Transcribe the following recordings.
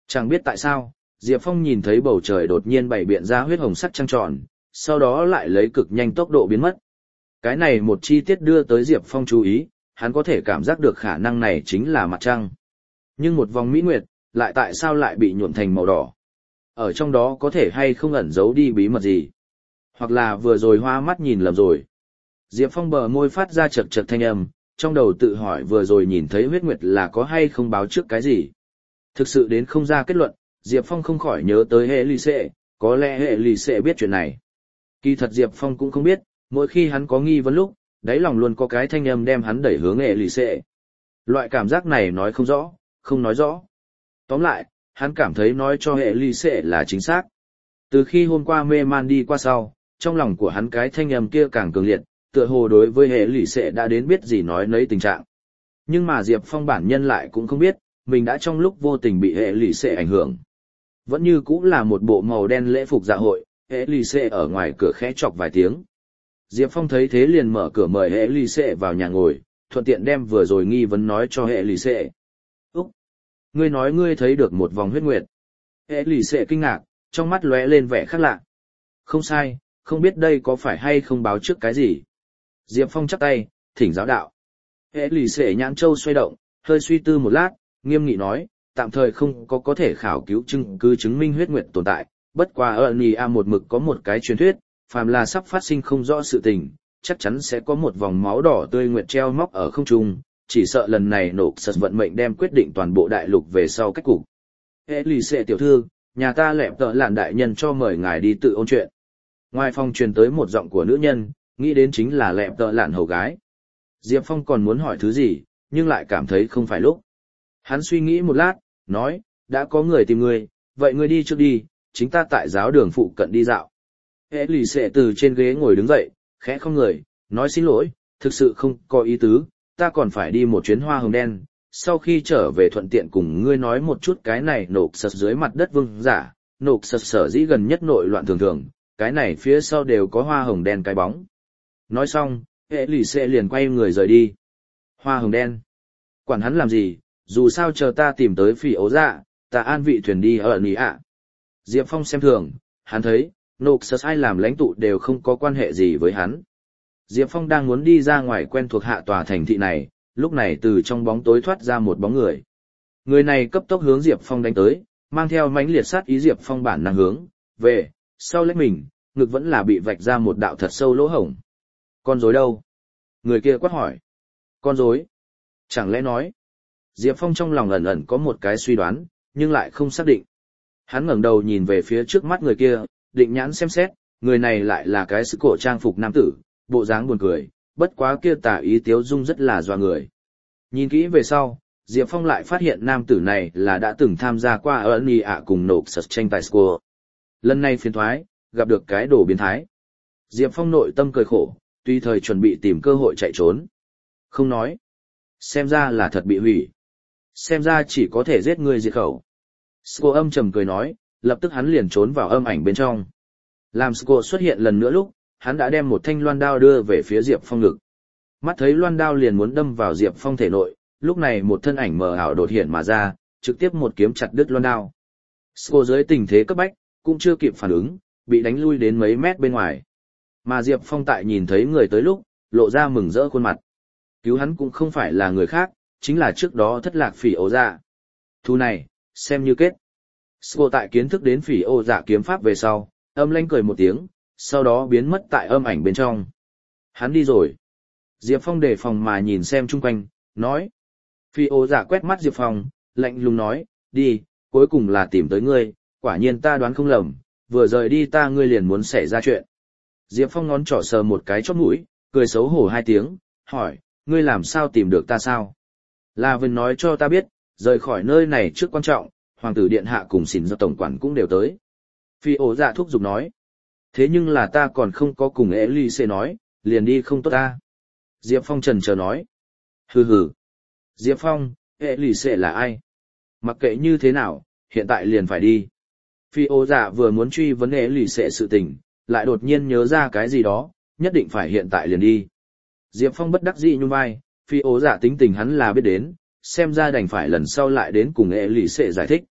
Chẳng biết tại sao, Diệp Phong nhìn thấy bầu trời đột nhiên bày biện ra huyết hồng sắc trăng tròn, sau đó lại lấy cực nhanh tốc độ biến mất. Cái này một chi tiết đưa tới Diệp Phong chú ý, hắn có thể cảm giác được khả năng này chính là mặt trăng. Nhưng một vòng mỹ nguyệt, lại tại sao lại bị nhuộm thành màu đỏ? Ở trong đó có thể hay không ẩn giấu đi bí mật gì? Hoặc là vừa rồi hoa mắt nhìn lầm rồi. Diệp Phong bờ môi phát ra chật chật thanh âm, trong đầu tự hỏi vừa rồi nhìn thấy huyết nguyệt là có hay không báo trước cái gì. Thực sự đến không ra kết luận, Diệp Phong không khỏi nhớ tới hệ lì xệ, có lẽ hệ lì xệ biết chuyện này. Kỳ thật Diệp Phong cũng không biết, mỗi khi hắn có nghi vấn lúc, đáy lòng luôn có cái thanh âm đem hắn đẩy hướng hệ lì xệ. Loại cảm giác này nói không rõ, không nói rõ. Tóm lại, hắn cảm thấy nói cho hệ lì xệ là chính xác. Từ khi hôm qua mê man đi qua sau, trong lòng của hắn cái thanh âm kia càng cường liệt, tựa hồ đối với hệ lì xệ đã đến biết gì nói nấy tình trạng. Nhưng mà Diệp Phong bản nhân lại cũng không biết, mình đã trong lúc vô tình bị hệ lì xệ ảnh hưởng. Vẫn như cũng là một bộ màu đen lễ phục dạ hội, hệ lì xệ ở ngoài cửa khẽ chọc vài tiếng. Diệp Phong thấy thế liền mở cửa mời hệ lì xệ vào nhà ngồi, thuận tiện đem vừa rồi nghi vấn nói cho hệ lì xệ. Úc! Ngươi nói ngươi thấy được một vòng huyết nguyệt. Hệ lì xệ kinh ngạc, trong mắt lóe lên vẻ khác lạ. Không sai, không biết đây có phải hay không báo trước cái gì. Diệp Phong chắp tay, thỉnh giáo đạo. Hệ lì xệ nhãn châu xoay động, hơi suy tư một lát, nghiêm nghị nói, tạm thời không có thể khảo cứu chứng cứ chứng minh huyết nguyệt tồn tại, bất qua ở Nia một mực có một cái truyền thuyết, phàm là sắp phát sinh không rõ sự tình, chắc chắn sẽ có một vòng máu đỏ tươi nguyệt treo móc ở không trung, chỉ sợ lần này nổ sật vận mệnh đem quyết định toàn bộ đại lục về sau cách cục. Hệ lì xệ tiểu thư, nhà ta lẹp tợ lạn đại nhân cho mời ngài đi tự ôn chuyện. Ngoài phòng truyền tới một giọng của nữ nhân, nghĩ đến chính là lẹp tợ lạn hầu gái. Diệp Phong còn muốn hỏi thứ gì, nhưng lại cảm thấy không phải lúc. Hắn suy nghĩ một lát, nói, đã có người tìm ngươi, vậy ngươi đi trước đi, chính ta tại giáo đường phụ cận đi dạo. Hệ lì xệ từ trên ghế ngồi đứng dậy, khẽ không người, nói xin lỗi, thực sự không có ý tứ, ta còn phải đi một chuyến hoa hồng đen, sau khi trở về thuận tiện cùng ngươi nói một chút cái này nộp sật dưới mặt đất vương giả, nộp sật sở dĩ gần nhất nội loạn thường thường, cái này phía sau đều có hoa hồng đen cái bóng. Nói xong, hệ lì xệ liền quay người rời đi. Hoa hồng đen. Quản hắn làm gì, dù sao chờ ta tìm tới phỉ ấu dạ, ta an vị thuyền đi ở Nỉ ạ. Diệp Phong xem thường, hắn thấy, nộp sật ai làm lãnh tụ đều không có quan hệ gì với hắn. Diệp Phong đang muốn đi ra ngoài quen thuộc hạ tòa thành thị này, lúc này từ trong bóng tối thoát ra một bóng người. Người này cấp tốc hướng Diệp Phong đánh tới, mang theo mãnh liệt sát ý. Diệp Phong bản năng hướng về sau lách mình, ngực vẫn là bị vạch ra một đạo thật sâu lỗ hổng. Con rối đâu? Người kia quát hỏi. Con rối? Chẳng lẽ nói? Diệp Phong trong lòng ẩn ẩn có một cái suy đoán, nhưng lại không xác định. Hắn ngẩng đầu nhìn về phía trước mắt người kia, định nhãn xem xét, người này lại là cái sứ cổ trang phục nam tử, bộ dáng buồn cười, bất quá kia tà ý tiếu dung rất là doa người. Nhìn kỹ về sau, Diệp Phong lại phát hiện nam tử này là đã từng tham gia qua ở Nỉ ạ cùng nộp sật tranh tài score. Lần này phiền thoái, gặp được cái đồ biến thái. Diệp Phong nội tâm cười khổ, tùy thời chuẩn bị tìm cơ hội chạy trốn. Không nói. Xem ra là thật bị hủy. Xem ra chỉ có thể giết người diệt khẩu. Score âm trầm cười nói, lập tức hắn liền trốn vào âm ảnh bên trong. Làm Score xuất hiện lần nữa lúc, hắn đã đem một thanh loan đao đưa về phía Diệp Phong ngực. Mắt thấy loan đao liền muốn đâm vào Diệp Phong thể nội, lúc này một thân ảnh mờ ảo đột hiện mà ra, trực tiếp một kiếm chặt đứt loan đao. Score dưới tình thế cấp bách, cũng chưa kịp phản ứng, bị đánh lui đến mấy mét bên ngoài. Mà Diệp Phong tại nhìn thấy người tới lúc, lộ ra mừng rỡ khuôn mặt. Cứu hắn cũng không phải là người khác, chính là trước đó thất lạc phỉ ấu dạ. Thu này, xem như kết. Score tại kiến thức đến phỉ ấu dạ kiếm pháp về sau, âm lãnh cười một tiếng, sau đó biến mất tại âm ảnh bên trong. Hắn đi rồi. Diệp Phong đề phòng mà nhìn xem chung quanh, nói. Phỉ ấu dạ quét mắt Diệp Phong, lạnh lùng nói, đi, cuối cùng là tìm tới ngươi, quả nhiên ta đoán không lầm, vừa rời đi ta ngươi liền muốn xảy ra chuyện. Diệp Phong ngón trỏ sờ một cái chót mũi, cười xấu hổ hai tiếng, hỏi, ngươi làm sao tìm được ta sao? Là Vân nói cho ta biết, rời khỏi nơi này trước quan trọng, hoàng tử điện hạ cùng xỉn do tổng quản cũng đều tới. Phi ổ dạ thúc giục nói. Thế nhưng là ta còn không có cùng Elise nói, liền đi không tốt ta. Diệp Phong trần chờ nói. Hừ hừ. Diệp Phong, Elise là ai? Mặc kệ như thế nào, hiện tại liền phải đi. Phi ổ dạ vừa muốn truy vấn Elise sự tình, lại đột nhiên nhớ ra cái gì đó, nhất định phải hiện tại liền đi. Diệp Phong bất đắc dĩ nhún vai, phi ố dạ tính tình hắn là biết đến, xem ra đành phải lần sau lại đến cùng Elise giải thích.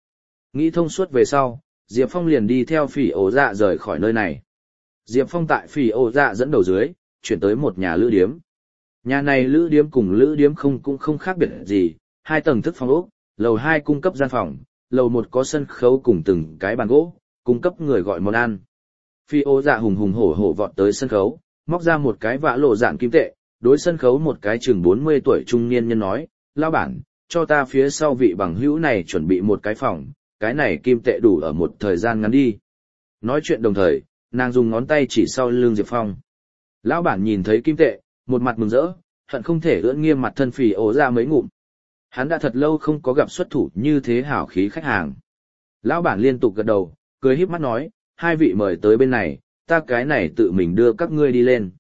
Nghĩ thông suốt về sau, Diệp Phong liền đi theo Phỉ Ổ Dạ rời khỏi nơi này. Diệp Phong tại Phỉ Ổ Dạ dẫn đầu dưới, chuyển tới một nhà lữ điếm. Nhà này lữ điếm cùng lữ điếm cũng không khác biệt gì, 2 tầng thức phòng ốc, lầu 2 cung cấp gian phòng, lầu 1 có sân khấu cùng từng cái bàn gỗ, cung cấp người gọi món ăn. Phi Ô Dạ hùng hùng hổ hổ vọt tới sân khấu, móc ra một cái vã lộ dạng kim tệ, đối sân khấu một cái chừng 40 tuổi trung niên nhân nói, lão bản, cho ta phía sau vị bằng hữu này chuẩn bị một cái phòng, cái này kim tệ đủ ở một thời gian ngắn đi. Nói chuyện đồng thời, nàng dùng ngón tay chỉ sau lưng Diệp Phong. Lão bản nhìn thấy kim tệ, một mặt mừng rỡ, hận không thể ưỡn nghiêm mặt thân Phỉ Ổ Dạ mấy ngụm. Hắn đã thật lâu không có gặp xuất thủ như thế hảo khí khách hàng. Lão bản liên tục gật đầu, cười híp mắt nói, 2 vị mời tới bên này, ta cái này tự mình đưa các ngươi đi lên.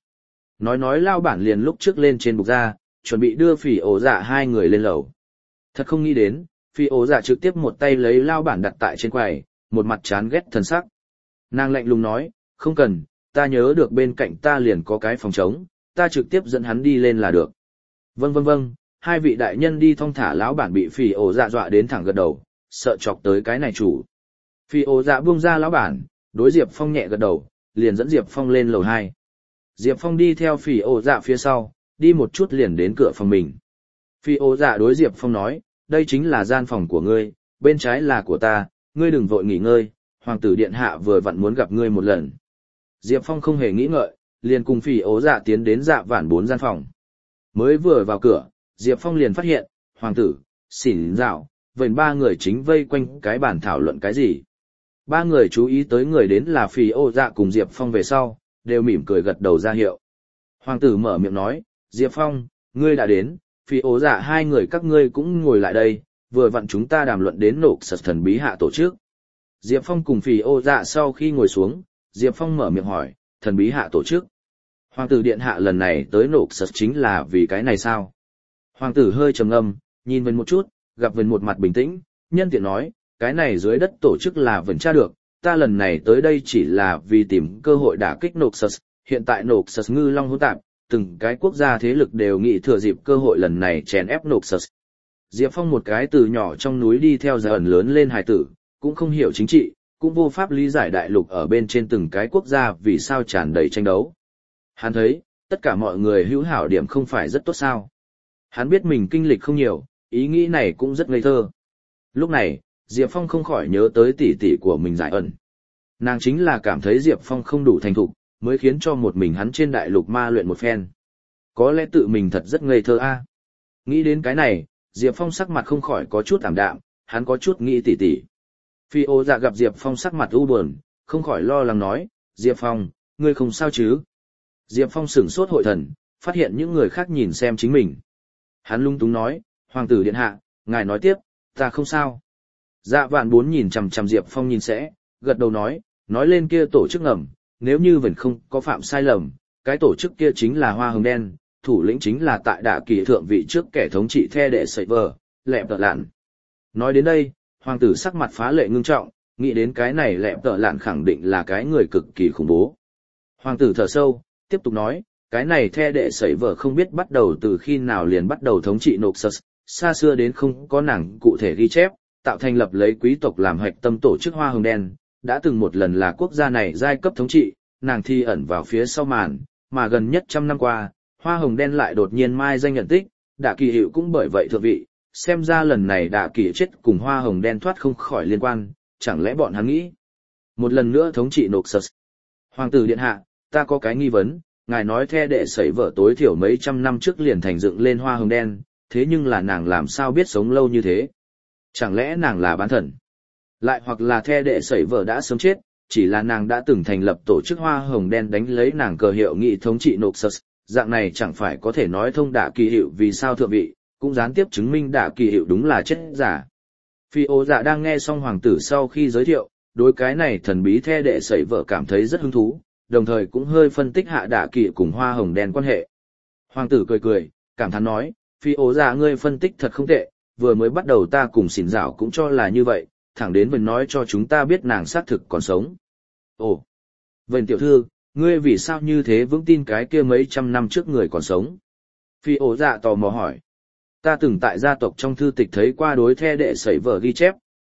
Nói lão bản liền lúc trước lên trên bục ra, chuẩn bị đưa Phỉ Ổ Dạ 2 người lên lầu. Thật không nghĩ đến, Phỉ Ổ Dạ trực tiếp một tay lấy lão bản đặt tại trên quầy, một mặt chán ghét thần sắc. Nàng lạnh lùng nói, không cần, ta nhớ được bên cạnh ta liền có cái phòng trống, ta trực tiếp dẫn hắn đi lên là được. Vâng, 2 vị đại nhân đi thong thả. Lão bản bị Phỉ Ổ Dạ dọa đến thẳng gật đầu, sợ chọc tới cái này chủ. Phỉ Ổ Dạ buông ra lão bản, đối Diệp Phong nhẹ gật đầu, liền dẫn Diệp Phong lên lầu 2. Diệp Phong đi theo Phỉ Ổ Dạ phía sau, đi một chút liền đến cửa phòng mình. Phỉ Ổ Dạ đối Diệp Phong nói, đây chính là gian phòng của ngươi, bên trái là của ta, ngươi đừng vội nghỉ ngơi, hoàng tử điện hạ vừa vặn muốn gặp ngươi một lần. Diệp Phong không hề nghĩ ngợi, liền cùng Phỉ Ổ Dạ tiến đến Dạ Vạn 4 gian phòng. Mới vừa vào cửa, Diệp Phong liền phát hiện, hoàng tử, xỉn dạo, vệnh 3 người chính vây quanh cái bàn thảo luận cái gì. 3 người chú ý tới người đến là Phỉ Ổ Dạ cùng Diệp Phong về sau, đều mỉm cười gật đầu ra hiệu. Hoàng tử mở miệng nói, Diệp Phong, ngươi đã đến, Phỉ Ổ Dạ 2 người các ngươi cũng ngồi lại đây, vừa vặn chúng ta đàm luận đến nộp sật thần bí hạ tổ chức. Diệp Phong cùng Phỉ Ổ Dạ sau khi ngồi xuống, Diệp Phong mở miệng hỏi, thần bí hạ tổ chức. Hoàng tử điện hạ lần này tới nộp sật chính là vì cái này sao? Hoàng tử hơi trầm ngâm, nhìn Vân một chút, gặp Vân một mặt bình tĩnh, nhân tiện nói, cái này dưới đất tổ chức là vẫn tra được, ta lần này tới đây chỉ là vì tìm cơ hội đả kích nộp sật, hiện tại nộp sật ngư long hỗn tạp, từng cái quốc gia thế lực đều nghĩ thừa dịp cơ hội lần này chèn ép nộp sật. Diệp Phong một cái từ nhỏ trong núi đi theo gia ẩn lớn lên hài tử, cũng không hiểu chính trị, cũng vô pháp lý giải đại lục ở bên trên từng cái quốc gia vì sao tràn đầy tranh đấu. Hắn thấy, tất cả mọi người hữu hảo điểm không phải rất tốt sao. Hắn biết mình kinh lịch không nhiều, ý nghĩ này cũng rất ngây thơ. Lúc này, Diệp Phong không khỏi nhớ tới tỷ tỷ của mình Giải ẩn. Nàng chính là cảm thấy Diệp Phong không đủ thành thục, mới khiến cho một mình hắn trên đại lục ma luyện một phen. Có lẽ tự mình thật rất ngây thơ a. Nghĩ đến cái này, Diệp Phong sắc mặt không khỏi có chút ảm đạm, hắn có chút nghĩ tỷ tỷ. Phi Ô Dạ gặp Diệp Phong sắc mặt u buồn, không khỏi lo lắng nói, Diệp Phong, ngươi không sao chứ? Diệp Phong sửng sốt hội thần, phát hiện những người khác nhìn xem chính mình. Hắn lung túng nói, hoàng tử điện hạ, ngài nói tiếp, ta không sao. Dạ Vạn 4 nhìn chằm chằm Diệp Phong nhìn sẽ, gật đầu nói lên kia tổ chức ngầm, nếu như vẫn không có phạm sai lầm, cái tổ chức kia chính là Hoa Hồng Đen, thủ lĩnh chính là tại Đạ Kỳ thượng vị trước kẻ thống trị The Đệ Sẩy Vờ, Lẹp Tợ Lạn. Nói đến đây, hoàng tử sắc mặt phá lệ ngưng trọng, nghĩ đến cái này Lẹp Tợ Lạn khẳng định là cái người cực kỳ khủng bố. Hoàng tử thở sâu, tiếp tục nói, cái này The Đệ Sẩy Vờ không biết bắt đầu từ khi nào liền bắt đầu thống trị Noxus, xa xưa đến không có nàng cụ thể ghi chép, tạo thành lập lấy quý tộc làm hạch tâm tổ chức Hoa Hồng Đen, đã từng một lần là quốc gia này giai cấp thống trị, nàng thi ẩn vào phía sau màn, mà gần nhất 100 năm qua, Hoa Hồng Đen lại đột nhiên mai danh nhận tích, Đạ Kỳ Hiệu cũng bởi vậy thượng vị, xem ra lần này Đạ Kỳ chết cùng Hoa Hồng Đen thoát không khỏi liên quan, chẳng lẽ bọn hắn nghĩ một lần nữa thống trị Noxus. Hoàng tử điện hạ, ta có cái nghi vấn, ngài nói The Đệ Sẩy Vợ tối thiểu mấy trăm năm trước liền thành dựng lên Hoa Hồng Đen, thế nhưng là nàng làm sao biết sống lâu như thế? Chẳng lẽ nàng là bán thần? Lại hoặc là The Đệ Sẩy Vợ đã sớm chết, chỉ là nàng đã từng thành lập tổ chức Hoa Hồng Đen đánh lấy nàng cờ hiệu nghị thống trị Noxus, dạng này chẳng phải có thể nói thông Đạ Kỳ Hiệu vì sao thượng vị, cũng gián tiếp chứng minh Đạ Kỳ Hiệu đúng là chết giả. Phi Ô Dạ đang nghe xong hoàng tử sau khi giới thiệu, đối cái này thần bí The Đệ Sẩy Vợ cảm thấy rất hứng thú, đồng thời cũng hơi phân tích hạ Đạ Kỳ cùng Hoa Hồng Đen quan hệ. Hoàng tử cười, cảm thán nói, Phi Ô Dạ ngươi phân tích thật không tệ, vừa mới bắt đầu ta cùng xỉn dạo cũng cho là như vậy, thẳng đến Vân nói cho chúng ta biết nàng xác thực còn sống. Ồ, Vân tiểu thư, ngươi vì sao như thế vững tin cái kia mấy trăm năm trước người còn sống? Phi Ô Dạ tò mò hỏi. Ta từng tại gia tộc trong thư tịch thấy qua đối The Đệ Sẩy Vợ ghi chép,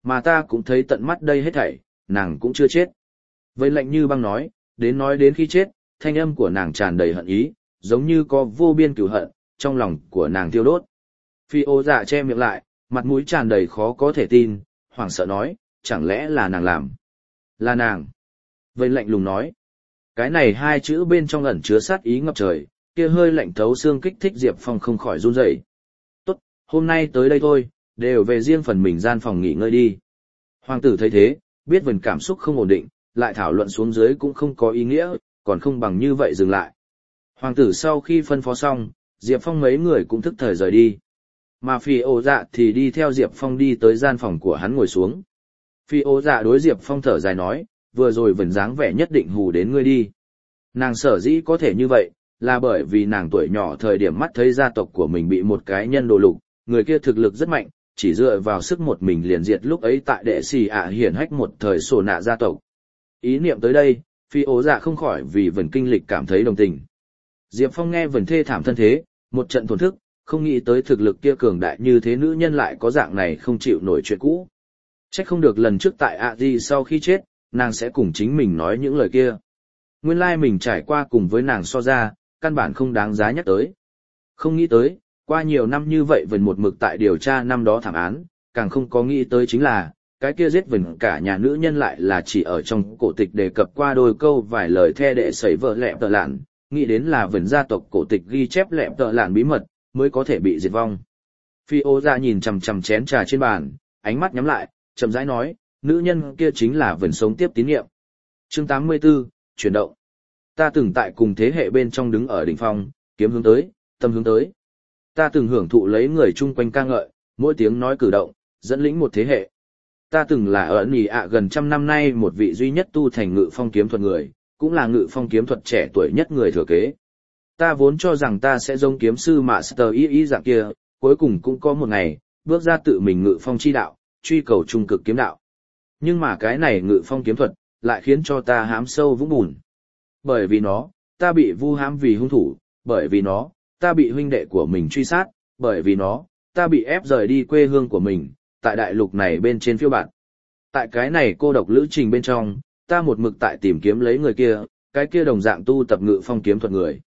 Mà ta cũng thấy tận mắt đây hết thảy, nàng cũng chưa chết. Vậy lạnh như băng nói đến khi chết, thanh âm của nàng tràn đầy hận ý, giống như có vô biên cừu hận, trong lòng của nàng thiêu đốt. Phi ô dạ che miệng lại, mặt mũi tràn đầy khó có thể tin, hoảng sợ nói, chẳng lẽ là nàng làm? Là nàng. Vậy lạnh lùng nói. Cái này hai chữ bên trong ẩn chứa sát ý ngập trời, kia hơi lạnh thấu xương kích thích Diệp Phong không khỏi run rẩy. Tốt, hôm nay tới đây thôi, đều về riêng phần mình gian phòng nghỉ ngơi đi. Hoàng tử thấy thế, biết vần cảm xúc không ổn định, lại thảo luận xuống dưới cũng không có ý nghĩa, còn không bằng như vậy dừng lại. Hoàng tử sau khi phân phó xong, Diệp Phong mấy người cũng thức thời rời đi. Mà Phi ô dạ thì đi theo Diệp Phong đi tới gian phòng của hắn ngồi xuống. Phi ô dạ đối Diệp Phong thở dài nói, vừa rồi vẫn dáng vẻ nhất định hù đến ngươi đi. Nàng sở dĩ có thể như vậy, là bởi vì nàng tuổi nhỏ thời điểm mắt thấy gia tộc của mình bị một cái nhân đồ lục, người kia thực lực rất mạnh, chỉ dựa vào sức một mình liền diệt lúc ấy tại đệ xì ạ hiển hách một thời sổ nạ gia tộc. Ý niệm tới đây, Phi ố dạ không khỏi vì vần kinh lịch cảm thấy đồng tình. Diệp Phong nghe vần thê thảm thân thế, một trận thổn thức, không nghĩ tới thực lực kia cường đại như thế nữ nhân lại có dạng này không chịu nổi chuyện cũ. Trách không được lần trước tại ạ di sau khi chết, nàng sẽ cùng chính mình nói những lời kia. Nguyên lai mình trải qua cùng với nàng so ra, căn bản không đáng giá nhắc tới. Không nghĩ tới, qua nhiều năm như vậy vần một mực tại điều tra năm đó thảm án, càng không có nghĩ tới chính là, cái kia giết vần cả nhà nữ nhân lại là chỉ ở trong cổ tịch đề cập qua đôi câu vài lời the đệ sẩy vợ lẹp tợ lạn, nghĩ đến là vần gia tộc cổ tịch ghi chép lẹp tợ lạn bí mật, mới có thể bị diệt vong. Phi ô ra nhìn chằm chằm chén trà trên bàn, ánh mắt nhắm lại, chậm rãi nói, nữ nhân kia chính là vần sống tiếp tín nhiệm. Chương 84, chuyển động. Ta từng tại cùng thế hệ bên trong đứng ở đỉnh phong, kiếm hướng tới, tâm hướng tới. Ta từng hưởng thụ lấy người chung quanh ca ngợi, mỗi tiếng nói cử động, dẫn lĩnh một thế hệ. Ta từng là ở Nỉ ạ gần trăm năm nay một vị duy nhất tu thành ngự phong kiếm thuật người, cũng là ngự phong kiếm thuật trẻ tuổi nhất người thừa kế. Ta vốn cho rằng ta sẽ giống kiếm sư Master Y dạng kia, cuối cùng cũng có một ngày, bước ra tự mình ngự phong chi đạo, truy cầu trung cực kiếm đạo. Nhưng mà cái này ngự phong kiếm thuật, lại khiến cho ta hám sâu vũng bùn. Bởi vì nó, ta bị vu hãm vì hung thủ, bởi vì nó, ta bị huynh đệ của mình truy sát, bởi vì nó, ta bị ép rời đi quê hương của mình, tại đại lục này bên trên phiêu bạt. Tại cái này cô độc lữ trình bên trong, ta một mực tại tìm kiếm lấy người kia, cái kia đồng dạng tu tập ngự phong kiếm thuật người.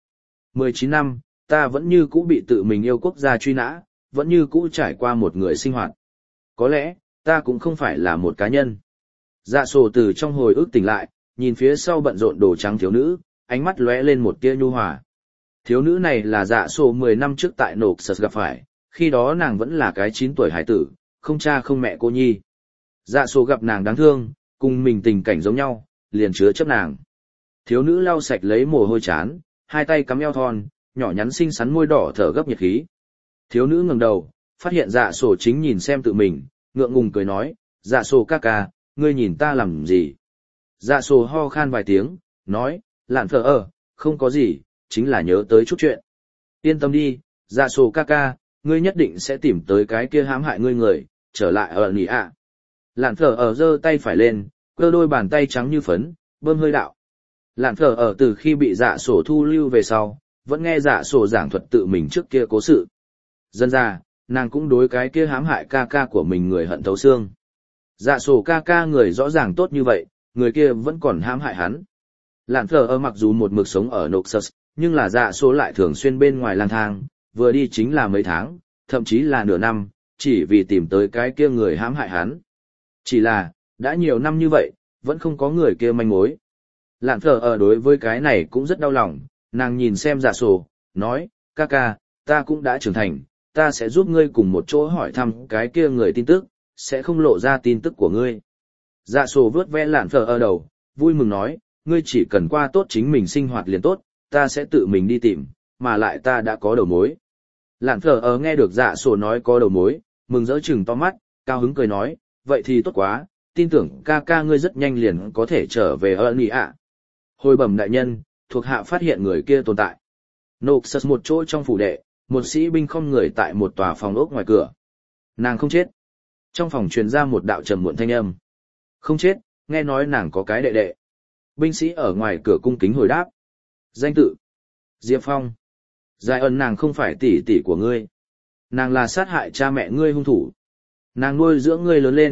19 năm, ta vẫn như cũ bị tự mình yêu quốc gia truy nã, vẫn như cũ trải qua một người sinh hoạt. Có lẽ, ta cũng không phải là một cá nhân. Dạ sổ từ trong hồi ức tỉnh lại, nhìn phía sau bận rộn đồ trắng thiếu nữ, ánh mắt lóe lên một tia nhu hòa. Thiếu nữ này là dạ sổ 10 năm trước tại nộp sật gặp phải, khi đó nàng vẫn là cái 9 tuổi hải tử, không cha không mẹ cô nhi. Dạ sổ gặp nàng đáng thương, cùng mình tình cảnh giống nhau, liền chứa chấp nàng. Thiếu nữ lau sạch lấy mồ hôi chán, hai tay cắm eo thon, nhỏ nhắn xinh xắn môi đỏ thở gấp nhiệt khí. Thiếu nữ ngẩng đầu, phát hiện dạ sổ chính nhìn xem tự mình, ngượng ngùng cười nói, dạ sổ ca ca, ngươi nhìn ta làm gì? Dạ sổ ho khan vài tiếng, nói, lạn thở không có gì, chính là nhớ tới chút chuyện. Yên tâm đi, dạ sổ ca ca, ngươi nhất định sẽ tìm tới cái kia hãm hại ngươi người, trở lại ở Nỉ ạ. Lạn thở giơ tay phải lên, cơ đôi bàn tay trắng như phấn, bơm hơi đạo. Lạn thở từ khi bị dạ sổ thu lưu về sau, vẫn nghe dạ sổ giảng thuật tự mình trước kia cố sự. Dân ra, nàng cũng đối cái kia hãm hại ca ca của mình người hận thấu xương. Dạ sổ ca ca người rõ ràng tốt như vậy, người kia vẫn còn hãm hại hắn. Lạn thở mặc dù một mực sống ở Noxus, nhưng là dạ sổ lại thường xuyên bên ngoài lang thang, vừa đi chính là mấy tháng, thậm chí là nửa năm, chỉ vì tìm tới cái kia người hãm hại hắn. Chỉ là, đã nhiều năm như vậy, vẫn không có người kia manh mối. Lạn thở đối với cái này cũng rất đau lòng, nàng nhìn xem dạ sổ, nói, ca ca, ta cũng đã trưởng thành, ta sẽ giúp ngươi cùng một chỗ hỏi thăm cái kia người tin tức, sẽ không lộ ra tin tức của ngươi. Dạ sổ vớt ve lạn thở đầu, vui mừng nói, ngươi chỉ cần qua tốt chính mình sinh hoạt liền tốt, ta sẽ tự mình đi tìm, mà lại ta đã có đầu mối. Lạn thở nghe được dạ sổ nói có đầu mối, mừng rỡ chừng to mắt, cao hứng cười nói, vậy thì tốt quá, tin tưởng ca ca ngươi rất nhanh liền có thể trở về ở Nỉ ạ. Hồi bẩm đại nhân, thuộc hạ phát hiện người kia tồn tại. Noxus một chỗ trong phủ đệ, một sĩ binh không người tại một tòa phòng ốc ngoài cửa. Nàng không chết. Trong phòng truyền ra một đạo trầm muộn thanh âm. Không chết, nghe nói nàng có cái đệ đệ. Binh sĩ ở ngoài cửa cung kính hồi đáp. Danh tự. Diệp Phong. Giải ẩn nàng không phải tỷ tỷ của ngươi. Nàng là sát hại cha mẹ ngươi hung thủ. Nàng nuôi dưỡng ngươi lớn lên,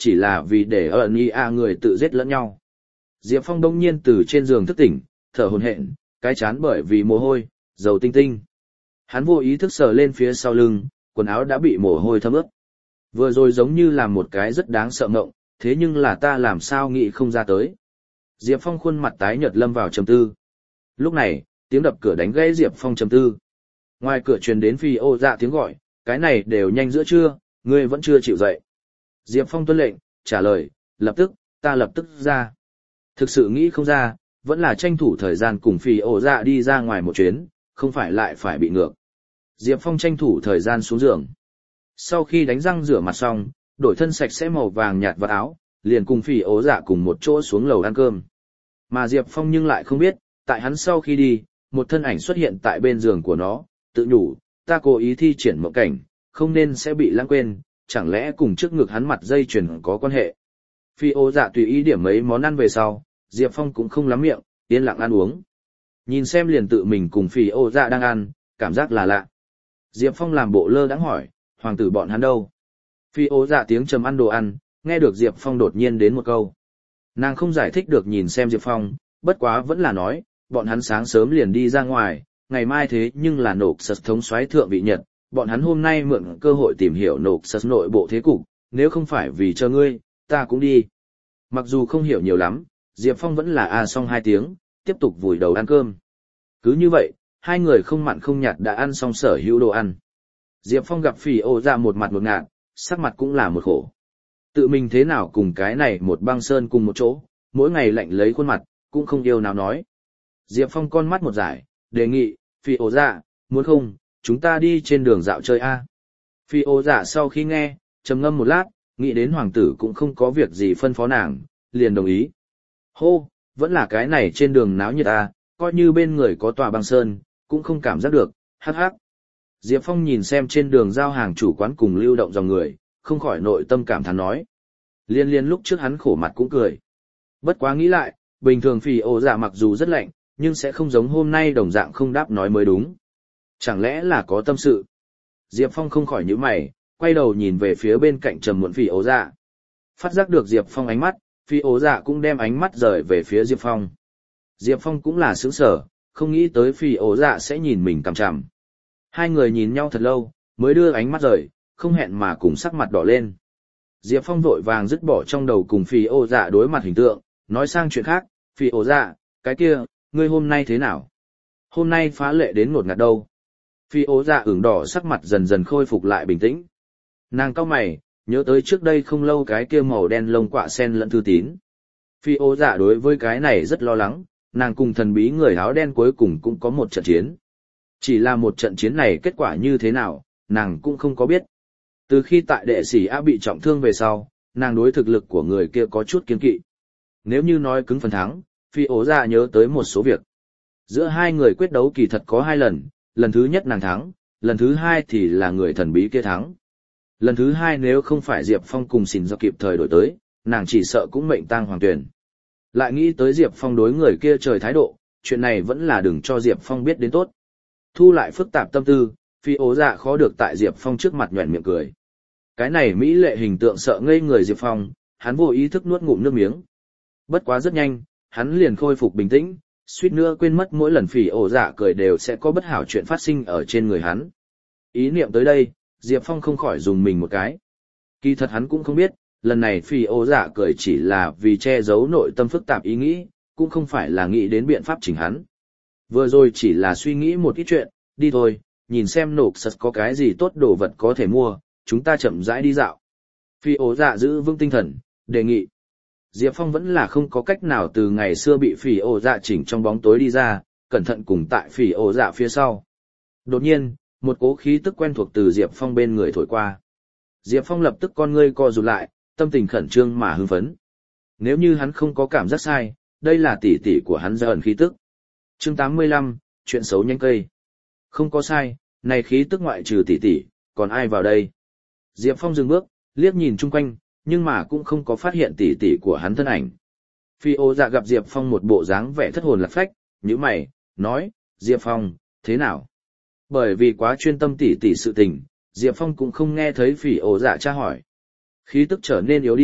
chỉ là vì để ẩn ý người tự giết lẫn nhau. Diệp Phong đông nhiên từ trên giường thức tỉnh, thở hổn hển, cái chán bởi vì mồ hôi, dầu tinh tinh. Hắn vô ý thức sờ lên phía sau lưng, quần áo đã bị mồ hôi thấm ướt. Vừa rồi giống như là một cái rất đáng sợ ngộng, thế nhưng là ta làm sao nghĩ không ra tới. Diệp Phong khuôn mặt tái nhợt lâm vào trầm tư. Lúc này, tiếng đập cửa đánh gãy Diệp Phong trầm tư. Ngoài cửa truyền đến Phi Ô Dạ tiếng gọi, cái này đều nhanh giữa trưa, ngươi vẫn chưa chịu dậy. Diệp Phong tuân lệnh, trả lời, lập tức, ta lập tức ra. Thực sự nghĩ không ra, vẫn là tranh thủ thời gian cùng Phi Ô Dạ đi ra ngoài một chuyến, không phải lại phải bị ngược. Diệp Phong tranh thủ thời gian xuống giường. Sau khi đánh răng rửa mặt xong, đổi thân sạch sẽ màu vàng nhạt vào áo, liền cùng Phi Ô Dạ cùng một chỗ xuống lầu ăn cơm. Mà Diệp Phong nhưng lại không biết, tại hắn sau khi đi, một thân ảnh xuất hiện tại bên giường của nó, tự nhủ, ta cố ý thi triển mộng cảnh, không nên sẽ bị lãng quên, chẳng lẽ cùng trước ngực hắn mặt dây chuyền có quan hệ. Phi Ô Dạ tùy ý điểm mấy món ăn về sau, Diệp Phong cũng không lắm miệng, yên lặng ăn uống. Nhìn xem liền tự mình cùng Phi Ô Dạ đang ăn, cảm giác là lạ. Diệp Phong làm bộ lơ đãng hỏi, hoàng tử bọn hắn đâu? Phi Ô Dạ tiếng trầm ăn đồ ăn, nghe được Diệp Phong đột nhiên đến một câu. Nàng không giải thích được nhìn xem Diệp Phong, bất quá vẫn là nói, bọn hắn sáng sớm liền đi ra ngoài, ngày mai thế nhưng là nộp sật thống soái thượng vị Nhật, bọn hắn hôm nay mượn cơ hội tìm hiểu nộp sật nội bộ thế cục, nếu không phải vì chờ ngươi, ta cũng đi. Mặc dù không hiểu nhiều lắm, Diệp Phong vẫn là xong 2 tiếng, tiếp tục vùi đầu ăn cơm. Cứ như vậy, hai người không mặn không nhạt đã ăn xong sở hữu đồ ăn. Diệp Phong gặp Phi Ô Dạ một mặt một ngạt, sắc mặt cũng là một khổ. Tự mình thế nào cùng cái này một băng sơn cùng một chỗ, mỗi ngày lạnh lấy khuôn mặt, cũng không yêu nào nói. Diệp Phong con mắt một giải, đề nghị, Phi Ô Dạ, muốn không, chúng ta đi trên đường dạo chơi a. Phi Ô Dạ sau khi nghe, trầm ngâm một lát, nghĩ đến hoàng tử cũng không có việc gì phân phó nàng, liền đồng ý. Hô, vẫn là cái này trên đường náo nhiệt a, coi như bên người có tòa băng sơn, cũng không cảm giác được, hắc hắc. Diệp Phong nhìn xem trên đường giao hàng chủ quán cùng lưu động dòng người, không khỏi nội tâm cảm thán nói. Liên liên lúc trước hắn khổ mặt cũng cười. Bất quá nghĩ lại, bình thường Phi Ô Dạ mặc dù rất lạnh, nhưng sẽ không giống hôm nay đồng dạng không đáp nói mới đúng. Chẳng lẽ là có tâm sự? Diệp Phong không khỏi nhíu mày, quay đầu nhìn về phía bên cạnh trầm muộn Phi Ô Dạ. Phát giác được Diệp Phong ánh mắt, Phi Ô Dạ cũng đem ánh mắt rời về phía Diệp Phong. Diệp Phong cũng là sướng sở, không nghĩ tới Phi Ô Dạ sẽ nhìn mình cằm chằm. Hai người nhìn nhau thật lâu, mới đưa ánh mắt rời, không hẹn mà cùng sắc mặt đỏ lên. Diệp Phong vội vàng dứt bỏ trong đầu cùng Phi Ô Dạ đối mặt hình tượng, nói sang chuyện khác, Phi Ô Dạ, cái kia, ngươi hôm nay thế nào? Hôm nay phá lệ đến ngột ngạt đâu? Phi Ô Dạ ửng đỏ sắc mặt dần dần khôi phục lại bình tĩnh. Nàng cau mày, nhớ tới trước đây không lâu cái kia màu đen lông quạ sen lẫn thư tín. Phi Ô Dạ đối với cái này rất lo lắng, nàng cùng thần bí người áo đen cuối cùng cũng có một trận chiến. Chỉ là một trận chiến này kết quả như thế nào, nàng cũng không có biết. Từ khi tại đệ sĩ A bị trọng thương về sau, nàng đối thực lực của người kia có chút kiêng kỵ. Nếu như nói cứng phần thắng, Phi Ô Dạ nhớ tới một số việc. Giữa hai người quyết đấu kỳ thật có 2 lần, lần thứ nhất nàng thắng, lần thứ 2 thì là người thần bí kia thắng. Lần thứ 2 nếu không phải Diệp Phong cùng xỉn do kịp thời đổi tới, nàng chỉ sợ cũng mệnh tang hoàng tuyển. Lại nghĩ tới Diệp Phong đối người kia trời thái độ, chuyện này vẫn là đừng cho Diệp Phong biết đến tốt. Thu lại phức tạp tâm tư, Phi Ô Dạ khó được tại Diệp Phong trước mặt nhoẻn miệng cười. Cái này mỹ lệ hình tượng sợ ngây người Diệp Phong, hắn vô ý thức nuốt ngụm nước miếng. Bất quá rất nhanh, hắn liền khôi phục bình tĩnh, suýt nữa quên mất mỗi lần Phi Ô Dạ cười đều sẽ có bất hảo chuyện phát sinh ở trên người hắn. Ý niệm tới đây, Diệp Phong không khỏi dùng mình một cái. Kỳ thật hắn cũng không biết, lần này Phi Ô Dạ cười chỉ là vì che giấu nội tâm phức tạp ý nghĩ, cũng không phải là nghĩ đến biện pháp chỉnh hắn. Vừa rồi chỉ là suy nghĩ một ít chuyện, đi thôi, nhìn xem nộp sật có cái gì tốt đồ vật có thể mua, chúng ta chậm rãi đi dạo. Phi Ô Dạ giữ vững tinh thần, đề nghị. Diệp Phong vẫn là không có cách nào từ ngày xưa bị Phi Ô Dạ chỉnh trong bóng tối đi ra, cẩn thận cùng tại Phi Ô Dạ phía sau. Đột nhiên, một cỗ khí tức quen thuộc từ Diệp Phong bên người thổi qua. Diệp Phong lập tức con ngươi co rụt lại, tâm tình khẩn trương mà hưng phấn. Nếu như hắn không có cảm giác sai, đây là tỷ tỷ của hắn ra ẩn khí tức. Chương 85, chuyện xấu nhanh cây. Không có sai, này khí tức ngoại trừ tỷ tỷ, còn ai vào đây? Diệp Phong dừng bước, liếc nhìn chung quanh, nhưng mà cũng không có phát hiện tỷ tỷ của hắn thân ảnh. Phi Ô Dạ gặp Diệp Phong một bộ dáng vẻ thất hồn lạc phách, nhíu mày, nói, Diệp Phong, thế nào? Bởi vì quá chuyên tâm tỷ tỷ sự tình, Diệp Phong cũng không nghe thấy Phi Ô Dạ tra hỏi. Khí tức trở nên yếu đi,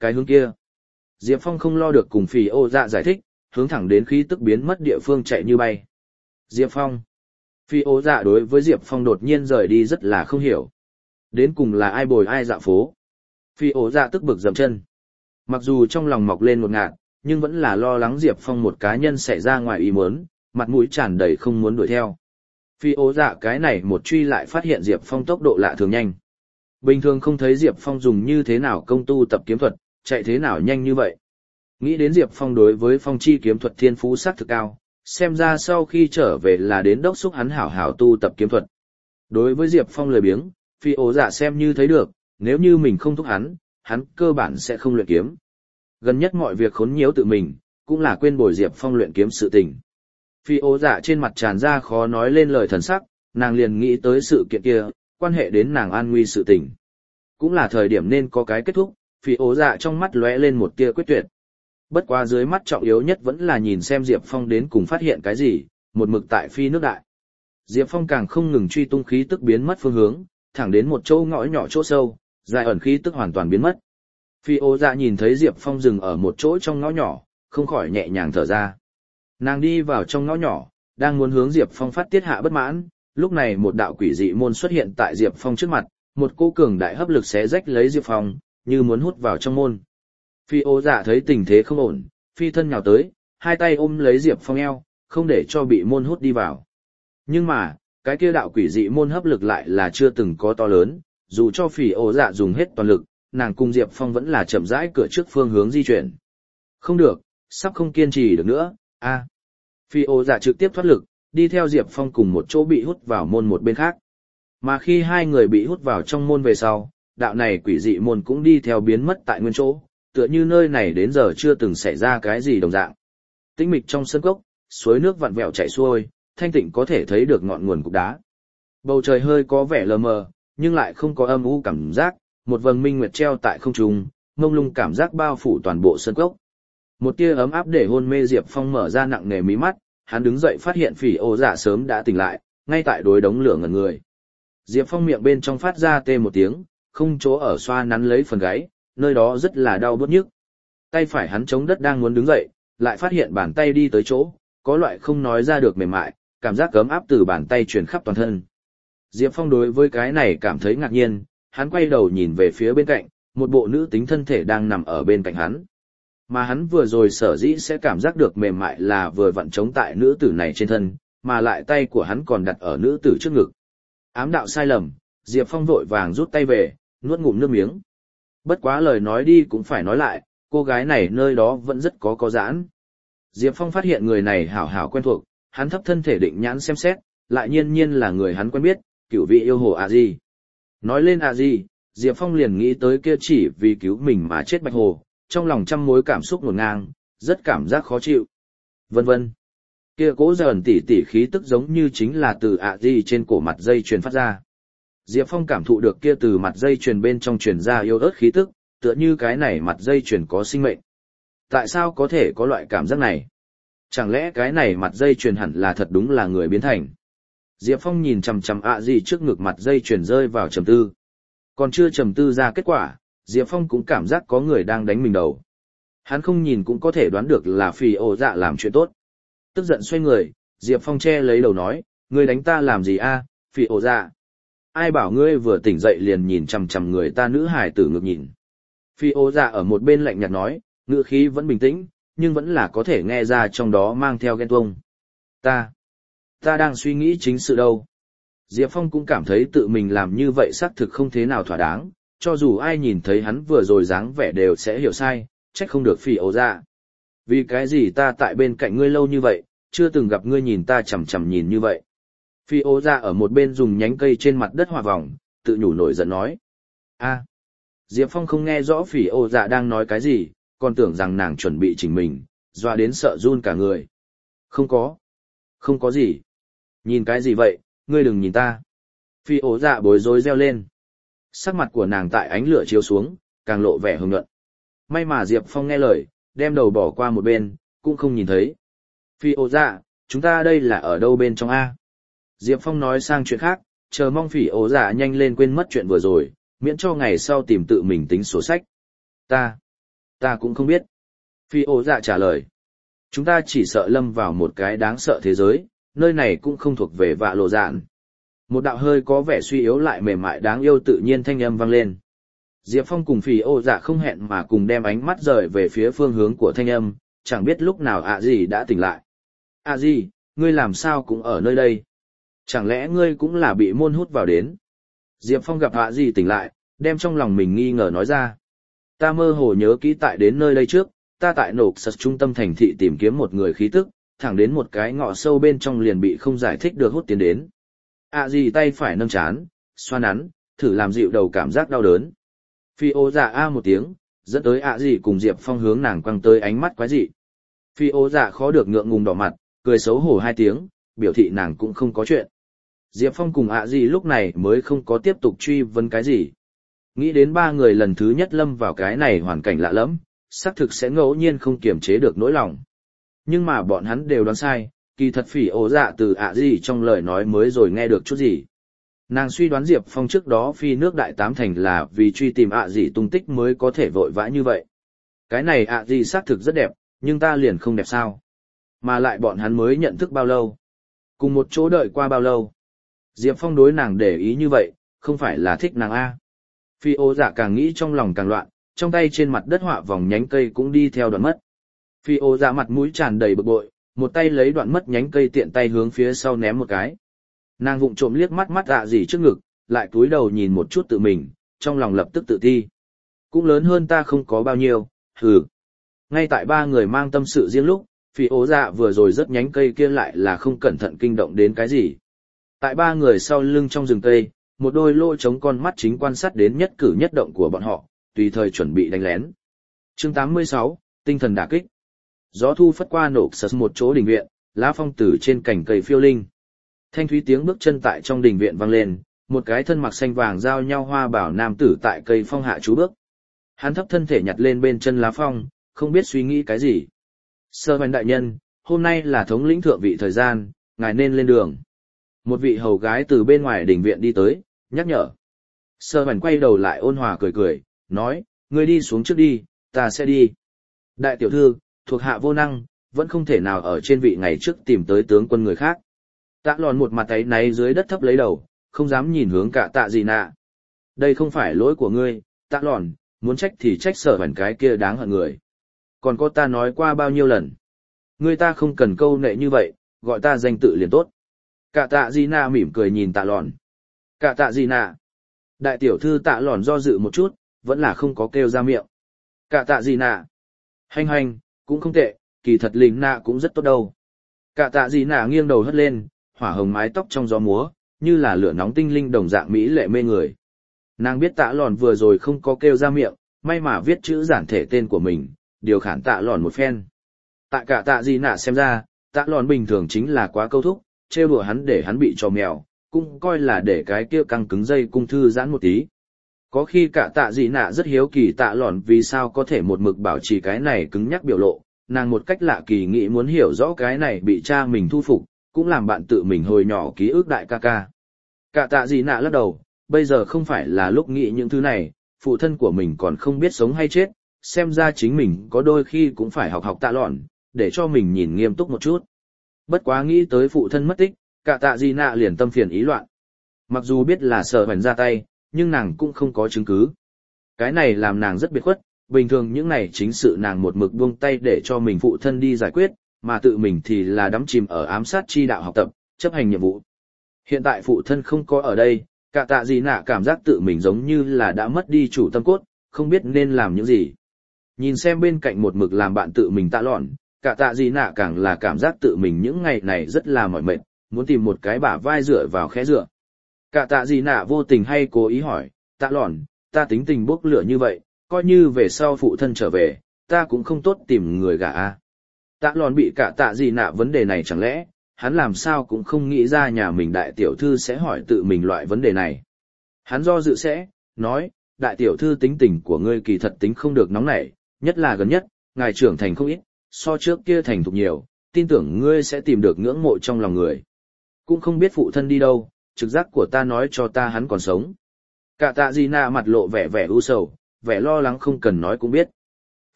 cái hướng kia. Diệp Phong không lo được cùng Phỉ Ô Dạ giải thích, hướng thẳng đến khí tức biến mất địa phương chạy như bay. Diệp Phong. Phỉ Ô Dạ đối với Diệp Phong đột nhiên rời đi rất là không hiểu. Đến cùng là ai bồi ai dạo phố. Phỉ Ô Dạ tức bực dậm chân. Mặc dù trong lòng mọc lên một ngạt, nhưng vẫn là lo lắng Diệp Phong một cá nhân xảy ra ngoài ý muốn, mặt mũi tràn đầy không muốn đuổi theo. Phi Ô Dạ cái này một truy lại phát hiện Diệp Phong tốc độ lạ thường nhanh. Bình thường không thấy Diệp Phong dùng như thế nào công tu tập kiếm thuật, chạy thế nào nhanh như vậy. Nghĩ đến Diệp Phong đối với phong chi kiếm thuật thiên phú sắc thực cao, xem ra sau khi trở về là đến đốc xúc hắn hảo hảo tu tập kiếm thuật. Đối với Diệp Phong lười biếng, Phi Ô Dạ xem như thấy được, nếu như mình không thúc hắn cơ bản sẽ không luyện kiếm. Gần nhất mọi việc khốn nhiễu tự mình, cũng là quên bồi Diệp Phong luyện kiếm sự tình. Phi Ô Dạ trên mặt tràn ra khó nói lên lời thần sắc, nàng liền nghĩ tới sự kiện kia, quan hệ đến nàng an nguy sự tình. Cũng là thời điểm nên có cái kết thúc, Phi Ô Dạ trong mắt lóe lên một tia quyết tuyệt. Bất quá dưới mắt trọng yếu nhất vẫn là nhìn xem Diệp Phong đến cùng phát hiện cái gì, một mực tại phi nước đại. Diệp Phong càng không ngừng truy tung khí tức biến mất phương hướng, thẳng đến một chỗ ngõ nhỏ chỗ sâu, dài ẩn khí tức hoàn toàn biến mất. Phi Ô Dạ nhìn thấy Diệp Phong dừng ở một chỗ trong ngõ nhỏ, không khỏi nhẹ nhàng thở ra. Nàng đi vào trong ngõ nhỏ, đang muốn hướng Diệp Phong phát tiết hạ bất mãn, lúc này một đạo quỷ dị môn xuất hiện tại Diệp Phong trước mặt, một cô cường đại hấp lực xé rách lấy Diệp Phong, như muốn hút vào trong môn. Phi Ô Dạ thấy tình thế không ổn, phi thân nhào tới, hai tay ôm lấy Diệp Phong eo, không để cho bị môn hút đi vào. Nhưng mà, cái kia đạo quỷ dị môn hấp lực lại là chưa từng có to lớn, dù cho Phi Ô Dạ dùng hết toàn lực, nàng cùng Diệp Phong vẫn là chậm rãi cửa trước phương hướng di chuyển. Không được, sắp không kiên trì được nữa, a. Phi Ô Dạ trực tiếp thoát lực, đi theo Diệp Phong cùng một chỗ bị hút vào môn một bên khác. Mà khi hai người bị hút vào trong môn về sau, đạo này quỷ dị môn cũng đi theo biến mất tại nguyên chỗ, tựa như nơi này đến giờ chưa từng xảy ra cái gì đồng dạng. Tĩnh mịch trong sân cốc, suối nước vặn vẹo chảy xuôi, thanh tịnh có thể thấy được ngọn nguồn cục đá. Bầu trời hơi có vẻ lờ mờ, nhưng lại không có âm u cảm giác, một vầng minh nguyệt treo tại không trung, mông lung cảm giác bao phủ toàn bộ sân cốc. Một tia ấm áp để hôn mê Diệp Phong mở ra nặng nề mí mắt, hắn đứng dậy phát hiện Phỉ Ô Dạ sớm đã tỉnh lại, ngay tại đối đống lửa ngẩn người. Diệp Phong miệng bên trong phát ra tê một tiếng, không chỗ ở xoa nắn lấy phần gáy, nơi đó rất là đau bứt nhức. Tay phải hắn chống đất đang muốn đứng dậy, lại phát hiện bàn tay đi tới chỗ, có loại không nói ra được mềm mại, cảm giác ấm áp từ bàn tay truyền khắp toàn thân. Diệp Phong đối với cái này cảm thấy ngạc nhiên, hắn quay đầu nhìn về phía bên cạnh, một bộ nữ tính thân thể đang nằm ở bên cạnh hắn. Mà hắn vừa rồi sở dĩ sẽ cảm giác được mềm mại là vừa vặn chống tại nữ tử này trên thân, mà lại tay của hắn còn đặt ở nữ tử trước ngực. Ám đạo sai lầm, Diệp Phong vội vàng rút tay về, nuốt ngụm nước miếng. Bất quá lời nói đi cũng phải nói lại, cô gái này nơi đó vẫn rất có giãn. Diệp Phong phát hiện người này hảo hảo quen thuộc, hắn thấp thân thể định nhãn xem xét, lại nhiên nhiên là người hắn quen biết, cửu vị yêu hồ A Di. Nói lên A Di, Diệp Phong liền nghĩ tới kia chỉ vì cứu mình mà chết bạch hồ, trong lòng trăm mối cảm xúc ngổn ngang, rất cảm giác khó chịu. Vân vân. Kia cố dần tỉ tỉ khí tức giống như chính là từ A Di trên cổ mặt dây truyền phát ra. Diệp Phong cảm thụ được kia từ mặt dây truyền bên trong truyền ra yếu ớt khí tức, tựa như cái này mặt dây truyền có sinh mệnh. Tại sao có thể có loại cảm giác này? Chẳng lẽ cái này mặt dây truyền hẳn là thật đúng là người biến thành? Diệp Phong nhìn chằm chằm A Di trước ngực mặt dây truyền rơi vào trầm tư. Còn chưa trầm tư ra kết quả, Diệp Phong cũng cảm giác có người đang đánh mình đầu. Hắn không nhìn cũng có thể đoán được là Phỉ Ô Dạ làm chuyện tốt. Tức giận xoay người, Diệp Phong che lấy đầu nói, ngươi đánh ta làm gì a, Phỉ Ô Dạ? Ai bảo ngươi vừa tỉnh dậy liền nhìn chằm chằm người ta nữ hài tử ngược nhìn. Phỉ Ô Dạ ở một bên lạnh nhạt nói, ngữ khí vẫn bình tĩnh, nhưng vẫn là có thể nghe ra trong đó mang theo ghen tuông. Ta đang suy nghĩ chính sự đâu. Diệp Phong cũng cảm thấy tự mình làm như vậy xác thực không thế nào thỏa đáng, cho dù ai nhìn thấy hắn vừa rồi dáng vẻ đều sẽ hiểu sai, trách không được Phỉ Ô Dạ. Vì cái gì ta tại bên cạnh ngươi lâu như vậy, chưa từng gặp ngươi nhìn ta chằm chằm nhìn như vậy. Phỉ Ô Dạ ở một bên dùng nhánh cây trên mặt đất hòa vòng, tự nhủ nổi giận nói. A. Diệp Phong không nghe rõ Phỉ Ô Dạ đang nói cái gì, còn tưởng rằng nàng chuẩn bị chỉnh mình, doa đến sợ run cả người. Không có gì. Nhìn cái gì vậy, ngươi đừng nhìn ta. Phỉ Ô Dạ bối rối reo lên. Sắc mặt của nàng tại ánh lửa chiếu xuống, càng lộ vẻ hưng nhuận. May mà Diệp Phong nghe lời, đem đầu bỏ qua một bên, cũng không nhìn thấy. Phỉ Ô Dạ, chúng ta đây là ở đâu bên trong A? Diệp Phong nói sang chuyện khác, chờ mong Phỉ Ô Dạ nhanh lên quên mất chuyện vừa rồi, miễn cho ngày sau tìm tự mình tính sổ sách. Ta cũng không biết. Phi ô dạ trả lời. Chúng ta chỉ sợ lâm vào một cái đáng sợ thế giới, nơi này cũng không thuộc về vạ lộ dạn. Một đạo hơi có vẻ suy yếu lại mềm mại đáng yêu tự nhiên thanh âm vang lên. Diệp Phong cùng Phi ô dạ không hẹn mà cùng đem ánh mắt rời về phía phương hướng của thanh âm, chẳng biết lúc nào ạ gì đã tỉnh lại. ạ gì, ngươi làm sao cũng ở nơi đây? Chẳng lẽ ngươi cũng là bị môn hút vào đến? Diệp Phong gặp ạ gì tỉnh lại, đem trong lòng mình nghi ngờ nói ra. Ta mơ hồ nhớ kỹ tại đến nơi đây trước, ta tại nổ sật trung tâm thành thị tìm kiếm một người khí tức, thẳng đến một cái ngõ sâu bên trong liền bị không giải thích được hút tiến đến. ạ gì tay phải nâng chán, xoa nắn, thử làm dịu đầu cảm giác đau đớn. Phi ô dạ a một tiếng, dẫn tới ạ gì cùng Diệp Phong hướng nàng quăng tới ánh mắt quái dị. Phi ô dạ khó được ngượng ngùng đỏ mặt, cười xấu hổ 2 tiếng, biểu thị nàng cũng không có chuyện. Diệp Phong cùng ạ gì lúc này mới không có tiếp tục truy vấn cái gì. Nghĩ đến 3 người lần thứ nhất lâm vào cái này hoàn cảnh lạ lẫm, xác thực sẽ ngẫu nhiên không kiềm chế được nỗi lòng. Nhưng mà bọn hắn đều đoán sai, kỳ thật Phỉ ổ dạ từ ạ gì trong lời nói mới rồi nghe được chút gì. Nàng suy đoán Diệp Phong trước đó phi nước đại tám thành là vì truy tìm ạ gì tung tích mới có thể vội vã như vậy. Cái này ạ gì xác thực rất đẹp, nhưng ta liền không đẹp sao. Mà lại bọn hắn mới nhận thức bao lâu. Cùng một chỗ đợi qua bao lâu. Diệp Phong đối nàng để ý như vậy, không phải là thích nàng A. Phi ô dạ càng nghĩ trong lòng càng loạn, trong tay trên mặt đất họa vòng nhánh cây cũng đi theo đoạn mất. Phi ô dạ mặt mũi tràn đầy bực bội, một tay lấy đoạn mất nhánh cây tiện tay hướng phía sau ném một cái. Nàng vụng trộm liếc mắt mắt ạ gì trước ngực, lại cúi đầu nhìn một chút tự mình, trong lòng lập tức tự ti. Cũng lớn hơn ta không có bao nhiêu, hừ. Ngay tại 3 người mang tâm sự riêng lúc, Phi ố dạ vừa rồi rất nhánh cây kia lại là không cẩn thận kinh động đến cái gì. Tại 3 người sau lưng trong rừng cây, một đôi lỗ trống con mắt chính quan sát đến nhất cử nhất động của bọn họ, tùy thời chuẩn bị đánh lén. Chương 86, tinh thần đả kích. Gió thu phất qua nổ sật một chỗ đình viện, lá phong tử trên cành cây phiêu linh. Thanh thúy tiếng bước chân tại trong đình viện vang lên, một cái thân mặc xanh vàng giao nhau hoa bảo nam tử tại cây phong hạ chú bước. Hắn thấp thân thể nhặt lên bên chân lá phong, không biết suy nghĩ cái gì. Sơ Hoành đại nhân, hôm nay là thống lĩnh thượng vị thời gian, ngài nên lên đường. Một vị hầu gái từ bên ngoài đình viện đi tới, nhắc nhở. Sơ Hoành quay đầu lại ôn hòa cười cười, nói, ngươi đi xuống trước đi, ta sẽ đi. Đại tiểu thư, thuộc hạ vô năng, vẫn không thể nào ở trên vị ngày trước tìm tới tướng quân người khác. Tạ lòn một mặt áy náy dưới đất thấp lấy đầu, không dám nhìn hướng cả tạ gì nạ. Đây không phải lỗi của ngươi, tạ lòn, muốn trách thì trách Sở Hoành cái kia đáng hận người. Còn có ta nói qua bao nhiêu lần. Ngươi ta không cần câu nệ như vậy, gọi ta danh tự liền tốt. Cả tạ gì nạ mỉm cười nhìn tạ lòn. Cả tạ gì nạ. Đại tiểu thư tạ lòn do dự một chút, vẫn là không có kêu ra miệng. Cả tạ gì nạ. Hành hành, cũng không tệ, kỳ thật lính nạ cũng rất tốt đâu. Cả tạ gì nạ nghiêng đầu hất lên, hỏa hồng mái tóc trong gió múa, như là lửa nóng tinh linh đồng dạng mỹ lệ mê người. Nàng biết tạ lòn vừa rồi không có kêu ra miệng, may mà viết chữ giản thể tên của mình, điều khản tạ lòn một phen. Tại cả tạ gì nạ xem ra, tạ lòn bình thường chính là quá câu thúc, trêu đùa hắn để hắn bị trò mèo, cũng coi là để cái kia căng cứng dây cung thư giãn một tí. Có khi cả tạ gì nạ rất hiếu kỳ tạ lòn vì sao có thể một mực bảo trì cái này cứng nhắc biểu lộ, nàng một cách lạ kỳ nghĩ muốn hiểu rõ cái này bị cha mình thu phục, cũng làm bạn tự mình hồi nhỏ ký ức đại ca ca. Cả tạ gì nạ lắc đầu, bây giờ không phải là lúc nghĩ những thứ này, phụ thân của mình còn không biết sống hay chết, xem ra chính mình có đôi khi cũng phải học học tạ lòn, để cho mình nhìn nghiêm túc một chút. Bất quá nghĩ tới phụ thân mất tích, cả tạ gì nạ liền tâm phiền ý loạn. Mặc dù biết là Sở Hoành ra tay, nhưng nàng cũng không có chứng cứ. Cái này làm nàng rất biệt khuất, bình thường những này chính sự nàng một mực buông tay để cho mình phụ thân đi giải quyết, mà tự mình thì là đắm chìm ở ám sát chi đạo học tập, chấp hành nhiệm vụ. Hiện tại phụ thân không có ở đây, cả tạ gì nạ cảm giác tự mình giống như là đã mất đi chủ tâm cốt, không biết nên làm những gì. Nhìn xem bên cạnh một mực làm bạn tự mình tạ lọn, cả tạ gì nạ càng là cảm giác tự mình những ngày này rất là mỏi mệt, muốn tìm một cái bả vai dựa vào khẽ dựa. Cả tạ gì nạ vô tình hay cố ý hỏi, tạ lọn, ta tính tình bốc lửa như vậy, coi như về sau phụ thân trở về, ta cũng không tốt tìm người gả a. Tạ lọn bị cả tạ gì nạ vấn đề này chẳng lẽ, hắn làm sao cũng không nghĩ ra nhà mình đại tiểu thư sẽ hỏi tự mình loại vấn đề này. Hắn do dự sẽ, nói, đại tiểu thư tính tình của ngươi kỳ thật tính không được nóng nảy, nhất là gần nhất, ngài trưởng thành không ít, so trước kia thành thục nhiều, tin tưởng ngươi sẽ tìm được ngưỡng mộ trong lòng người. Cũng không biết phụ thân đi đâu, trực giác của ta nói cho ta hắn còn sống. Cả tạ gì nạ mặt lộ vẻ vẻ u sầu, vẻ lo lắng không cần nói cũng biết.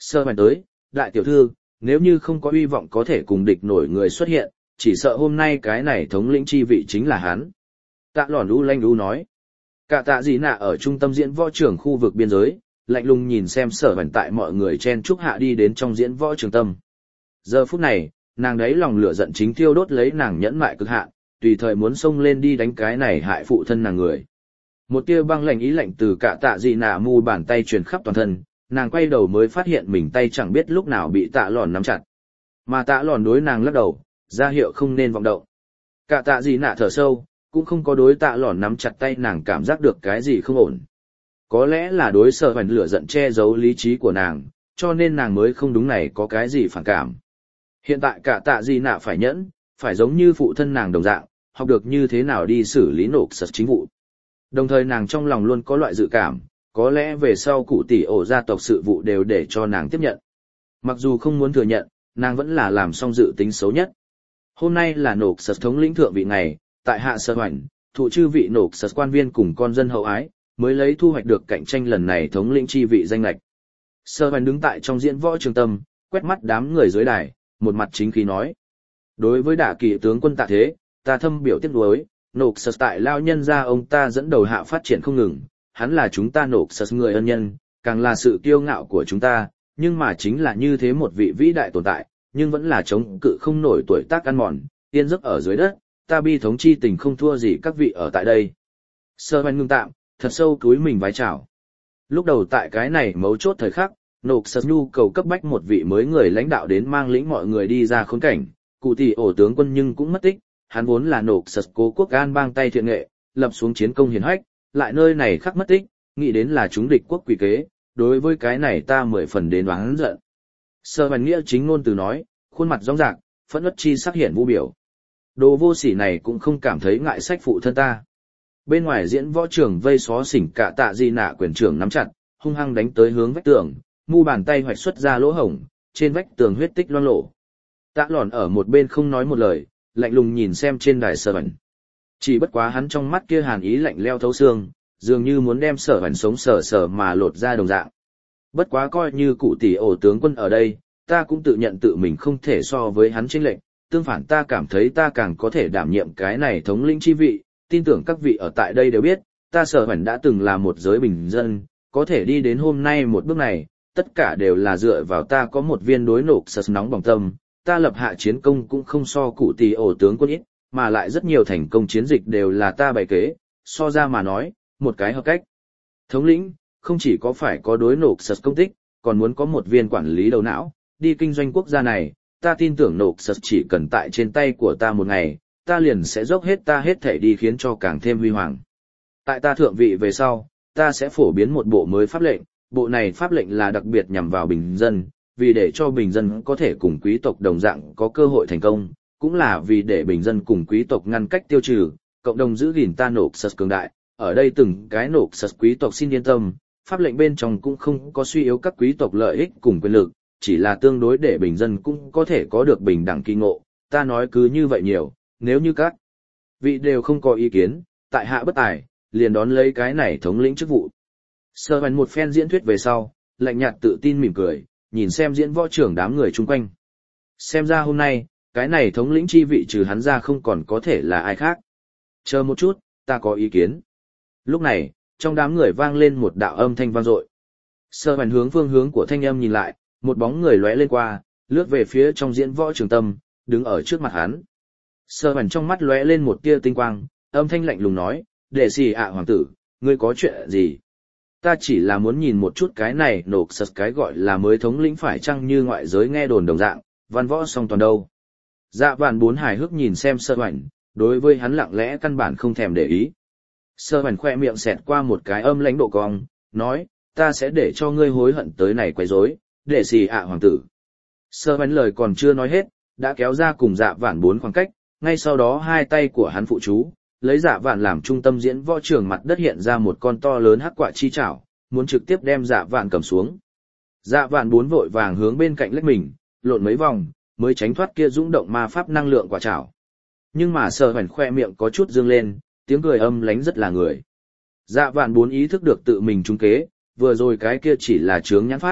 Sơ Bèn tới, đại tiểu thư, nếu như không có hy vọng có thể cùng địch nổi người xuất hiện, chỉ sợ hôm nay cái này thống lĩnh chi vị chính là hắn. Tạ lòn lũ lanh lũ nói. Cả tạ gì nạ ở trung tâm diễn võ trường khu vực biên giới, lạnh lùng nhìn xem Sở Bèn tại mọi người chen chúc hạ đi đến trong diễn võ trường tâm. Giờ phút này, nàng đấy lòng lửa giận chính thiêu đốt lấy nàng nhẫn mại cực hạn, tùy thời muốn xông lên đi đánh cái này hại phụ thân nàng người. Một tia băng lạnh ý lạnh từ cả tạ gì nạ mu bàn tay truyền khắp toàn thân, nàng quay đầu mới phát hiện mình tay chẳng biết lúc nào bị tạ lòn nắm chặt. Mà tạ lòn đối nàng lắc đầu, ra hiệu không nên vọng động. Cả tạ gì nạ thở sâu, cũng không có đối tạ lòn nắm chặt tay nàng cảm giác được cái gì không ổn. Có lẽ là đối Sở Bèn lửa giận che giấu lý trí của nàng, cho nên nàng mới không đúng này có cái gì phản cảm. Hiện tại cả tạ gì nạ phải nhẫn, phải giống như phụ thân nàng đồng dạng, học được như thế nào đi xử lý nộp sật chính vụ. Đồng thời nàng trong lòng luôn có loại dự cảm, có lẽ về sau cụ tỷ ổ gia tộc sự vụ đều để cho nàng tiếp nhận. Mặc dù không muốn thừa nhận, nàng vẫn là làm xong dự tính xấu nhất. Hôm nay là nộp sật thống lĩnh thượng vị ngày, tại hạ Sở Hoành, thụ chư vị nộp sật quan viên cùng con dân hậu ái, mới lấy thu hoạch được cạnh tranh lần này thống lĩnh chi vị danh lệch. Sở Hoành đứng tại trong diễn võ trường tâm, quét mắt đám người dưới đài, một mặt chính khí nói. Đối với đả kỵ tướng quân Tạ Thế, ta thâm biểu tiếc nuối, nộp sật tại lao nhân ra ông ta dẫn đầu hạ phát triển không ngừng, hắn là chúng ta nộp sật người ân nhân, càng là sự kiêu ngạo của chúng ta, nhưng mà chính là như thế một vị vĩ đại tồn tại, nhưng vẫn là chống cự không nổi tuổi tác ăn mòn, yên giấc ở dưới đất, ta bi thống chi tình không thua gì các vị ở tại đây. Sơ Hoành ngưng tạm, thật sâu cúi mình vái chào. Lúc đầu tại cái này mấu chốt thời khắc, nộp sật nhu cầu cấp bách một vị mới người lãnh đạo đến mang lĩnh mọi người đi ra khốn cảnh, cụ tỷ ổ tướng quân nhưng cũng mất tích, hắn vốn là nộp sật cố quốc an bang tay thiện nghệ, lập xuống chiến công hiển hách, lại nơi này khắc mất tích, nghĩ đến là chúng địch quốc quỷ kế, đối với cái này ta 10 phần đến oán giận. Sơ Hoành nghĩa chính ngôn từ nói, khuôn mặt rõ ràng, phẫn uất chi sắc hiện vũ biểu. Đồ vô sỉ này cũng không cảm thấy ngại sách phụ thân ta. Bên ngoài diễn võ trường vây xó xỉnh cả tạ di nạ quyền trưởng nắm chặt, hung hăng đánh tới hướng vách tường, mu bàn tay hoạch xuất ra lỗ hổng, trên vách tường huyết tích loang lổ. Tạ lòn ở một bên không nói một lời, lạnh lùng nhìn xem trên đài Sở Hoành. Chỉ bất quá hắn trong mắt kia hàn ý lạnh leo thấu xương, dường như muốn đem Sở Hoành sống sờ sờ mà lột ra đồng dạng. Bất quá coi như cụ tỷ ổ tướng quân ở đây, ta cũng tự nhận tự mình không thể so với hắn chênh lệch, tương phản ta cảm thấy ta càng có thể đảm nhiệm cái này thống lĩnh chi vị, tin tưởng các vị ở tại đây đều biết, ta Sở Hoành đã từng là một giới bình dân, có thể đi đến hôm nay một bước này, tất cả đều là dựa vào ta có một viên đối nộp sật nóng bỏng tâm, ta lập hạ chiến công cũng không so cụ tỷ ổ tướng quân ít, mà lại rất nhiều thành công chiến dịch đều là ta bày kế, so ra mà nói, một cái hợp cách. Thống lĩnh, không chỉ có phải có đối nộp sật công tích, còn muốn có một viên quản lý đầu não, đi kinh doanh quốc gia này, ta tin tưởng nộp sật chỉ cần tại trên tay của ta một ngày, ta liền sẽ dốc hết ta hết thể đi khiến cho càng thêm huy hoàng. Tại ta thượng vị về sau, ta sẽ phổ biến một bộ mới pháp lệnh, bộ này pháp lệnh là đặc biệt nhằm vào bình dân, vì để cho bình dân có thể cùng quý tộc đồng dạng có cơ hội thành công, cũng là vì để bình dân cùng quý tộc ngăn cách tiêu trừ, cộng đồng giữ gìn ta nộp sật cường đại. Ở đây từng cái nộp sật quý tộc xin yên tâm, pháp lệnh bên trong cũng không có suy yếu các quý tộc lợi ích cùng quyền lực, chỉ là tương đối để bình dân cũng có thể có được bình đẳng kỳ ngộ. Ta nói cứ như vậy nhiều, nếu như các vị đều không có ý kiến, tại hạ bất tài, liền đón lấy cái này thống lĩnh chức vụ. Sở Hoành một phen diễn thuyết về sau, lạnh nhạt tự tin mỉm cười, nhìn xem diễn võ trưởng đám người chung quanh. Xem ra hôm nay, cái này thống lĩnh chi vị trừ hắn ra không còn có thể là ai khác. Chờ một chút, ta có ý kiến. Lúc này, trong đám người vang lên một đạo âm thanh vang dội. Sở Hoành hướng phương hướng của thanh âm nhìn lại, một bóng người lóe lên qua, lướt về phía trong diễn võ trường tâm, đứng ở trước mặt hắn. Sở Hoành trong mắt lóe lên một tia tinh quang, âm thanh lạnh lùng nói, đệ sĩ ạ hoàng tử, ngươi có chuyện gì? Ta chỉ là muốn nhìn một chút cái này nộp sật cái gọi là mới thống lĩnh phải chăng như ngoại giới nghe đồn đồng dạng, văn võ song toàn đâu. Dạ Vạn Bốn hài hước nhìn xem Sở Hoành, đối với hắn lặng lẽ căn bản không thèm để ý. Sở Hoành khoe miệng xẹt qua một cái âm lãnh độ cong, nói, ta sẽ để cho ngươi hối hận tới này quấy rối, đệ sĩ ạ hoàng tử. Sở Hoành lời còn chưa nói hết, đã kéo ra cùng Dạ Vạn Bốn khoảng cách, ngay sau đó hai tay của hắn phụ chú, lấy Dạ Vạn làm trung tâm diễn võ trường mặt đất hiện ra một con to lớn hắc quạ chi chảo, muốn trực tiếp đem Dạ Vạn cầm xuống. Dạ Vạn Bốn vội vàng hướng bên cạnh lách mình, lộn mấy vòng, mới tránh thoát kia dũng động ma pháp năng lượng quả chảo. Nhưng mà Sở Hoành khoe miệng có chút dương lên, tiếng cười âm lánh rất là người. Dạ Vạn Bốn ý thức được tự mình trúng kế, vừa rồi cái kia chỉ là chướng nhãn pháp,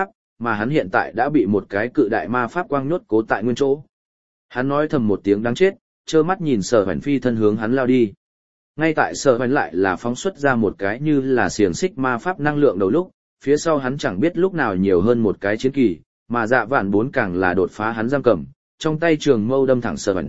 mà hắn hiện tại đã bị một cái cự đại ma pháp quang nhốt cố tại nguyên chỗ. Hắn nói thầm một tiếng đáng chết, trơ mắt nhìn Sở Hoành phi thân hướng hắn lao đi. Ngay tại Sở Hoành lại là phóng xuất ra một cái như là xiềng xích ma pháp năng lượng đầu lúc, phía sau hắn chẳng biết lúc nào nhiều hơn một cái chiến kỳ, mà Dạ Vạn 4 càng là đột phá hắn giam cầm, trong tay trường mâu đâm thẳng Sở Hoành.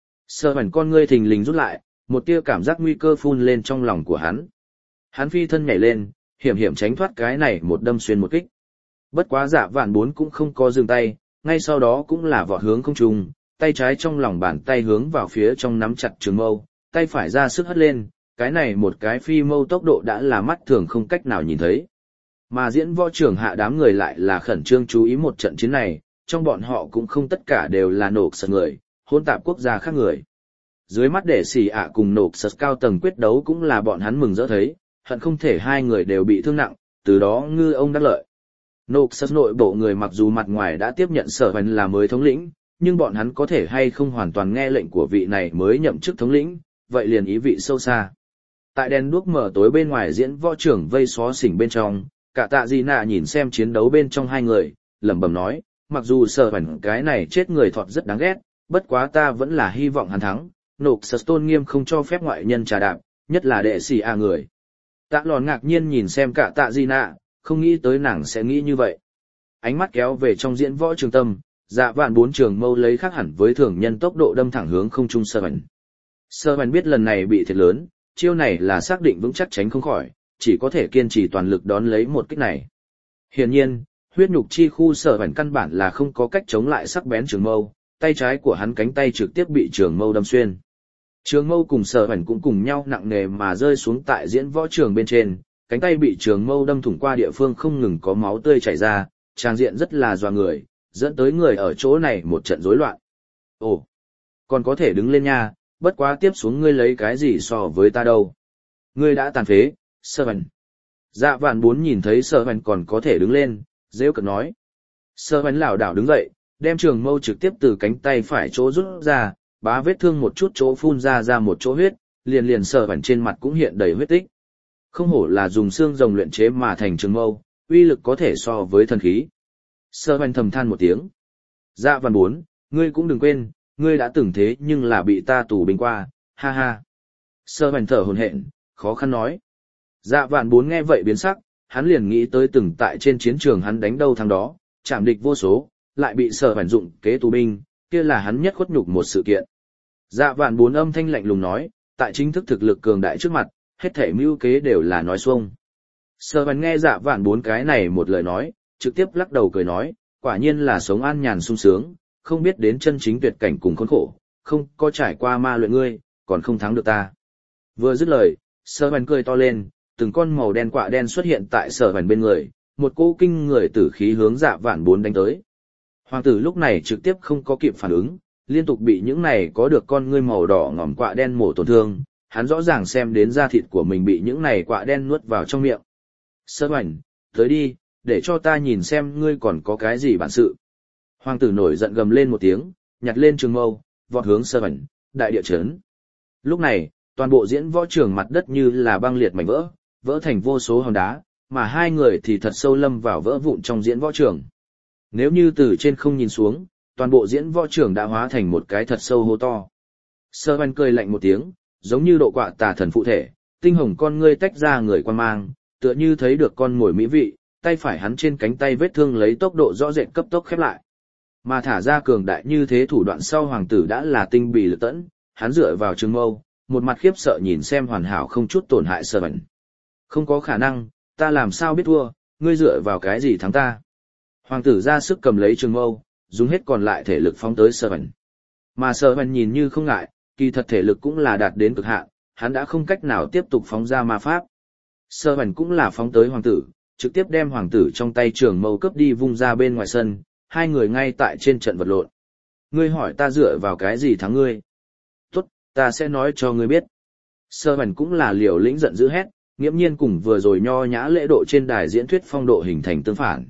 Sở Hoành con ngươi thình lình rút lại, một tia cảm giác nguy cơ phun lên trong lòng của hắn. Hắn phi thân nhảy lên, hiểm hiểm tránh thoát cái này một đâm xuyên một kích. Bất quá Dạ Vạn 4 cũng không có dừng tay, ngay sau đó cũng là vọt hướng không trung, tay trái trong lòng bàn tay hướng vào phía trong nắm chặt trường mâu, tay phải ra sức hất lên, cái này một cái phi mâu tốc độ đã là mắt thường không cách nào nhìn thấy. Mà diễn võ trưởng hạ đám người lại là khẩn trương chú ý một trận chiến này, trong bọn họ cũng không tất cả đều là nộp sật người, hôn tạp quốc gia khác người. Dưới mắt để xì ạ cùng nộp sật cao tầng quyết đấu cũng là bọn hắn mừng rỡ thấy, hận không thể hai người đều bị thương nặng, từ đó ngư ông đắc lợi. Nộp sật nội bộ người mặc dù mặt ngoài đã tiếp nhận Sở Hoành là mới thống lĩnh, nhưng bọn hắn có thể hay không hoàn toàn nghe lệnh của vị này mới nhậm chức thống lĩnh, vậy liền ý vị sâu xa. Tại đèn đuốc mở tối bên ngoài diễn võ trưởng vây xó xỉnh bên trong, cả Tạ Dị Nạ nhìn xem chiến đấu bên trong hai người, lẩm bẩm nói, mặc dù Sở Hoành cái này chết người thọt rất đáng ghét, bất quá ta vẫn là hy vọng hắn thắng, nộp sật tôn nghiêm không cho phép ngoại nhân trà đạp, nhất là đệ sĩ a người. Tạ Lòn ngạc nhiên nhìn xem cả Tạ Dị Nạ, không nghĩ tới nàng sẽ nghĩ như vậy. Ánh mắt kéo về trong diễn võ trường tâm, Dạ Vạn 4 trường mâu lấy khác hẳn với thường nhân tốc độ đâm thẳng hướng không trung Sở Hoành. Sở Hoành biết lần này bị thiệt lớn, chiêu này là xác định vững chắc tránh không khỏi, chỉ có thể kiên trì toàn lực đón lấy một kích này. Hiển nhiên, huyết nhục chi khu Sở Hoành căn bản là không có cách chống lại sắc bén trường mâu, tay trái của hắn cánh tay trực tiếp bị trường mâu đâm xuyên. Trường mâu cùng Sở Hoành cũng cùng nhau nặng nề mà rơi xuống tại diễn võ trường bên trên, cánh tay bị trường mâu đâm thủng qua địa phương không ngừng có máu tươi chảy ra, tràng diện rất là dọa người, dẫn tới người ở chỗ này một trận rối loạn. Ồ, còn có thể đứng lên nha, bất quá tiếp xuống ngươi lấy cái gì so với ta đâu. Ngươi đã tàn phế, Sở Hoành. Dạ Vạn 4 nhìn thấy Sở Hoành còn có thể đứng lên, rêu cợt nói. Sở Hoành lảo đảo đứng dậy, đem trường mâu trực tiếp từ cánh tay phải chỗ rút ra, bá vết thương một chút chỗ phun ra một chỗ huyết, liền Sở Hoành trên mặt cũng hiện đầy huyết tích. Không hổ là dùng xương rồng luyện chế mà thành trường mâu, uy lực có thể so với thần khí. Sở Hoành thầm than một tiếng. Dạ Vạn 4, ngươi cũng đừng quên, ngươi đã từng thế nhưng là bị ta tù binh qua, ha ha. Sở Hoành thở hổn hển, khó khăn nói. Dạ Vạn 4 nghe vậy biến sắc, hắn liền nghĩ tới từng tại trên chiến trường hắn đánh đâu thắng đó, chạm địch vô số, lại bị Sở Hoành dụng kế tù binh, kia là hắn nhất khuất nhục một sự kiện. Dạ Vạn 4 âm thanh lạnh lùng nói, tại chính thức thực lực cường đại trước mặt, hết thể mưu kế đều là nói xuông. Sở Hoành nghe Dạ Vạn 4 cái này một lời nói, trực tiếp lắc đầu cười nói, quả nhiên là sống an nhàn sung sướng, không biết đến chân chính tuyệt cảnh cùng khốn khổ, không có trải qua ma luyện ngươi, còn không thắng được ta. Vừa dứt lời, Sở Hoành cười to lên, từng con màu đen quạ đen xuất hiện tại Sở Hoành bên người, một cỗ kinh người tử khí hướng Dạ Vạn 4 đánh tới. Hoàng tử lúc này trực tiếp không có kịp phản ứng, liên tục bị những này có được con ngươi màu đỏ ngòm quạ đen mổ tổn thương, hắn rõ ràng xem đến da thịt của mình bị những này quạ đen nuốt vào trong miệng. Sở Hoành, tới đi, để cho ta nhìn xem ngươi còn có cái gì bản sự. Hoàng tử nổi giận gầm lên một tiếng, nhặt lên trường mâu, vọt hướng Sở Hoành, đại địa chấn. Lúc này, toàn bộ diễn võ trường mặt đất như là băng liệt mảnh vỡ, vỡ thành vô số hòn đá, mà hai người thì thật sâu lâm vào vỡ vụn trong diễn võ trường. Nếu như từ trên không nhìn xuống, toàn bộ diễn võ trường đã hóa thành một cái thật sâu hố to. Sở Hoành cười lạnh một tiếng, giống như độ quạ tà thần phụ thể, tinh hồng con ngươi tách ra người quan mang, tựa như thấy được con mồi mỹ vị, tay phải hắn trên cánh tay vết thương lấy tốc độ rõ rệt cấp tốc khép lại. Mà thả ra cường đại như thế thủ đoạn sau hoàng tử đã là tinh bì lực tẫn, hắn dựa vào trường mâu, một mặt khiếp sợ nhìn xem hoàn hảo không chút tổn hại Sở Hoành. Không có khả năng, ta làm sao biết thua, ngươi dựa vào cái gì thắng ta. Hoàng tử ra sức cầm lấy trường mâu, dùng hết còn lại thể lực phóng tới Sở Hoành. Mà Sở Hoành nhìn như không ngại, kỳ thật thể lực cũng là đạt đến cực hạn, hắn đã không cách nào tiếp tục phóng ra ma pháp. Sở Hoành cũng là phóng tới hoàng tử, trực tiếp đem hoàng tử trong tay trường mâu cướp đi vung ra bên ngoài sân, hai người ngay tại trên trận vật lộn. Ngươi hỏi ta dựa vào cái gì thắng ngươi? Tốt, ta sẽ nói cho ngươi biết. Sở Hoành cũng là liều lĩnh giận dữ hét, nghiễm nhiên cùng vừa rồi nho nhã lễ độ trên đài diễn thuyết phong độ hình thành tương phản.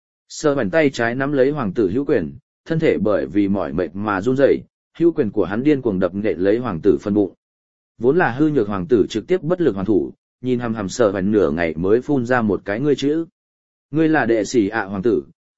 Sở Hoành tay trái nắm lấy hoàng tử hữu quyền, thân thể bởi vì mỏi mệt mà run rẩy, hữu quyền của hắn điên cuồng đập nện lấy hoàng tử phân bụng. Vốn là hư nhược hoàng tử trực tiếp bất lực hoàn thủ, nhìn hằm hằm Sở Hoành nửa ngày mới phun ra một cái ngươi chữ. Ngươi là đệ sĩ ạ hoàng tử,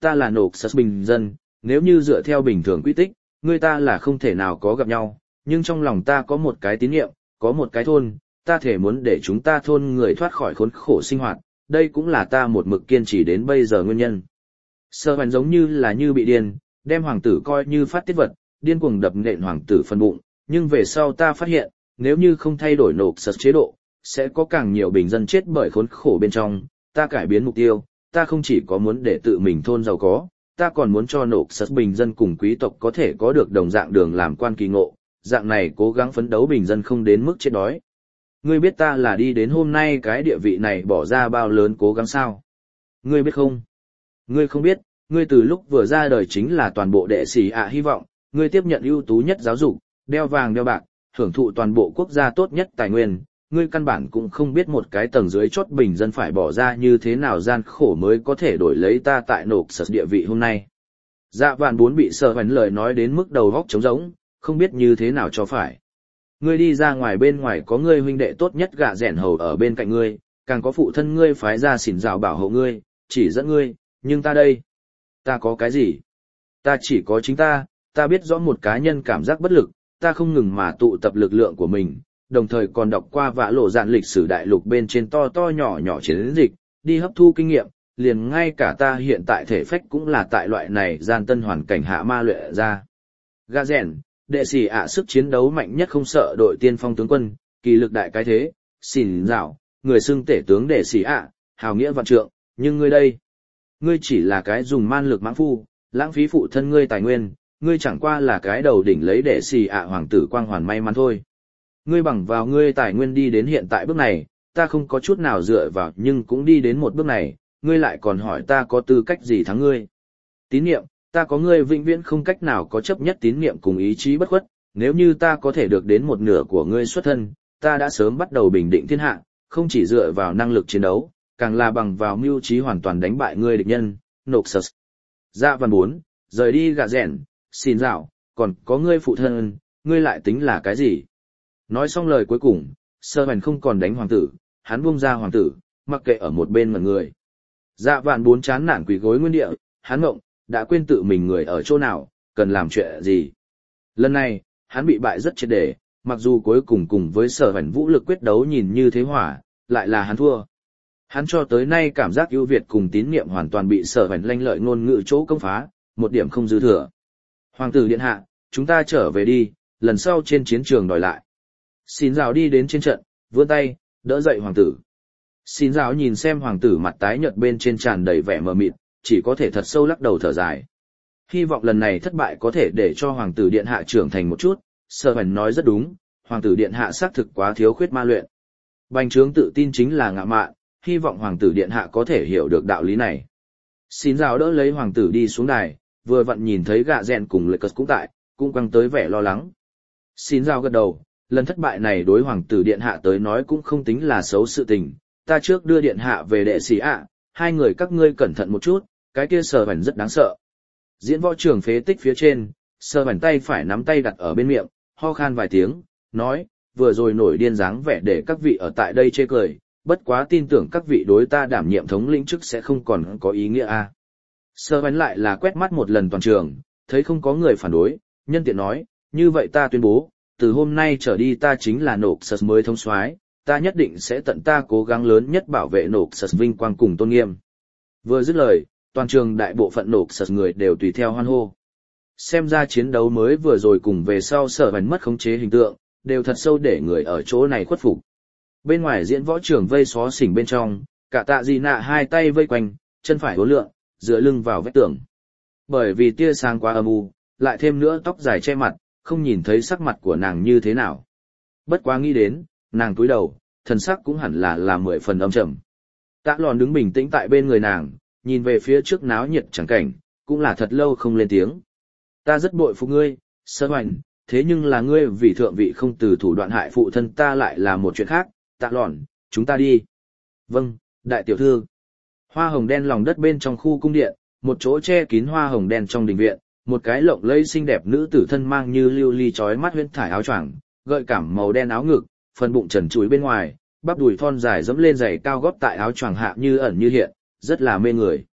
ta là nộp sật bình dân, nếu như dựa theo bình thường quy tích, ngươi ta là không thể nào có gặp nhau, nhưng trong lòng ta có một cái tín niệm, có một cái thôn, ta thể muốn để chúng ta thôn người thoát khỏi khốn khổ sinh hoạt, đây cũng là ta một mực kiên trì đến bây giờ nguyên nhân. Sơ Hoành giống như là như bị điên, đem hoàng tử coi như phát tiết vật, điên cuồng đập nện hoàng tử phân bụng, nhưng về sau ta phát hiện, nếu như không thay đổi nộp sật chế độ, sẽ có càng nhiều bình dân chết bởi khốn khổ bên trong, ta cải biến mục tiêu, ta không chỉ có muốn để tự mình thôn giàu có, ta còn muốn cho nộp sật bình dân cùng quý tộc có thể có được đồng dạng đường làm quan kỳ ngộ, dạng này cố gắng phấn đấu bình dân không đến mức chết đói. Ngươi biết ta là đi đến hôm nay cái địa vị này bỏ ra bao lớn cố gắng sao? Ngươi biết không? Ngươi không biết, ngươi từ lúc vừa ra đời chính là toàn bộ đệ sĩ hy vọng, ngươi tiếp nhận ưu tú nhất giáo dục, đeo vàng đeo bạc, hưởng thụ toàn bộ quốc gia tốt nhất tài nguyên, ngươi căn bản cũng không biết một cái tầng dưới chót bình dân phải bỏ ra như thế nào gian khổ mới có thể đổi lấy ta tại nộp sật địa vị hôm nay. Dạ Vạn Bốn bị Sở Hoành lời nói đến mức đầu óc trống rỗng, không biết như thế nào cho phải. Ngươi đi ra ngoài, bên ngoài có ngươi huynh đệ tốt nhất gạ rẻn hầu ở bên cạnh ngươi, càng có phụ thân ngươi phái ra xỉn rào bảo hộ ngươi, chỉ dẫn ngươi, nhưng ta đây, ta có cái gì? Ta chỉ có chính ta biết rõ một cá nhân cảm giác bất lực, ta không ngừng mà tụ tập lực lượng của mình, đồng thời còn đọc qua vã lộ dạn lịch sử đại lục bên trên to to nhỏ nhỏ chiến dịch, đi hấp thu kinh nghiệm, liền ngay cả ta hiện tại thể phách cũng là tại loại này gian tân hoàn cảnh hạ ma luyện ra. Gà rèn, đệ sĩ sức chiến đấu mạnh nhất không sợ đội tiên phong tướng quân, kỳ lực đại cái thế, xỉn rào, người xưng tể tướng đệ sĩ hào nghĩa vạn trượng, nhưng ngươi đây, ngươi chỉ là cái dùng man lực mãng phu, lãng phí phụ thân ngươi tài nguyên, ngươi chẳng qua là cái đầu đỉnh lấy đệ sĩ hoàng tử quang hoàn may mắn thôi. Ngươi bằng vào ngươi tài nguyên đi đến hiện tại bước này, ta không có chút nào dựa vào nhưng cũng đi đến một bước này, ngươi lại còn hỏi ta có tư cách gì thắng ngươi. Tín niệm, ta có ngươi vĩnh viễn không cách nào có chấp nhất tín niệm cùng ý chí bất khuất, nếu như ta có thể được đến một nửa của ngươi xuất thân, ta đã sớm bắt đầu bình định thiên hạ, không chỉ dựa vào năng lực chiến đấu, càng là bằng vào mưu trí hoàn toàn đánh bại ngươi địch nhân, nộp sật. Dạ Vạn Bốn, rời đi gạ rẻn, xin dạo, còn có ngươi phụ thân, ngươi lại tính là cái gì? Nói xong lời cuối cùng, Sở Hoành không còn đánh hoàng tử, hắn buông ra hoàng tử, mặc kệ ở một bên mọi người. Dạ Vạn Bốn chán nản quỳ gối nguyên địa, hắn ngộng, đã quên tự mình người ở chỗ nào, cần làm chuyện gì. Lần này, hắn bị bại rất triệt để, mặc dù cuối cùng cùng với Sở Hoành vũ lực quyết đấu nhìn như thế hỏa, lại là hắn thua. Hắn cho tới nay cảm giác ưu việt cùng tín niệm hoàn toàn bị Sở Hoành lanh lợi ngôn ngữ chỗ công phá, một điểm không dư thừa. Hoàng tử điện hạ, chúng ta trở về đi, lần sau trên chiến trường đòi lại. Xin rào đi đến trên trận, vươn tay, đỡ dậy hoàng tử. Xin rào nhìn xem hoàng tử mặt tái nhợt bên trên tràn đầy vẻ mờ mịt, chỉ có thể thật sâu lắc đầu thở dài. Hy vọng lần này thất bại có thể để cho hoàng tử điện hạ trưởng thành một chút, Sở Hoành nói rất đúng, hoàng tử điện hạ xác thực quá thiếu khuyết ma luyện. Bành trướng tự tin chính là ngạ mạn, hy vọng hoàng tử điện hạ có thể hiểu được đạo lý này. Xin rào đỡ lấy hoàng tử đi xuống đài, vừa vặn nhìn thấy gạ rèn cùng lệ cất cũng tại, cũng quăng tới vẻ lo lắng. Xin rào gật đầu, lần thất bại này đối hoàng tử điện hạ tới nói cũng không tính là xấu sự tình, ta trước đưa điện hạ về đệ sĩ hai người các ngươi cẩn thận một chút, cái kia Sở Hoành rất đáng sợ. Diễn võ trường phế tích phía trên, Sở Hoành tay phải nắm tay đặt ở bên miệng, ho khan vài tiếng, nói, vừa rồi nổi điên dáng vẻ để các vị ở tại đây chê cười, bất quá tin tưởng các vị đối ta đảm nhiệm thống lĩnh chức sẽ không còn có ý nghĩa Sở Hoành lại là quét mắt một lần toàn trường, thấy không có người phản đối, nhân tiện nói, như vậy ta tuyên bố, từ hôm nay trở đi ta chính là nộp sật mới thống soái, ta nhất định sẽ tận ta cố gắng lớn nhất bảo vệ nộp sật vinh quang cùng tôn nghiêm. Vừa dứt lời, toàn trường đại bộ phận nộp sật người đều tùy theo hoan hô. Xem ra chiến đấu mới vừa rồi cùng về sau Sở Hoành mất khống chế hình tượng, đều thật sâu để người ở chỗ này khuất phục. Bên ngoài diễn võ trường vây xó xỉnh bên trong, cả Tạ Dị Nạ hai tay vây quanh, chân phải hố lượng, dựa lưng vào vách tường. Bởi vì tia sáng quá âm u, lại thêm nữa tóc dài che mặt, không nhìn thấy sắc mặt của nàng như thế nào. Bất quá nghĩ đến, nàng cúi đầu, thần sắc cũng hẳn là 10 phần âm trầm. Tạ Lòn đứng bình tĩnh tại bên người nàng, nhìn về phía trước náo nhiệt chẳng cảnh, cũng là thật lâu không lên tiếng. Ta rất bội phục ngươi, Sở Hoành, thế nhưng là ngươi vì thượng vị không từ thủ đoạn hại phụ thân ta lại là một chuyện khác, Tạ Lòn, chúng ta đi. Vâng, đại tiểu thư. Hoa hồng đen lòng đất bên trong khu cung điện, một chỗ che kín hoa hồng đen trong đình viện, một cái lộng lẫy xinh đẹp nữ tử thân mang như lưu ly chói mắt huyễn thải áo choàng, gợi cảm màu đen áo ngực, phần bụng trần trụi bên ngoài, bắp đùi thon dài dẫm lên giày cao gót tại áo choàng hạ như ẩn như hiện, rất là mê người.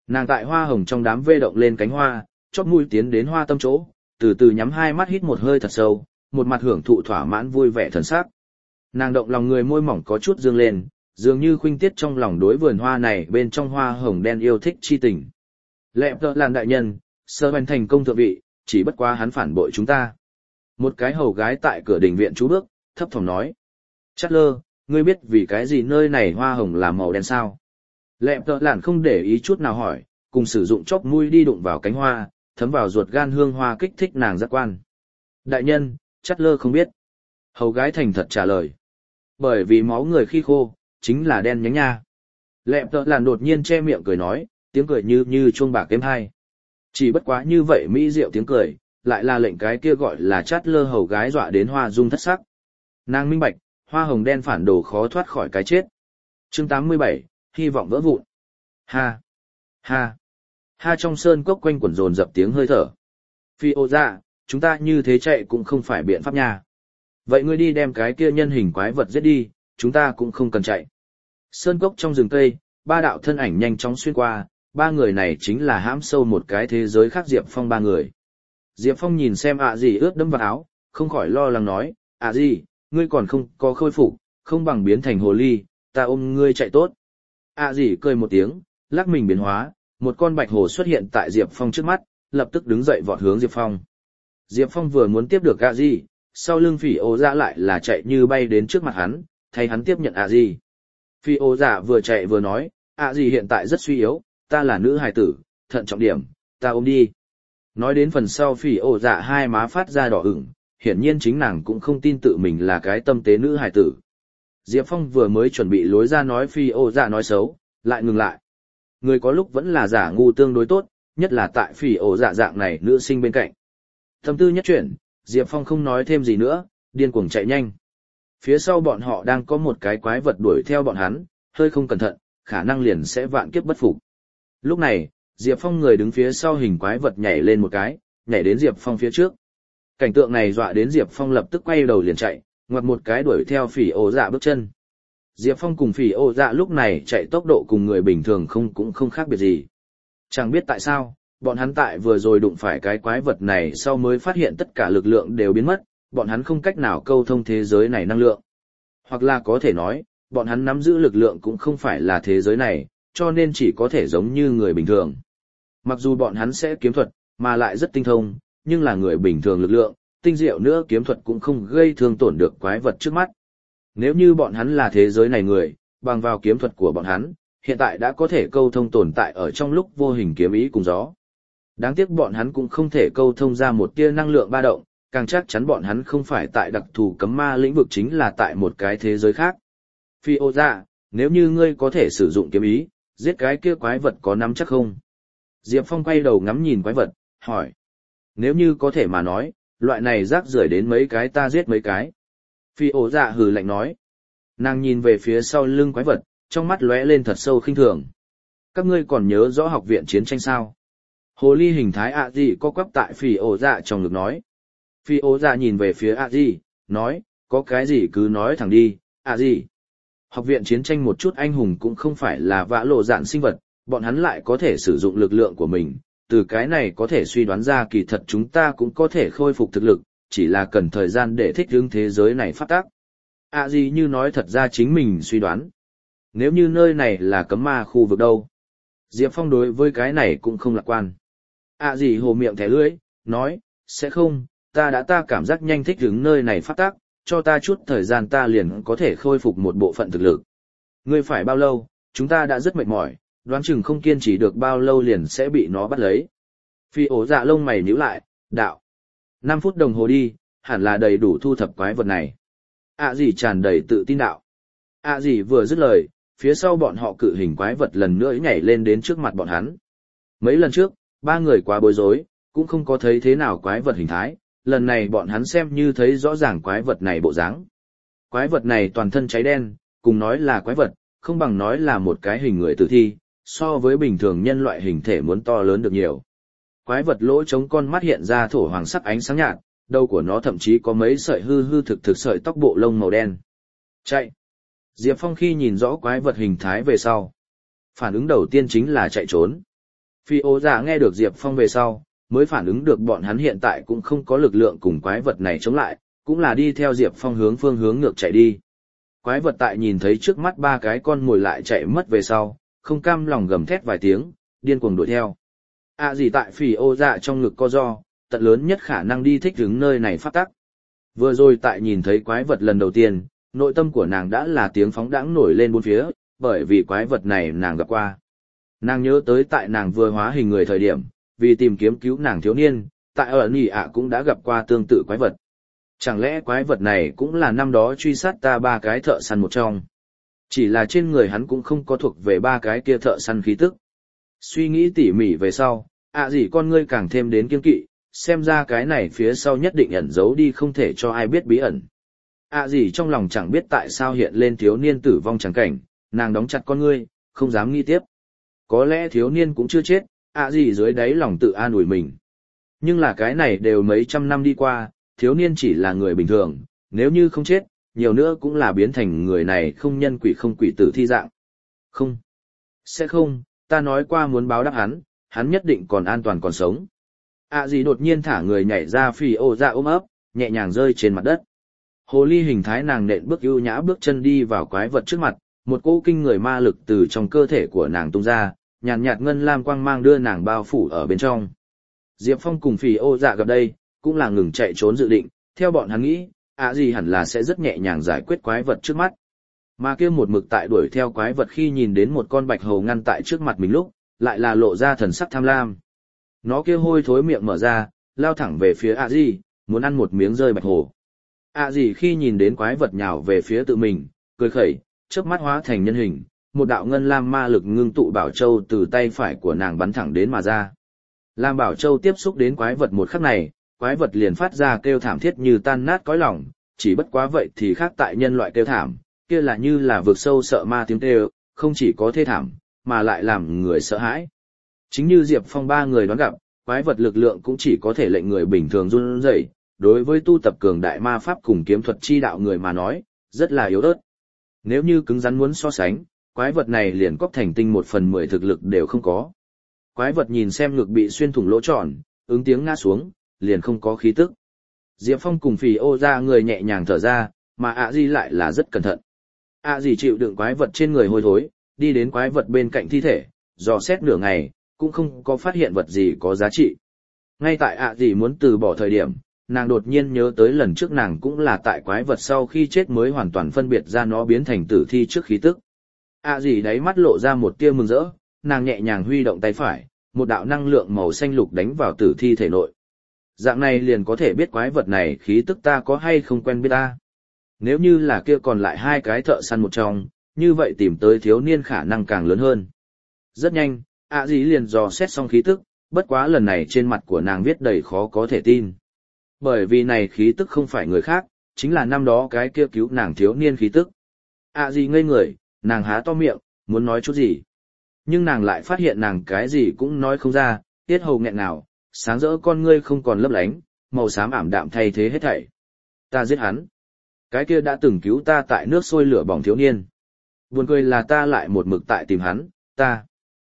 Nàng tại hoa hồng trong đám vê động lên cánh hoa, chóp mũi tiến đến hoa tâm chỗ, từ từ nhắm hai mắt hít một hơi thật sâu, một mặt hưởng thụ thỏa mãn vui vẻ thần sắc. Nàng động lòng người môi mỏng có chút dương lên, dường như khuynh tiết trong lòng đối vườn hoa này bên trong hoa hồng đen yêu thích chi tình. Lẹp tợ làn đại nhân, sơ hoành thành công thượng vị, chỉ bất quá hắn phản bội chúng ta. Một cái hầu gái tại cửa đình viện trú bước, thấp thỏm nói. Chát lơ, ngươi biết vì cái gì nơi này hoa hồng là màu đen sao? Lẹp tợ làn không để ý chút nào hỏi, cùng sử dụng chóp mũi đi đụng vào cánh hoa, thấm vào ruột gan hương hoa kích thích nàng giác quan. Đại nhân, Chát lơ không biết. Hầu gái thành thật trả lời. Bởi vì máu người khi khô, chính là đen nhánh nha. Lẹp tợ làn đột nhiên che miệng cười nói, tiếng cười như chuông bạc êm hai. Chỉ bất quá như vậy mỹ diệu tiếng cười, lại là lệnh cái kia gọi là Chát lơ hầu gái dọa đến hoa dung thất sắc. Nàng minh bạch, hoa hồng đen phản đồ khó thoát khỏi cái chết. Chương 87, hy vọng vỡ vụn. Ha! Ha! Ha trong sơn cốc quanh quẩn dồn dập tiếng hơi thở. Phi ô dạ, chúng ta như thế chạy cũng không phải biện pháp nha. Vậy ngươi đi đem cái kia nhân hình quái vật giết đi, chúng ta cũng không cần chạy. Sơn cốc trong rừng cây, ba đạo thân ảnh nhanh chóng xuyên qua, ba người này chính là hãm sâu một cái thế giới khác Diệp Phong ba người. Diệp Phong nhìn xem gì ướt đẫm vào áo, không khỏi lo lắng nói, gì, ngươi còn không có khôi phục, không bằng biến thành hồ ly, ta ôm ngươi chạy tốt. Gì cười một tiếng, lắc mình biến hóa, một con bạch hồ xuất hiện tại Diệp Phong trước mắt, lập tức đứng dậy vọt hướng Diệp Phong. Diệp Phong vừa muốn tiếp được gì, sau lưng Phỉ Ô Dạ lại là chạy như bay đến trước mặt hắn, thay hắn tiếp nhận gì. Phỉ Ô Dạ vừa chạy vừa nói, gì hiện tại rất suy yếu, ta là nữ hài tử, thận trọng điểm, ta ôm đi. Nói đến phần sau Phỉ Ô Dạ hai má phát ra đỏ ửng, hiển nhiên chính nàng cũng không tin tự mình là cái tâm tế nữ hài tử. Diệp Phong vừa mới chuẩn bị lối ra nói Phỉ Ô Dạ nói xấu, lại ngừng lại. Người có lúc vẫn là giả ngu tương đối tốt, nhất là tại Phỉ Ô Dạ dạng này nữ sinh bên cạnh. Tâm tư nhất chuyển, Diệp Phong không nói thêm gì nữa, điên cuồng chạy nhanh. Phía sau bọn họ đang có một cái quái vật đuổi theo bọn hắn, hơi không cẩn thận, khả năng liền sẽ vạn kiếp bất phục. Lúc này, Diệp Phong người đứng phía sau hình quái vật nhảy lên một cái, nhảy đến Diệp Phong phía trước. Cảnh tượng này dọa đến Diệp Phong lập tức quay đầu liền chạy, ngoặt một cái đuổi theo Phỉ Ô Dạ bước chân. Diệp Phong cùng Phỉ Ô Dạ lúc này chạy tốc độ cùng người bình thường cũng không khác biệt gì. Chẳng biết tại sao, bọn hắn tại vừa rồi đụng phải cái quái vật này sau mới phát hiện tất cả lực lượng đều biến mất, bọn hắn không cách nào câu thông thế giới này năng lượng. Hoặc là có thể nói, bọn hắn nắm giữ lực lượng cũng không phải là thế giới này, cho nên chỉ có thể giống như người bình thường. Mặc dù bọn hắn sẽ kiếm thuật, mà lại rất tinh thông, nhưng là người bình thường lực lượng, tinh diệu nữa kiếm thuật cũng không gây thương tổn được quái vật trước mắt. Nếu như bọn hắn là thế giới này người, bằng vào kiếm thuật của bọn hắn, hiện tại đã có thể câu thông tồn tại ở trong lúc vô hình kiếm ý cùng gió. Đáng tiếc bọn hắn cũng không thể câu thông ra một tia năng lượng ba động, càng chắc chắn bọn hắn không phải tại đặc thù cấm ma lĩnh vực chính là tại một cái thế giới khác. Phi ô dạ, nếu như ngươi có thể sử dụng kiếm ý, giết cái kia quái vật có nắm chắc không? Diệp Phong quay đầu ngắm nhìn quái vật, hỏi. Nếu như có thể mà nói, loại này rác rưởi đến mấy cái ta giết mấy cái. Phi ô dạ hừ lạnh nói. Nàng nhìn về phía sau lưng quái vật, trong mắt lóe lên thật sâu khinh thường. Các ngươi còn nhớ rõ học viện chiến tranh sao? Hồ ly hình thái gì có quắp tại Phi ô dạ trong ngực nói. Phi ô dạ nhìn về phía gì, nói, có cái gì cứ nói thẳng đi, gì. Học viện chiến tranh một chút anh hùng cũng không phải là vã lộ dạn sinh vật, bọn hắn lại có thể sử dụng lực lượng của mình, từ cái này có thể suy đoán ra kỳ thật chúng ta cũng có thể khôi phục thực lực, chỉ là cần thời gian để thích ứng thế giới này phát tác. Gì như nói thật ra chính mình suy đoán. Nếu như nơi này là cấm ma khu vực đâu? Diệp Phong đối với cái này cũng không lạc quan. Gì hồ miệng thẻ lưỡi, nói, sẽ không, ta cảm giác nhanh thích ứng nơi này phát tác, cho ta chút thời gian ta liền có thể khôi phục một bộ phận thực lực. Ngươi phải bao lâu, chúng ta đã rất mệt mỏi, đoán chừng không kiên trì được bao lâu liền sẽ bị nó bắt lấy. Phi ổ dạ lông mày nhíu lại, đạo. 5 phút đồng hồ đi, hẳn là đầy đủ thu thập quái vật này. Gì tràn đầy tự tin đạo. Gì vừa dứt lời, phía sau bọn họ cự hình quái vật lần nữa nhảy lên đến trước mặt bọn hắn. Mấy lần trước, ba người quá bối rối, cũng không có thấy thế nào quái vật hình thái, lần này bọn hắn xem như thấy rõ ràng quái vật này bộ dáng. Quái vật này toàn thân cháy đen, cùng nói là quái vật, không bằng nói là một cái hình người tử thi, so với bình thường nhân loại hình thể muốn to lớn được nhiều. Quái vật lỗ trống con mắt hiện ra thổ hoàng sắc ánh sáng nhạt, đầu của nó thậm chí có mấy sợi hư thực sợi tóc bộ lông màu đen. Chạy! Diệp Phong khi nhìn rõ quái vật hình thái về sau. Phản ứng đầu tiên chính là chạy trốn. Phi ô dạ nghe được Diệp Phong về sau, mới phản ứng được bọn hắn hiện tại cũng không có lực lượng cùng quái vật này chống lại, cũng là đi theo Diệp Phong hướng phương hướng ngược chạy đi. Quái vật tại nhìn thấy trước mắt ba cái con mồi lại chạy mất về sau, không cam lòng gầm thét vài tiếng, điên cuồng đuổi theo. Gì tại Phi ô dạ trong ngực co do, tận lớn nhất khả năng đi thích ứng nơi này phát tắc. Vừa rồi tại nhìn thấy quái vật lần đầu tiên, nội tâm của nàng đã là tiếng phóng đãng nổi lên bốn phía, bởi vì quái vật này nàng gặp qua. Nàng nhớ tới tại nàng vừa hóa hình người thời điểm, vì tìm kiếm cứu nàng thiếu niên, tại ở Nỉ ạ cũng đã gặp qua tương tự quái vật. Chẳng lẽ quái vật này cũng là năm đó truy sát ta ba cái thợ săn một trong? Chỉ là trên người hắn cũng không có thuộc về ba cái kia thợ săn khí tức. Suy nghĩ tỉ mỉ về sau, gì con ngươi càng thêm đến kiêng kỵ, xem ra cái này phía sau nhất định ẩn giấu đi không thể cho ai biết bí ẩn. Gì trong lòng chẳng biết tại sao hiện lên thiếu niên tử vong chẳng cảnh, nàng đóng chặt con ngươi, không dám nghĩ tiếp. Có lẽ thiếu niên cũng chưa chết, gì dưới đáy lòng tự an ủi mình. Nhưng là cái này đều mấy trăm năm đi qua, thiếu niên chỉ là người bình thường, nếu như không chết, nhiều nữa cũng là biến thành người này không nhân quỷ không quỷ tử thi dạng. Không. Sẽ không, ta nói qua muốn báo đáp hắn nhất định còn an toàn còn sống. Gì đột nhiên thả người nhảy ra Phi ô dạ ôm ấp, nhẹ nhàng rơi trên mặt đất. Hồ ly hình thái nàng nện bước ưu nhã bước chân đi vào quái vật trước mặt, một cỗ kinh người ma lực từ trong cơ thể của nàng tung ra, nhàn nhạt ngân lam quang mang đưa nàng bao phủ ở bên trong. Diệp Phong cùng Phi ô dạ gặp đây, cũng là ngừng chạy trốn dự định, theo bọn hắn nghĩ, gì hẳn là sẽ rất nhẹ nhàng giải quyết quái vật trước mắt. Mà kia một mực tại đuổi theo quái vật khi nhìn đến một con bạch hầu ngăn tại trước mặt mình lúc, lại là lộ ra thần sắc tham lam. Nó kia hôi thối miệng mở ra, lao thẳng về phía gì, muốn ăn một miếng rơi bạch hổ. Gì khi nhìn đến quái vật nhào về phía tự mình, cười khẩy, chớp mắt hóa thành nhân hình, một đạo ngân lam ma lực ngưng tụ bảo châu từ tay phải của nàng bắn thẳng đến mà ra. Lam bảo châu tiếp xúc đến quái vật một khắc này, quái vật liền phát ra kêu thảm thiết như tan nát cõi lòng, chỉ bất quá vậy thì khác tại nhân loại kêu thảm, kia là như là vực sâu sợ ma tiếng kêu, không chỉ có thê thảm, mà lại làm người sợ hãi. Chính như Diệp Phong ba người đoán gặp, quái vật lực lượng cũng chỉ có thể lệnh người bình thường run rẩy, đối với tu tập cường đại ma pháp cùng kiếm thuật chi đạo người mà nói, rất là yếu ớt. Nếu như cứng rắn muốn so sánh, quái vật này liền cóc thành tinh 1/10 thực lực đều không có. Quái vật nhìn xem ngực bị xuyên thủng lỗ tròn, ứng tiếng ngã xuống, liền không có khí tức. Diệp Phong cùng Phì ô ra người nhẹ nhàng thở ra, mà Di lại là rất cẩn thận. Di chịu đựng quái vật trên người hôi thối, đi đến quái vật bên cạnh thi thể, dò xét nửa ngày, cũng không có phát hiện vật gì có giá trị. Ngay tại Di muốn từ bỏ thời điểm, nàng đột nhiên nhớ tới lần trước nàng cũng là tại quái vật sau khi chết mới hoàn toàn phân biệt ra nó biến thành tử thi trước khí tức. Di đáy mắt lộ ra một tia mừng rỡ, nàng nhẹ nhàng huy động tay phải, một đạo năng lượng màu xanh lục đánh vào tử thi thể nội. Dạng này liền có thể biết quái vật này khí tức ta có hay không quen biết ta. Nếu như là kia còn lại hai cái thợ săn một trong, như vậy tìm tới thiếu niên khả năng càng lớn hơn. Rất nhanh, Di liền dò xét xong khí tức, bất quá lần này trên mặt của nàng viết đầy khó có thể tin. Bởi vì này khí tức không phải người khác, chính là năm đó cái kia cứu nàng thiếu niên khí tức. Di ngây người, nàng há to miệng, muốn nói chút gì. Nhưng nàng lại phát hiện nàng cái gì cũng nói không ra, tiết hầu nghẹn nào, sáng rỡ con ngươi không còn lấp lánh, màu xám ảm đạm thay thế hết thảy. Ta giết hắn. Cái kia đã từng cứu ta tại nước sôi lửa bỏng thiếu niên. Buồn cười là ta lại một mực tại tìm hắn, ta.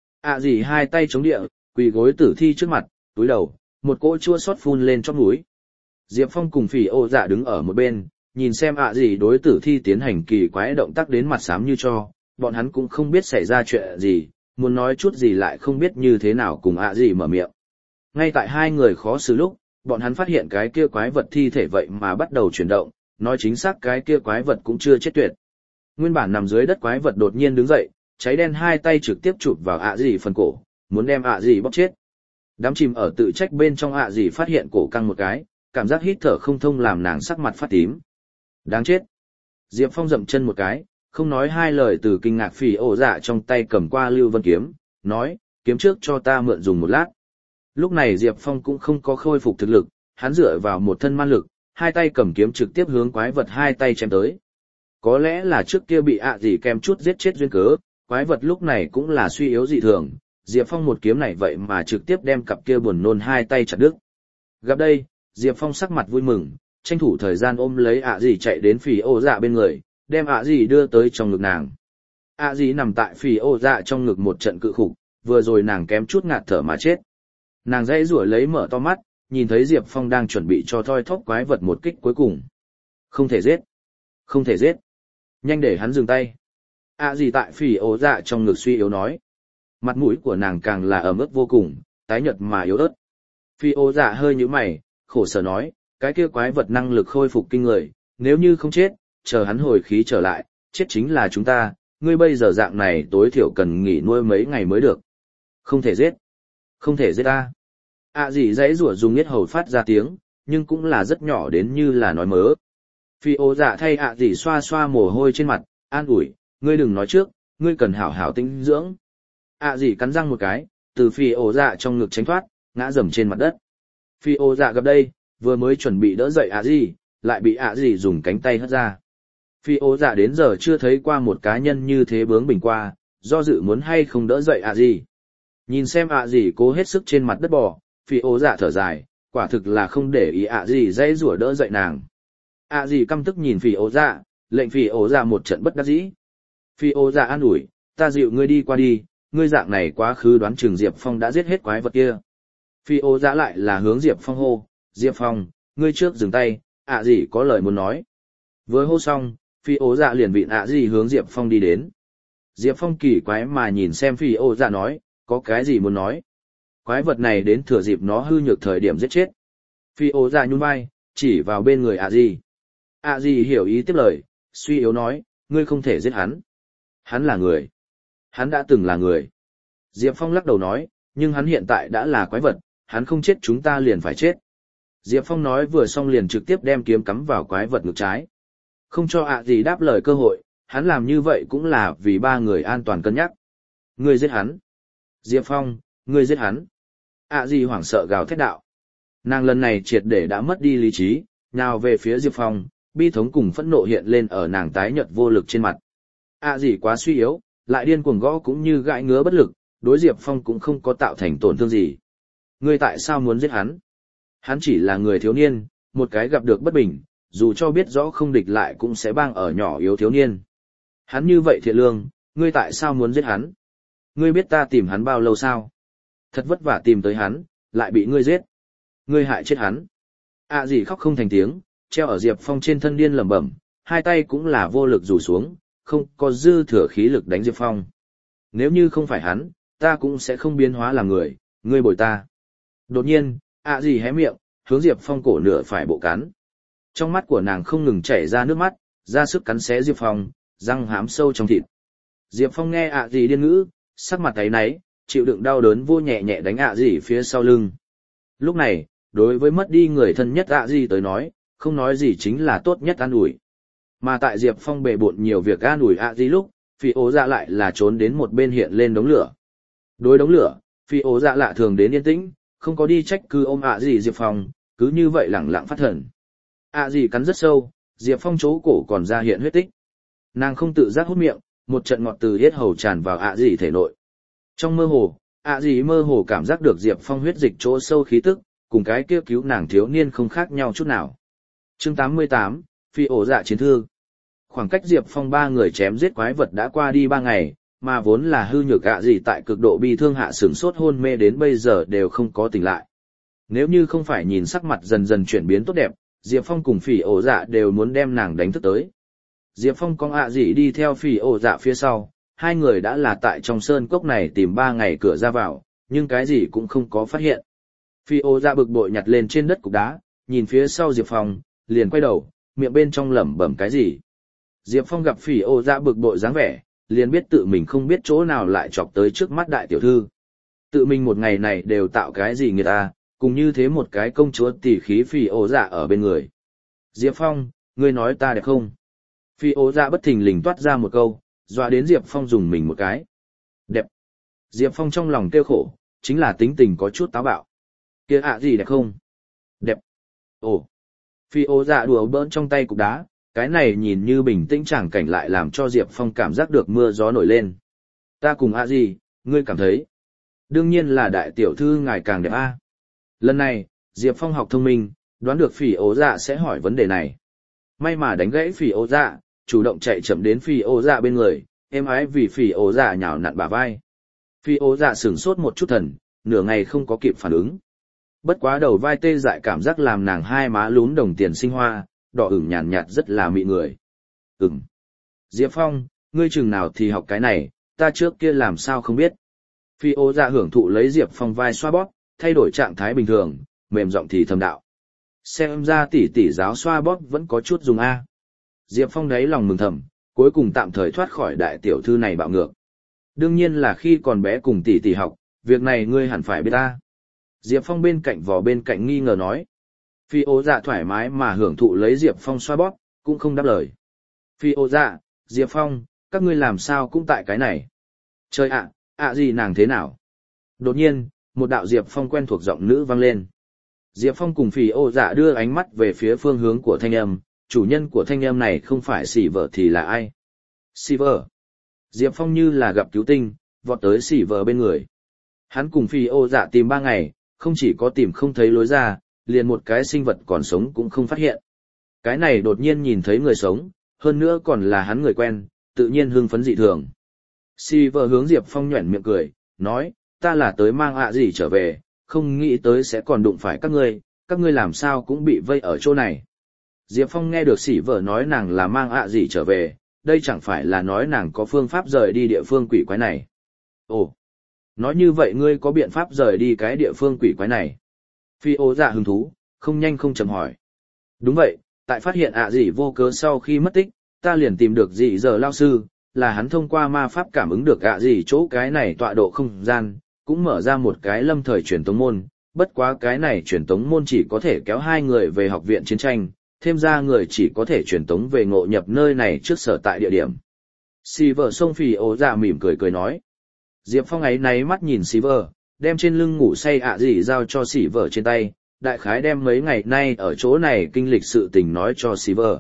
Di hai tay chống địa, quỳ gối tử thi trước mặt, túi đầu, một cỗ chua xót phun lên chóp mũi. Diệp Phong cùng Phỉ Ô Dạ đứng ở một bên, nhìn xem Di đối tử thi tiến hành kỳ quái động tác đến mặt xám như cho, bọn hắn cũng không biết xảy ra chuyện gì, muốn nói chút gì lại không biết như thế nào cùng Di mở miệng. Ngay tại hai người khó xử lúc, bọn hắn phát hiện cái kia quái vật thi thể vậy mà bắt đầu chuyển động, nói chính xác cái kia quái vật cũng chưa chết tuyệt. Nguyên bản nằm dưới đất quái vật đột nhiên đứng dậy, cháy đen hai tay trực tiếp chụp vào Di phần cổ, muốn đem Di bóp chết. Đám chìm ở tự trách bên trong Di phát hiện cổ căng một cái, cảm giác hít thở không thông làm nàng sắc mặt phát tím. Đáng chết. Diệp Phong dậm chân một cái, không nói hai lời từ kinh ngạc Phỉ Ô Dạ trong tay cầm qua Lưu Vân kiếm, nói, kiếm trước cho ta mượn dùng một lát. Lúc này Diệp Phong cũng không có khôi phục thực lực, hắn dựa vào một thân man lực, hai tay cầm kiếm trực tiếp hướng quái vật hai tay chém tới. Có lẽ là trước kia bị Di kèm chút giết chết duyên cớ, quái vật lúc này cũng là suy yếu dị thường, Diệp Phong một kiếm này vậy mà trực tiếp đem cặp kia buồn nôn hai tay chặt đứt. Gặp đây, Diệp Phong sắc mặt vui mừng, tranh thủ thời gian ôm lấy Di chạy đến Phỉ Ô Dạ bên người, đem Di đưa tới trong ngực nàng. Di nằm tại Phỉ Ô Dạ trong ngực một trận cự khục, vừa rồi nàng kém chút ngạt thở mà chết. Nàng dãy rủa lấy mở to mắt, nhìn thấy Diệp Phong đang chuẩn bị cho thoi thóp quái vật một kích cuối cùng. Không thể giết. Không thể giết. Nhanh để hắn dừng tay. Gì tại phỉ ố dạ trong ngực suy yếu nói. Mặt mũi của nàng càng là ẩm ướt vô cùng, tái nhợt mà yếu ớt. Phỉ ố dạ hơi nhíu mày, khổ sở nói, cái kia quái vật năng lực khôi phục kinh người, nếu như không chết, chờ hắn hồi khí trở lại, chết chính là chúng ta, ngươi bây giờ dạng này tối thiểu cần nghỉ nuôi mấy ngày mới được. Không thể giết. Không thể giết ta. Gì dãy rủa dùng yết hầu phát ra tiếng, nhưng cũng là rất nhỏ đến như là nói mớ. Phi ô dạ thay gì xoa xoa mồ hôi trên mặt, an ủi, ngươi đừng nói trước, ngươi cần hảo hảo tinh dưỡng. Gì cắn răng một cái, từ phi ô dạ trong ngực tránh thoát, ngã rầm trên mặt đất. Phi ô dạ gặp đây, vừa mới chuẩn bị đỡ dậy gì, lại bị gì dùng cánh tay hất ra. Phi ô dạ đến giờ chưa thấy qua một cá nhân như thế bướng bỉnh qua, do dự muốn hay không đỡ dậy gì. Nhìn xem gì cố hết sức trên mặt đất bò, phi ô dạ thở dài, quả thực là không để ý gì dãy rủa đỡ dậy nàng. Gì căm tức nhìn phi ô dạ, lệnh phi ô dạ một trận bất đắc dĩ. Phi ô dạ an ủi, ta dịu ngươi đi qua đi, ngươi dạng này quá khứ đoán chừng Diệp Phong đã giết hết quái vật kia. Phi ô dạ lại là hướng Diệp Phong hô, Diệp Phong, ngươi trước dừng tay, gì có lời muốn nói. Vừa hô xong, phi ô dạ liền vịn gì hướng Diệp Phong đi đến. Diệp Phong kỳ quái mà nhìn xem phi ô dạ nói, có cái gì muốn nói. Quái vật này đến thừa dịp nó hư nhược thời điểm giết chết. Phi ô dạ nhún vai, chỉ vào bên người gì. Gì hiểu ý tiếp lời, suy yếu nói, ngươi không thể giết hắn. Hắn là người. Hắn đã từng là người. Diệp Phong lắc đầu nói, nhưng hắn hiện tại đã là quái vật, hắn không chết chúng ta liền phải chết. Diệp Phong nói vừa xong liền trực tiếp đem kiếm cắm vào quái vật ngực trái. Không cho gì đáp lời cơ hội, hắn làm như vậy cũng là vì ba người an toàn cân nhắc. Ngươi giết hắn. Diệp Phong, ngươi giết hắn. Gì hoảng sợ gào thét đạo. Nàng lần này triệt để đã mất đi lý trí, nào về phía Diệp Phong, bi thống cùng phẫn nộ hiện lên ở nàng tái nhợt vô lực trên mặt. Gì quá suy yếu, lại điên cuồng gõ cũng như gãi ngứa bất lực, đối Diệp Phong cũng không có tạo thành tổn thương gì. Ngươi tại sao muốn giết hắn? Hắn chỉ là người thiếu niên, một cái gặp được bất bình, dù cho biết rõ không địch lại cũng sẽ bang ở nhỏ yếu thiếu niên. Hắn như vậy thiện lương, ngươi tại sao muốn giết hắn? Ngươi biết ta tìm hắn bao lâu sao? Thật vất vả tìm tới hắn, lại bị ngươi giết. Ngươi hại chết hắn. Gì khóc không thành tiếng, treo ở Diệp Phong trên thân điên lẩm bẩm, hai tay cũng là vô lực rủ xuống, không có dư thừa khí lực đánh Diệp Phong. Nếu như không phải hắn, ta cũng sẽ không biến hóa làm người, ngươi bồi ta. Đột nhiên, gì hé miệng, hướng Diệp Phong cổ nửa phải bộ cắn. Trong mắt của nàng không ngừng chảy ra nước mắt, ra sức cắn xé Diệp Phong, răng hám sâu trong thịt. Diệp Phong nghe gì điên ngữ, sắc mặt thấy náy, chịu đựng đau đớn vô nhẹ nhẹ đánh gì phía sau lưng. Lúc này, đối với mất đi người thân nhất gì tới nói, không nói gì chính là tốt nhất an ủi. Mà tại Diệp Phong bề bộn nhiều việc an ủi gì lúc, phi ố dạ lại là trốn đến một bên hiện lên đống lửa. Đối đống lửa, phi ố dạ lạ thường đến yên tĩnh, không có đi trách cứ ôm gì Diệp Phong, cứ như vậy lẳng lặng phát thần. Gì cắn rất sâu, Diệp Phong chỗ cổ còn ra hiện huyết tích. Nàng không tự giác hút miệng, một trận ngọt từ yết hầu tràn vào gì thể nội. Trong mơ hồ, gì mơ hồ cảm giác được Diệp Phong huyết dịch chỗ sâu khí tức, cùng cái kia cứu nàng thiếu niên không khác nhau chút nào. Chương 88, phi ổ dạ chiến thư. Khoảng cách Diệp Phong ba người chém giết quái vật đã qua đi 3 ngày, mà vốn là hư nhược gì tại cực độ bi thương hạ sửng sốt hôn mê đến bây giờ đều không có tỉnh lại. Nếu như không phải nhìn sắc mặt dần dần chuyển biến tốt đẹp, Diệp Phong cùng phỉ ổ dạ đều muốn đem nàng đánh thức tới. Diệp Phong con gì đi theo phỉ ổ dạ phía sau, hai người đã là tại trong sơn cốc này tìm 3 ngày cửa ra vào, nhưng cái gì cũng không có phát hiện. Phỉ ổ dạ bực bội nhặt lên trên đất cục đá, nhìn phía sau Diệp Phong, liền quay đầu, miệng bên trong lẩm bẩm cái gì. Diệp Phong gặp phỉ ổ dạ bực bội dáng vẻ, liền biết tự mình không biết chỗ nào lại chọc tới trước mắt đại tiểu thư. Tự mình một ngày này đều tạo cái gì người ta, cùng như thế một cái công chúa tỷ khí phỉ ổ dạ ở bên người. Diệp Phong, ngươi nói ta đẹp không? Phỉ ổ dạ bất thình lình toát ra một câu, dọa đến Diệp Phong dùng mình một cái. Đẹp. Diệp Phong trong lòng kêu khổ, chính là tính tình có chút táo bạo. Kia gì đẹp không? Đẹp. Ồ. Phỉ ổ dạ đùa bỡn trong tay cục đá, cái này nhìn như bình tĩnh chẳng cảnh lại làm cho Diệp Phong cảm giác được mưa gió nổi lên. Ta cùng gì, ngươi cảm thấy? Đương nhiên là đại tiểu thư ngài càng đẹp a. Lần này, Diệp Phong học thông minh, đoán được phỉ ố dạ sẽ hỏi vấn đề này. May mà đánh gãy phỉ ố dạ, chủ động chạy chậm đến phỉ ố dạ bên người, êm ái vì phỉ ố dạ nhào nặn bả vai. Phi ố dạ sửng sốt một chút thần, nửa ngày không có kịp phản ứng. Bất quá đầu vai tê dại cảm giác làm nàng hai má lún đồng tiền sinh hoa, đỏ ửng nhàn nhạt rất là mị người. Diệp Phong, ngươi chừng nào thì học cái này, ta trước kia làm sao không biết. Phi ố dạ hưởng thụ lấy Diệp Phong vai xoa bóp, thay đổi trạng thái bình thường, mềm giọng thì thầm đạo. Xem ra tỷ tỷ giáo xoa bóp vẫn có chút dùng A. Diệp Phong đáy lòng mừng thầm, cuối cùng tạm thời thoát khỏi đại tiểu thư này bạo ngược. Đương nhiên là khi còn bé cùng tỷ tỷ học, việc này ngươi hẳn phải biết ta. Diệp Phong bên cạnh vò bên cạnh nghi ngờ nói. Phi ố dạ thoải mái mà hưởng thụ lấy Diệp Phong xoa bóp, cũng không đáp lời. Phi ố dạ, Diệp Phong, các ngươi làm sao cũng tại cái này. Trời ạ, gì nàng thế nào? Đột nhiên, một đạo Diệp Phong quen thuộc giọng nữ vang lên. Diệp Phong cùng Phi ố dạ đưa ánh mắt về phía phương hướng của thanh âm, chủ nhân của thanh âm này không phải Sỉ Vợ thì là ai? Sỉ Vợ. Diệp Phong như là gặp cứu tinh, vọt tới Sỉ Vợ bên người. Hắn cùng Phi ố dạ tìm 3 ngày, không chỉ có tìm không thấy lối ra, liền một cái sinh vật còn sống cũng không phát hiện. Cái này đột nhiên nhìn thấy người sống, hơn nữa còn là hắn người quen, tự nhiên hưng phấn dị thường. Sỉ Vợ hướng Diệp Phong nhoẻn miệng cười, nói, ta là tới mang gì trở về, không nghĩ tới sẽ còn đụng phải các ngươi làm sao cũng bị vây ở chỗ này. Diệp Phong nghe được Sỉ Vợ nói nàng là mang gì trở về, đây chẳng phải là nói nàng có phương pháp rời đi địa phương quỷ quái này. Ồ, nói như vậy ngươi có biện pháp rời đi cái địa phương quỷ quái này? Phi ố dạ hứng thú, không nhanh không chậm hỏi. Đúng vậy, tại phát hiện gì vô cớ sau khi mất tích, ta liền tìm được dị giờ lao sư, là hắn thông qua ma pháp cảm ứng được gì chỗ cái này tọa độ không gian, cũng mở ra một cái lâm thời truyền tống môn, bất quá cái này truyền tống môn chỉ có thể kéo 2 người về học viện chiến tranh, thêm ra người chỉ có thể truyền tống về ngộ nhập nơi này trước sở tại địa điểm. Sỉ Vợ xông Phi ố dạ mỉm cười nói. Diệp Phong ấy náy mắt nhìn Sỉ Vợ, đem trên lưng ngủ say gì giao cho Sỉ Vợ trên tay, đại khái đem mấy ngày nay ở chỗ này kinh lịch sự tình nói cho Sỉ Vợ.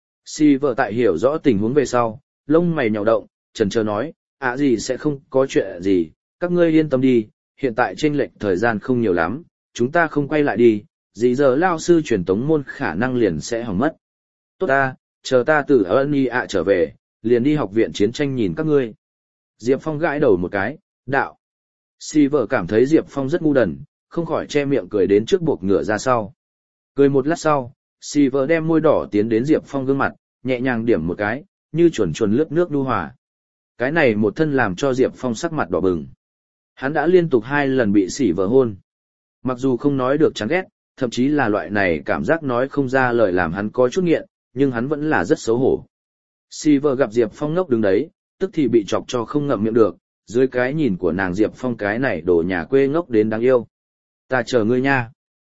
Sỉ Vợ tại hiểu rõ tình huống về sau, lông mày nhào động, chần chờ nói, gì sẽ không có chuyện gì, các ngươi yên tâm đi, hiện tại chênh lệch thời gian không nhiều lắm, chúng ta không quay lại đi, dị giờ lao sư truyền tống môn khả năng liền sẽ hỏng mất. Tốt ta, chờ ta từ Ân trở về, liền đi học viện chiến tranh nhìn các ngươi. Diệp Phong gãi đầu một cái, đạo. Sỉ Vợ cảm thấy Diệp Phong rất ngu đần, không khỏi che miệng cười đến trước buộc ngựa ra sau. Cười một lát sau, Sỉ Vợ đem môi đỏ tiến đến Diệp Phong gương mặt, nhẹ nhàng điểm một cái, như chuồn chuồn lướt nước nhu hòa. Cái này một thân làm cho Diệp Phong sắc mặt đỏ bừng. Hắn đã liên tục 2 lần bị Sỉ Vợ hôn. Mặc dù không nói được chán ghét, thậm chí là loại này cảm giác nói không ra lời làm hắn có chút nghiện, nhưng hắn vẫn là rất xấu hổ. Sỉ Vợ gặp Diệp Phong ngốc đứng đấy, tức thì bị chọc cho không ngậm miệng được, dưới cái nhìn của nàng Diệp Phong cái này đồ nhà quê ngốc đến đáng yêu. Ta chờ ngươi nha.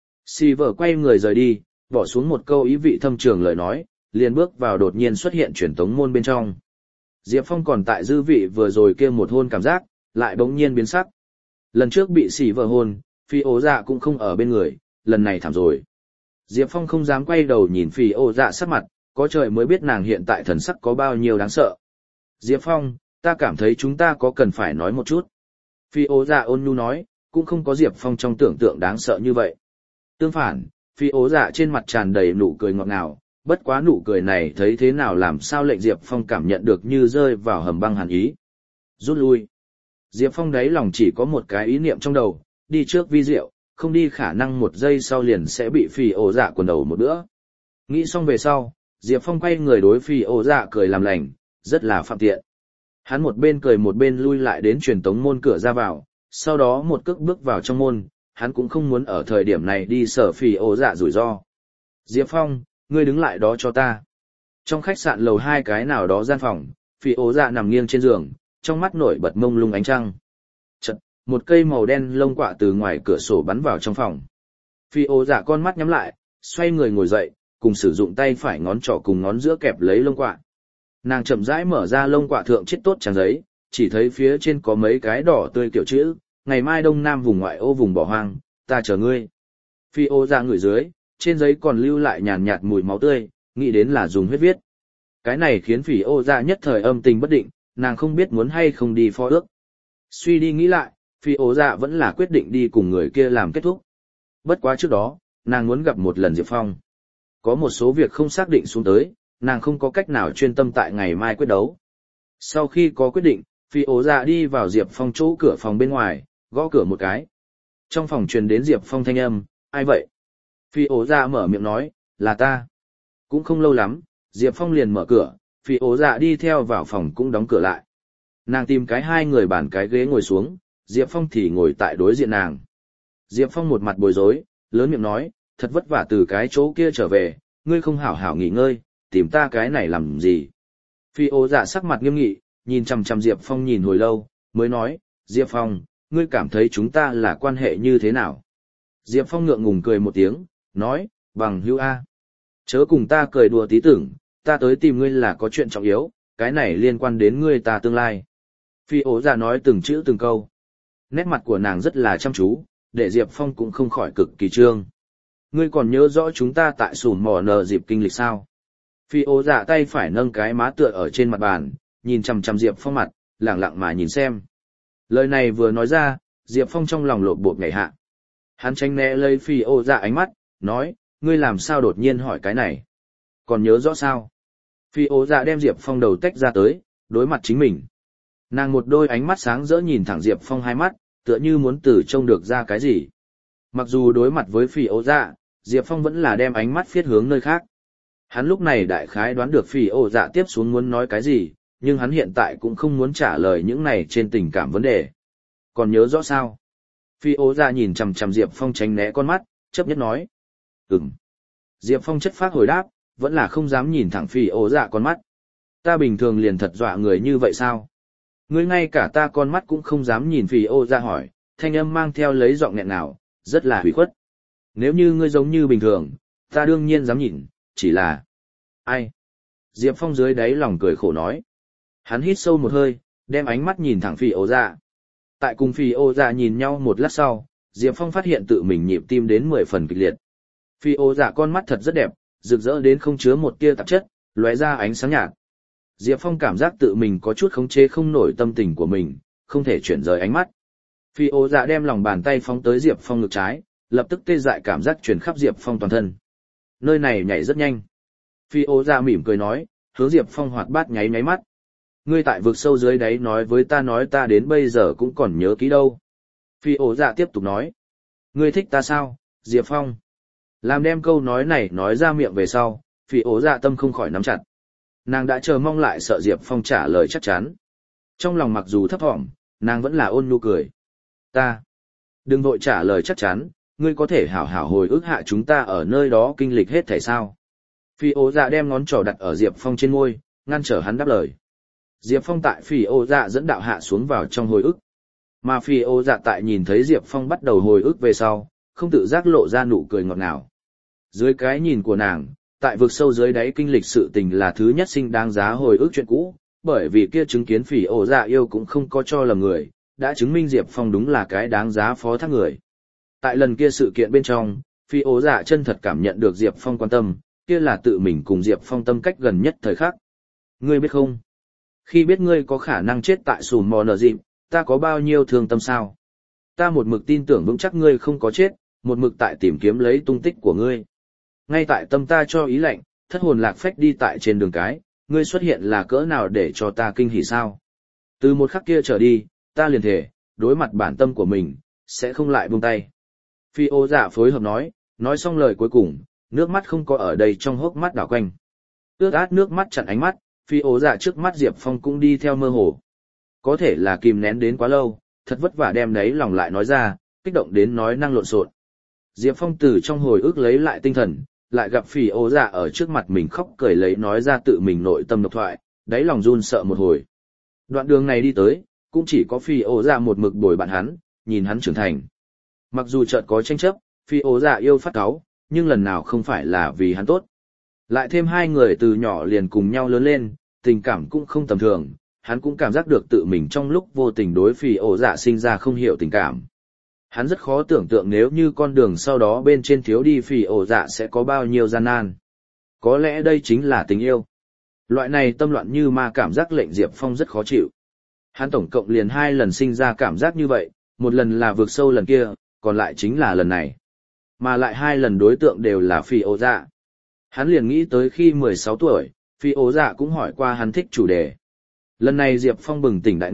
Sỉ Vợ quay người rời đi, bỏ xuống một câu ý vị thâm trường lời nói, liền bước vào đột nhiên xuất hiện truyền tống môn bên trong. Diệp Phong còn tại dư vị vừa rồi kia một hôn cảm giác, lại bỗng nhiên biến sắc. Lần trước bị Sỉ Vợ hôn, Phi ố dạ cũng không ở bên người, lần này thảm rồi. Diệp Phong không dám quay đầu nhìn Phi ố dạ sắc mặt, có trời mới biết nàng hiện tại thần sắc có bao nhiêu đáng sợ. Diệp Phong, ta cảm thấy chúng ta có cần phải nói một chút. Phi ố dạ ôn nhu nói, cũng không có Diệp Phong trong tưởng tượng đáng sợ như vậy. Tương phản, Phi ố dạ trên mặt tràn đầy nụ cười ngọt ngào, bất quá nụ cười này thấy thế nào làm sao lệnh Diệp Phong cảm nhận được như rơi vào hầm băng hàn ý. Rút lui. Diệp Phong đáy lòng chỉ có một cái ý niệm trong đầu, đi trước vi diệu, không đi khả năng 1 giây sau liền sẽ bị Phi ố dạ quần đầu một bữa. Nghĩ xong về sau, Diệp Phong quay người đối Phi ố dạ cười làm lành, rất là phạm tiện. Hắn một bên cười một bên lui lại đến truyền tống môn cửa ra vào, sau đó một cước bước vào trong môn, hắn cũng không muốn ở thời điểm này đi sở Phi ố dạ rủi ro. Diệp Phong, ngươi đứng lại đó cho ta. Trong khách sạn lầu 2 cái nào đó gian phòng, Phi ố dạ nằm nghiêng trên giường, trong mắt nổi bật mông lung ánh trăng. Chật, một cây màu đen lông quạ từ ngoài cửa sổ bắn vào trong phòng. Phi ố dạ con mắt nhắm lại, xoay người ngồi dậy, cùng sử dụng tay phải ngón trỏ cùng ngón giữa kẹp lấy lông quạ. Nàng chậm rãi mở ra lông quạ thượng chiết tốt trang giấy, chỉ thấy phía trên có mấy cái đỏ tươi kiểu chữ, ngày mai đông nam vùng ngoại ô vùng bỏ hoang, ta chờ ngươi. Phi ố dạ ngửi dưới, trên giấy còn lưu lại nhàn nhạt mùi máu tươi, nghĩ đến là dùng huyết viết. Cái này khiến Phi ố dạ nhất thời âm tình bất định, nàng không biết muốn hay không đi phó ước. Suy đi nghĩ lại, Phi ố dạ vẫn là quyết định đi cùng người kia làm kết thúc. Bất quá trước đó, nàng muốn gặp một lần Diệp Phong. Có một số việc không xác định xuống tới, nàng không có cách nào chuyên tâm tại ngày mai quyết đấu. Sau khi có quyết định, Phi ố dạ đi vào Diệp Phong chỗ cửa phòng bên ngoài, gõ cửa một cái. Trong phòng truyền đến Diệp Phong thanh âm, ai vậy? Phi ố dạ mở miệng nói, là ta. Cũng không lâu lắm, Diệp Phong liền mở cửa, Phi ố dạ đi theo vào phòng cũng đóng cửa lại. Nàng tìm cái hai người bàn cái ghế ngồi xuống, Diệp Phong thì ngồi tại đối diện nàng. Diệp Phong một mặt bối rối, lớn miệng nói, thật vất vả từ cái chỗ kia trở về, ngươi không hảo hảo nghỉ ngơi, tìm ta cái này làm gì? Phi ố dạ sắc mặt nghiêm nghị, nhìn chằm chằm Diệp Phong nhìn hồi lâu, mới nói, Diệp Phong, ngươi cảm thấy chúng ta là quan hệ như thế nào? Diệp Phong ngượng ngùng cười một tiếng, nói, bằng hữu A. Chớ cùng ta cười đùa tí tưởng, ta tới tìm ngươi là có chuyện trọng yếu, cái này liên quan đến ngươi ta tương lai. Phi ố dạ nói từng chữ từng câu. Nét mặt của nàng rất là chăm chú, để Diệp Phong cũng không khỏi cực kỳ trương. Ngươi còn nhớ rõ chúng ta tại sủm mỏ nờ dịp kinh lịch sao? Phi ố dạ tay phải nâng cái má tựa ở trên mặt bàn, nhìn chằm chằm Diệp Phong mặt, lẳng lặng mà nhìn xem. Lời này vừa nói ra, Diệp Phong trong lòng lộp bộp nhảy hạ. Hắn tránh né lấy Phi ố dạ ánh mắt, nói, ngươi làm sao đột nhiên hỏi cái này? Còn nhớ rõ sao? Phi ố dạ đem Diệp Phong đầu tách ra tới, đối mặt chính mình. Nàng một đôi ánh mắt sáng rỡ nhìn thẳng Diệp Phong hai mắt, tựa như muốn từ trông được ra cái gì. Mặc dù đối mặt với Phi ố dạ, Diệp Phong vẫn là đem ánh mắt phiết hướng nơi khác. Hắn lúc này đại khái đoán được Phi ố dạ tiếp xuống muốn nói cái gì, nhưng hắn hiện tại cũng không muốn trả lời những này trên tình cảm vấn đề. Còn nhớ rõ sao? Phi ố dạ nhìn chằm chằm Diệp Phong tránh né con mắt, chấp nhất nói. Diệp Phong chất phác hồi đáp, vẫn là không dám nhìn thẳng Phi ố dạ con mắt. Ta bình thường liền thật dọa người như vậy sao? Ngươi ngay cả ta con mắt cũng không dám nhìn Phi ố dạ hỏi, thanh âm mang theo lấy giọng nghẹn nào, rất là hủy khuất. Nếu như ngươi giống như bình thường, ta đương nhiên dám nhìn, chỉ là... Ai? Diệp Phong dưới đáy lòng cười khổ nói. Hắn hít sâu một hơi, đem ánh mắt nhìn thẳng Phi ố dạ. Tại cùng Phi ố dạ nhìn nhau một lát sau, Diệp Phong phát hiện tự mình nhịp tim đến 10 phần kịch liệt. Phi ố dạ con mắt thật rất đẹp, rực rỡ đến không chứa một tia tạp chất, lóe ra ánh sáng nhạt. Diệp Phong cảm giác tự mình có chút khống chế không nổi tâm tình của mình, không thể chuyển rời ánh mắt. Phi ố dạ đem lòng bàn tay phóng tới Diệp Phong ngực trái, lập tức tê dại cảm giác truyền khắp Diệp Phong toàn thân. Nơi này nhảy rất nhanh. Phi ố dạ mỉm cười nói, hướng Diệp Phong hoạt bát nháy nháy mắt. Ngươi tại vực sâu dưới đáy nói với ta đến bây giờ cũng còn nhớ kỹ đâu. Phi ố dạ tiếp tục nói. Ngươi thích ta sao, Diệp Phong? Làm đem câu nói này nói ra miệng về sau, Phi ố dạ tâm không khỏi nắm chặt. Nàng đã chờ mong lại sợ Diệp Phong trả lời chắc chắn. Trong lòng mặc dù thấp thỏm, nàng vẫn là ôn nhu cười. Ta. Đừng vội trả lời chắc chắn, ngươi có thể hảo hảo hồi ức hạ chúng ta ở nơi đó kinh lịch hết thảy sao. Phi ố dạ đem ngón trỏ đặt ở Diệp Phong trên môi, ngăn trở hắn đáp lời. Diệp Phong tại Phi ố dạ dẫn đạo hạ xuống vào trong hồi ức. Mà Phi ố dạ tại nhìn thấy Diệp Phong bắt đầu hồi ức về sau, không tự giác lộ ra nụ cười ngọt ngào. Dưới cái nhìn của nàng, tại vực sâu dưới đáy kinh lịch sự tình là thứ nhất sinh đáng giá hồi ức chuyện cũ, bởi vì kia chứng kiến Phi ố dạ yêu cũng không có cho lầm người, đã chứng minh Diệp Phong đúng là cái đáng giá phó thác người. Tại lần kia sự kiện bên trong, Phi ố dạ chân thật cảm nhận được Diệp Phong quan tâm, kia là tự mình cùng Diệp Phong tâm cách gần nhất thời khắc. Ngươi biết không? Khi biết ngươi có khả năng chết tại sùn mò nở dịp, ta có bao nhiêu thương tâm sao? Ta một mực tin tưởng vững chắc ngươi không có chết, một mực tại tìm kiếm lấy tung tích của ngươi. Ngay tại tâm ta cho ý lệnh, thất hồn lạc phách đi tại trên đường cái, ngươi xuất hiện là cỡ nào để cho ta kinh hỉ sao? Từ một khắc kia trở đi, ta liền thể, đối mặt bản tâm của mình, sẽ không lại buông tay. Phi ô dạ phối hợp nói xong lời cuối cùng, nước mắt không có ở đây trong hốc mắt đảo quanh. Ướt át nước mắt chặn ánh mắt, Phi ô dạ trước mắt Diệp Phong cũng đi theo mơ hồ. Có thể là kìm nén đến quá lâu, thật vất vả đem đấy lòng lại nói ra, kích động đến nói năng lộn xộn. Diệp Phong từ trong hồi ức lấy lại tinh thần, lại gặp Phi ô dạ ở trước mặt mình khóc cười lấy nói ra tự mình nội tâm độc thoại, đáy lòng run sợ một hồi. Đoạn đường này đi tới, cũng chỉ có Phi ô dạ một mực bồi bạn hắn, nhìn hắn trưởng thành. Mặc dù chợt có tranh chấp, Phi ô dạ yêu phát cáu, nhưng lần nào không phải là vì hắn tốt. Lại thêm hai người từ nhỏ liền cùng nhau lớn lên, tình cảm cũng không tầm thường, hắn cũng cảm giác được tự mình trong lúc vô tình đối Phi ô dạ sinh ra không hiểu tình cảm. Hắn rất khó tưởng tượng nếu như con đường sau đó bên trên thiếu đi Phi ô dạ sẽ có bao nhiêu gian nan. Có lẽ đây chính là tình yêu. Loại này tâm loạn như ma cảm giác lệnh Diệp Phong rất khó chịu. Hắn tổng cộng liền 2 lần sinh ra cảm giác như vậy, một lần là vượt sâu lần kia, còn lại chính là lần này. Mà lại 2 lần đối tượng đều là Phi ô dạ. Hắn liền nghĩ tới khi 16 tuổi, Phi ô dạ cũng hỏi qua hắn thích chủ đề. Lần này Diệp Phong bừng tỉnh đại ngộ,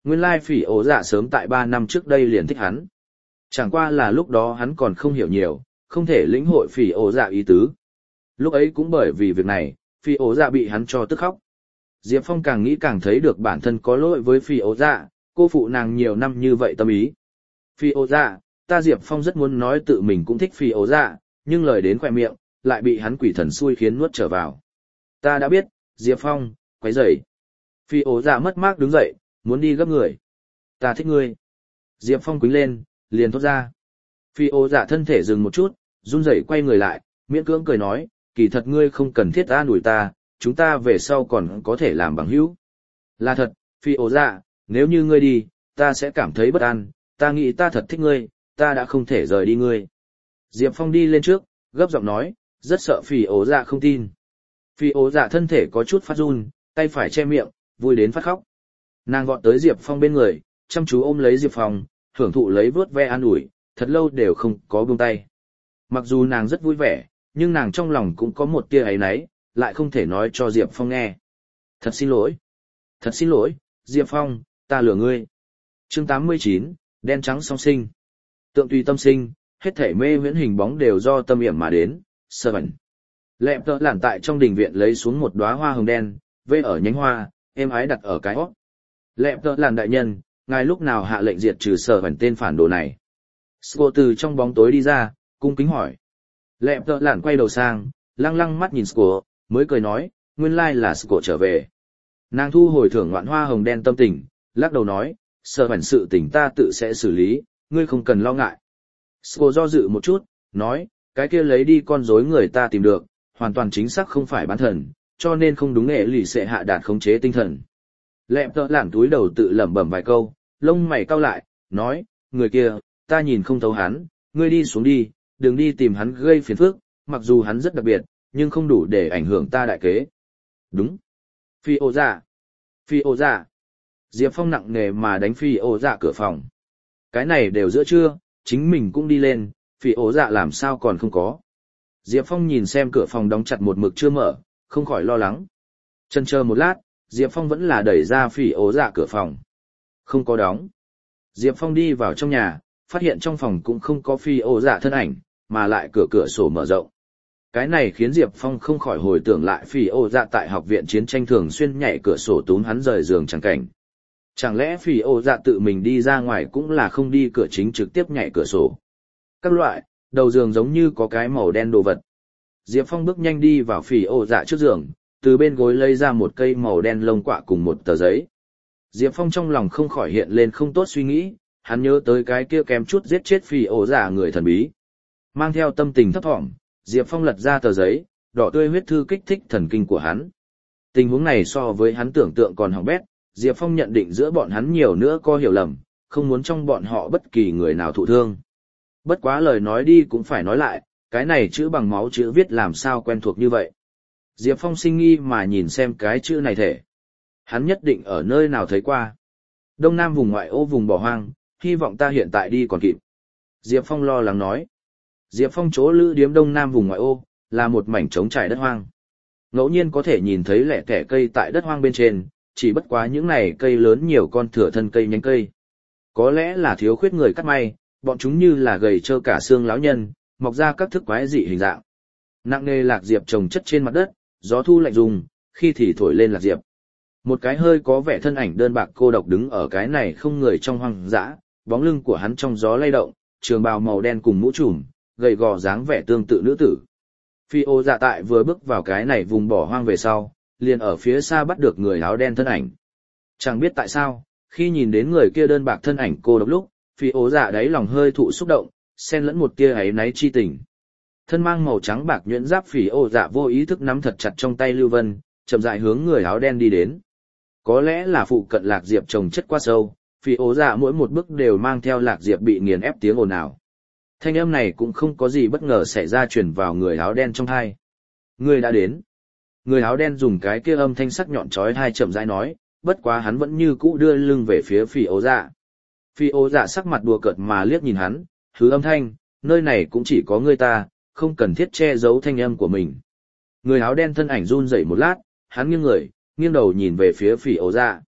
nguyên lai phỉ ố dạ sớm tại 3 năm trước đây liền thích hắn. Chẳng qua là lúc đó hắn còn không hiểu nhiều, không thể lĩnh hội phỉ ố dạ ý tứ. Lúc ấy cũng bởi vì việc này, phỉ ố dạ bị hắn cho tức khóc. Diệp Phong càng nghĩ càng thấy được bản thân có lỗi với phỉ ố dạ, cô phụ nàng nhiều năm như vậy tâm ý. Phỉ ố dạ, ta Diệp Phong rất muốn nói tự mình cũng thích phỉ ố dạ, nhưng lời đến khỏe miệng, lại bị hắn quỷ thần xui khiến nuốt trở vào. Ta đã biết, Diệp Phong, quấy rầy. Phỉ ố dạ mất mát đứng dậy, muốn đi gấp người. Ta thích ngươi. Diệp Phong quýnh lên, liền thốt ra. Phỉ ố dạ thân thể dừng một chút, run rẩy quay người lại, miễn cưỡng cười nói, kỳ thật ngươi không cần thiết an ủi ta, chúng ta về sau còn có thể làm bằng hữu. Là thật, Phỉ ố dạ, nếu như ngươi đi, ta sẽ cảm thấy bất an, ta nghĩ ta thật thích ngươi, ta đã không thể rời đi ngươi. Diệp Phong đi lên trước, gấp giọng nói, rất sợ Phỉ ố dạ không tin. Phỉ ố dạ thân thể có chút phát run, tay phải che miệng, vui đến phát khóc. Nàng vọt tới Diệp Phong bên người, chăm chú ôm lấy Diệp Phong, hưởng thụ lấy vuốt ve an ủi, thật lâu đều không có buông tay. Mặc dù nàng rất vui vẻ, nhưng nàng trong lòng cũng có một tia áy náy, lại không thể nói cho Diệp Phong nghe. Thật xin lỗi, Diệp Phong, ta lừa ngươi. Chương 89, đen trắng song sinh. Tượng tùy tâm sinh, hết thể mê huyễn hình bóng đều do tâm yểm mà đến, sơ bẩn. Lẹm tợ lản tại trong đình viện lấy xuống một đóa hoa hồng đen, vê ở nhánh hoa, êm ái đặt ở cái hót. Lẹm tợ lản đại nhân, ngài lúc nào hạ lệnh diệt trừ sơ bẩn tên phản đồ này? Sco từ trong bóng tối đi ra, cung kính hỏi. Lẹm tợ lản quay đầu sang, lăng lăng mắt nhìn Sco, mới cười nói, nguyên lai là Sco trở về. Nàng thu hồi thưởng ngoạn hoa hồng đen tâm tình, lắc đầu nói, sơ bẩn sự tình ta tự sẽ xử lý, ngươi không cần lo ngại. Sco do dự một chút, nói, cái kia lấy đi con rối người ta tìm được, hoàn toàn chính xác không phải bán thần, cho nên không đúng nghệ lì sẽ hạ đạt khống chế tinh thần. Lẹm tợ lản túi đầu tự lẩm bẩm vài câu, lông mày cau lại, nói, người kia, ta nhìn không thấu hắn, ngươi đi xuống đi, đừng đi tìm hắn gây phiền phức, mặc dù hắn rất đặc biệt, nhưng không đủ để ảnh hưởng ta đại kế. Đúng. Phi ô dạ. Diệp Phong nặng nề mà đánh phi ô dạ cửa phòng. Cái này đều giữa trưa, chính mình cũng đi lên, phi ô dạ làm sao còn không có. Diệp Phong nhìn xem cửa phòng đóng chặt một mực chưa mở, không khỏi lo lắng. Chần chờ một lát, Diệp Phong vẫn là đẩy ra phi ô dạ cửa phòng. Không có đóng. Diệp Phong đi vào trong nhà, phát hiện trong phòng cũng không có phi ô dạ thân ảnh, mà lại cửa sổ mở rộng. Cái này khiến Diệp Phong không khỏi hồi tưởng lại phi ô dạ tại học viện chiến tranh thường xuyên nhảy cửa sổ túm hắn rời giường chẳng cảnh. Chẳng lẽ phi ô dạ tự mình đi ra ngoài cũng là không đi cửa chính trực tiếp nhảy cửa sổ. Các loại, đầu giường giống như có cái màu đen đồ vật. Diệp Phong bước nhanh đi vào phi ô dạ trước giường, từ bên gối lấy ra một cây màu đen lông quạ cùng một tờ giấy. Diệp Phong trong lòng không khỏi hiện lên không tốt suy nghĩ, hắn nhớ tới cái kia kém chút giết chết phi ô dạ người thần bí. Mang theo tâm tình thấp thỏm, Diệp Phong lật ra tờ giấy, đỏ tươi huyết thư kích thích thần kinh của hắn. Tình huống này so với hắn tưởng tượng còn hỏng bét, Diệp Phong nhận định giữa bọn hắn nhiều nữa có hiểu lầm, không muốn trong bọn họ bất kỳ người nào thụ thương. Bất quá lời nói đi cũng phải nói lại, cái này chữ bằng máu chữ viết làm sao quen thuộc như vậy. Diệp Phong sinh nghi mà nhìn xem cái chữ này thể. Hắn nhất định ở nơi nào thấy qua. Đông Nam vùng ngoại ô vùng bỏ hoang, hy vọng ta hiện tại đi còn kịp. Diệp Phong lo lắng nói. Diệp Phong chỗ lữ điếm Đông Nam vùng ngoại ô, là một mảnh trống trải đất hoang. Ngẫu nhiên có thể nhìn thấy lẻ tẻ cây tại đất hoang bên trên, chỉ bất quá những này cây lớn nhiều con thửa thân cây nhánh cây. Có lẽ là thiếu khuyết người cắt may, bọn chúng như là gầy trơ cả xương lão nhân, mọc ra các thức quái dị hình dạng. Nặng nề lạc diệp trồng chất trên mặt đất, gió thu lạnh rùng, khi thì thổi lên lạc diệp. Một cái hơi có vẻ thân ảnh đơn bạc cô độc đứng ở cái này không người trong hoang dã, bóng lưng của hắn trong gió lay động, trường bào màu đen cùng mũ trùm, gầy gò dáng vẻ tương tự nữ tử. Phi ô dạ tại vừa bước vào cái này vùng bỏ hoang về sau, liền ở phía xa bắt được người áo đen thân ảnh. Chẳng biết tại sao, khi nhìn đến người kia đơn bạc thân ảnh cô độc lúc, phi ô dạ đáy lòng hơi thụ xúc động, xen lẫn một tia áy náy chi tình. Thân mang màu trắng bạc nhuyễn giáp phi ô dạ vô ý thức nắm thật chặt trong tay Lưu Vân, chậm rãi hướng người áo đen đi đến. Có lẽ là phụ cận lạc diệp trồng chất quá sâu, phi ô dạ mỗi một bước đều mang theo lạc diệp bị nghiền ép tiếng ồn ào. Thanh âm này cũng không có gì bất ngờ xảy ra truyền vào người áo đen trong tai. Người đã đến. Người áo đen dùng cái kia âm thanh sắc nhọn chói tai chậm rãi nói, bất quá hắn vẫn như cũ đưa lưng về phía phi ô dạ. Phi ô dạ sắc mặt đùa cợt mà liếc nhìn hắn, hứ âm thanh, nơi này cũng chỉ có ngươi ta, không cần thiết che giấu thanh âm của mình. Người áo đen thân ảnh run rẩy một lát, hắn nghiêng người, nghiêng đầu nhìn về phía phi ô dạ.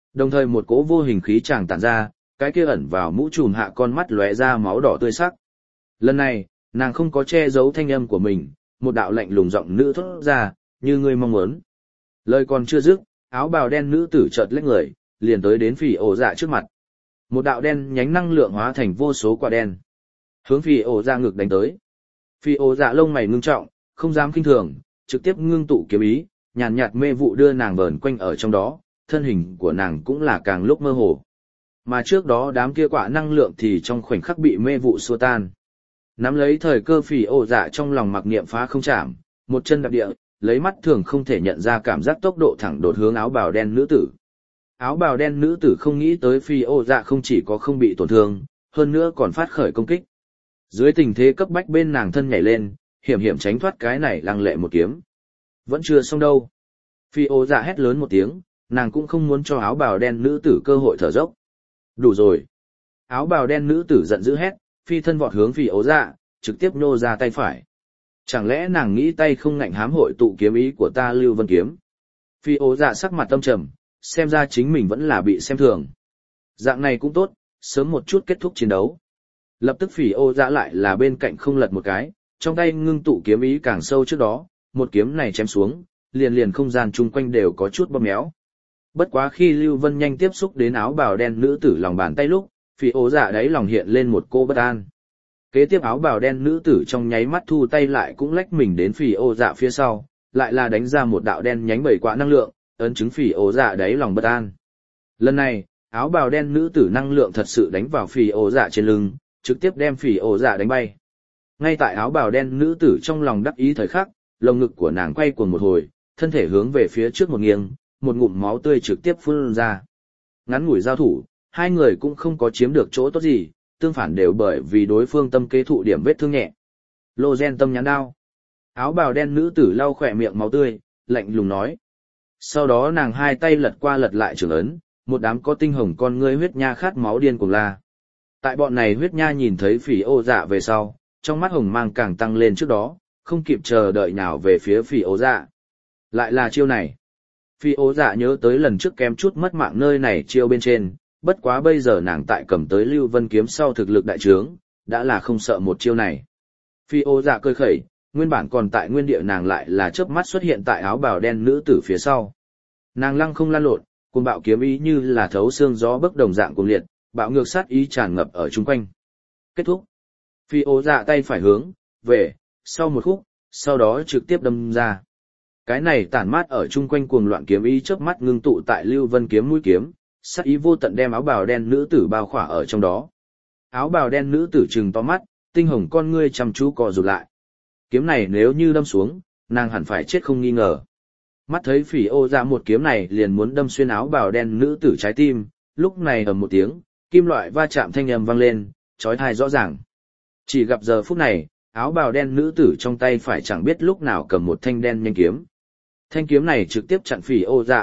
Đồng thời một cỗ vô hình khí tràng tản ra, cái kia ẩn vào mũ trùm hạ con mắt lóe ra máu đỏ tươi sắc. Lần này, nàng không có che giấu thanh âm của mình, một đạo lạnh lùng giọng nữ thốt ra, như ngươi mong muốn. Lời còn chưa dứt, áo bào đen nữ tử chợt lách người, liền tới đến phỉ ổ dạ trước mặt. Một đạo đen nhánh năng lượng hóa thành vô số quả đen, hướng phỉ ổ dạ ngực đánh tới. Phỉ ổ dạ lông mày ngưng trọng, không dám kinh thường, trực tiếp ngưng tụ kiếm ý, nhàn nhạt mê vụ đưa nàng vờn quanh ở trong đó, thân hình của nàng cũng là càng lúc mơ hồ. Mà trước đó đám kia quả năng lượng thì trong khoảnh khắc bị mê vụ xua tan. Nắm lấy thời cơ phỉ ổ dạ trong lòng mặc niệm phá không chạm, một chân đạp địa, lấy mắt thường không thể nhận ra cảm giác tốc độ thẳng đột hướng áo bào đen nữ tử. Áo bào đen nữ tử không nghĩ tới phỉ ổ dạ không chỉ có không bị tổn thương, hơn nữa còn phát khởi công kích. Dưới tình thế cấp bách bên nàng thân nhảy lên, hiểm hiểm tránh thoát cái này lăng lệ một kiếm. Vẫn chưa xong đâu. Phỉ ổ dạ hét lớn một tiếng, nàng cũng không muốn cho áo bào đen nữ tử cơ hội thở dốc. Đủ rồi. Áo bào đen nữ tử giận dữ hét, phi thân vọt hướng phỉ ổ dạ, trực tiếp nhô ra tay phải. Chẳng lẽ nàng nghĩ tay không ngạnh hám hội tụ kiếm ý của ta Lưu Vân kiếm? Phỉ ổ dạ sắc mặt tâm trầm, xem ra chính mình vẫn là bị xem thường. Dạng này cũng tốt, sớm một chút kết thúc chiến đấu. Lập tức phỉ ổ dạ lại là bên cạnh không lật một cái, trong tay ngưng tụ kiếm ý càng sâu trước đó, một kiếm này chém xuống, liền liền không gian chung quanh đều có chút bóp méo. Bất quá khi Lưu Vân nhanh tiếp xúc đến áo bào đen nữ tử lòng bàn tay lúc, phỉ ổ dạ đáy lòng hiện lên một cô bất an. Kế tiếp áo bào đen nữ tử trong nháy mắt thu tay lại cũng lách mình đến phỉ ổ dạ phía sau, lại là đánh ra một đạo đen nhánh bảy quả năng lượng, ấn chứng phỉ ổ dạ đáy lòng bất an. Lần này, áo bào đen nữ tử năng lượng thật sự đánh vào phỉ ổ dạ trên lưng, trực tiếp đem phỉ ổ dạ đánh bay. Ngay tại áo bào đen nữ tử trong lòng đắc ý thời khắc, lồng ngực của nàng quay cuồng một hồi, thân thể hướng về phía trước một nghiêng, một ngụm máu tươi trực tiếp phun ra. Ngắn ngủi giao thủ, hai người cũng không có chiếm được chỗ tốt gì, tương phản đều bởi vì đối phương tâm kế thụ điểm vết thương nhẹ. Lô gen tâm nhãn đao. Áo bào đen nữ tử lau khỏe miệng máu tươi, lạnh lùng nói. Sau đó nàng hai tay lật qua lật lại trường ấn, một đám có tinh hồng con ngươi huyết nha khát máu điên cuồng la. Tại bọn này huyết nha nhìn thấy phỉ ổ dạ về sau, trong mắt hồng mang càng tăng lên trước đó, không kịp chờ đợi nào về phía phỉ ổ dạ. Lại là chiêu này. Phỉ ổ dạ nhớ tới lần trước kém chút mất mạng nơi này chiêu bên trên, bất quá bây giờ nàng tại cầm tới Lưu Vân kiếm sau thực lực đại trướng, đã là không sợ một chiêu này. Phỉ ổ dạ cười khẩy, nguyên bản còn tại nguyên địa nàng lại là chớp mắt xuất hiện tại áo bào đen nữ tử phía sau. Nàng lăng không lan lộn, cùng bạo kiếm ý như là thấu xương gió bấc đồng dạng cuồng liệt, bạo ngược sát ý tràn ngập ở chung quanh. Kết thúc. Phỉ ổ dạ tay phải hướng về sau một khúc, sau đó trực tiếp đâm ra. Cái này tản mát ở chung quanh cuồng loạn kiếm ý chớp mắt ngưng tụ tại Lưu Vân kiếm mũi kiếm, sát ý vô tận đem áo bào đen nữ tử bao khỏa ở trong đó. Áo bào đen nữ tử trừng to mắt, tinh hồng con ngươi chăm chú co rụt lại. Kiếm này nếu như đâm xuống, nàng hẳn phải chết không nghi ngờ. Mắt thấy phỉ ổ dạ một kiếm này liền muốn đâm xuyên áo bào đen nữ tử trái tim, lúc này ầm một tiếng, kim loại va chạm thanh âm vang lên, chói tai rõ ràng. Chỉ gặp giờ phút này, áo bào đen nữ tử trong tay phải chẳng biết lúc nào cầm một thanh đen nhanh kiếm. Thanh kiếm này trực tiếp chặn phỉ ổ dạ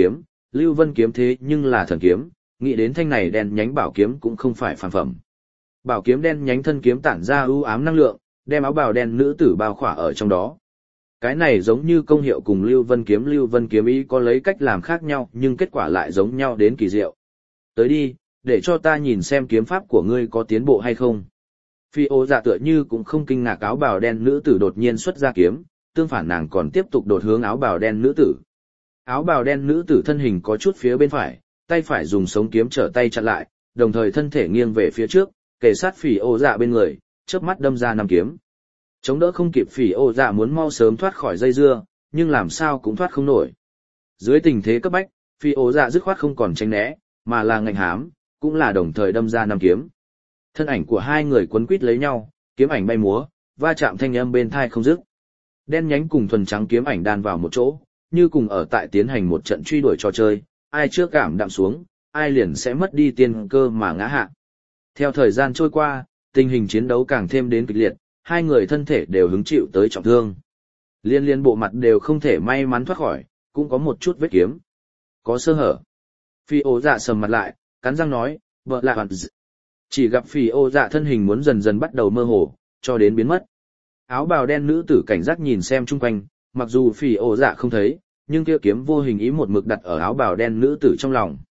Lưu Vân kiếm thế nhưng là thần kiếm, nghĩ đến thanh này đen nhánh bảo kiếm cũng không phải phàm phẩm. Bảo kiếm đen nhánh thân kiếm tản ra ưu ám năng lượng, đem áo bào đen nữ tử bao khỏa ở trong đó. Cái này giống như công hiệu cùng Lưu Vân kiếm ý có lấy cách làm khác nhau nhưng kết quả lại giống nhau đến kỳ diệu. Tới đi, để cho ta nhìn xem kiếm pháp của ngươi có tiến bộ hay không. Phỉ ổ dạ tựa như cũng không kinh ngạc áo bào đen nữ tử đột nhiên xuất ra kiếm, tương phản nàng còn tiếp tục đột hướng áo bào đen nữ tử. Áo bào đen nữ tử thân hình có chút phía bên phải, tay phải dùng sống kiếm trở tay chặn lại, đồng thời thân thể nghiêng về phía trước, kề sát phỉ ổ dạ bên người, chớp mắt đâm ra năm kiếm. Chống đỡ không kịp phỉ ổ dạ muốn mau sớm thoát khỏi dây dưa, nhưng làm sao cũng thoát không nổi. Dưới tình thế cấp bách, phỉ ổ dạ dứt khoát không còn tránh né, mà là ngạnh hám, cũng là đồng thời đâm ra năm kiếm. Thân ảnh của hai người quấn quít lấy nhau, kiếm ảnh bay múa, va chạm thanh âm bên tai không dứt. Đen nhánh cùng thuần trắng kiếm ảnh đan vào một chỗ, như cùng ở tại tiến hành một trận truy đuổi trò chơi, ai trước cảm đạm xuống, ai liền sẽ mất đi tiên cơ mà ngã hạ. Theo thời gian trôi qua, tình hình chiến đấu càng thêm đến kịch liệt, hai người thân thể đều hứng chịu tới trọng thương. Liên bộ mặt đều không thể may mắn thoát khỏi, cũng có một chút vết kiếm. Có sơ hở. Phỉ ổ dạ sầm mặt lại, cắn răng nói, vợ lạ hoàn dị. Chỉ gặp phỉ ổ dạ thân hình muốn dần dần bắt đầu mơ hồ, cho đến biến mất. Áo bào đen nữ tử cảnh giác nhìn xem chung quanh, mặc dù phỉ ổ dạ không thấy, nhưng kia kiếm vô hình ý một mực đặt ở áo bào đen nữ tử trong lòng.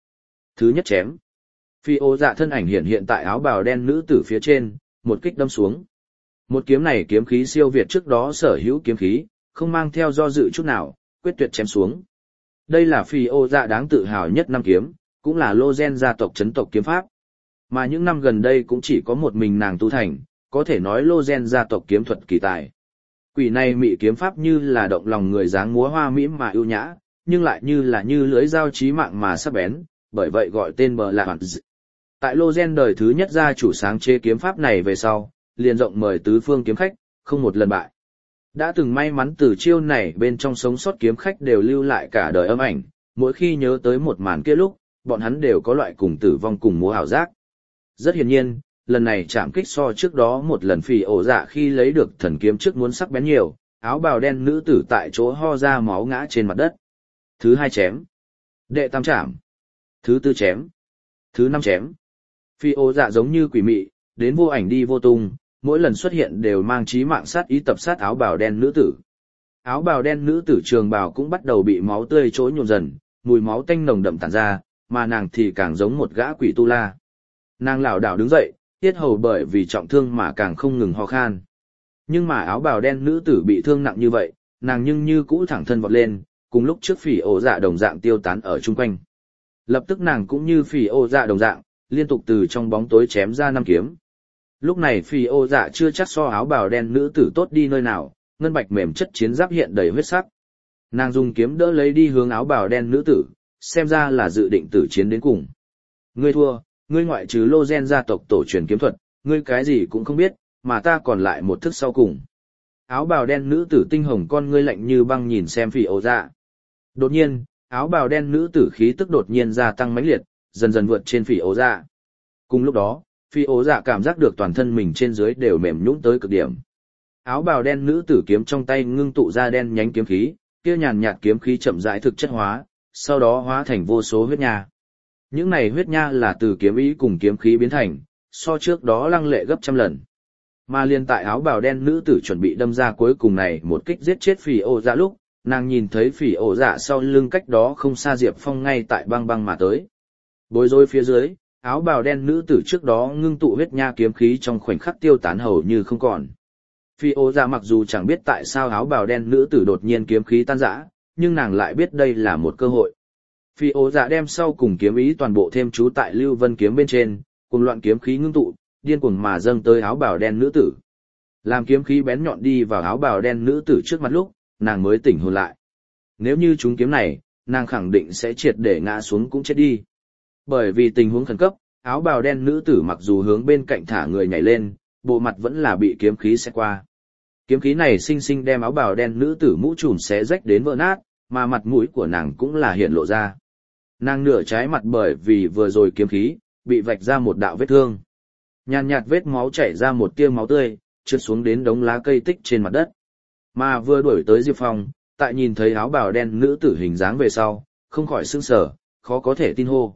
Thứ nhất chém. Phi ô dạ thân ảnh hiện tại áo bào đen nữ tử phía trên, một kích đâm xuống. Một kiếm này kiếm khí siêu việt trước đó sở hữu kiếm khí, không mang theo do dự chút nào, quyết tuyệt chém xuống. Đây là phi ô dạ đáng tự hào nhất năm kiếm, cũng là lô gen gia tộc chấn tộc kiếm pháp. Mà những năm gần đây cũng chỉ có một mình nàng tu thành, có thể nói lô gen gia tộc kiếm thuật kỳ tài. Quỷ này mị kiếm pháp như là động lòng người dáng múa hoa mỹ mà ưu nhã, nhưng lại như lưỡi dao chí mạng mà sắc bén, bởi vậy gọi tên bờ là tại lô gen đời thứ nhất gia chủ sáng chế kiếm pháp này về sau, liền rộng mời tứ phương kiếm khách, không một lần bại. Đã từng may mắn từ chiêu này bên trong sống sót kiếm khách đều lưu lại cả đời âm ảnh, mỗi khi nhớ tới một màn kia lúc, bọn hắn đều có loại cùng tử vong cùng múa ảo giác. Rất hiển nhiên, lần này chạm kích so trước đó một lần phỉ ổ dạ khi lấy được thần kiếm trước muốn sắc bén nhiều, áo bào đen nữ tử tại chỗ ho ra máu ngã trên mặt đất. Thứ hai chém. Đệ tam chạm. Thứ tư chém. Thứ năm chém. Phỉ ổ dạ giống như quỷ mị, đến vô ảnh đi vô tung, mỗi lần xuất hiện đều mang chí mạng sát ý tập sát áo bào đen nữ tử. Áo bào đen nữ tử trường bào cũng bắt đầu bị máu tươi trỗi nhuộm dần, mùi máu tanh nồng đậm tản ra, mà nàng thì càng giống một gã quỷ tu la. Nàng lảo đảo đứng dậy, tiết hầu bởi vì trọng thương mà càng không ngừng ho khan. Nhưng mà áo bào đen nữ tử bị thương nặng như vậy, nàng nhưng như cũ thẳng thân vọt lên, cùng lúc trước phỉ ổ dạ đồng dạng tiêu tán ở chung quanh. Lập tức nàng cũng như phỉ ổ dạ đồng dạng, liên tục từ trong bóng tối chém ra 5 kiếm. Lúc này phỉ ổ dạ chưa chắc so áo bào đen nữ tử tốt đi nơi nào, ngân bạch mềm chất chiến giáp hiện đầy huyết sắc. Nàng dùng kiếm đỡ lấy đi hướng áo bào đen nữ tử, xem ra là dự định tử chiến đến cùng. Ngươi thua, ngươi ngoại trừ lô gen gia tộc tổ truyền kiếm thuật, ngươi cái gì cũng không biết, mà ta còn lại một thức sau cùng. Áo bào đen nữ tử tinh hồng con ngươi lạnh như băng nhìn xem phỉ ổ dạ. Đột nhiên, áo bào đen nữ tử khí tức đột nhiên gia tăng mãnh liệt, dần dần vượt trên phỉ ổ dạ. Cùng lúc đó, phỉ ổ dạ cảm giác được toàn thân mình trên dưới đều mềm nhũn tới cực điểm. Áo bào đen nữ tử kiếm trong tay ngưng tụ ra đen nhánh kiếm khí, kia nhàn nhạt kiếm khí chậm rãi thực chất hóa, sau đó hóa thành vô số huyết nha. Những này huyết nha là từ kiếm ý cùng kiếm khí biến thành, so trước đó lăng lệ gấp trăm lần. Mà liên tại áo bào đen nữ tử chuẩn bị đâm ra cuối cùng này một kích giết chết phỉ ổ dạ lúc, nàng nhìn thấy phỉ ổ dạ sau lưng cách đó không xa Diệp Phong ngay tại băng băng mà tới. Bối rối phía dưới, áo bào đen nữ tử trước đó ngưng tụ huyết nha kiếm khí trong khoảnh khắc tiêu tán hầu như không còn. Phỉ ổ dạ mặc dù chẳng biết tại sao áo bào đen nữ tử đột nhiên kiếm khí tan rã, nhưng nàng lại biết đây là một cơ hội. Phỉ ổ dạ đem sau cùng kiếm ý toàn bộ thêm chú tại lưu vân kiếm bên trên, cùng loạn kiếm khí ngưng tụ, điên cuồng mà dâng tới áo bào đen nữ tử. Làm kiếm khí bén nhọn đi vào áo bào đen nữ tử trước mặt lúc, nàng mới tỉnh hồn lại. Nếu như trúng kiếm này, nàng khẳng định sẽ triệt để ngã xuống cũng chết đi. Bởi vì tình huống khẩn cấp, áo bào đen nữ tử mặc dù hướng bên cạnh thả người nhảy lên, bộ mặt vẫn là bị kiếm khí xé qua. Kiếm khí này xinh xinh đem áo bào đen nữ tử mũ trùm xé rách đến vỡ nát, mà mặt mũi của nàng cũng là hiện lộ ra. Nàng nửa trái mặt bởi vì vừa rồi kiếm khí, bị vạch ra một đạo vết thương. Nhàn nhạt vết máu chảy ra một tia máu tươi, trượt xuống đến đống lá cây tích trên mặt đất. Mà vừa đuổi tới Diệp Phong, tại nhìn thấy áo bào đen nữ tử hình dáng về sau, không khỏi sững sờ, khó có thể tin hô,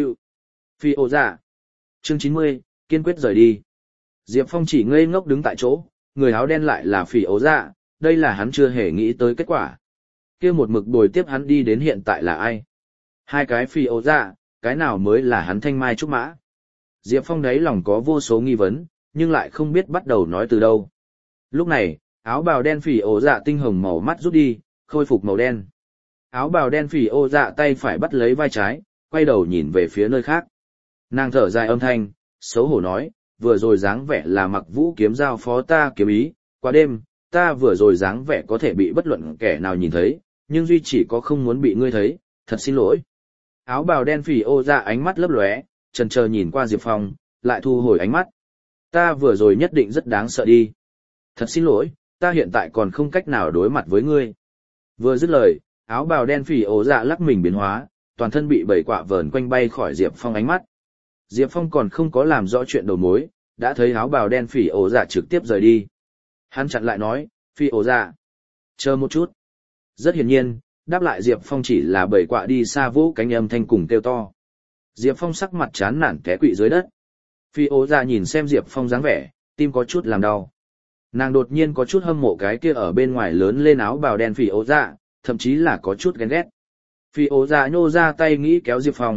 Phi ổ dạ. Chương 90, kiên quyết rời đi. Diệp Phong chỉ ngây ngốc đứng tại chỗ, người áo đen lại là phỉ ổ dạ, đây là hắn chưa hề nghĩ tới kết quả. Kia một mực bồi tiếp hắn đi đến hiện tại là ai? Hai cái phỉ ổ dạ, cái nào mới là hắn thanh mai trúc mã? Diệp Phong đấy lòng có vô số nghi vấn, nhưng lại không biết bắt đầu nói từ đâu. Lúc này, áo bào đen phỉ ổ dạ tinh hồng màu mắt rút đi, khôi phục màu đen. Áo bào đen phỉ ổ dạ tay phải bắt lấy vai trái, quay đầu nhìn về phía nơi khác. Nàng thở dài âm thanh, xấu hổ nói, vừa rồi dáng vẻ là mặc vũ kiếm giao phó ta kiếm ý, qua đêm, ta vừa rồi dáng vẻ có thể bị bất luận kẻ nào nhìn thấy, nhưng duy chỉ có không muốn bị ngươi thấy, thật xin lỗi. Áo bào đen phỉ ổ dạ ánh mắt lấp lóe, chần chờ nhìn qua Diệp Phong, lại thu hồi ánh mắt. Ta vừa rồi nhất định rất đáng sợ đi. Thật xin lỗi, ta hiện tại còn không cách nào đối mặt với ngươi. Vừa dứt lời, áo bào đen phỉ ổ dạ lắc mình biến hóa, toàn thân bị bầy quạ vờn quanh bay khỏi Diệp Phong ánh mắt. Diệp Phong còn không có làm rõ chuyện đầu mối, đã thấy áo bào đen phỉ ổ dạ trực tiếp rời đi. Hắn chặn lại nói, phỉ ổ dạ, chờ một chút. Rất hiển nhiên, đáp lại Diệp Phong chỉ là bầy quạ đi xa vỗ cánh âm thanh cùng kêu to. Diệp Phong sắc mặt chán nản té quỵ dưới đất. Phỉ ổ dạ nhìn xem Diệp Phong dáng vẻ, tim có chút làm đau. Nàng đột nhiên có chút hâm mộ cái kia ở bên ngoài lớn lên áo bào đen phỉ ổ dạ, thậm chí là có chút ghen ghét. Phỉ ổ dạ nhô ra tay nghĩ kéo Diệp Phong,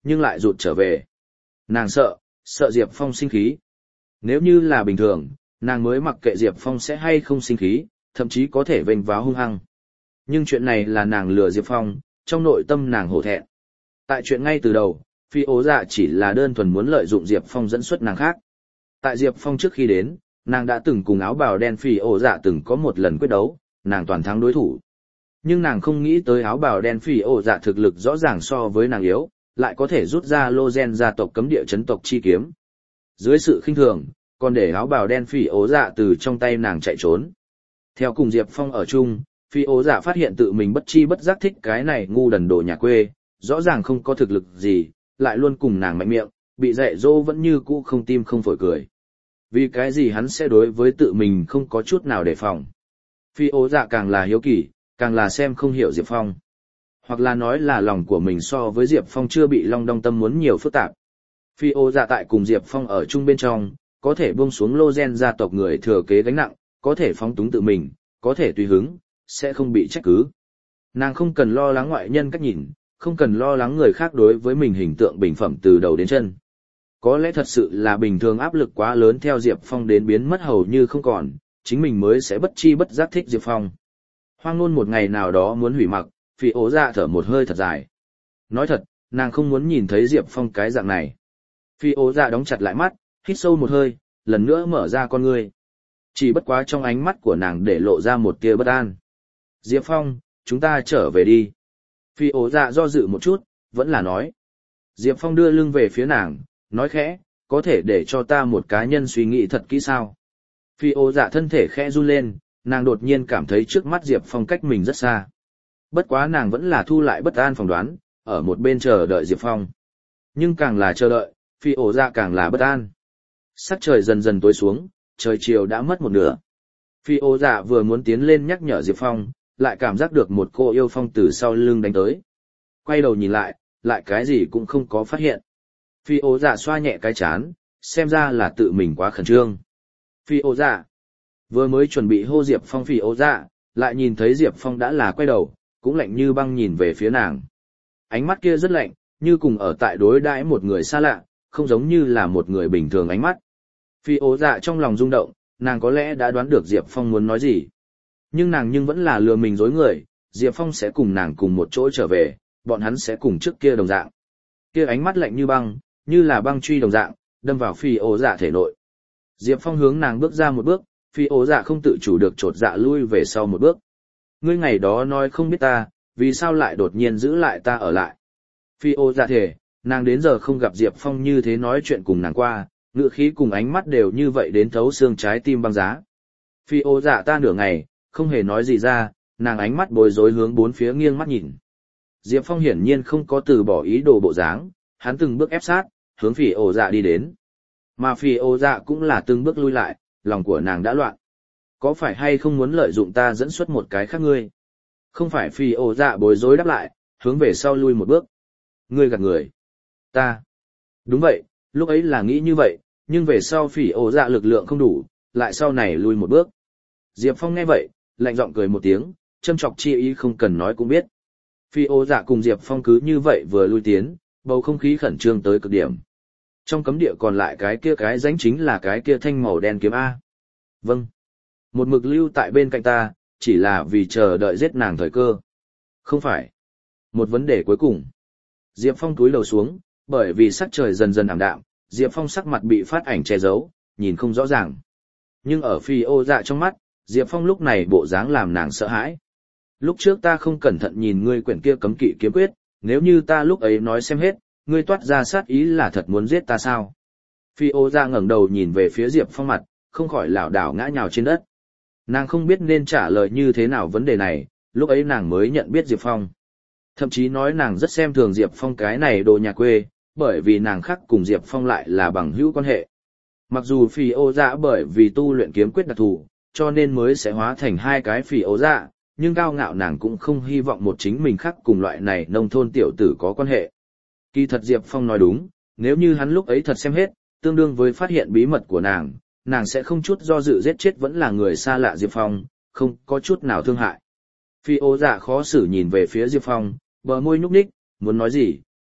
nhưng lại rụt trở về. Nàng sợ Diệp Phong sinh khí. Nếu như là bình thường, nàng mới mặc kệ Diệp Phong sẽ hay không sinh khí, thậm chí có thể vênh váo hung hăng. Nhưng chuyện này là nàng lừa Diệp Phong, trong nội tâm nàng hổ thẹn. Tại chuyện ngay từ đầu, Phi Ố Dạ chỉ là đơn thuần muốn lợi dụng Diệp Phong dẫn xuất nàng khác. Tại Diệp Phong trước khi đến, nàng đã từng cùng áo bào đen Phi Ố Dạ từng có một lần quyết đấu, nàng toàn thắng đối thủ. Nhưng nàng không nghĩ tới áo bào đen Phi Ố Dạ thực lực rõ ràng so với nàng yếu, lại có thể rút ra lô gen gia tộc cấm địa chấn tộc chi kiếm. Dưới sự khinh thường, còn để áo bào đen Phi Ố Dạ từ trong tay nàng chạy trốn. Theo cùng Diệp Phong ở chung, Phi Ố Dạ phát hiện tự mình bất chi bất giác thích cái này ngu đần đồ nhà quê, rõ ràng không có thực lực gì, lại luôn cùng nàng mạnh miệng, bị dạy dỗ vẫn như cũ không tim không phổi cười. Vì cái gì hắn sẽ đối với tự mình không có chút nào đề phòng. Phi Ố Dạ càng là hiếu kỳ, càng là xem không hiểu Diệp Phong. Hoặc là nói là lòng của mình so với Diệp Phong chưa bị long đong tâm muốn nhiều phức tạp. Phi Ố Dạ tại cùng Diệp Phong ở chung bên trong, có thể buông xuống lô gen gia tộc người thừa kế gánh nặng, có thể phóng túng tự mình, có thể tùy hứng, sẽ không bị trách cứ. Nàng không cần lo lắng ngoại nhân cách nhìn, không cần lo lắng người khác đối với mình hình tượng bình phẩm từ đầu đến chân. Có lẽ thật sự là bình thường áp lực quá lớn theo Diệp Phong đến biến mất hầu như không còn, chính mình mới sẽ bất chi bất giác thích Diệp Phong. Hoang Nôn một ngày nào đó muốn hủy mặc, Phi Ố Dạ thở một hơi thật dài. Nói thật, nàng không muốn nhìn thấy Diệp Phong cái dạng này. Phi Ố Dạ đóng chặt lại mắt, hít sâu một hơi, lần nữa mở ra con ngươi. Chỉ bất quá trong ánh mắt của nàng để lộ ra một tia bất an. Diệp Phong, chúng ta trở về đi. Phi Ố Dạ do dự một chút, vẫn là nói. Diệp Phong đưa lưng về phía nàng, nói khẽ, có thể để cho ta một cá nhân suy nghĩ thật kỹ sao. Phi Ố Dạ thân thể khẽ run lên, nàng đột nhiên cảm thấy trước mắt Diệp Phong cách mình rất xa. Bất quá nàng vẫn là thu lại bất an phỏng đoán, ở một bên chờ đợi Diệp Phong. Nhưng càng là chờ đợi, Phi Ố Dạ càng là bất an. Sắc trời dần dần tối xuống, trời chiều đã mất một nửa. Phi Ố Dạ vừa muốn tiến lên nhắc nhở Diệp Phong, lại cảm giác được một cô yêu phong từ sau lưng đánh tới. Quay đầu nhìn lại cái gì cũng không có phát hiện. Phi Ố Dạ xoa nhẹ cái chán, xem ra là tự mình quá khẩn trương. Phi Ố Dạ vừa mới chuẩn bị hô Diệp Phong Phi Ố Dạ, lại nhìn thấy Diệp Phong đã là quay đầu, cũng lạnh như băng nhìn về phía nàng. Ánh mắt kia rất lạnh, như cùng ở tại đối đãi một người xa lạ, không giống như là một người bình thường ánh mắt. Phi Ố Dạ trong lòng rung động, nàng có lẽ đã đoán được Diệp Phong muốn nói gì. Nhưng nàng vẫn là lừa mình dối người, Diệp Phong sẽ cùng nàng cùng một chỗ trở về, bọn hắn sẽ cùng trước kia đồng dạng. Kia ánh mắt lạnh như băng, như là băng truy đồng dạng, đâm vào Phi Ố Dạ thể nội. Diệp Phong hướng nàng bước ra một bước, Phi Ố Dạ không tự chủ được chột dạ lui về sau một bước. Ngươi ngày đó nói không biết ta, vì sao lại đột nhiên giữ lại ta ở lại. Phi Ố Dạ thể, nàng đến giờ không gặp Diệp Phong như thế nói chuyện cùng nàng qua, ngữ khí cùng ánh mắt đều như vậy đến thấu xương trái tim băng giá. Phi Ố Dạ ta nửa ngày, không hề nói gì ra, nàng ánh mắt bối rối hướng bốn phía nghiêng mắt nhìn. Diệp Phong hiển nhiên không có từ bỏ ý đồ bộ dáng, hắn từng bước ép sát, hướng Phi Ố Dạ đi đến. Mà Phi Ố Dạ cũng là từng bước lui lại, lòng của nàng đã loạn. Có phải hay không muốn lợi dụng ta dẫn xuất một cái khác ngươi? Không phải. Phi Ố Dạ bối rối đáp lại, hướng về sau lui một bước. Ngươi gạt người. Ta. Đúng vậy, lúc ấy là nghĩ như vậy, nhưng về sau Phi Ố Dạ lực lượng không đủ, lại sau này lui một bước. Diệp Phong nghe vậy, lạnh giọng cười một tiếng, châm chọc chi ý không cần nói cũng biết. Phi Ố Dạ cùng Diệp Phong cứ như vậy vừa lui tiến, bầu không khí khẩn trương tới cực điểm. Trong cấm địa còn lại cái rãnh chính là cái kia thanh màu đen kiếm A. Vâng. Một mực lưu tại bên cạnh ta, chỉ là vì chờ đợi giết nàng thời cơ. Không phải. Một vấn đề cuối cùng. Diệp Phong cúi đầu xuống, bởi vì sắc trời dần dần ảm đạm, Diệp Phong sắc mặt bị phát ảnh che giấu, nhìn không rõ ràng. Nhưng ở Phi Ố Dạ trong mắt, Diệp Phong lúc này bộ dáng làm nàng sợ hãi. Lúc trước ta không cẩn thận nhìn ngươi quyển kia cấm kỵ kiếm quyết, nếu như ta lúc ấy nói xem hết, ngươi toát ra sát ý là thật muốn giết ta sao? Phi Ố Dạ ngẩng đầu nhìn về phía Diệp Phong mặt, không khỏi lảo đảo ngã nhào trên đất. Nàng không biết nên trả lời như thế nào vấn đề này, lúc ấy nàng mới nhận biết Diệp Phong. Thậm chí nói nàng rất xem thường Diệp Phong cái này đồ nhà quê, bởi vì nàng khác cùng Diệp Phong lại là bằng hữu quan hệ. Mặc dù Phi Ố Dạ bởi vì tu luyện kiếm quyết đặc thù, cho nên mới sẽ hóa thành hai cái Phi Ố Dạ, nhưng cao ngạo nàng cũng không hy vọng một chính mình khác cùng loại này nông thôn tiểu tử có quan hệ. Kỳ thật Diệp Phong nói đúng, nếu như hắn lúc ấy thật xem hết, tương đương với phát hiện bí mật của nàng sẽ không chút do dự giết chết vẫn là người xa lạ Diệp Phong, không có chút nào thương hại. Phi Ố Dạ khó xử nhìn về phía Diệp Phong, bờ môi nhúc nhích, muốn nói gì,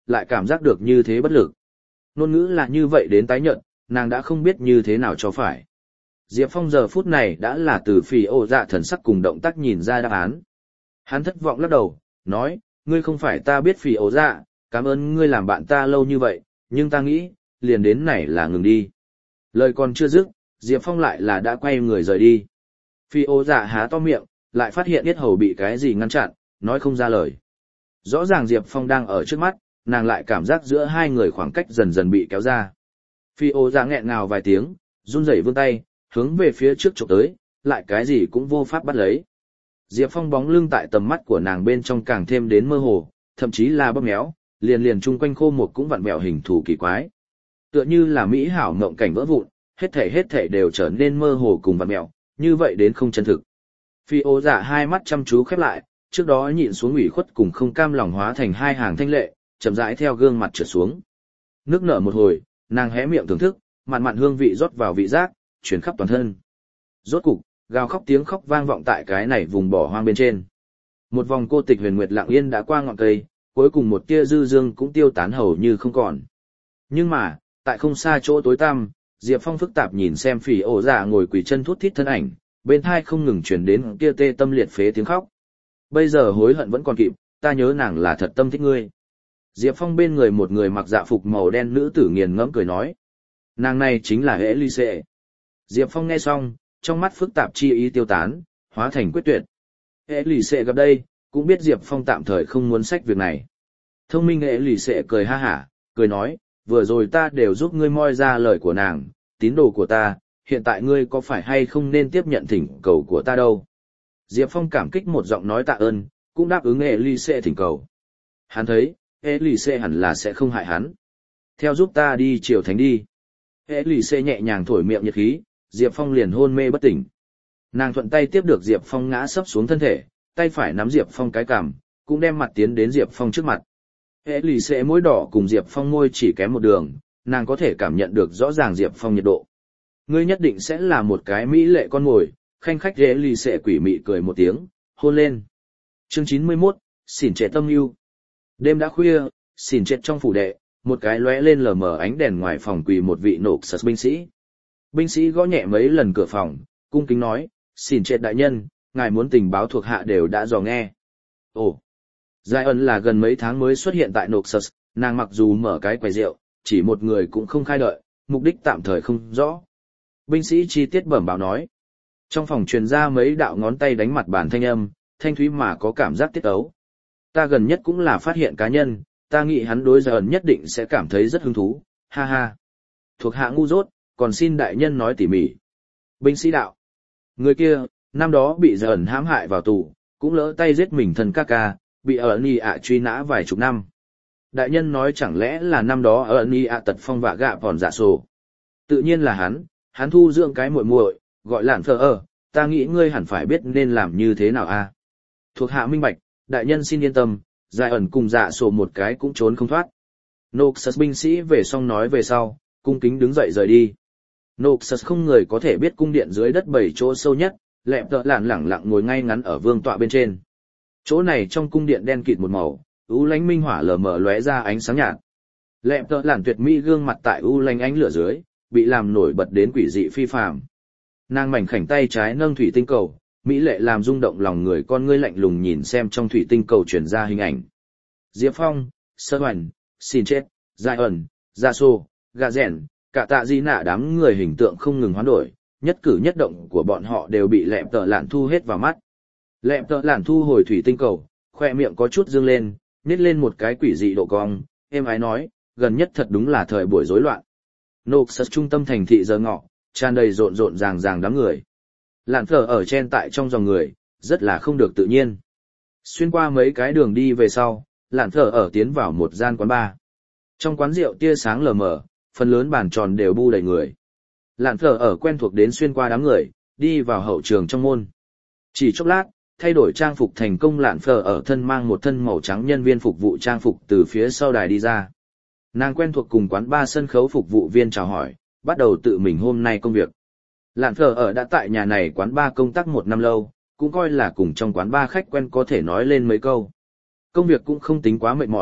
lại cảm giác được như thế bất lực. Ngôn ngữ là như vậy đến tái nhợt, nàng đã không biết như thế nào cho phải. Diệp Phong giờ phút này đã là từ phì ổ dạ thần sắc cùng động tác nhìn ra đáp án. Hắn thất vọng lắc đầu, nói, ngươi không phải ta biết phì ổ dạ, cảm ơn ngươi làm bạn ta lâu như vậy, nhưng ta nghĩ, liền đến này là ngừng đi. Lời còn chưa dứt, Diệp Phong lại là đã quay người rời đi. Phì ổ dạ há to miệng, lại phát hiện yết hầu bị cái gì ngăn chặn, nói không ra lời. Rõ ràng Diệp Phong đang ở trước mắt, nàng lại cảm giác giữa hai người khoảng cách dần dần bị kéo ra. Phi ô ra nghẹn ngào vài tiếng, run rẩy vươn tay, hướng về phía trước chụp tới, lại cái gì cũng vô pháp bắt lấy. Diệp Phong bóng lưng tại tầm mắt của nàng bên trong càng thêm đến mơ hồ, thậm chí là bóp méo, liền liền chung quanh khô một cũng vặn vẹo hình thù kỳ quái. Tựa như là mỹ hảo mộng cảnh vỡ vụn, hết thảy đều trở nên mơ hồ cùng vặn vẹo, như vậy đến không chân thực. Phi ô dạ hai mắt chăm chú khép lại, trước đó nhịn xuống ủy khuất cùng không cam lòng hóa thành hai hàng thanh lệ, chậm rãi theo gương mặt trượt xuống. Nước nở một hồi, nàng hé miệng thưởng thức, mặn mặn hương vị rót vào vị giác, chuyển khắp toàn thân. Rốt cục, gào khóc tiếng khóc vang vọng tại cái này vùng bỏ hoang bên trên. Một vòng cô tịch huyền nguyệt lặng yên đã qua ngọn cây, cuối cùng một tia dư dương cũng tiêu tán hầu như không còn. Nhưng mà, tại không xa chỗ tối tăm, Diệp Phong phức tạp nhìn xem phỉ ổ dạ ngồi quỳ chân thút thít thân ảnh, bên thai không ngừng truyền đến kia tê tâm liệt phế tiếng khóc. Bây giờ hối hận vẫn còn kịp, ta nhớ nàng là thật tâm thích ngươi. Diệp Phong bên người một người mặc dạ phục màu đen nữ tử nghiền ngẫm cười nói. Nàng này chính là Elise. Diệp Phong nghe xong, trong mắt phức tạp chi ý tiêu tán, hóa thành quyết tuyệt. Elise gặp đây, cũng biết Diệp Phong tạm thời không muốn sách việc này. Thông minh Elise cười ha hả, cười nói, vừa rồi ta đều giúp ngươi moi ra lời của nàng, tín đồ của ta, hiện tại ngươi có phải hay không nên tiếp nhận thỉnh cầu của ta đâu. Diệp Phong cảm kích một giọng nói tạ ơn, cũng đáp ứng Elise thỉnh cầu. Hắn thấy, Elise hẳn là sẽ không hại hắn. Theo giúp ta đi triều thánh đi. Elise nhẹ nhàng thổi miệng nhiệt khí, Diệp Phong liền hôn mê bất tỉnh. Nàng thuận tay tiếp được Diệp Phong ngã sấp xuống thân thể, tay phải nắm Diệp Phong cái cằm, cũng đem mặt tiến đến Diệp Phong trước mặt. Elise môi đỏ cùng Diệp Phong môi chỉ kém một đường, nàng có thể cảm nhận được rõ ràng Diệp Phong nhiệt độ. Ngươi nhất định sẽ là một cái mỹ lệ con mồi, khanh khách Elise quỷ mị cười một tiếng, hôn lên. Chương 91, xỉn trẻ tâm yêu. Đêm đã khuya, xỉn chết trong phủ đệ, một cái lóe lên lờ mờ ánh đèn ngoài phòng quỳ một vị nộp sật binh sĩ. Binh sĩ gõ nhẹ mấy lần cửa phòng, cung kính nói, xỉn chết đại nhân, ngài muốn tình báo thuộc hạ đều đã dò nghe. Ồ, Giai ẩn là gần mấy tháng mới xuất hiện tại nộp sật, nàng mặc dù mở cái quầy rượu, chỉ một người cũng không khai đợi, mục đích tạm thời không rõ. Binh sĩ chi tiết bẩm báo nói. Trong phòng truyền ra mấy đạo ngón tay đánh mặt bàn thanh âm, thanh thúy mà có cảm giác tiết ấu. Ta gần nhất cũng là phát hiện cá nhân, ta nghĩ hắn đối Giai ẩn nhất định sẽ cảm thấy rất hứng thú, ha ha. Thuộc hạ ngu dốt, còn xin đại nhân nói tỉ mỉ. Binh sĩ đạo. Người kia, năm đó bị Giai ẩn hãm hại vào tù, cũng lỡ tay giết mình thân ca ca, bị ở Ni ạ truy nã vài chục năm. Đại nhân nói chẳng lẽ là năm đó ở Ni ạ tật phong vạ gạ vòn dạ sổ. Tự nhiên là hắn thu dưỡng cái muội muội, gọi lạn phờ ở, ta nghĩ ngươi hẳn phải biết nên làm như thế nào a. Thuộc hạ minh bạch, đại nhân xin yên tâm, Giai ẩn cùng dạ sổ một cái cũng trốn không thoát. Noxus binh sĩ về xong nói về sau, cung kính đứng dậy rời đi. Noxus không người có thể biết cung điện dưới đất 7 chỗ sâu nhất, lẹp tợ lạn lẳng lặng ngồi ngay ngắn ở vương tọa bên trên. Chỗ này trong cung điện đen kịt một màu, u lánh minh hỏa lờ mờ lóe ra ánh sáng nhạt. Lẹp tợ lạn tuyệt mỹ gương mặt tại u lánh ánh lửa dưới, bị làm nổi bật đến quỷ dị phi phàm. Nàng mảnh khảnh tay trái nâng thủy tinh cầu, mỹ lệ làm rung động lòng người, con ngươi lạnh lùng nhìn xem trong thủy tinh cầu truyền ra hình ảnh. Diệp Phong, Sơ Hoành, Xin Chết, Giai ẩn, Gia Sô, Gà Rèn, cả tạ di nạ đám người hình tượng không ngừng hoán đổi, nhất cử nhất động của bọn họ đều bị lẹp tợ lạn thu hết vào mắt. Lẹp tợ lạn thu hồi thủy tinh cầu, khoe miệng có chút dương lên, nhếch lên một cái quỷ dị độ cong, êm ái nói, gần nhất thật đúng là thời buổi rối loạn. Noxus trung tâm thành thị giờ ngọ, tràn đầy rộn rộn ràng ràng đám người. Lạn phở ở chen tại trong dòng người, rất là không được tự nhiên. Xuyên qua mấy cái đường đi về sau, Lạn phở ở tiến vào một gian quán bar. Trong quán rượu tia sáng lờ mờ, phần lớn bàn tròn đều bu đầy người. Lạn phở ở quen thuộc đến xuyên qua đám người, đi vào hậu trường trong môn. Chỉ chốc lát, thay đổi trang phục thành công, Lạn phở ở thân mang một thân màu trắng nhân viên phục vụ trang phục từ phía sau đài đi ra. Nàng quen thuộc cùng quán bar sân khấu phục vụ viên chào hỏi, bắt đầu tự mình hôm nay công việc. Lạn phở ở đã tại nhà này quán bar công tác 1 năm lâu, cũng coi là cùng trong quán bar khách quen có thể nói lên mấy câu. Công việc cũng không tính quá mệt mỏi,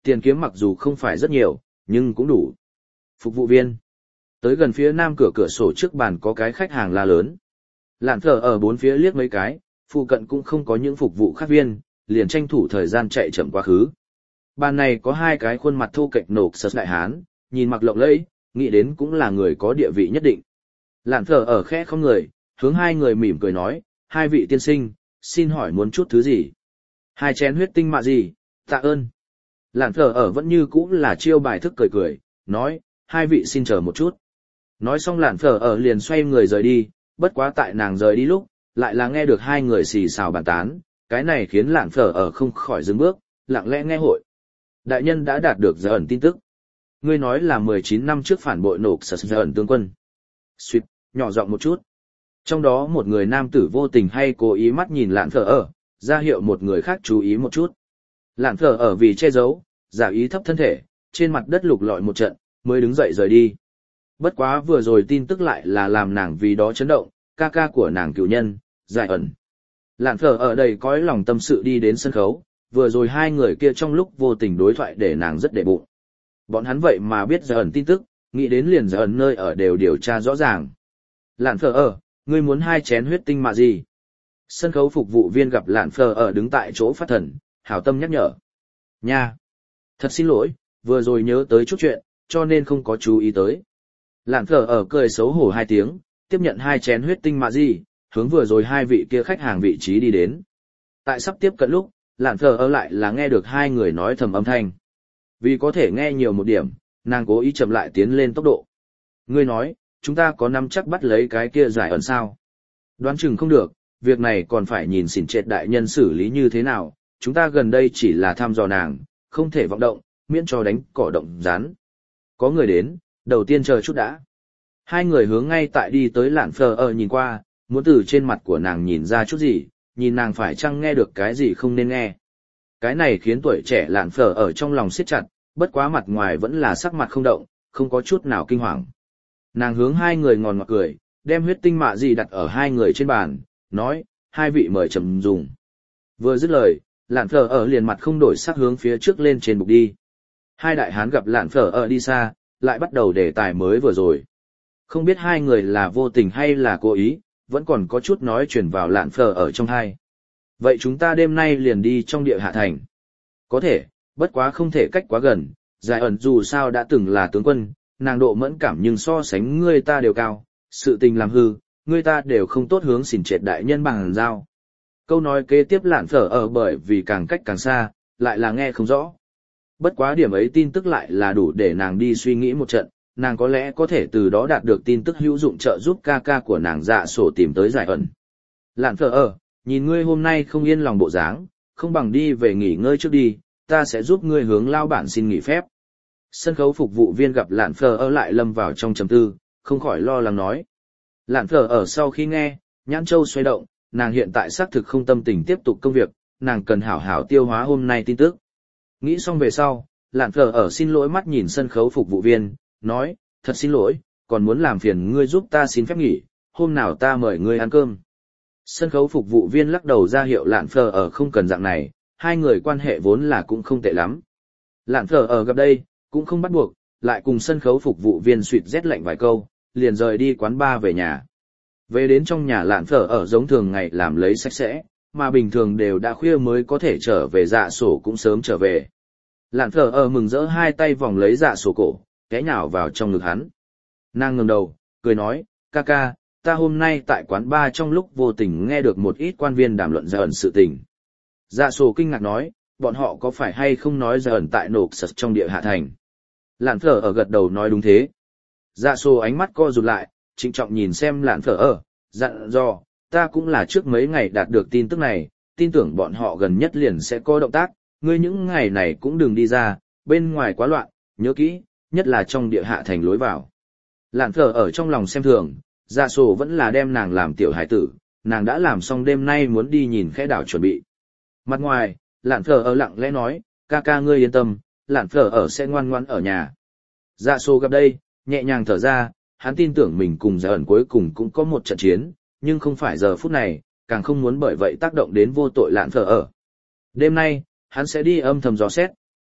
tiền kiếm mặc dù không phải rất nhiều, nhưng cũng đủ. Phục vụ viên. Tới gần phía nam cửa sổ trước bàn có cái khách hàng la lớn. Lạn Phở ở bốn phía liếc mấy cái, phụ cận cũng không có những phục vụ khác viên, liền tranh thủ thời gian chạy chậm quá khứ. Bàn này có hai cái khuôn mặt thô kệch nộp sật đại hán, nhìn mặc lộng lẫy, nghĩ đến cũng là người có địa vị nhất định. Lạn Phở ở khẽ không người, hướng hai người mỉm cười nói, hai vị tiên sinh, xin hỏi muốn chút thứ gì? Hai chén huyết tinh mạ gì, tạ ơn. Lạn Phở ở vẫn như cũ là chiêu bài thức cười cười, nói, hai vị xin chờ một chút. Nói xong Lạn Phở ở liền xoay người rời đi, bất quá tại nàng rời đi lúc, lại là nghe được hai người xì xào bàn tán, cái này khiến Lạn Phở ở không khỏi dừng bước, lặng lẽ nghe hội. Đại nhân đã đạt được giờ ẩn tin tức. Ngươi nói là 19 năm trước phản bội nộp sở giờ ẩn tướng quân. Xuyệt, nhỏ giọng một chút. Trong đó một người nam tử vô tình hay cố ý mắt nhìn Lạn Phở ở, ra hiệu một người khác chú ý một chút. Lạn Phở ở vì che giấu, giả ý thấp thân thể, trên mặt đất lục lọi một trận, mới đứng dậy rời đi. Bất quá vừa rồi tin tức lại là làm nàng vì đó chấn động, ca ca của nàng cựu nhân, giải ẩn. Lạn Phở ở đây cõi lòng tâm sự đi đến sân khấu, vừa rồi hai người kia trong lúc vô tình đối thoại để nàng rất để bụng. Bọn hắn vậy mà biết giải ẩn tin tức, nghĩ đến liền giải ẩn nơi ở đều điều tra rõ ràng. Lạn Phở ở, ngươi muốn hai chén huyết tinh mà gì? Sân khấu phục vụ viên gặp Lạn Phở ở đứng tại chỗ phát thần, hảo tâm nhắc nhở. Nha! Thật xin lỗi, vừa rồi nhớ tới chút chuyện, cho nên không có chú ý tới. Lạn Phở ở cười xấu hổ hai tiếng, tiếp nhận hai chén huyết tinh mạ gì, hướng vừa rồi hai vị kia khách hàng vị trí đi đến. Tại sắp tiếp cận lúc, Lạn Phở ở lại là nghe được hai người nói thầm âm thanh. Vì có thể nghe nhiều một điểm, nàng cố ý chậm lại tiến lên tốc độ. Ngươi nói, chúng ta có nắm chắc bắt lấy cái kia giải ẩn sao? Đoán chừng không được, việc này còn phải nhìn xỉn trệt đại nhân xử lý như thế nào, chúng ta gần đây chỉ là thăm dò nàng, không thể vọng động, miễn cho đánh cỏ động rán. Có người đến, đầu tiên chờ chút đã. Hai người hướng ngay tại đi tới Lạn Phở ở nhìn qua, muốn từ trên mặt của nàng nhìn ra chút gì, nhìn nàng phải chăng nghe được cái gì không nên nghe. Cái này khiến tuổi trẻ Lạn Phở ở trong lòng siết chặt, bất quá mặt ngoài vẫn là sắc mặt không động, không có chút nào kinh hoàng. Nàng hướng hai người ngòn ngọt cười, đem huyết tinh mạ gì đặt ở hai người trên bàn, nói, hai vị mời chậm dùng. Vừa dứt lời, Lạn Phở ở liền mặt không đổi sắc hướng phía trước lên trên bục đi. Hai đại hán gặp Lạn Phở ở đi xa, lại bắt đầu đề tài mới vừa rồi. Không biết hai người là vô tình hay là cố ý, vẫn còn có chút nói chuyển vào Lạn Phở ở trong hai. Vậy chúng ta đêm nay liền đi trong địa hạ thành. Có thể, bất quá không thể cách quá gần, giải ẩn dù sao đã từng là tướng quân, nàng độ mẫn cảm nhưng so sánh ngươi ta đều cao, sự tình làm hư, ngươi ta đều không tốt hướng xỉn trệt đại nhân bằng giao. Câu nói kế tiếp Lạn Phở ở bởi vì càng cách càng xa, lại là nghe không rõ. Bất quá điểm ấy tin tức lại là đủ để nàng đi suy nghĩ một trận, nàng có lẽ có thể từ đó đạt được tin tức hữu dụng trợ giúp ca ca của nàng Dạ Sổ tìm tới giải ẩn. Lạn Phở ở, nhìn ngươi hôm nay không yên lòng bộ dáng, không bằng đi về nghỉ ngơi trước đi, ta sẽ giúp ngươi hướng lao bản xin nghỉ phép. Sân khấu phục vụ viên gặp Lạn Phở ở lại lâm vào trong trầm tư, không khỏi lo lắng nói. Lạn Phở ở sau khi nghe, nhãn châu xoay động, nàng hiện tại xác thực không tâm tình tiếp tục công việc, nàng cần hảo hảo tiêu hóa hôm nay tin tức. Nghĩ xong về sau, Lạn Phở ở xin lỗi mắt nhìn sân khấu phục vụ viên, nói, thật xin lỗi, còn muốn làm phiền ngươi giúp ta xin phép nghỉ, hôm nào ta mời ngươi ăn cơm. Sân khấu phục vụ viên lắc đầu ra hiệu Lạn Phở ở không cần dạng này, hai người quan hệ vốn là cũng không tệ lắm. Lạn Phở ở gặp đây, cũng không bắt buộc, lại cùng sân khấu phục vụ viên suýt rét lạnh vài câu, liền rời đi quán bar về nhà. Về đến trong nhà Lạn Phở ở giống thường ngày làm lấy sạch sẽ, mà bình thường đều đã khuya mới có thể trở về Dạ Sổ cũng sớm trở về. Lạn Phở ở mừng rỡ hai tay vòng lấy Dạ Sổ cổ, té nhào vào trong ngực hắn. Nàng ngẩng đầu, cười nói, ca ca, ta hôm nay tại quán bar trong lúc vô tình nghe được một ít quan viên đàm luận Dạ ẩn sự tình. Dạ Sổ kinh ngạc nói, bọn họ có phải hay không nói Dạ ẩn tại nộp sật trong địa hạ thành. Lạn Phở ở gật đầu nói đúng thế. Dạ Sổ ánh mắt co rụt lại, trịnh trọng nhìn xem Lạn Phở ở, dặn dò, ta cũng là trước mấy ngày đạt được tin tức này, tin tưởng bọn họ gần nhất liền sẽ có động tác, ngươi những ngày này cũng đừng đi ra, bên ngoài quá loạn, nhớ kỹ, nhất là trong địa hạ thành lối vào. Lạn Phở ở trong lòng xem thường, Dạ Sổ vẫn là đem nàng làm tiểu hải tử, nàng đã làm xong đêm nay muốn đi nhìn khẽ đảo chuẩn bị. Mặt ngoài, Lạn Phở ở lặng lẽ nói, ca ca ngươi yên tâm, Lạn Phở ở sẽ ngoan ngoãn ở nhà. Dạ Sổ gặp đây, nhẹ nhàng thở ra, hắn tin tưởng mình cùng Dạ ẩn cuối cùng cũng có một trận chiến, nhưng không phải giờ phút này, càng không muốn bởi vậy tác động đến vô tội Lạn Phở ở. Đêm nay, hắn sẽ đi âm thầm dò xét,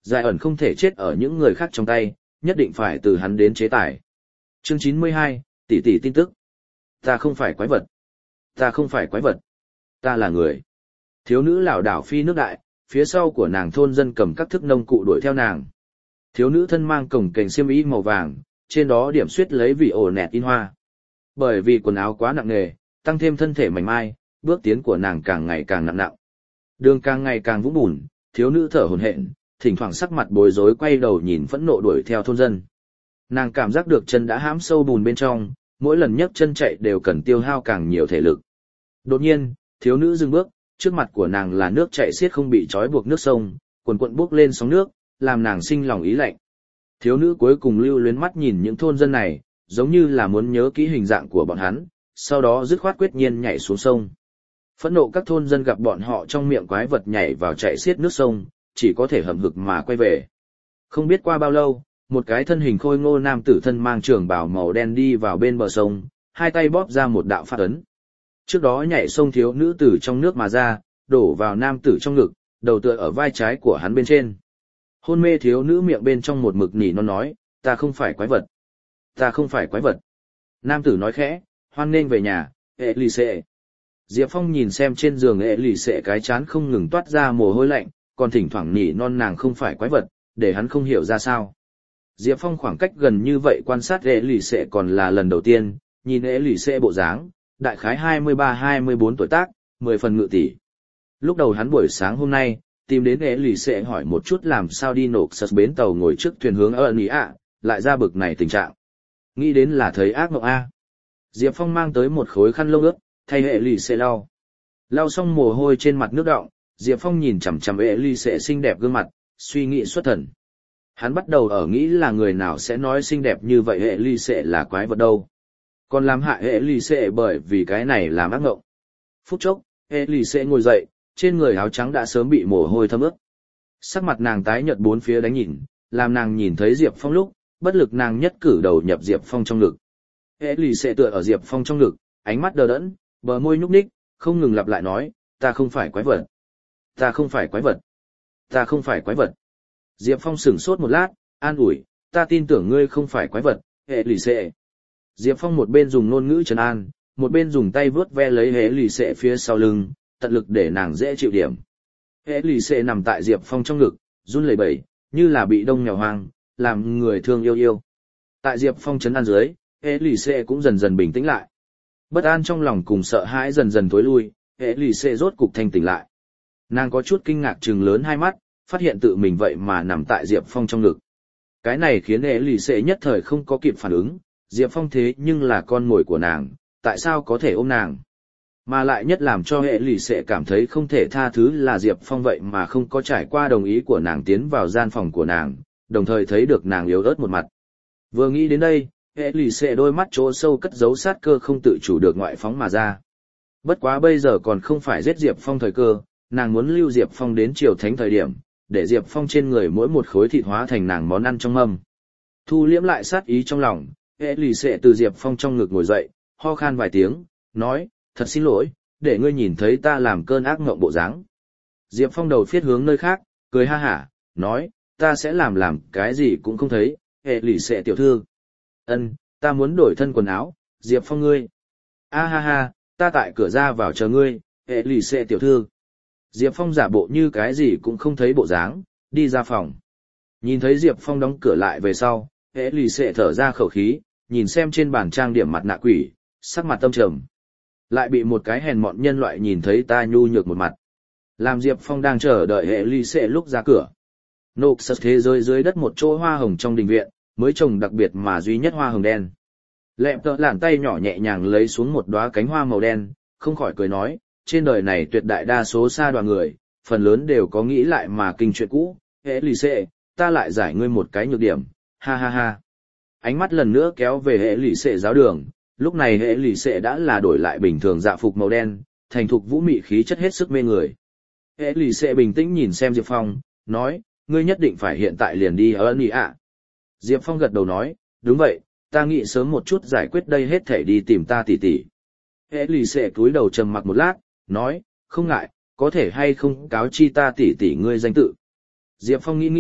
Giải ẩn không thể chết ở những người khác trong tay, nhất định phải từ hắn đến chế tài. Chương 92, tỷ tỷ tin tức. Ta không phải quái vật. Ta không phải quái vật. Ta là người. Thiếu nữ lảo đảo phi nước đại, phía sau của nàng thôn dân cầm các thức nông cụ đuổi theo nàng. Thiếu nữ thân mang cồng kềnh xiêm y màu vàng, trên đó điểm xuyết lấy vì ổ nẹt in hoa. Bởi vì quần áo quá nặng nề, tăng thêm thân thể mảnh mai, bước tiến của nàng càng ngày càng nặng nặng. Đường càng ngày càng vũng bùn, thiếu nữ thở hổn hển, thỉnh thoảng sắc mặt bối rối quay đầu nhìn phẫn nộ đuổi theo thôn dân. Nàng cảm giác được chân đã hãm sâu bùn bên trong, mỗi lần nhấc chân chạy đều cần tiêu hao càng nhiều thể lực. Đột nhiên, thiếu nữ dừng bước, trước mặt của nàng là nước chảy xiết không bị trói buộc nước sông, cuồn cuộn bốc lên sóng nước, làm nàng sinh lòng ý lạnh. Thiếu nữ cuối cùng lưu luyến mắt nhìn những thôn dân này, giống như là muốn nhớ kỹ hình dạng của bọn hắn, sau đó dứt khoát quyết nhiên nhảy xuống sông. Phẫn nộ các thôn dân gặp bọn họ trong miệng quái vật nhảy vào chảy xiết nước sông, chỉ có thể hậm hực mà quay về. Không biết qua bao lâu, một cái thân hình khôi ngô nam tử thân mang trường bào màu đen đi vào bên bờ sông, hai tay bóp ra một đạo pháp ấn. Trước đó nhảy sông thiếu nữ tử trong nước mà ra, đổ vào nam tử trong ngực, đầu tựa ở vai trái của hắn bên trên. Hôn mê thiếu nữ miệng bên trong một mực nỉ non nói, ta không phải quái vật. Ta không phải quái vật. Nam tử nói khẽ, hoan nghênh về nhà, hệ lì xệ. Diệp Phong nhìn xem trên giường hệ lì xệ cái chán không ngừng toát ra mồ hôi lạnh, còn thỉnh thoảng nỉ non nàng không phải quái vật, để hắn không hiểu ra sao. Diệp Phong khoảng cách gần như vậy quan sát hệ lì xệ còn là lần đầu tiên, nhìn hệ lì xệ bộ dáng, đại khái 23-24 tuổi tác, 10 phần ngự tỷ. Lúc đầu hắn buổi sáng hôm nay, tìm đến hệ lì xệ hỏi một chút làm sao đi nộp sật bến tàu ngồi trước thuyền hướng ở Nị ạ, lại ra bực này tình trạng. Nghĩ đến là thấy ác mộng A. Diệp Phong mang tới một khối khăn lông ướt, thay hệ lì xệ lau. Lau xong mồ hôi trên mặt nước đọng, Diệp Phong nhìn chằm chằm hệ lì xệ xinh đẹp gương mặt, suy nghĩ xuất thần. Hắn bắt đầu ở nghĩ là người nào sẽ nói xinh đẹp như vậy hệ lì xệ là quái vật đâu. Còn làm hại hệ lì xệ bởi vì cái này làm ác mộng. Phút chốc, hệ lì xệ ngồi dậy, trên người áo trắng đã sớm bị mồ hôi thấm ướt. Sắc mặt nàng tái nhợt bốn phía đánh nhìn, làm nàng nhìn thấy Diệp Phong lúc, bất lực nàng nhất cử đầu nhập Diệp Phong trong ngực. Hệ lì xệ tựa ở Diệp Phong trong ngực, ánh mắt đờ đẫn, bờ môi nhúc nhích, không ngừng lặp lại nói, ta không phải quái vật. Ta không phải quái vật. Ta không phải quái vật. Diệp Phong sửng sốt một lát, an ủi, ta tin tưởng ngươi không phải quái vật, hệ lì xệ. Diệp Phong một bên dùng ngôn ngữ trấn an, một bên dùng tay vướt ve lấy hệ lì xệ phía sau lưng, tận lực để nàng dễ chịu điểm. Hệ lì xệ nằm tại Diệp Phong trong ngực, run lẩy bẩy, như là bị đông nghèo hoang, làm người thương yêu yêu. Tại Diệp Phong trấn an dưới, hệ lì xệ cũng dần dần bình tĩnh lại. Bất an trong lòng cùng sợ hãi dần dần thối lui, hệ lì xệ rốt cục thanh tỉnh lại. Nàng có chút kinh ngạc trừng lớn hai mắt, phát hiện tự mình vậy mà nằm tại Diệp Phong trong ngực. Cái này khiến hệ lì xệ nhất thời không có kịp phản ứng, Diệp Phong thế nhưng là con mồi của nàng, tại sao có thể ôm nàng? Mà lại nhất làm cho hệ lì xệ cảm thấy không thể tha thứ là Diệp Phong vậy mà không có trải qua đồng ý của nàng tiến vào gian phòng của nàng, đồng thời thấy được nàng yếu ớt một mặt. Vừa nghĩ đến đây, hệ lì xệ đôi mắt chỗ sâu cất giấu sát cơ không tự chủ được ngoại phóng mà ra. Bất quá bây giờ còn không phải giết Diệp Phong thời cơ, nàng muốn lưu Diệp Phong đến triều thánh thời điểm, để Diệp Phong trên người mỗi một khối thịt hóa thành nàng món ăn trong mâm. Thu liễm lại sát ý trong lòng, hệ lì xệ từ Diệp Phong trong ngực ngồi dậy, ho khan vài tiếng, nói, thật xin lỗi, để ngươi nhìn thấy ta làm cơn ác mộng bộ dáng. Diệp Phong đầu phiết hướng nơi khác, cười ha hả, nói, ta sẽ làm cái gì cũng không thấy, hệ lì xệ tiểu thư. Ân, ta muốn đổi thân quần áo, Diệp Phong ngươi. A ha ha, ta tại cửa ra vào chờ ngươi, hệ lì xệ tiểu thư. Diệp Phong giả bộ như cái gì cũng không thấy bộ dáng, đi ra phòng. Nhìn thấy Diệp Phong đóng cửa lại về sau, hệ lì xệ thở ra khẩu khí, nhìn xem trên bàn trang điểm mặt nạ quỷ, sắc mặt tâm trầm. Lại bị một cái hèn mọn nhân loại nhìn thấy ta nhu nhược một mặt. Làm Diệp Phong đang chờ đợi hệ lì xệ lúc ra cửa. Nộp sật thế giới dưới đất một chỗ hoa hồng trong đình viện, mới trồng đặc biệt mà duy nhất hoa hồng đen. Lẹm tợ lản tay nhỏ nhẹ nhàng lấy xuống một đóa cánh hoa màu đen, không khỏi cười nói, trên đời này tuyệt đại đa số sa đoàn người, phần lớn đều có nghĩ lại mà kinh chuyện cũ, hệ lì xệ, ta lại giải ngươi một cái nhược điểm, ha ha ha. Ánh mắt lần nữa kéo về hệ lì xệ giáo đường, lúc này hệ lì xệ đã là đổi lại bình thường dạ phục màu đen, thành thục vũ mị khí chất hết sức mê người. Hệ lì xệ bình tĩnh nhìn xem Diệp Phong, nói, ngươi nhất định phải hiện tại liền đi ở Nị ạ. Diệp Phong gật đầu nói, đúng vậy, ta nghĩ sớm một chút giải quyết đây hết thể đi tìm ta tỷ tỷ. Hệ lì xệ cúi đầu trầm mặc một lát, nói, không ngại, có thể hay không cáo chi ta tỷ tỷ ngươi danh tự. Diệp Phong nghĩ nghĩ,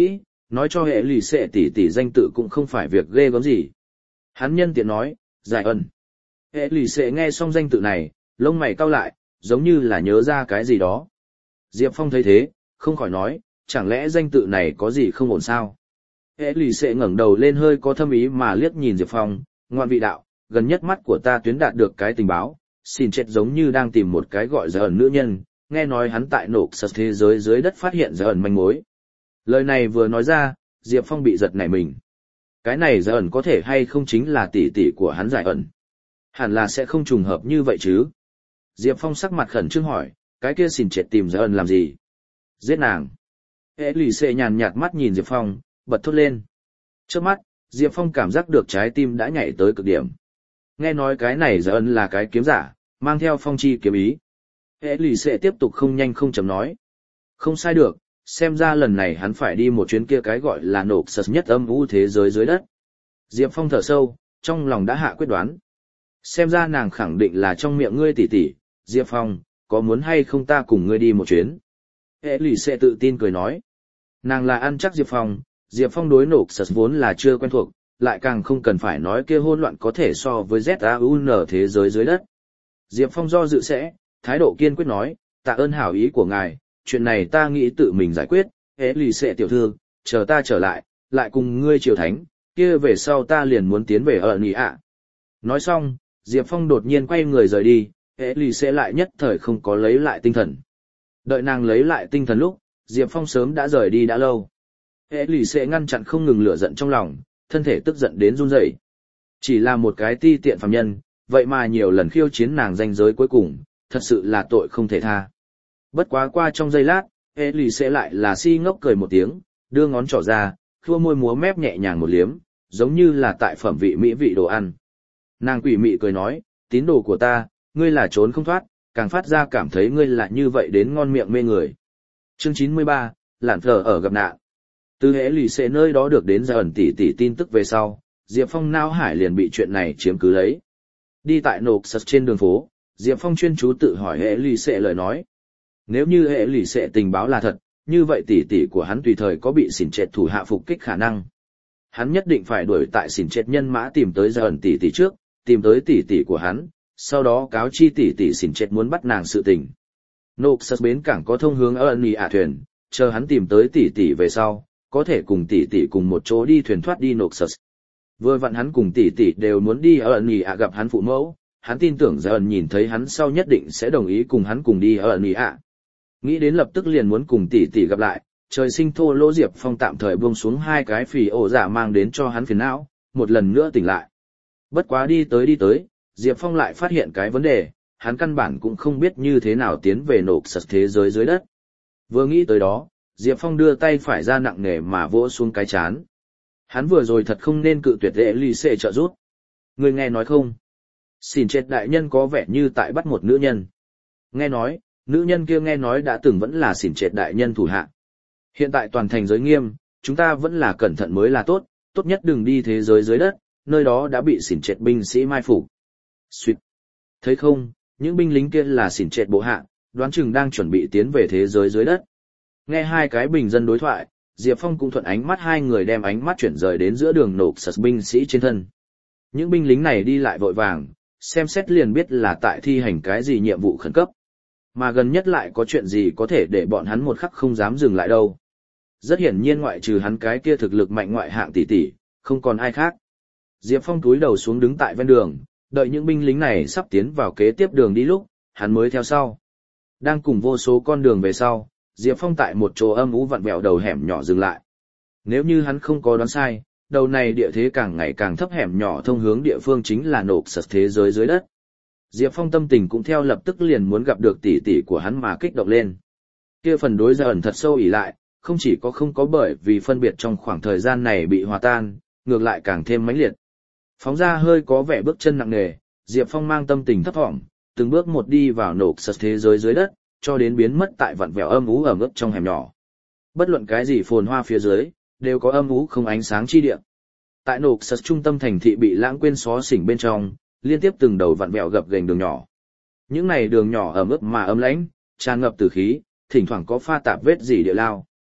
Nói cho hệ lì xệ tỷ tỷ danh tự cũng không phải việc ghê gớm gì. Hắn nhân tiện nói, giải ẩn. Hệ lì xệ nghe xong danh tự này, lông mày cau lại, giống như là nhớ ra cái gì đó. Diệp Phong thấy thế, không khỏi nói, chẳng lẽ danh tự này có gì không ổn sao? Hệ lì xệ ngẩng đầu lên hơi có thâm ý mà liếc nhìn Diệp Phong, ngoan vị đạo, gần nhất mắt của ta tuyến đạt được cái tình báo, xin chết giống như đang tìm một cái gọi giải ẩn nữ nhân, nghe nói hắn tại nổ sật thế giới dưới đất phát hiện giải ẩn manh mối. Lời này vừa nói ra, Diệp Phong bị giật nảy mình. Cái này giải ẩn có thể hay không chính là tỷ tỷ của hắn giải ẩn? Hẳn là sẽ không trùng hợp như vậy chứ. Diệp Phong sắc mặt khẩn trương hỏi, cái kia xin chết tìm giải ẩn làm gì? Giết nàng. Hệ lì xệ nhàn nhạt mắt nhìn Diệp Phong, bật thốt lên. Trước mắt, Diệp Phong cảm giác được trái tim đã nhảy tới cực điểm. Nghe nói cái này giải ẩn là cái kiếm giả, mang theo phong chi kiếm ý. Hệ lì xệ tiếp tục không nhanh không chậm nói. Không sai được, xem ra lần này hắn phải đi một chuyến kia cái gọi là nổ sật nhất âm u thế giới dưới đất. Diệp Phong thở sâu, trong lòng đã hạ quyết đoán. Xem ra nàng khẳng định là trong miệng ngươi tỷ tỷ, Diệp Phong, có muốn hay không ta cùng ngươi đi một chuyến? Hệ lì xệ tự tin cười nói. Nàng là ăn chắc Diệp Phong đối nổ sật vốn là chưa quen thuộc, lại càng không cần phải nói kia hỗn loạn có thể so với ZAUN thế giới dưới đất. Diệp Phong do dự sẽ, thái độ kiên quyết nói, tạ ơn hảo ý của ngài, chuyện này ta nghĩ tự mình giải quyết, hệ lì xệ tiểu thư, chờ ta trở lại, lại cùng ngươi triều thánh, kia về sau ta liền muốn tiến về ở nỉ ạ. Nói xong, Diệp Phong đột nhiên quay người rời đi, hệ lì xệ lại nhất thời không có lấy lại tinh thần. Đợi nàng lấy lại tinh thần lúc, Diệp Phong sớm đã rời đi đã lâu. Hệ lì xệ ngăn chặn không ngừng lửa giận trong lòng, thân thể tức giận đến run rẩy. Chỉ là một cái ti tiện phàm nhân, vậy mà nhiều lần khiêu chiến nàng danh giới cuối cùng, thật sự là tội không thể tha. Bất quá qua trong giây lát, hệ lì xệ lại là si ngốc cười một tiếng, đưa ngón trỏ ra, khua môi múa mép nhẹ nhàng một liếm, giống như là tại phẩm vị mỹ vị đồ ăn. Nàng quỷ mị cười nói, tín đồ của ta, ngươi là trốn không thoát, càng phát ra cảm thấy ngươi là như vậy đến ngon miệng mê người. Chương 93, Lạn Phở ở gặp nạn. Từ hệ lì xệ nơi đó được đến giải ẩn tỷ tỷ tin tức về sau, Diệp Phong não hải liền bị chuyện này chiếm cứ lấy. Đi tại nộp sật trên đường phố, Diệp Phong chuyên chú tự hỏi hệ lì xệ lời nói. Nếu như hệ lì xệ tình báo là thật, như vậy tỷ tỷ của hắn tùy thời có bị xỉn trệt thủ hạ phục kích khả năng. Hắn nhất định phải đuổi tại xỉn trệt nhân mã tìm tới giải ẩn tỷ tỷ trước, tìm tới tỷ tỷ của hắn, sau đó cáo chi tỷ tỷ xỉn trệt muốn bắt nàng sự tình. Nộp sật bến cảng có thông hướng ở nỉ ạ thuyền, chờ hắn tìm tới tỷ tỷ về sau, có thể cùng tỷ tỷ cùng một chỗ đi thuyền thoát đi nộp sật. Vừa vặn hắn cùng tỷ tỷ đều muốn đi ở nỉ ạ gặp hắn phụ mẫu, hắn tin tưởng giải ẩn nhìn thấy hắn sau nhất định sẽ đồng ý cùng hắn cùng đi ở nỉ ạ. Nghĩ đến lập tức liền muốn cùng tỷ tỷ gặp lại, trời sinh thô lỗ Diệp Phong tạm thời buông xuống hai cái phì ổ giả mang đến cho hắn phiền não, một lần nữa tỉnh lại. Bất quá đi tới, Diệp Phong lại phát hiện cái vấn đề, hắn căn bản cũng không biết như thế nào tiến về nộp sật thế giới dưới đất. Vừa nghĩ tới đó, Diệp Phong đưa tay phải ra nặng nề mà vỗ xuống cái chán. Hắn vừa rồi thật không nên cự tuyệt hệ lì xệ trợ giúp. Người nghe nói không? Xỉn trệt đại nhân có vẻ như tại bắt một nữ nhân. Nghe nói, nữ nhân kia nghe nói đã từng vẫn là xỉn trệt đại nhân thủ hạ. Hiện tại toàn thành giới nghiêm, chúng ta vẫn là cẩn thận mới là tốt, tốt nhất đừng đi thế giới dưới đất, nơi đó đã bị xỉn trệt binh sĩ mai phục. Xuyệt. Thấy không, những binh lính kia là xỉn trệt bộ hạ, đoán chừng đang chuẩn bị tiến về thế giới dưới đất. Nghe hai cái bình dân đối thoại, Diệp Phong cũng thuận ánh mắt hai người đem ánh mắt chuyển rời đến giữa đường nộp sật binh sĩ trên thân. Những binh lính này đi lại vội vàng, xem xét liền biết là tại thi hành cái gì nhiệm vụ khẩn cấp. Mà gần nhất lại có chuyện gì có thể để bọn hắn một khắc không dám dừng lại đâu. Rất hiển nhiên ngoại trừ hắn cái kia thực lực mạnh ngoại hạng tỷ tỷ, không còn ai khác. Diệp Phong cúi đầu xuống đứng tại ven đường, đợi những binh lính này sắp tiến vào kế tiếp đường đi lúc, hắn mới theo sau. Đang cùng vô số con đường về sau, Diệp Phong tại một chỗ âm u vặn vẹo đầu hẻm nhỏ dừng lại. Nếu như hắn không có đoán sai, đầu này địa thế càng ngày càng thấp hẻm nhỏ thông hướng địa phương chính là nộp sật thế giới dưới đất. Diệp Phong tâm tình cũng theo lập tức liền muốn gặp được tỷ tỷ của hắn mà kích động lên. Kia phần đối giải ẩn thật sâu ỉ lại, không chỉ có không có bởi vì phân biệt trong khoảng thời gian này bị hòa tan, ngược lại càng thêm mãnh liệt. Phóng ra hơi có vẻ bước chân nặng nề, Diệp Phong mang tâm tình thấp thỏm, từng bước một đi vào nộp sật thế giới dưới đất, cho đến biến mất tại vặn vẹo âm u ẩm ướt trong hẻm nhỏ. Bất luận cái gì phồn hoa phía dưới, đều có âm u không ánh sáng chi địa. Tại nộp sật trung tâm thành thị bị lãng quên xó xỉnh bên trong, liên tiếp từng đầu vặn vẹo gập ghềnh đường nhỏ. Những này đường nhỏ ẩm ướt mà ấm lãnh, tràn ngập tử khí, thỉnh thoảng có pha tạp vết dỉ địa lao.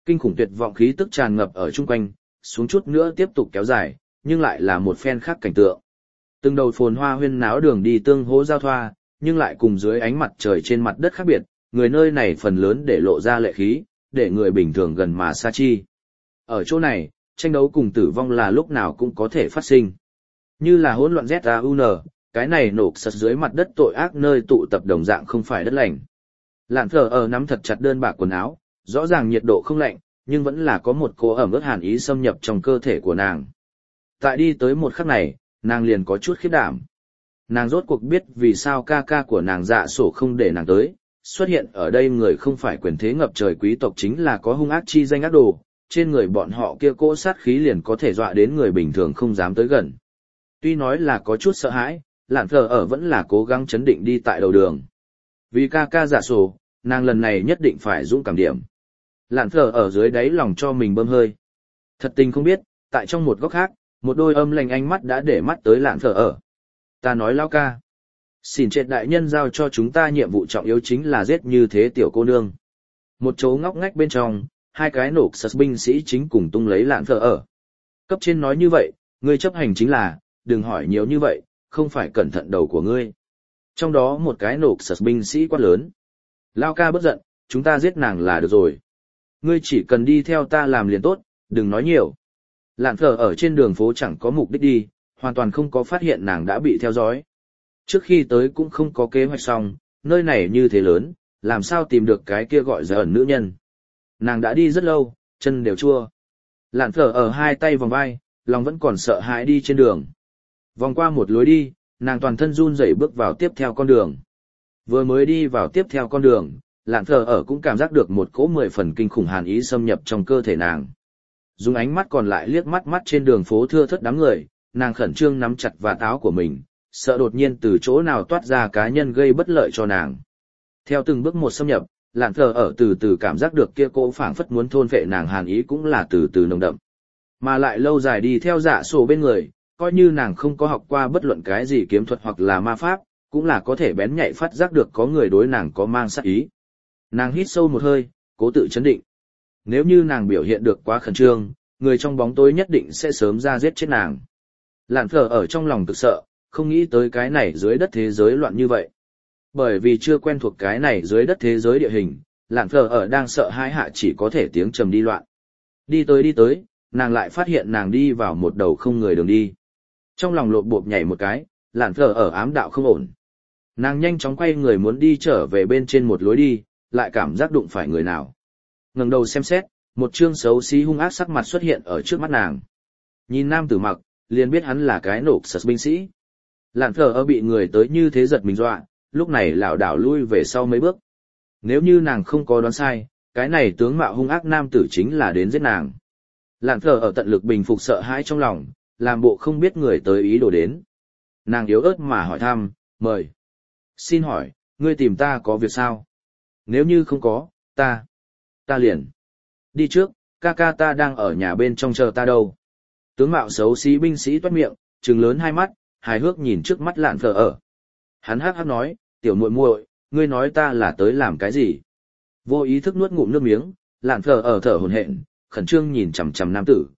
Kinh khủng tuyệt vọng khí tức tràn ngập ở chung quanh, xuống chút nữa tiếp tục kéo dài, nhưng lại là một phen khác cảnh tượng. Từng đầu phồn hoa huyên náo đường đi tương hỗ giao thoa, nhưng lại cùng dưới ánh mặt trời trên mặt đất khác biệt, người nơi này phần lớn để lộ ra lệ khí, để người bình thường gần mà xa chi. Ở chỗ này, tranh đấu cùng tử vong là lúc nào cũng có thể phát sinh. Như là hỗn loạn ZAUN, cái này nổ sật dưới mặt đất tội ác nơi tụ tập đồng dạng không phải đất lành. Lạn Phở ở nắm thật chặt đơn bạc quần áo, rõ ràng nhiệt độ không lạnh, nhưng vẫn là có một cỗ ẩm ướt hàn ý xâm nhập trong cơ thể của nàng. Tại đi tới một khắc này, nàng liền có chút khiếp đảm. Nàng rốt cuộc biết vì sao ca ca của nàng Dạ Sổ không để nàng tới, xuất hiện ở đây người không phải quyền thế ngập trời quý tộc chính là có hung ác chi danh ác đồ, trên người bọn họ kia cỗ sát khí liền có thể dọa đến người bình thường không dám tới gần. Tuy nói là có chút sợ hãi, Lạn Phở ở vẫn là cố gắng chấn định đi tại đầu đường. Vì ca ca Dạ Sổ, nàng lần này nhất định phải dũng cảm điểm. Lạn Phở ở dưới đáy lòng cho mình bơm hơi. Thật tình không biết, tại trong một góc khác, một đôi âm lành ánh mắt đã để mắt tới Lạn Phở ở. Ta nói lão ca. Xin triệt đại nhân giao cho chúng ta nhiệm vụ trọng yếu chính là giết như thế tiểu cô nương. Một chỗ ngóc ngách bên trong, hai cái nổ sật binh sĩ chính cùng tung lấy Lạn Phở ở. Cấp trên nói như vậy, ngươi chấp hành chính là, đừng hỏi nhiều như vậy, không phải cẩn thận đầu của ngươi. Trong đó một cái nổ sật binh sĩ quát lớn. Lao ca bất giận, chúng ta giết nàng là được rồi. Ngươi chỉ cần đi theo ta làm liền tốt, đừng nói nhiều. Lạn Phở ở trên đường phố chẳng có mục đích đi, hoàn toàn không có phát hiện nàng đã bị theo dõi. Trước khi tới cũng không có kế hoạch xong, nơi này như thế lớn, làm sao tìm được cái kia gọi giờ ẩn nữ nhân. Nàng đã đi rất lâu, chân đều chua. Lạn Phở ở hai tay vòng vai, lòng vẫn còn sợ hãi đi trên đường. Vòng qua một lối đi, nàng toàn thân run rẩy bước vào tiếp theo con đường. Vừa mới đi vào tiếp theo con đường, Lạn Phở ở cũng cảm giác được một cỗ 10 phần kinh khủng hàn ý xâm nhập trong cơ thể nàng. Dùng ánh mắt còn lại liếc mắt mắt trên đường phố thưa thớt đám người, nàng khẩn trương nắm chặt vạt áo của mình, sợ đột nhiên từ chỗ nào toát ra cá nhân gây bất lợi cho nàng. Theo từng bước một xâm nhập, Lạn Phở ở từ từ cảm giác được kia cỗ phảng phất muốn thôn phệ nàng hàn ý cũng là từ từ nồng đậm. Mà lại lâu dài đi theo Dạ Sổ bên người, coi như nàng không có học qua bất luận cái gì kiếm thuật hoặc là ma pháp, cũng là có thể bén nhạy phát giác được có người đối nàng có mang sát ý. Nàng hít sâu một hơi, cố tự chấn định. Nếu như nàng biểu hiện được quá khẩn trương, người trong bóng tối nhất định sẽ sớm ra giết chết nàng. Lạn Phở ở trong lòng cực sợ, không nghĩ tới cái này dưới đất thế giới loạn như vậy. Bởi vì chưa quen thuộc cái này dưới đất thế giới địa hình, Lạn Phở ở đang sợ hãi hạ chỉ có thể tiếng trầm đi loạn. Đi tới, nàng lại phát hiện nàng đi vào một đầu không người đường đi. Trong lòng lộp bộp nhảy một cái, Lạn Phở ở ám đạo không ổn. Nàng nhanh chóng quay người muốn đi trở về bên trên một lối đi, lại cảm giác đụng phải người nào. Ngẩng đầu xem xét, một trương xấu xí hung ác sắc mặt xuất hiện ở trước mắt nàng. Nhìn nam tử mặc, liền biết hắn là cái nổ sật binh sĩ. Lạn Phở ở bị người tới như thế giật mình dọa, lúc này lảo đảo lui về sau mấy bước. Nếu như nàng không có đoán sai, cái này tướng mạo hung ác nam tử chính là đến giết nàng. Lạn Phở ở tận lực bình phục sợ hãi trong lòng, làm bộ không biết người tới ý đồ đến. Nàng yếu ớt mà hỏi thăm, mời. Xin hỏi, ngươi tìm ta có việc sao? Nếu như không có, ta liền. Đi trước, ca ca ta đang ở nhà bên trong chờ ta đâu. Tướng mạo xấu xí binh sĩ toát miệng, trừng lớn hai mắt, hài hước nhìn trước mắt Lạn Phở ở. Hắn hắc hắc nói, tiểu muội muội, ngươi nói ta là tới làm cái gì? Vô ý thức nuốt ngụm nước miếng, Lạn Phở ở thở hổn hển, khẩn trương nhìn chằm chằm nam tử,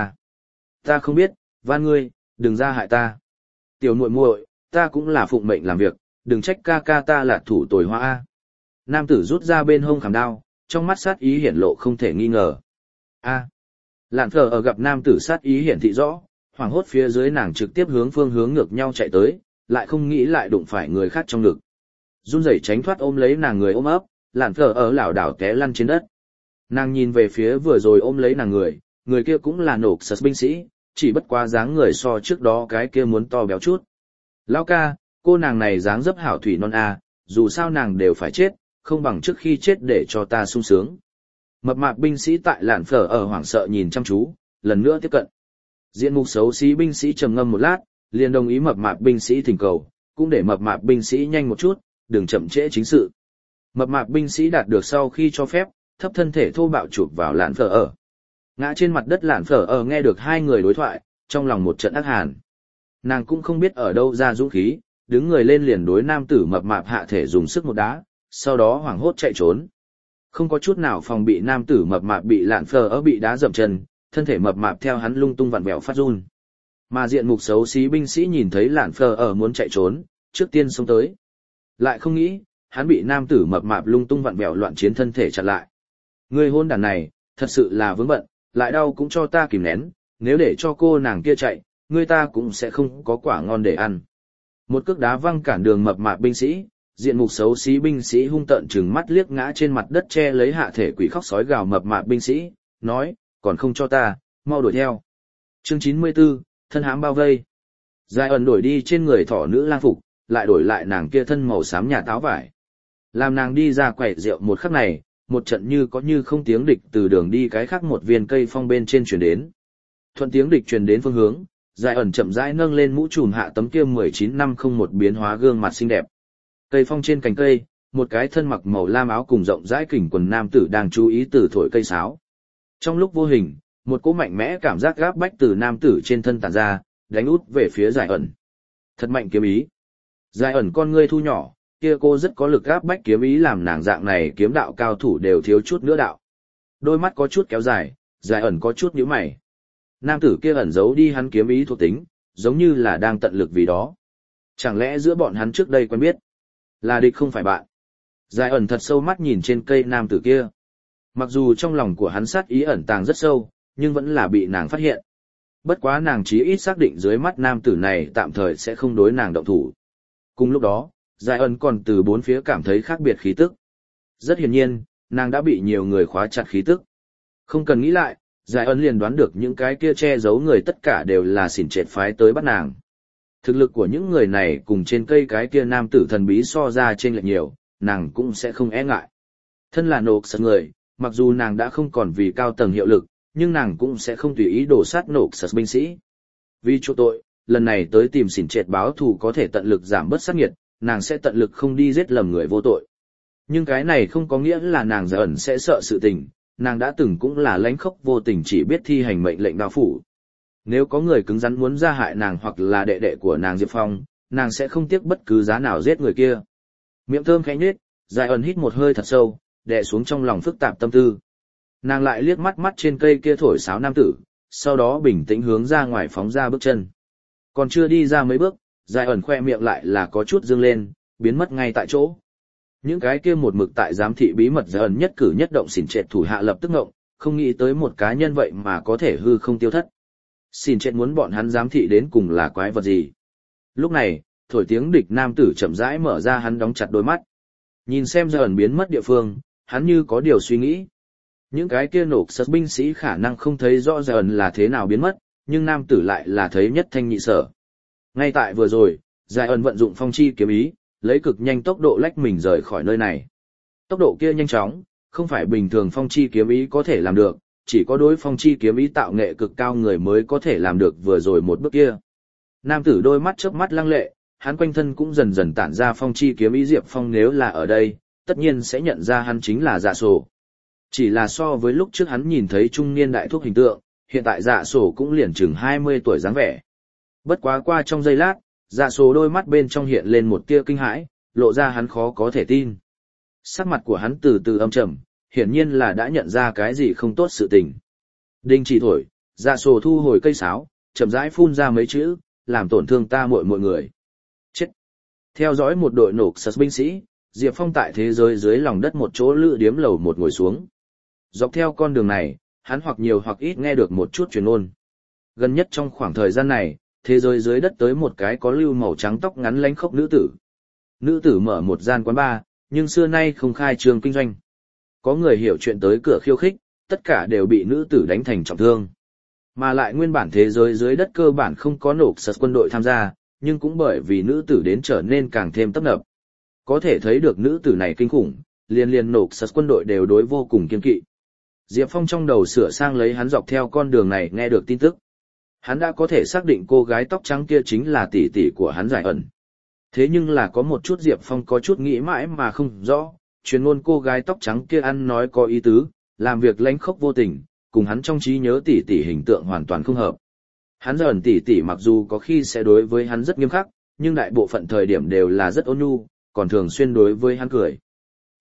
ta không biết, van ngươi, đừng ra hại ta. Tiểu muội muội, ta cũng là phụng mệnh làm việc, đừng trách ca ca ta là thủ tồi hoa a. Nam tử rút ra bên hông khảm đao, trong mắt sát ý hiển lộ không thể nghi ngờ. A. Lạn Phở ở gặp nam tử sát ý hiển thị rõ, hoảng hốt phía dưới nàng trực tiếp hướng phương hướng ngược nhau chạy tới, lại không nghĩ lại đụng phải người khác trong ngực. Run rẩy tránh thoát ôm lấy nàng người ôm ấp, Lạn Phở ở lảo đảo té lăn trên đất. Nàng nhìn về phía vừa rồi ôm lấy nàng người kia cũng là nổ sật binh sĩ, chỉ bất quá dáng người so trước đó cái kia muốn to béo chút. Lão ca, cô nàng này dáng dấp hảo thủy non a, dù sao nàng đều phải chết, không bằng trước khi chết để cho ta sung sướng. Mập mạp binh sĩ tại Lạn Phở ở hoảng sợ nhìn chăm chú, lần nữa tiếp cận. Diện mục xấu xí binh sĩ trầm ngâm một lát, liền đồng ý mập mạp binh sĩ thỉnh cầu, cũng để mập mạp binh sĩ nhanh một chút, đừng chậm trễ chính sự. Mập mạp binh sĩ đạt được sau khi cho phép, thấp thân thể thô bạo chụp vào Lạn Phở ở. Ngã trên mặt đất Lạn Phở ở nghe được hai người đối thoại, trong lòng một trận ác hàn. Nàng cũng không biết ở đâu ra dũng khí, đứng người lên liền đối nam tử mập mạp hạ thể dùng sức một đá, sau đó hoảng hốt chạy trốn. Không có chút nào phòng bị nam tử mập mạp bị lạn phờ ở bị đá dậm chân, thân thể mập mạp theo hắn lung tung vặn vẹo phát run. Mà diện mục xấu xí binh sĩ nhìn thấy lạn phờ ở muốn chạy trốn, trước tiên xông tới. Lại không nghĩ, hắn bị nam tử mập mạp lung tung vặn vẹo loạn chiến thân thể chặn lại. Người hôn đàn này, thật sự là vướng bận, lại đau cũng cho ta kìm nén, nếu để cho cô nàng kia chạy, người ta cũng sẽ không có quả ngon để ăn. Một cước đá văng cản đường mập mạp binh sĩ, diện mục xấu xí binh sĩ hung tợn trừng mắt liếc ngã trên mặt đất che lấy hạ thể quỷ khóc sói gào mập mạp binh sĩ, nói, còn không cho ta, mau đuổi theo. Chương 94, thân hãm bao vây. Giai ẩn đổi đi trên người thỏ nữ lang phục, lại đổi lại nàng kia thân màu xám nhà táo vải. Làm nàng đi ra quẩy rượu một khắc này, một trận như có như không tiếng địch từ đường đi cái khác một viên cây phong bên trên truyền đến. Thuận tiếng địch truyền đến phương hướng, Giai ẩn chậm rãi nâng lên mũ trùm hạ tấm kia 19 năm không một biến hóa gương mặt xinh đẹp. Cây phong trên cành cây, một cái thân mặc màu lam áo cùng rộng rãi kình quần nam tử đang chú ý từ thổi cây sáo. Trong lúc vô hình, một cỗ mạnh mẽ cảm giác gáp bách từ nam tử trên thân tản ra, đánh út về phía Giai ẩn. Thật mạnh kiếm ý. Giai ẩn con ngươi thu nhỏ, kia cô rất có lực gáp bách kiếm ý làm nàng dạng này kiếm đạo cao thủ đều thiếu chút nữa đạo. Đôi mắt có chút kéo dài, Giai ẩn có chút nhíu mày. Nam tử kia ẩn giấu đi hắn kiếm ý thuộc tính, giống như là đang tận lực vì đó. Chẳng lẽ giữa bọn hắn trước đây quen biết? Là địch không phải bạn. Giai ẩn thật sâu mắt nhìn trên cây nam tử kia. Mặc dù trong lòng của hắn sát ý ẩn tàng rất sâu, nhưng vẫn là bị nàng phát hiện. Bất quá nàng chí ít xác định dưới mắt nam tử này tạm thời sẽ không đối nàng động thủ. Cùng lúc đó, Giai ẩn còn từ bốn phía cảm thấy khác biệt khí tức. Rất hiển nhiên, nàng đã bị nhiều người khóa chặt khí tức. Không cần nghĩ lại, Giai ẩn liền đoán được những cái kia che giấu người tất cả đều là xỉn trệt phái tới bắt nàng. Thực lực của những người này cùng trên cây cái kia nam tử thần bí so ra trên lệch nhiều, nàng cũng sẽ không e ngại. Thân là nộp sật người, mặc dù nàng đã không còn vì cao tầng hiệu lực, nhưng nàng cũng sẽ không tùy ý đổ sát nộp sật binh sĩ. Vì chỗ tội, lần này tới tìm xỉn trệt báo thù có thể tận lực giảm bớt sát nghiệt, nàng sẽ tận lực không đi giết lầm người vô tội. Nhưng cái này không có nghĩa là nàng Giai ẩn sẽ sợ sự tình, nàng đã từng cũng là lãnh khốc vô tình chỉ biết thi hành mệnh lệnh đao phủ. Nếu có người cứng rắn muốn ra hại nàng hoặc là đệ đệ của nàng Diệp Phong, nàng sẽ không tiếc bất cứ giá nào giết người kia. Miệng thơm khẽ nhếch, Giai ẩn hít một hơi thật sâu, đè xuống trong lòng phức tạp tâm tư. Nàng lại liếc mắt mắt trên cây kia thổi sáo nam tử, sau đó bình tĩnh hướng ra ngoài phóng ra bước chân. Còn chưa đi ra mấy bước, Giai ẩn khoe miệng lại là có chút dương lên, biến mất ngay tại chỗ. Những cái kia một mực tại giám thị bí mật Giai ẩn nhất cử nhất động xỉn trệt thủ hạ lập tức ngộng, không nghĩ tới một cá nhân vậy mà có thể hư không tiêu thất. Xỉn trệt muốn bọn hắn giám thị đến cùng là quái vật gì? Lúc này, thổi tiếng địch nam tử chậm rãi mở ra hắn đóng chặt đôi mắt. Nhìn xem Giai ẩn biến mất địa phương, hắn như có điều suy nghĩ. Những cái kia nộp sật binh sĩ khả năng không thấy rõ Giai ẩn là thế nào biến mất, nhưng nam tử lại là thấy nhất thanh nhị sở. Ngay tại vừa rồi, Giai ẩn vận dụng phong chi kiếm ý, lấy cực nhanh tốc độ lách mình rời khỏi nơi này. Tốc độ kia nhanh chóng, không phải bình thường phong chi kiếm ý có thể làm được, chỉ có đối phong chi kiếm ý tạo nghệ cực cao người mới có thể làm được vừa rồi một bước kia. Nam tử đôi mắt chớp mắt lăng lệ, hắn quanh thân cũng dần dần tản ra phong chi kiếm ý. Diệp Phong nếu là ở đây, tất nhiên sẽ nhận ra hắn chính là Dạ Sổ. Chỉ là so với lúc trước hắn nhìn thấy trung niên đại thúc hình tượng, hiện tại Dạ Sổ cũng liền chừng 20 tuổi dáng vẻ. Bất quá qua trong giây lát, Dạ Sổ đôi mắt bên trong hiện lên một tia kinh hãi, lộ ra hắn khó có thể tin. Sắc mặt của hắn từ từ âm trầm, hiển nhiên là đã nhận ra cái gì không tốt sự tình. Đinh chỉ thổi, Dạ Sổ thu hồi cây sáo, chậm rãi phun ra mấy chữ, làm tổn thương ta mọi người. Chết. Theo dõi một đội nổ sật binh sĩ, Diệp Phong tại thế giới dưới lòng đất một chỗ lữ điếm lầu một ngồi xuống. Dọc theo con đường này, hắn hoặc nhiều hoặc ít nghe được một chút truyền ngôn. Gần nhất trong khoảng thời gian này, thế giới dưới đất tới một cái có lưu màu trắng tóc ngắn lánh khốc nữ tử. Nữ tử mở một gian quán bar, nhưng xưa nay không khai trương kinh doanh. Có người hiểu chuyện tới cửa khiêu khích, tất cả đều bị nữ tử đánh thành trọng thương. Mà lại nguyên bản thế giới dưới đất cơ bản không có nổ sật quân đội tham gia, nhưng cũng bởi vì nữ tử đến trở nên càng thêm tấp nập. Có thể thấy được nữ tử này kinh khủng, liền nổ sật quân đội đều đối vô cùng kiên kỵ. Diệp Phong trong đầu sửa sang lấy hắn dọc theo con đường này nghe được tin tức. Hắn đã có thể xác định cô gái tóc trắng kia chính là tỷ tỷ của hắn Giai ẩn. Thế nhưng là có một chút Diệp Phong có chút nghĩ mãi mà không rõ, truyền ngôn cô gái tóc trắng kia ăn nói có ý tứ, làm việc lánh khốc vô tình, cùng hắn trong trí nhớ tỷ tỷ hình tượng hoàn toàn không hợp. Hắn Giai ẩn tỷ tỷ mặc dù có khi sẽ đối với hắn rất nghiêm khắc, nhưng đại bộ phận thời điểm đều là rất ôn nhu, còn thường xuyên đối với hắn cười.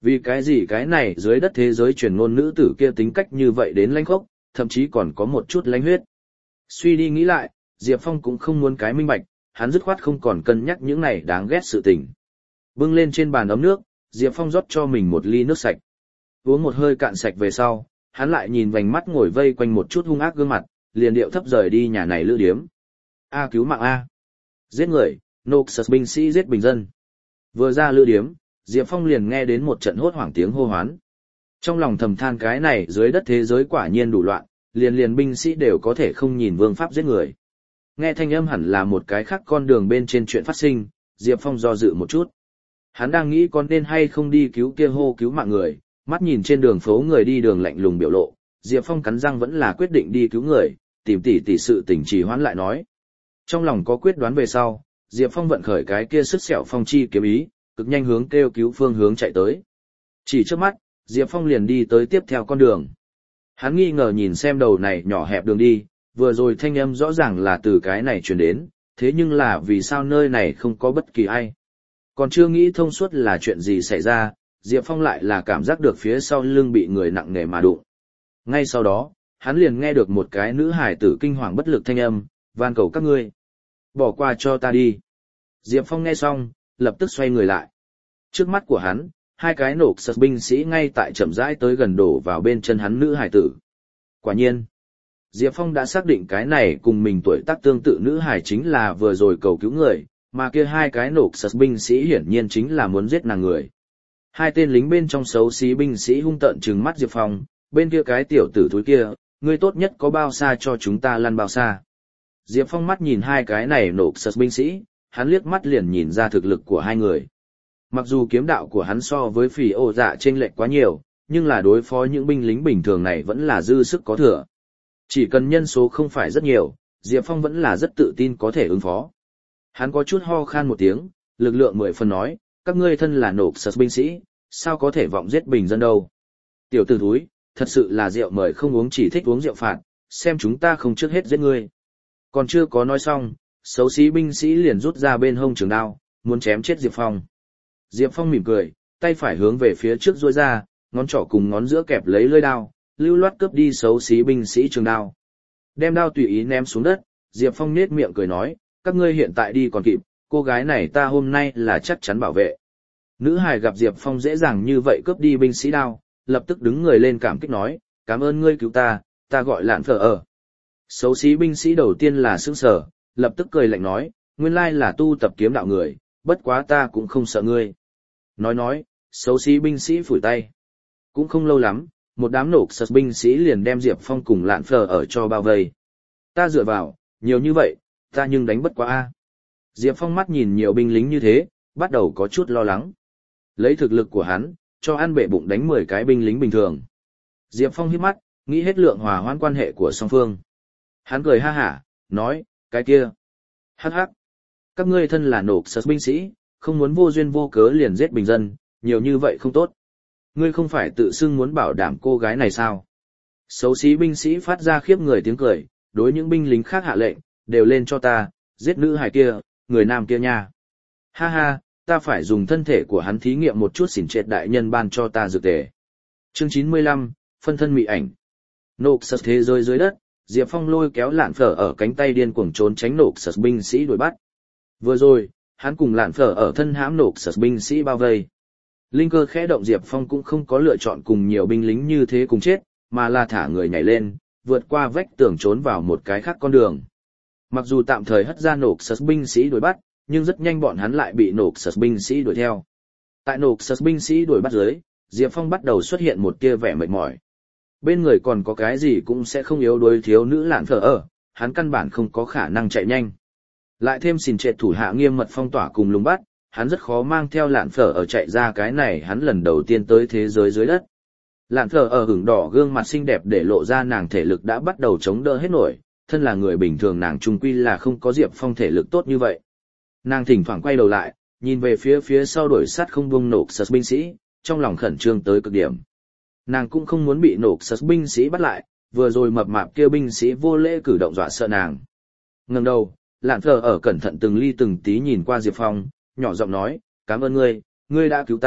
Vì cái gì cái này dưới đất thế giới truyền ngôn nữ tử kia tính cách như vậy đến lãnh khốc, thậm chí còn có một chút lãnh huyết. Suy đi nghĩ lại, Diệp Phong cũng không muốn cái minh bạch, hắn dứt khoát không còn cân nhắc những này đáng ghét sự tình. Bưng lên trên bàn ấm nước, Diệp Phong rót cho mình một ly nước sạch. Uống một hơi cạn sạch về sau, hắn lại nhìn vành mắt ngồi vây quanh một chút hung ác gương mặt, liền điệu thấp rời đi nhà này lữ điếm. A cứu mạng A. Giết người, Noxus binh sĩ giết bình dân. Vừa ra lữ điếm, Diệp Phong liền nghe đến một trận hốt hoảng tiếng hô hoán. Trong lòng thầm than cái này dưới đất thế giới quả nhiên đủ loạn, liền binh sĩ đều có thể không nhìn vương pháp giết người. Nghe thanh âm hẳn là một cái khác con đường bên trên chuyện phát sinh, Diệp Phong do dự một chút. Hắn đang nghĩ có nên hay không đi cứu kia hô cứu mạng người, mắt nhìn trên đường phố người đi đường lạnh lùng biểu lộ, Diệp Phong cắn răng vẫn là quyết định đi cứu người, tìm tỉ sự tình trì hoãn lại nói. Trong lòng có quyết đoán về sau, Diệp Phong vận khởi cái kia sức sẹo phong chi kiếm ý, cực nhanh hướng kêu cứu phương hướng chạy tới. Chỉ trước mắt, Diệp Phong liền đi tới tiếp theo con đường. Hắn nghi ngờ nhìn xem đầu này nhỏ hẹp đường đi, vừa rồi thanh âm rõ ràng là từ cái này truyền đến, thế nhưng là vì sao nơi này không có bất kỳ ai. Còn chưa nghĩ thông suốt là chuyện gì xảy ra, Diệp Phong lại là cảm giác được phía sau lưng bị người nặng nề mà đụng. Ngay sau đó, hắn liền nghe được một cái nữ hải tử kinh hoàng bất lực thanh âm, van cầu các ngươi. Bỏ qua cho ta đi. Diệp Phong nghe xong, lập tức xoay người lại. Trước mắt của hắn, hai cái nổ sật binh sĩ ngay tại chậm rãi tới gần đổ vào bên chân hắn nữ hải tử. Quả nhiên, Diệp Phong đã xác định cái này cùng mình tuổi tác tương tự nữ hải chính là vừa rồi cầu cứu người, mà kia hai cái nổ sật binh sĩ hiển nhiên chính là muốn giết nàng người. Hai tên lính bên trong xấu xí binh sĩ hung tợn trừng mắt Diệp Phong, bên kia cái tiểu tử thúi kia, ngươi tốt nhất có bao xa cho chúng ta lăn bao xa. Diệp Phong mắt nhìn hai cái này nổ sật binh sĩ, hắn liếc mắt liền nhìn ra thực lực của hai người. Mặc dù kiếm đạo của hắn so với phỉ ô dạ chênh lệch quá nhiều, nhưng là đối phó những binh lính bình thường này vẫn là dư sức có thừa. Chỉ cần nhân số không phải rất nhiều, Diệp Phong vẫn là rất tự tin có thể ứng phó. Hắn có chút ho khan một tiếng, lực lượng 10 phần nói, các ngươi thân là nổ sật binh sĩ, sao có thể vọng giết bình dân đâu. Tiểu tử thúi, thật sự là rượu mời không uống chỉ thích uống rượu phạt, xem chúng ta không trước hết giết ngươi. Còn chưa có nói xong, xấu xí binh sĩ liền rút ra bên hông trường đao, muốn chém chết Diệp Phong. Diệp Phong mỉm cười, tay phải hướng về phía trước duỗi ra, ngón trỏ cùng ngón giữa kẹp lấy lưỡi đao, lưu loát cướp đi xấu xí binh sĩ trường đao. Đem đao tùy ý ném xuống đất, Diệp Phong nhếch miệng cười nói, các ngươi hiện tại đi còn kịp, cô gái này ta hôm nay là chắc chắn bảo vệ. Nữ hài gặp Diệp Phong dễ dàng như vậy cướp đi binh sĩ đao, lập tức đứng người lên cảm kích nói, cảm ơn ngươi cứu ta gọi Lạn Phở ở. Xấu xí binh sĩ đầu tiên là sững sờ, lập tức cười lạnh nói, nguyên lai là tu tập kiếm đạo người, bất quá ta cũng không sợ ngươi. Nói, xấu xí binh sĩ phủi tay. Cũng không lâu lắm, một đám nổ sật binh sĩ liền đem Diệp Phong cùng Lạn Phở ở cho bao vây. Ta dựa vào, nhiều như vậy, ta nhưng đánh bất quá a. Diệp Phong mắt nhìn nhiều binh lính như thế, bắt đầu có chút lo lắng. Lấy thực lực của hắn, cho ăn bệ bụng đánh 10 cái binh lính bình thường. Diệp Phong hít mắt, nghĩ hết lượng hòa hoãn quan hệ của song phương. Hắn cười ha hả, nói, cái kia. Hắc hắc. Các ngươi thân là nổ sật binh sĩ, không muốn vô duyên vô cớ liền giết bình dân, nhiều như vậy không tốt. Ngươi không phải tự xưng muốn bảo đảm cô gái này sao? Xấu xí binh sĩ phát ra khiếp người tiếng cười, đối những binh lính khác hạ lệnh, đều lên cho ta, giết nữ hài kia, người nam kia nha. Ha ha, ta phải dùng thân thể của hắn thí nghiệm một chút xỉn trệt đại nhân ban cho ta dược tề. Chương 95, phân thân mị ảnh. Nổ sật thế giới dưới đất, Diệp Phong lôi kéo Lạn Phở ở cánh tay điên cuồng trốn tránh nổ sật binh sĩ đuổi bắt. Vừa rồi, hắn cùng Lạn Phở ở thân hãm nổ sật binh sĩ bao vây. Linh cơ khẽ động, Diệp Phong cũng không có lựa chọn cùng nhiều binh lính như thế cùng chết, mà là thả người nhảy lên, vượt qua vách tường trốn vào một cái khác con đường. Mặc dù tạm thời hất ra nổ sật binh sĩ đuổi bắt, nhưng rất nhanh bọn hắn lại bị nổ sật binh sĩ đuổi theo. Tại nổ sật binh sĩ đuổi bắt dưới, Diệp Phong bắt đầu xuất hiện một tia vẻ mệt mỏi. Bên người còn có cái gì cũng sẽ không yếu đuối thiếu nữ Lạn Phở ở, hắn căn bản không có khả năng chạy nhanh. Lại thêm xỉn trệt thủ hạ nghiêm mật phong tỏa cùng lùng bắt, hắn rất khó mang theo Lạn Phở ở chạy ra cái này hắn lần đầu tiên tới thế giới dưới đất. Lạn Phở ở hửng đỏ gương mặt xinh đẹp để lộ ra nàng thể lực đã bắt đầu chống đỡ hết nổi, thân là người bình thường nàng trung quy là không có Diệp Phong thể lực tốt như vậy. Nàng thỉnh thoảng quay đầu lại, nhìn về phía sau đuổi sát không buông nổ sật binh sĩ, trong lòng khẩn trương tới cực điểm. Nàng cũng không muốn bị nổ sật binh sĩ bắt lại, vừa rồi mập mạp kia binh sĩ vô lễ cử động dọa sợ nàng. Ngẩng đầu, Lạn Phở ở cẩn thận từng ly từng tí nhìn qua Diệp Phong, nhỏ giọng nói, cảm ơn ngươi đã cứu ta,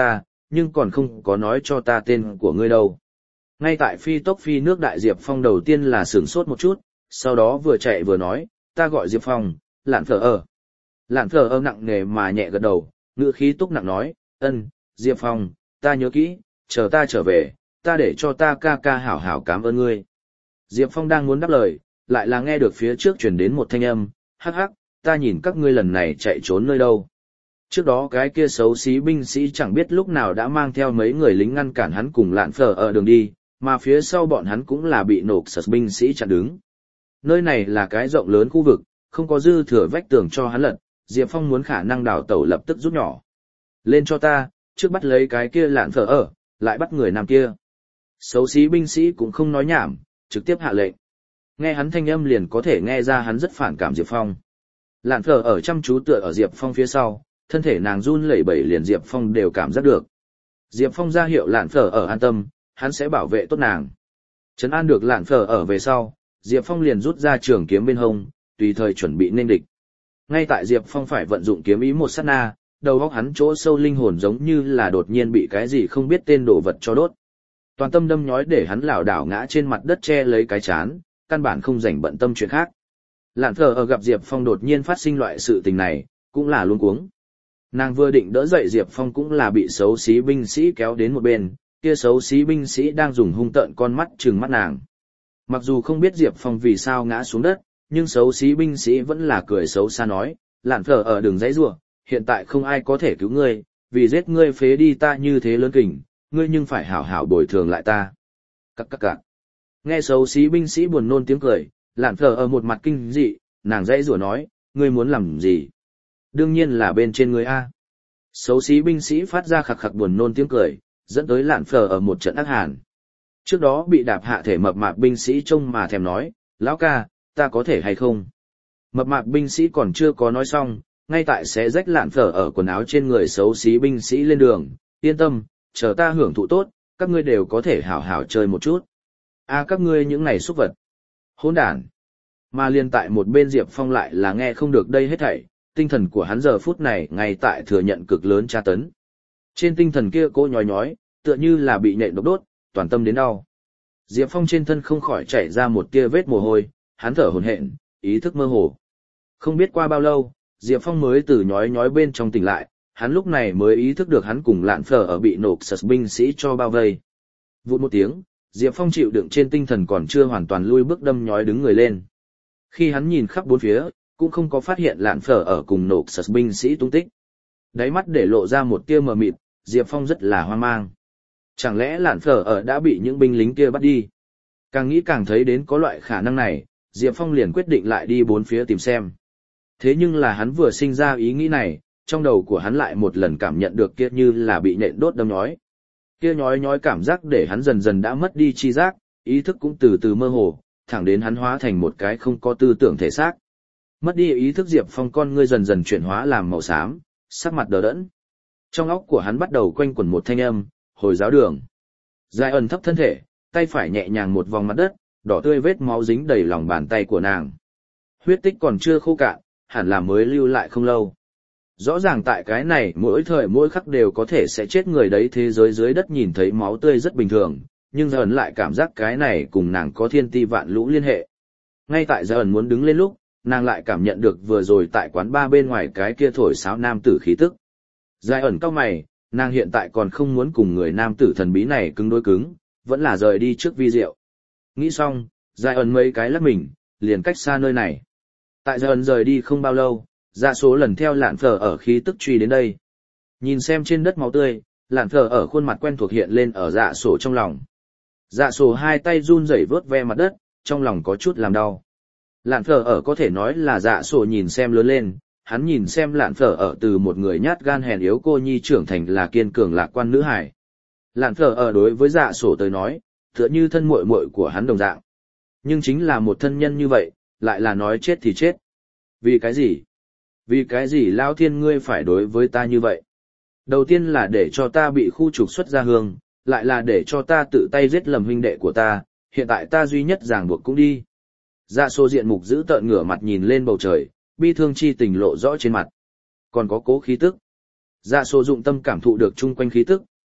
nhưng còn không có nói cho ta tên của ngươi đâu. Ngay tại phi tốc phi nước đại Diệp Phong đầu tiên là sửng sốt một chút, sau đó vừa chạy vừa nói, ta gọi Diệp Phong, Lạn Phở ở. Lạn Phở ở nặng nề mà nhẹ gật đầu, ngữ khí túc nặng nói, Diệp Phong, ta nhớ kỹ, chờ ta trở về, ta để cho ta ca ca hảo hảo cảm ơn ngươi. Diệp Phong đang muốn đáp lời, lại là nghe được phía trước truyền đến một thanh âm, hắc hắc, ta nhìn các ngươi lần này chạy trốn nơi đâu. Trước đó cái kia xấu xí binh sĩ chẳng biết lúc nào đã mang theo mấy người lính ngăn cản hắn cùng Lạn Phở ở đường đi, mà phía sau bọn hắn cũng là bị nộp sật binh sĩ chặn đứng. Nơi này là cái rộng lớn khu vực, không có dư thừa vách tường cho hắn lật, Diệp Phong muốn khả năng đào tẩu lập tức rút nhỏ. Lên cho ta, trước bắt lấy cái kia Lạn Phở ở, lại bắt người nam kia. Xấu xí binh sĩ cũng không nói nhảm, trực tiếp hạ lệnh. Nghe hắn thanh âm liền có thể nghe ra hắn rất phản cảm Diệp Phong. Lạn Phở ở chăm chú tựa ở Diệp Phong phía sau, thân thể nàng run lẩy bẩy liền Diệp Phong đều cảm giác được. Diệp Phong ra hiệu Lạn Phở ở an tâm, hắn sẽ bảo vệ tốt nàng. Trấn an được Lạn Phở ở về sau, Diệp Phong liền rút ra trường kiếm bên hông, tùy thời chuẩn bị nên địch. Ngay tại Diệp Phong phải vận dụng kiếm ý một sát na, đầu óc hắn chỗ sâu linh hồn giống như là đột nhiên bị cái gì không biết tên đồ vật cho đốt. Toàn tâm đâm nhói để hắn lảo đảo ngã trên mặt đất che lấy cái chán, căn bản không rảnh bận tâm chuyện khác. Lạn Phở ở gặp Diệp Phong đột nhiên phát sinh loại sự tình này, cũng là luống cuống. Nàng vừa định đỡ dậy Diệp Phong cũng là bị xấu xí binh sĩ kéo đến một bên, kia xấu xí binh sĩ đang dùng hung tợn con mắt trừng mắt nàng. Mặc dù không biết Diệp Phong vì sao ngã xuống đất, nhưng xấu xí binh sĩ vẫn là cười xấu xa nói, Lạn Phở ở đường dãy rủa, hiện tại không ai có thể cứu ngươi, vì giết ngươi phế đi ta như thế lớn kình, ngươi nhưng phải hảo hảo bồi thường lại ta. Cặc. Nghe xấu xí binh sĩ buồn nôn tiếng cười, Lạn Phở ở một mặt kinh dị, nàng dãy rủa nói, ngươi muốn làm gì? Đương nhiên là bên trên ngươi a. Xấu xí binh sĩ phát ra khặc khặc buồn nôn tiếng cười, dẫn tới Lạn Phở ở một trận ác hàn. Trước đó bị đạp hạ thể mập mạp binh sĩ trông mà thèm nói, lão ca, ta có thể hay không? Mập mạp binh sĩ còn chưa có nói xong, ngay tại xé rách Lạn Phở ở quần áo trên người xấu xí binh sĩ lên đường, yên tâm, chờ ta hưởng thụ tốt, các ngươi đều có thể hảo hảo chơi một chút. Các ngươi những này xúc vật. Hỗn đản. Mà liên tại một bên Diệp Phong lại là nghe không được đây hết thảy, tinh thần của hắn giờ phút này ngay tại thừa nhận cực lớn tra tấn. Trên tinh thần kia cô nhói nhói, tựa như là bị nhện độc đốt, toàn tâm đến đau. Diệp Phong trên thân không khỏi chảy ra một tia vết mồ hôi, hắn thở hổn hển, ý thức mơ hồ. Không biết qua bao lâu, Diệp Phong mới từ nhói nhói bên trong tỉnh lại, hắn lúc này mới ý thức được hắn cùng Lạn Phở ở bị nộp sật binh sĩ cho bao vây. Vụt một tiếng, Diệp Phong chịu đựng trên tinh thần còn chưa hoàn toàn lui bước đâm nhói đứng người lên. Khi hắn nhìn khắp bốn phía, cũng không có phát hiện Lạn Phở ở cùng nộp sật binh sĩ tung tích. Đáy mắt để lộ ra một tia mờ mịt, Diệp Phong rất là hoang mang. Chẳng lẽ Lạn Phở ở đã bị những binh lính kia bắt đi? Càng nghĩ càng thấy đến có loại khả năng này, Diệp Phong liền quyết định lại đi bốn phía tìm xem. Thế nhưng là hắn vừa sinh ra ý nghĩ này, trong đầu của hắn lại một lần cảm nhận được kia như là bị nhện đốt đâm nhói. Kia nhói nhói cảm giác để hắn dần dần đã mất đi chi giác, ý thức cũng từ từ mơ hồ, thẳng đến hắn hóa thành một cái không có tư tưởng thể xác. Mất đi ý thức Diệp Phong con ngươi dần dần chuyển hóa làm màu xám, sắc mặt đờ đẫn. Trong óc của hắn bắt đầu quanh quẩn một thanh âm, hồi giáo đường. Giai ẩn thấp thân thể, tay phải nhẹ nhàng một vòng mặt đất, đỏ tươi vết máu dính đầy lòng bàn tay của nàng. Huyết tích còn chưa khô cạn, hẳn là mới lưu lại không lâu. Rõ ràng tại cái này mỗi thời mỗi khắc đều có thể sẽ chết người đấy, thế giới dưới đất nhìn thấy máu tươi rất bình thường, nhưng Giai ẩn lại cảm giác cái này cùng nàng có thiên ti vạn lũ liên hệ. Ngay tại Giai ẩn muốn đứng lên lúc, nàng lại cảm nhận được vừa rồi tại quán bar bên ngoài cái kia thổi sáo nam tử khí tức. Giai ẩn cau mày, nàng hiện tại còn không muốn cùng người nam tử thần bí này cứng đối cứng, vẫn là rời đi trước vi diệu. Nghĩ xong, Giai ẩn mấy cái lắc mình, liền cách xa nơi này. Tại Giai ẩn rời đi không bao lâu, Dạ Số lần theo Lạn Phở ở khí tức truy đến đây. Nhìn xem trên đất máu tươi, Lạn Phở ở khuôn mặt quen thuộc hiện lên ở Dạ Số trong lòng. Dạ Số hai tay run rẩy vớt ve mặt đất, trong lòng có chút làm đau. Lạn Phở ở có thể nói là Dạ Số nhìn xem lớn lên, hắn nhìn xem Lạn Phở ở từ một người nhát gan hèn yếu cô nhi trưởng thành là kiên cường lạc quan nữ hài. Lạn Phở ở đối với Dạ Số tới nói, tựa như thân muội muội của hắn đồng dạng. Nhưng chính là một thân nhân như vậy, lại là nói chết thì chết. Vì cái gì? Vì cái gì Lão Thiên ngươi phải đối với ta như vậy? Đầu tiên là để cho ta bị khu trục xuất gia hương, lại là để cho ta tự tay giết lầm huynh đệ của ta, hiện tại ta duy nhất ràng buộc cũng đi. Dạ Số diện mục giữ tợn ngửa mặt nhìn lên bầu trời, bi thương chi tình lộ rõ trên mặt. Còn có cố khí tức. Dạ Số dụng tâm cảm thụ được chung quanh khí tức,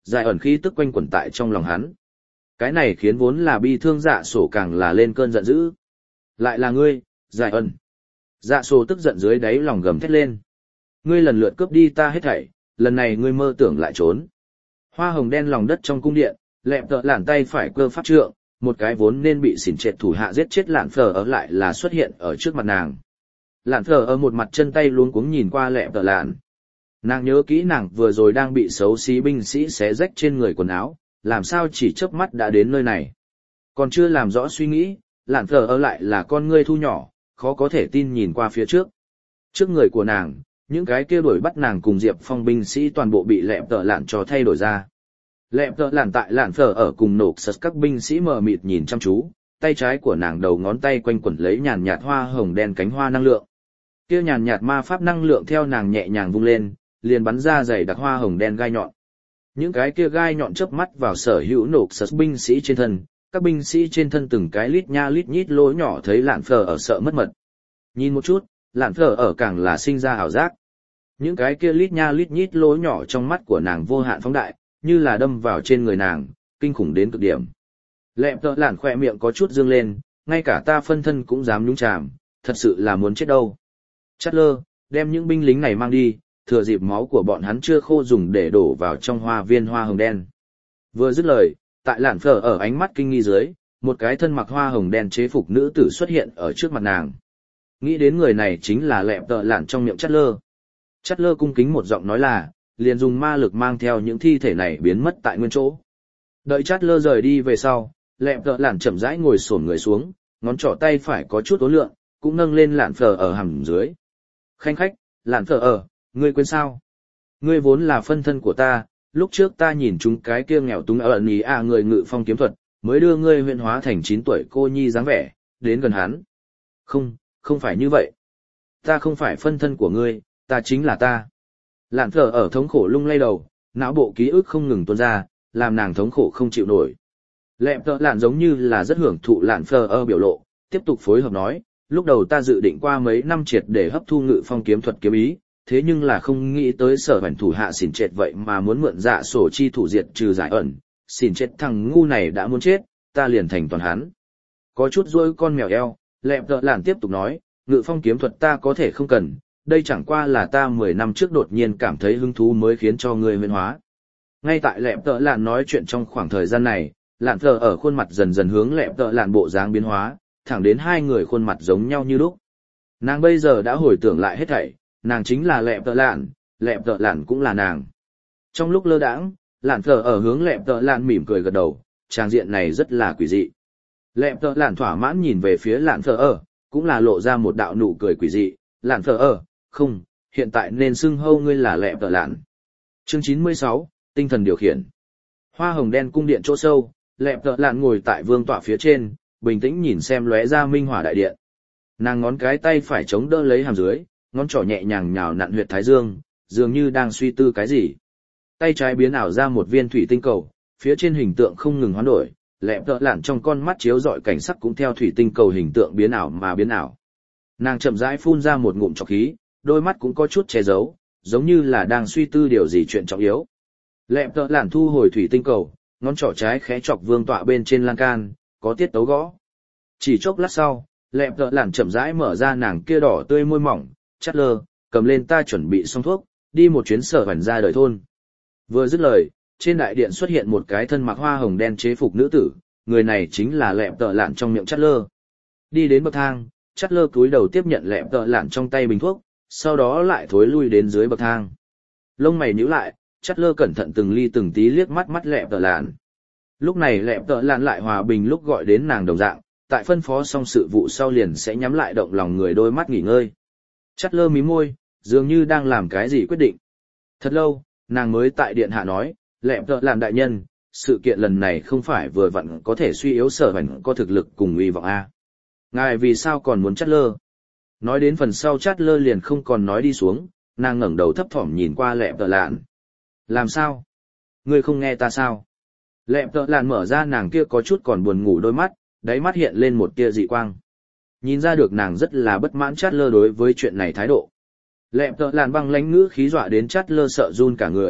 Giải ẩn khí tức quanh quẩn tại trong lòng hắn. Cái này khiến vốn là bi thương dạ sổ càng là lên cơn giận dữ. Lại là ngươi, Giải ẩn. Dạ sổ tức giận dưới đáy lòng gầm thét lên. Ngươi lần lượt cướp đi ta hết thảy, lần này ngươi mơ tưởng lại trốn. Hoa hồng đen lòng đất trong cung điện, lẹm tợ lản tay phải cơ pháp trượng, một cái vốn nên bị xỉn trệt thủ hạ giết chết lạn phở ở lại là xuất hiện ở trước mặt nàng. Lạn phở ở một mặt chân tay luống cuống nhìn qua lẹm tợ lản. Nàng nhớ kỹ nàng vừa rồi đang bị xấu xí binh sĩ xé rách trên người quần áo, làm sao chỉ chớp mắt đã đến nơi này. Còn chưa làm rõ suy nghĩ, lạn phở ở lại là con ngươi thu nhỏ, khó có thể tin nhìn qua phía trước. Trước người của nàng, những cái kia đuổi bắt nàng cùng Diệp Phong binh sĩ toàn bộ bị lẹm tợ lạn cho thay đổi ra. Lẹm tợ lạn tại lạn phở ở cùng nộp sật các binh sĩ mờ mịt nhìn chăm chú, tay trái của nàng đầu ngón tay quanh quẩn lấy nhàn nhạt hoa hồng đen cánh hoa năng lượng. Kia nhàn nhạt ma pháp năng lượng theo nàng nhẹ nhàng vung lên, liền bắn ra dày đặc hoa hồng đen gai nhọn. Những cái kia gai nhọn chớp mắt vào sở hữu nộp sật binh sĩ trên thân, các binh sĩ trên thân từng cái lít nha lít nhít lỗ nhỏ thấy lạn phở ở sợ mất mật. Nhìn một chút, lạn phở ở càng là sinh ra ảo giác. Những cái kia lít nha lít nhít lỗ nhỏ trong mắt của nàng vô hạn phóng đại, như là đâm vào trên người nàng, kinh khủng đến cực điểm. Lẹm tợ lạn khỏe miệng có chút dương lên, ngay cả ta phân thân cũng dám nhúng chàm, thật sự là muốn chết đâu. Chát lơ, đem những binh lính này mang đi, thừa dịp máu của bọn hắn chưa khô dùng để đổ vào trong hoa viên hoa hồng đen. Vừa dứt lời, tại lạn phở ở ánh mắt kinh nghi dưới, một cái thân mặc hoa hồng đen chế phục nữ tử xuất hiện ở trước mặt nàng. Nghĩ đến người này chính là lẹm tợ lạn trong miệng Chát lơ. Chát lơ cung kính một giọng nói là, liền dùng ma lực mang theo những thi thể này biến mất tại nguyên chỗ. Đợi Chát lơ rời đi về sau, lẹm tợ lạn chậm rãi ngồi xổm người xuống, ngón trỏ tay phải có chút ố lượng, cũng nâng lên lạn phở ở hầm dưới. Khanh khách, lạn phở ở, ngươi quên sao? Ngươi vốn là phân thân của ta, lúc trước ta nhìn chúng cái kia nghèo túng ẩn ý người ngự phong kiếm thuật, mới đưa ngươi huyện hóa thành 9 tuổi cô nhi dáng vẻ, đến gần hắn. Không phải như vậy. Ta không phải phân thân của ngươi, ta chính là ta. Lạn phở ở thống khổ lung lay đầu, não bộ ký ức không ngừng tuôn ra, làm nàng thống khổ không chịu nổi. Lẹm tợ lạn giống như là rất hưởng thụ lạn phở ở biểu lộ, tiếp tục phối hợp nói, lúc đầu ta dự định qua mấy năm triệt để hấp thu ngự phong kiếm thuật kiếm ý, thế nhưng là không nghĩ tới sở bản thủ hạ xỉn trệt vậy mà muốn mượn dạ sổ chi thủ diệt trừ giải ẩn, xỉn trệt thằng ngu này đã muốn chết, ta liền thành toàn hắn. Có chút rối con mèo eo, lẹm tợ lạn tiếp tục nói, ngự phong kiếm thuật ta có thể không cần, đây chẳng qua là ta 10 năm trước đột nhiên cảm thấy hứng thú mới khiến cho ngươi huyễn hóa. Ngay tại lẹm tợ lạn nói chuyện trong khoảng thời gian này, lạn phở ở khuôn mặt dần dần hướng lẹm tợ lạn bộ dáng biến hóa, thẳng đến hai người khuôn mặt giống nhau như lúc. Nàng bây giờ đã hồi tưởng lại hết thảy, nàng chính là lẹm tợ lạn cũng là nàng. Trong lúc lơ đãng, lạn phở ở hướng lẹm tợ lạn mỉm cười gật đầu, trang diện này rất là quỷ dị. Lẹm tợ lạn thỏa mãn nhìn về phía lạn phở ở, cũng là lộ ra một đạo nụ cười quỷ dị. Lạn phở ở, không, hiện tại nên xưng hô ngươi là lẹm tợ lạn. Chương 96, tinh thần điều khiển. Hoa hồng đen cung điện chỗ sâu, lẹm tợ lạn ngồi tại vương tọa phía trên, bình tĩnh nhìn xem lóe ra minh hỏa đại điện. Nàng ngón cái tay phải chống đỡ lấy hàm dưới, ngón trỏ nhẹ nhàng nhào nặn huyệt thái dương, dường như đang suy tư cái gì. Tay trái biến ảo ra một viên thủy tinh cầu, phía trên hình tượng không ngừng hoán đổi, lẹm tợ lạn trong con mắt chiếu rọi cảnh sắc cũng theo thủy tinh cầu hình tượng biến ảo mà biến ảo. Nàng chậm rãi phun ra một ngụm trọc khí, đôi mắt cũng có chút che giấu, giống như là đang suy tư điều gì chuyện trọng yếu. Lẹm tợ lạn thu hồi thủy tinh cầu, ngón trỏ trái khẽ chọc vương tọa bên trên lan can, có tiết tấu gõ. Chỉ chốc lát sau, lẹm tợ lạn chậm rãi mở ra nàng kia đỏ tươi môi mỏng, Chát lơ, cầm lên ta chuẩn bị xong thuốc, đi một chuyến sở vẩn ra đời thôn. Vừa dứt lời, trên đại điện xuất hiện một cái thân mặc hoa hồng đen chế phục nữ tử, người này chính là lẹm tợ lạn trong miệng Chát lơ. Đi đến bậc thang, Chát lơ cúi đầu tiếp nhận lẹm tợ lạn trong tay bình thuốc, sau đó lại thối lui đến dưới bậc thang. Lông mày nhíu lại, Chát lơ cẩn thận từng ly từng tí liếc mắt lẹm tợ lạn. Lúc này lẹm tợ lạn lại hòa bình lúc gọi đến nàng đồng dạng, tại phân phó xong sự vụ sau liền sẽ nhắm lại động lòng người đôi mắt nghỉ ngơi. Chát lơ mím môi, dường như đang làm cái gì quyết định. Thật lâu, nàng mới tại điện hạ nói, lẹm tợ lạn đại nhân, sự kiện lần này không phải vừa vặn có thể suy yếu sở vẩn có thực lực cùng uy vọng a. Ngài vì sao còn muốn Chát lơ? Nói đến phần sau Chát lơ liền không còn nói đi xuống, nàng ngẩng đầu thấp thỏm nhìn qua lẹm tợ lạn. Làm sao? Ngươi không nghe ta sao? Lẹm tợ lạn mở ra nàng kia có chút còn buồn ngủ đôi mắt, đáy mắt hiện lên một tia dị quang. Nhìn ra được nàng rất là bất mãn Chát lơ đối với chuyện này thái độ. Lẹm tợ lạn băng lãnh ngữ khí dọa đến Chát lơ sợ run cả người,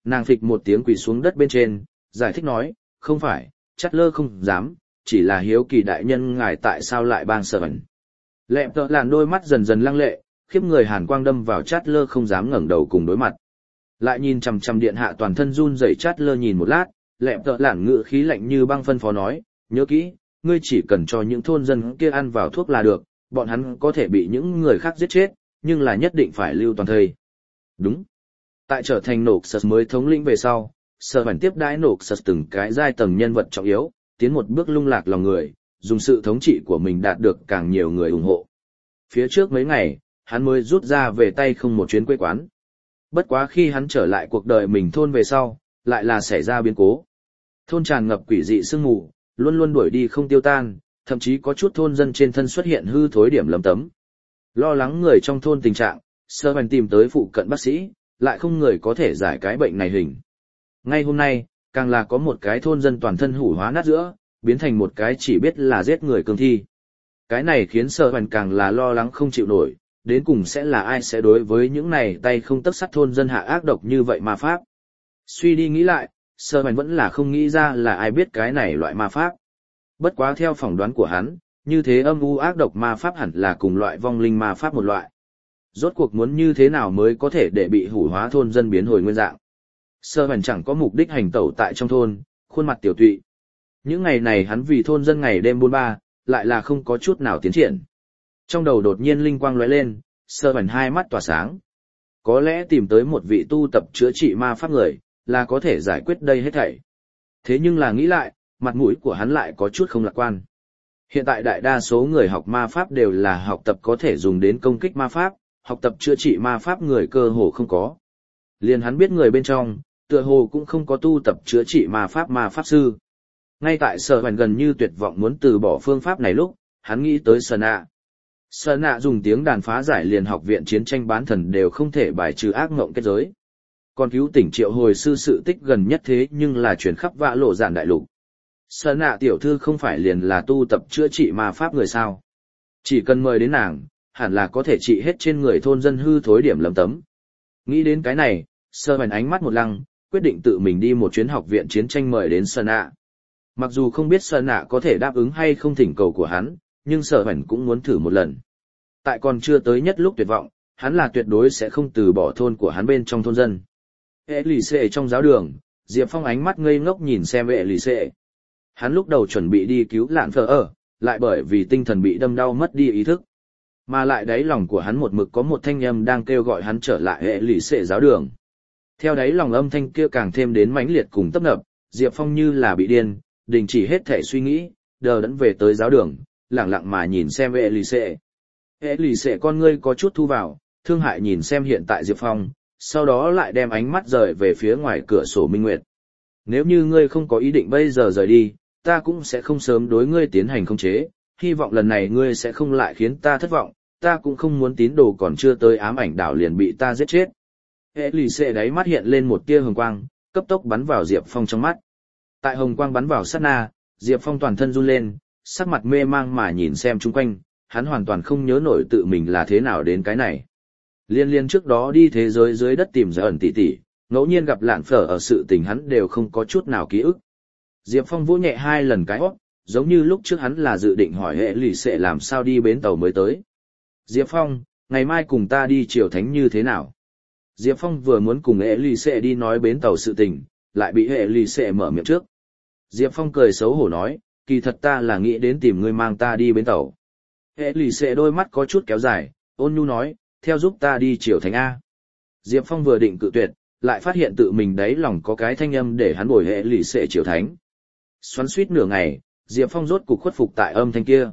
Nàng phịch một tiếng quỳ xuống đất bên trên, giải thích nói, không phải, chát lơ không dám, chỉ là hiếu kỳ đại nhân ngài tại sao lại ban sợ ẩn. Lẹm tợ lạn đôi mắt dần dần lăng lệ, khiếp người hàn quang đâm vào chát lơ không dám ngẩng đầu cùng đối mặt. Lại nhìn chằm chằm điện hạ toàn thân run rẩy chát lơ nhìn một lát, lẹm tợ lạn ngự khí lạnh như băng phân phó nói, nhớ kỹ, ngươi chỉ cần cho những thôn dân kia ăn vào thuốc là được, bọn hắn có thể bị những người khác giết chết, nhưng là nhất định phải lưu toàn thây. Đúng. Tại trở thành nổ sật mới thống lĩnh về sau, sở bản tiếp đãi nổ sật từng cái giai tầng nhân vật trọng yếu, tiến một bước lung lạc lòng người, dùng sự thống trị của mình đạt được càng nhiều người ủng hộ. Phía trước mấy ngày, hắn mới rút ra về tay không một chuyến quê quán. Bất quá khi hắn trở lại cuộc đời mình thôn về sau, lại là xảy ra biến cố. Thôn tràn ngập quỷ dị sương mù, luôn luôn đuổi đi không tiêu tan, thậm chí có chút thôn dân trên thân xuất hiện hư thối điểm lấm tấm. Lo lắng người trong thôn tình trạng, Sơ Bành tìm tới phụ cận bác sĩ, lại không người có thể giải cái bệnh này hình. Ngay hôm nay, càng là có một cái thôn dân toàn thân hủ hóa nát giữa, biến thành một cái chỉ biết là giết người cương thi. Cái này khiến Sơ Bành càng là lo lắng không chịu nổi, đến cùng sẽ là ai sẽ đối với những này tay không tấc sắt thôn dân hạ ác độc như vậy ma pháp. Suy đi nghĩ lại, Sơ Bành vẫn là không nghĩ ra là ai biết cái này loại ma pháp. Bất quá theo phỏng đoán của hắn, như thế âm u ác độc ma pháp hẳn là cùng loại vong linh ma pháp một loại. Rốt cuộc muốn như thế nào mới có thể để bị hủ hóa thôn dân biến hồi nguyên dạng. Sơ Bành chẳng có mục đích hành tẩu tại trong thôn, khuôn mặt tiểu tụy. Những ngày này hắn vì thôn dân ngày đêm buôn ba, lại là không có chút nào tiến triển. Trong đầu đột nhiên linh quang lóe lên, Sơ Bành hai mắt tỏa sáng. Có lẽ tìm tới một vị tu tập chữa trị ma pháp người, là có thể giải quyết đây hết thảy. Thế nhưng là nghĩ lại, mặt mũi của hắn lại có chút không lạc quan. Hiện tại đại đa số người học ma pháp đều là học tập có thể dùng đến công kích ma pháp, học tập chữa trị ma pháp người cơ hồ không có. Liền hắn biết người bên trong, tựa hồ cũng không có tu tập chữa trị ma pháp sư. Ngay tại Sở Hoành gần như tuyệt vọng muốn từ bỏ phương pháp này lúc, hắn nghĩ tới Sơn Nạ. Sơn Nạ dùng tiếng đàn phá giải liền học viện chiến tranh bán thần đều không thể bài trừ ác ngộng kết giới. Còn cứu tỉnh triệu hồi sư sự tích gần nhất thế nhưng là chuyển khắp vã lộ giản đại lục. Sơn Nạ tiểu thư không phải liền là tu tập chữa trị ma pháp người sao. Chỉ cần mời đến nàng, hẳn là có thể trị hết trên người thôn dân hư thối điểm lấm tấm. Nghĩ đến cái này, Sơ Hoành ánh mắt một lăng, quyết định tự mình đi một chuyến học viện chiến tranh mời đến Sơn Nạ. Mặc dù không biết Sơn Nạ có thể đáp ứng hay không thỉnh cầu của hắn, nhưng Sở Hoành cũng muốn thử một lần. Tại còn chưa tới nhất lúc tuyệt vọng, hắn là tuyệt đối sẽ không từ bỏ thôn của hắn bên trong thôn dân. Hệ lì xệ trong giáo đường, Diệp Phong ánh mắt ngây ngốc nhìn xem hệ lì xệ. Hắn lúc đầu chuẩn bị đi cứu Lạn Phở ở, lại bởi vì tinh thần bị đâm đau mất đi ý thức. Mà lại đáy lòng của hắn một mực có một thanh âm đang kêu gọi hắn trở lại hệ lì xệ giáo đường. Theo đáy lòng âm thanh kia càng thêm đến mãnh liệt cùng tấp nập, Diệp Phong như là bị điên, đình chỉ hết thể suy nghĩ, đờ đẫn về tới giáo đường, lặng lặng mà nhìn xem hệ lì xệ. Hệ lì xệ con ngươi có chút thu vào, thương hại nhìn xem hiện tại Diệp Phong, sau đó lại đem ánh mắt rời về phía ngoài cửa sổ minh nguyệt. Nếu như ngươi không có ý định bây giờ rời đi, ta cũng sẽ không sớm đối ngươi tiến hành khống chế, hy vọng lần này ngươi sẽ không lại khiến ta thất vọng, ta cũng không muốn tín đồ còn chưa tới ám ảnh đảo liền bị ta giết chết. Hệ lì xệ đáy mắt hiện lên một tia hồng quang, cấp tốc bắn vào Diệp Phong trong mắt. Tại hồng quang bắn vào sát na, Diệp Phong toàn thân run lên, sắc mặt mê mang mà nhìn xem chung quanh, hắn hoàn toàn không nhớ nổi tự mình là thế nào đến cái này. Liên trước đó đi thế giới dưới đất tìm ra ẩn tỷ tỷ, ngẫu nhiên gặp Lạn Phở ở sự tình hắn đều không có chút nào ký ức. Diệp Phong vỗ nhẹ 2 lần cái hót, giống như lúc trước hắn là dự định hỏi hệ lì xệ làm sao đi bến tàu mới tới. Diệp Phong, ngày mai cùng ta đi triều thánh như thế nào? Diệp Phong vừa muốn cùng hệ lì xệ đi nói bến tàu sự tình, lại bị hệ lì xệ mở miệng trước. Diệp Phong cười xấu hổ nói, kỳ thật ta là nghĩ đến tìm ngươi mang ta đi bến tàu. Hệ lì xệ đôi mắt có chút kéo dài, ôn nhu nói, theo giúp ta đi triều thánh A. Diệp Phong vừa định cự tuyệt, lại phát hiện tự mình đáy lòng có cái thanh âm để hắn bồi hệ lì xệ triều thánh. Xoắn suýt nửa ngày, Diệp Phong rốt cục khuất phục tại âm thanh kia.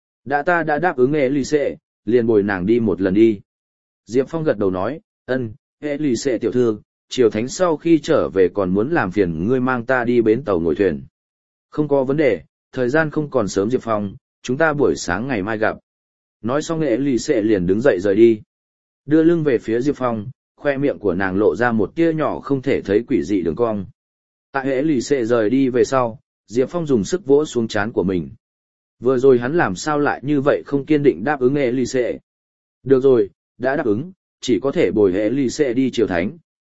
Ta đã đáp ứng hệ lì xệ, liền bồi nàng đi một lần đi. Diệp Phong gật đầu nói, hệ lì xệ tiểu thư, triều thánh sau khi trở về còn muốn làm phiền ngươi mang ta đi bến tàu ngồi thuyền. Không có vấn đề, thời gian không còn sớm Diệp Phong, chúng ta buổi sáng ngày mai gặp. Nói xong hệ lì xệ liền đứng dậy rời đi. Đưa lưng về phía Diệp Phong, khoe miệng của nàng lộ ra một tia nhỏ không thể thấy quỷ dị đường cong. Tại hệ lì xệ rời đi về sau, Diệp Phong dùng sức vỗ xuống trán của mình. Vừa rồi hắn làm sao lại như vậy không kiên định đáp ứng hệ lì xệ. Được rồi, đã đáp ứng, chỉ có thể bồi hệ lì xệ đi triều thánh,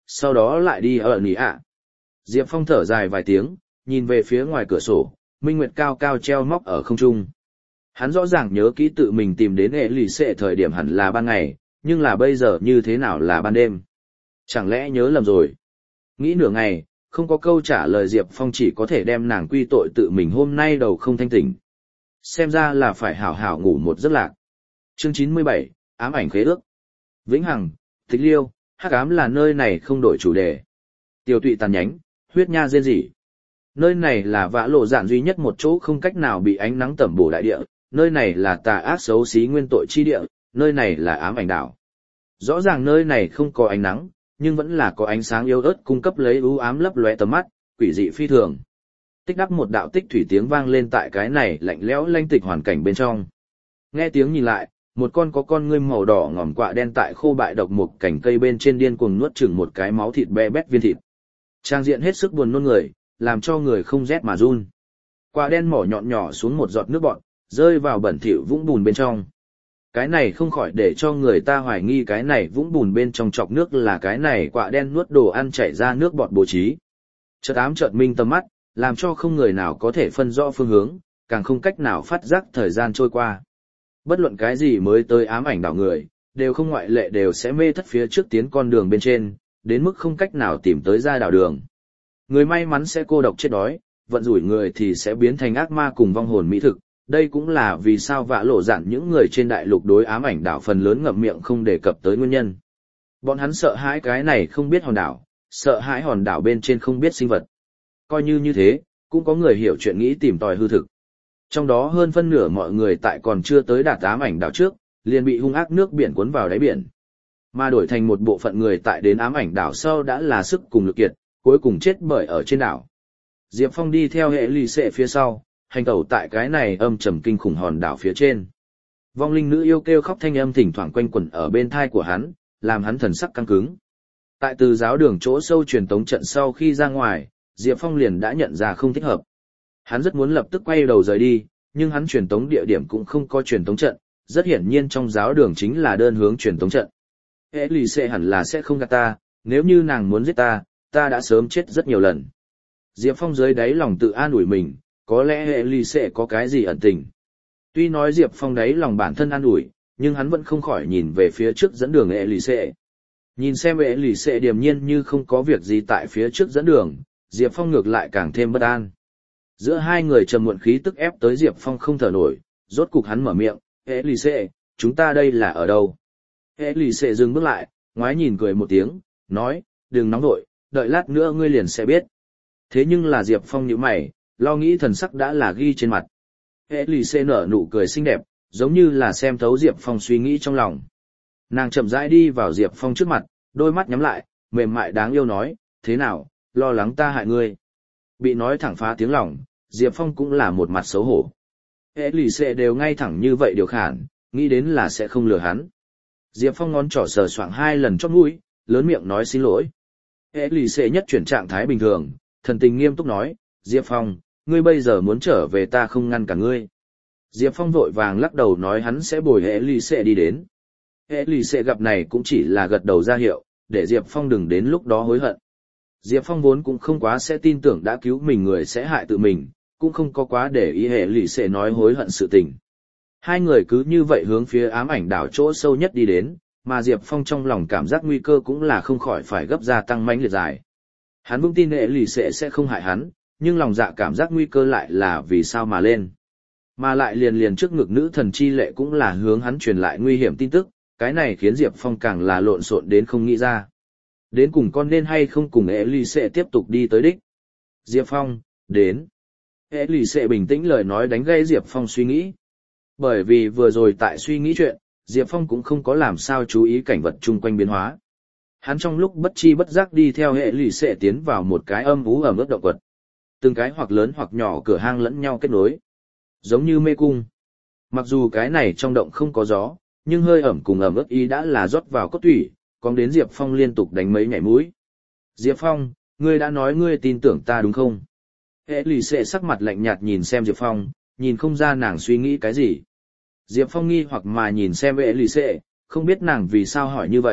sau đó lại đi ở nỉ ạ. Diệp Phong thở dài vài tiếng, nhìn về phía ngoài cửa sổ, minh nguyệt cao cao treo móc ở không trung. Hắn rõ ràng nhớ kỹ tự mình tìm đến hệ lì xệ thời điểm hẳn là ban ngày, nhưng là bây giờ như thế nào là ban đêm. Chẳng lẽ nhớ lầm rồi? Nghĩ nửa ngày, không có câu trả lời Diệp Phong chỉ có thể đem nàng quy tội tự mình hôm nay đầu không thanh tỉnh. Xem ra là phải hảo hảo ngủ một giấc lạc. Chương 97, ám ảnh khế ước. Vĩnh Hằng, Tịch Liêu, hắc ám là nơi này không đổi chủ đề. Tiêu tụy tàn nhánh, huyết nha rên rỉ. Nơi này là vã lộ dạn duy nhất một chỗ không cách nào bị ánh nắng tẩm bổ đại địa, nơi này là tà ác xấu xí nguyên tội chi địa, nơi này là ám ảnh đảo. Rõ ràng nơi này không có ánh nắng, nhưng vẫn là có ánh sáng yếu ớt cung cấp lấy u ám lấp lóe tầm mắt, quỷ dị phi thường. Tích đắc một đạo tích thủy tiếng vang lên tại cái này lạnh lẽo lanh tịch hoàn cảnh bên trong. Nghe tiếng nhìn lại, một con có con ngươi màu đỏ ngòm quạ đen tại khô bại độc mục cành cây bên trên điên cuồng nuốt chửng một cái máu thịt be bét viên thịt. Trang diện hết sức buồn nôn người, làm cho người không rét mà run. Quạ đen mỏ nhọn nhỏ xuống một giọt nước bọt, rơi vào bẩn thỉu vũng bùn bên trong. Cái này không khỏi để cho người ta hoài nghi cái này vũng bùn bên trong chọc nước là cái này quạ đen nuốt đồ ăn chảy ra nước bọt bố trí. Chợt ám chợt minh tầm mắt, làm cho không người nào có thể phân rõ phương hướng, càng không cách nào phát giác thời gian trôi qua. Bất luận cái gì mới tới ám ảnh đảo người, đều không ngoại lệ đều sẽ mê thất phía trước tiến con đường bên trên, đến mức không cách nào tìm tới ra đảo đường. Người may mắn sẽ cô độc chết đói, vận rủi người thì sẽ biến thành ác ma cùng vong hồn mỹ thực. Đây cũng là vì sao vạ lộ dạn những người trên đại lục đối ám ảnh đảo phần lớn ngậm miệng không đề cập tới nguyên nhân. Bọn hắn sợ hãi cái này không biết hòn đảo, sợ hãi hòn đảo bên trên không biết sinh vật. Coi như thế, cũng có người hiểu chuyện nghĩ tìm tòi hư thực. Trong đó hơn phân nửa mọi người tại còn chưa tới đạt ám ảnh đảo trước, liền bị hung ác nước biển cuốn vào đáy biển. Mà đổi thành một bộ phận người tại đến ám ảnh đảo sau đã là sức cùng lực kiệt, cuối cùng chết bởi ở trên đảo. Diệp Phong đi theo hệ lì xệ phía sau, hành tẩu tại cái này âm trầm kinh khủng hòn đảo phía trên. Vong linh nữ yêu kêu khóc thanh âm thỉnh thoảng quanh quẩn ở bên thai của hắn, làm hắn thần sắc căng cứng. Tại từ giáo đường chỗ sâu truyền tống trận sau khi ra ngoài, Diệp Phong liền đã nhận ra không thích hợp. Hắn rất muốn lập tức quay đầu rời đi, nhưng hắn truyền tống địa điểm cũng không có truyền tống trận, rất hiển nhiên trong giáo đường chính là đơn hướng truyền tống trận. Hệ lì xệ hẳn là sẽ không gạt ta, nếu như nàng muốn giết ta, ta đã sớm chết rất nhiều lần. Diệp Phong dưới đáy lòng tự an ủi mình, có lẽ hệ lì xệ có cái gì ẩn tình. Tuy nói Diệp Phong đáy lòng bản thân an ủi, nhưng hắn vẫn không khỏi nhìn về phía trước dẫn đường hệ lì xệ. Nhìn xem hệ lì xệ điềm nhiên như không có việc gì tại phía trước dẫn đường, Diệp Phong ngược lại càng thêm bất an. Giữa hai người trầm muộn khí tức ép tới Diệp Phong không thở nổi, rốt cục hắn mở miệng, hệ lì xệ, chúng ta đây là ở đâu? Hệ lì xệ dừng bước lại, ngoái nhìn cười một tiếng, nói, đừng nóng vội, đợi lát nữa ngươi liền sẽ biết. Thế nhưng là Diệp Phong nhíu mày, lo nghĩ thần sắc đã là ghi trên mặt. Hệ lì xệ nở nụ cười xinh đẹp, giống như là xem thấu Diệp Phong suy nghĩ trong lòng. Nàng chậm rãi đi vào Diệp Phong trước mặt, đôi mắt nhắm lại, mềm mại đáng yêu nói, thế nào, lo lắng ta hại ngươi. Bị nói thẳng phá tiếng lòng, Diệp Phong cũng là một mặt xấu hổ. Hệ lì xệ đều ngay thẳng như vậy điều khản, nghĩ đến là sẽ không lừa hắn. Diệp Phong ngón trỏ sờ soạng 2 lần chót mũi, lớn miệng nói xin lỗi. Hệ lì xệ nhất chuyển trạng thái bình thường, thần tình nghiêm túc nói, Diệp Phong, ngươi bây giờ muốn trở về ta không ngăn cả ngươi. Diệp Phong vội vàng lắc đầu nói hắn sẽ bồi hệ lì xệ đi đến. Hệ lì xệ gặp này cũng chỉ là gật đầu ra hiệu, để Diệp Phong đừng đến lúc đó hối hận. Diệp Phong vốn cũng không quá sẽ tin tưởng đã cứu mình người sẽ hại tự mình, cũng không có quá để ý hệ lì xệ nói hối hận sự tình. Hai người cứ như vậy hướng phía ám ảnh đảo chỗ sâu nhất đi đến, mà Diệp Phong trong lòng cảm giác nguy cơ cũng là không khỏi phải gấp gia tăng mãnh liệt dài. Hắn vững tin hệ lì xệ sẽ không hại hắn, nhưng lòng dạ cảm giác nguy cơ lại là vì sao mà lên. Mà lại liền trước ngực nữ thần chi lệ cũng là hướng hắn truyền lại nguy hiểm tin tức, cái này khiến Diệp Phong càng là lộn xộn đến không nghĩ ra. Đến cùng con nên hay không cùng hệ lì xệ tiếp tục đi tới đích. Diệp Phong, đến. Hệ lì xệ bình tĩnh lời nói đánh gây Diệp Phong suy nghĩ. Bởi vì vừa rồi tại suy nghĩ chuyện, Diệp Phong cũng không có làm sao chú ý cảnh vật chung quanh biến hóa. Hắn trong lúc bất chi bất giác đi theo hệ lì xệ tiến vào một cái âm ú ẩm ướt động quật. Từng cái hoặc lớn hoặc nhỏ cửa hang lẫn nhau kết nối. Giống như mê cung. Mặc dù cái này trong động không có gió, nhưng hơi ẩm cùng ẩm ướt ý đã là rót vào cốt thủy, còn đến Diệp Phong liên tục đánh mấy nhảy mũi. Diệp Phong, ngươi đã nói ngươi tin tưởng ta đúng không? Hệ lì xệ sắc mặt lạnh nhạt nhìn xem Diệp Phong, nhìn không ra nàng suy nghĩ cái gì. Diệp Phong nghi hoặc mà nhìn xem hệ lì xệ, không biết nàng vì sao hỏi như vậy,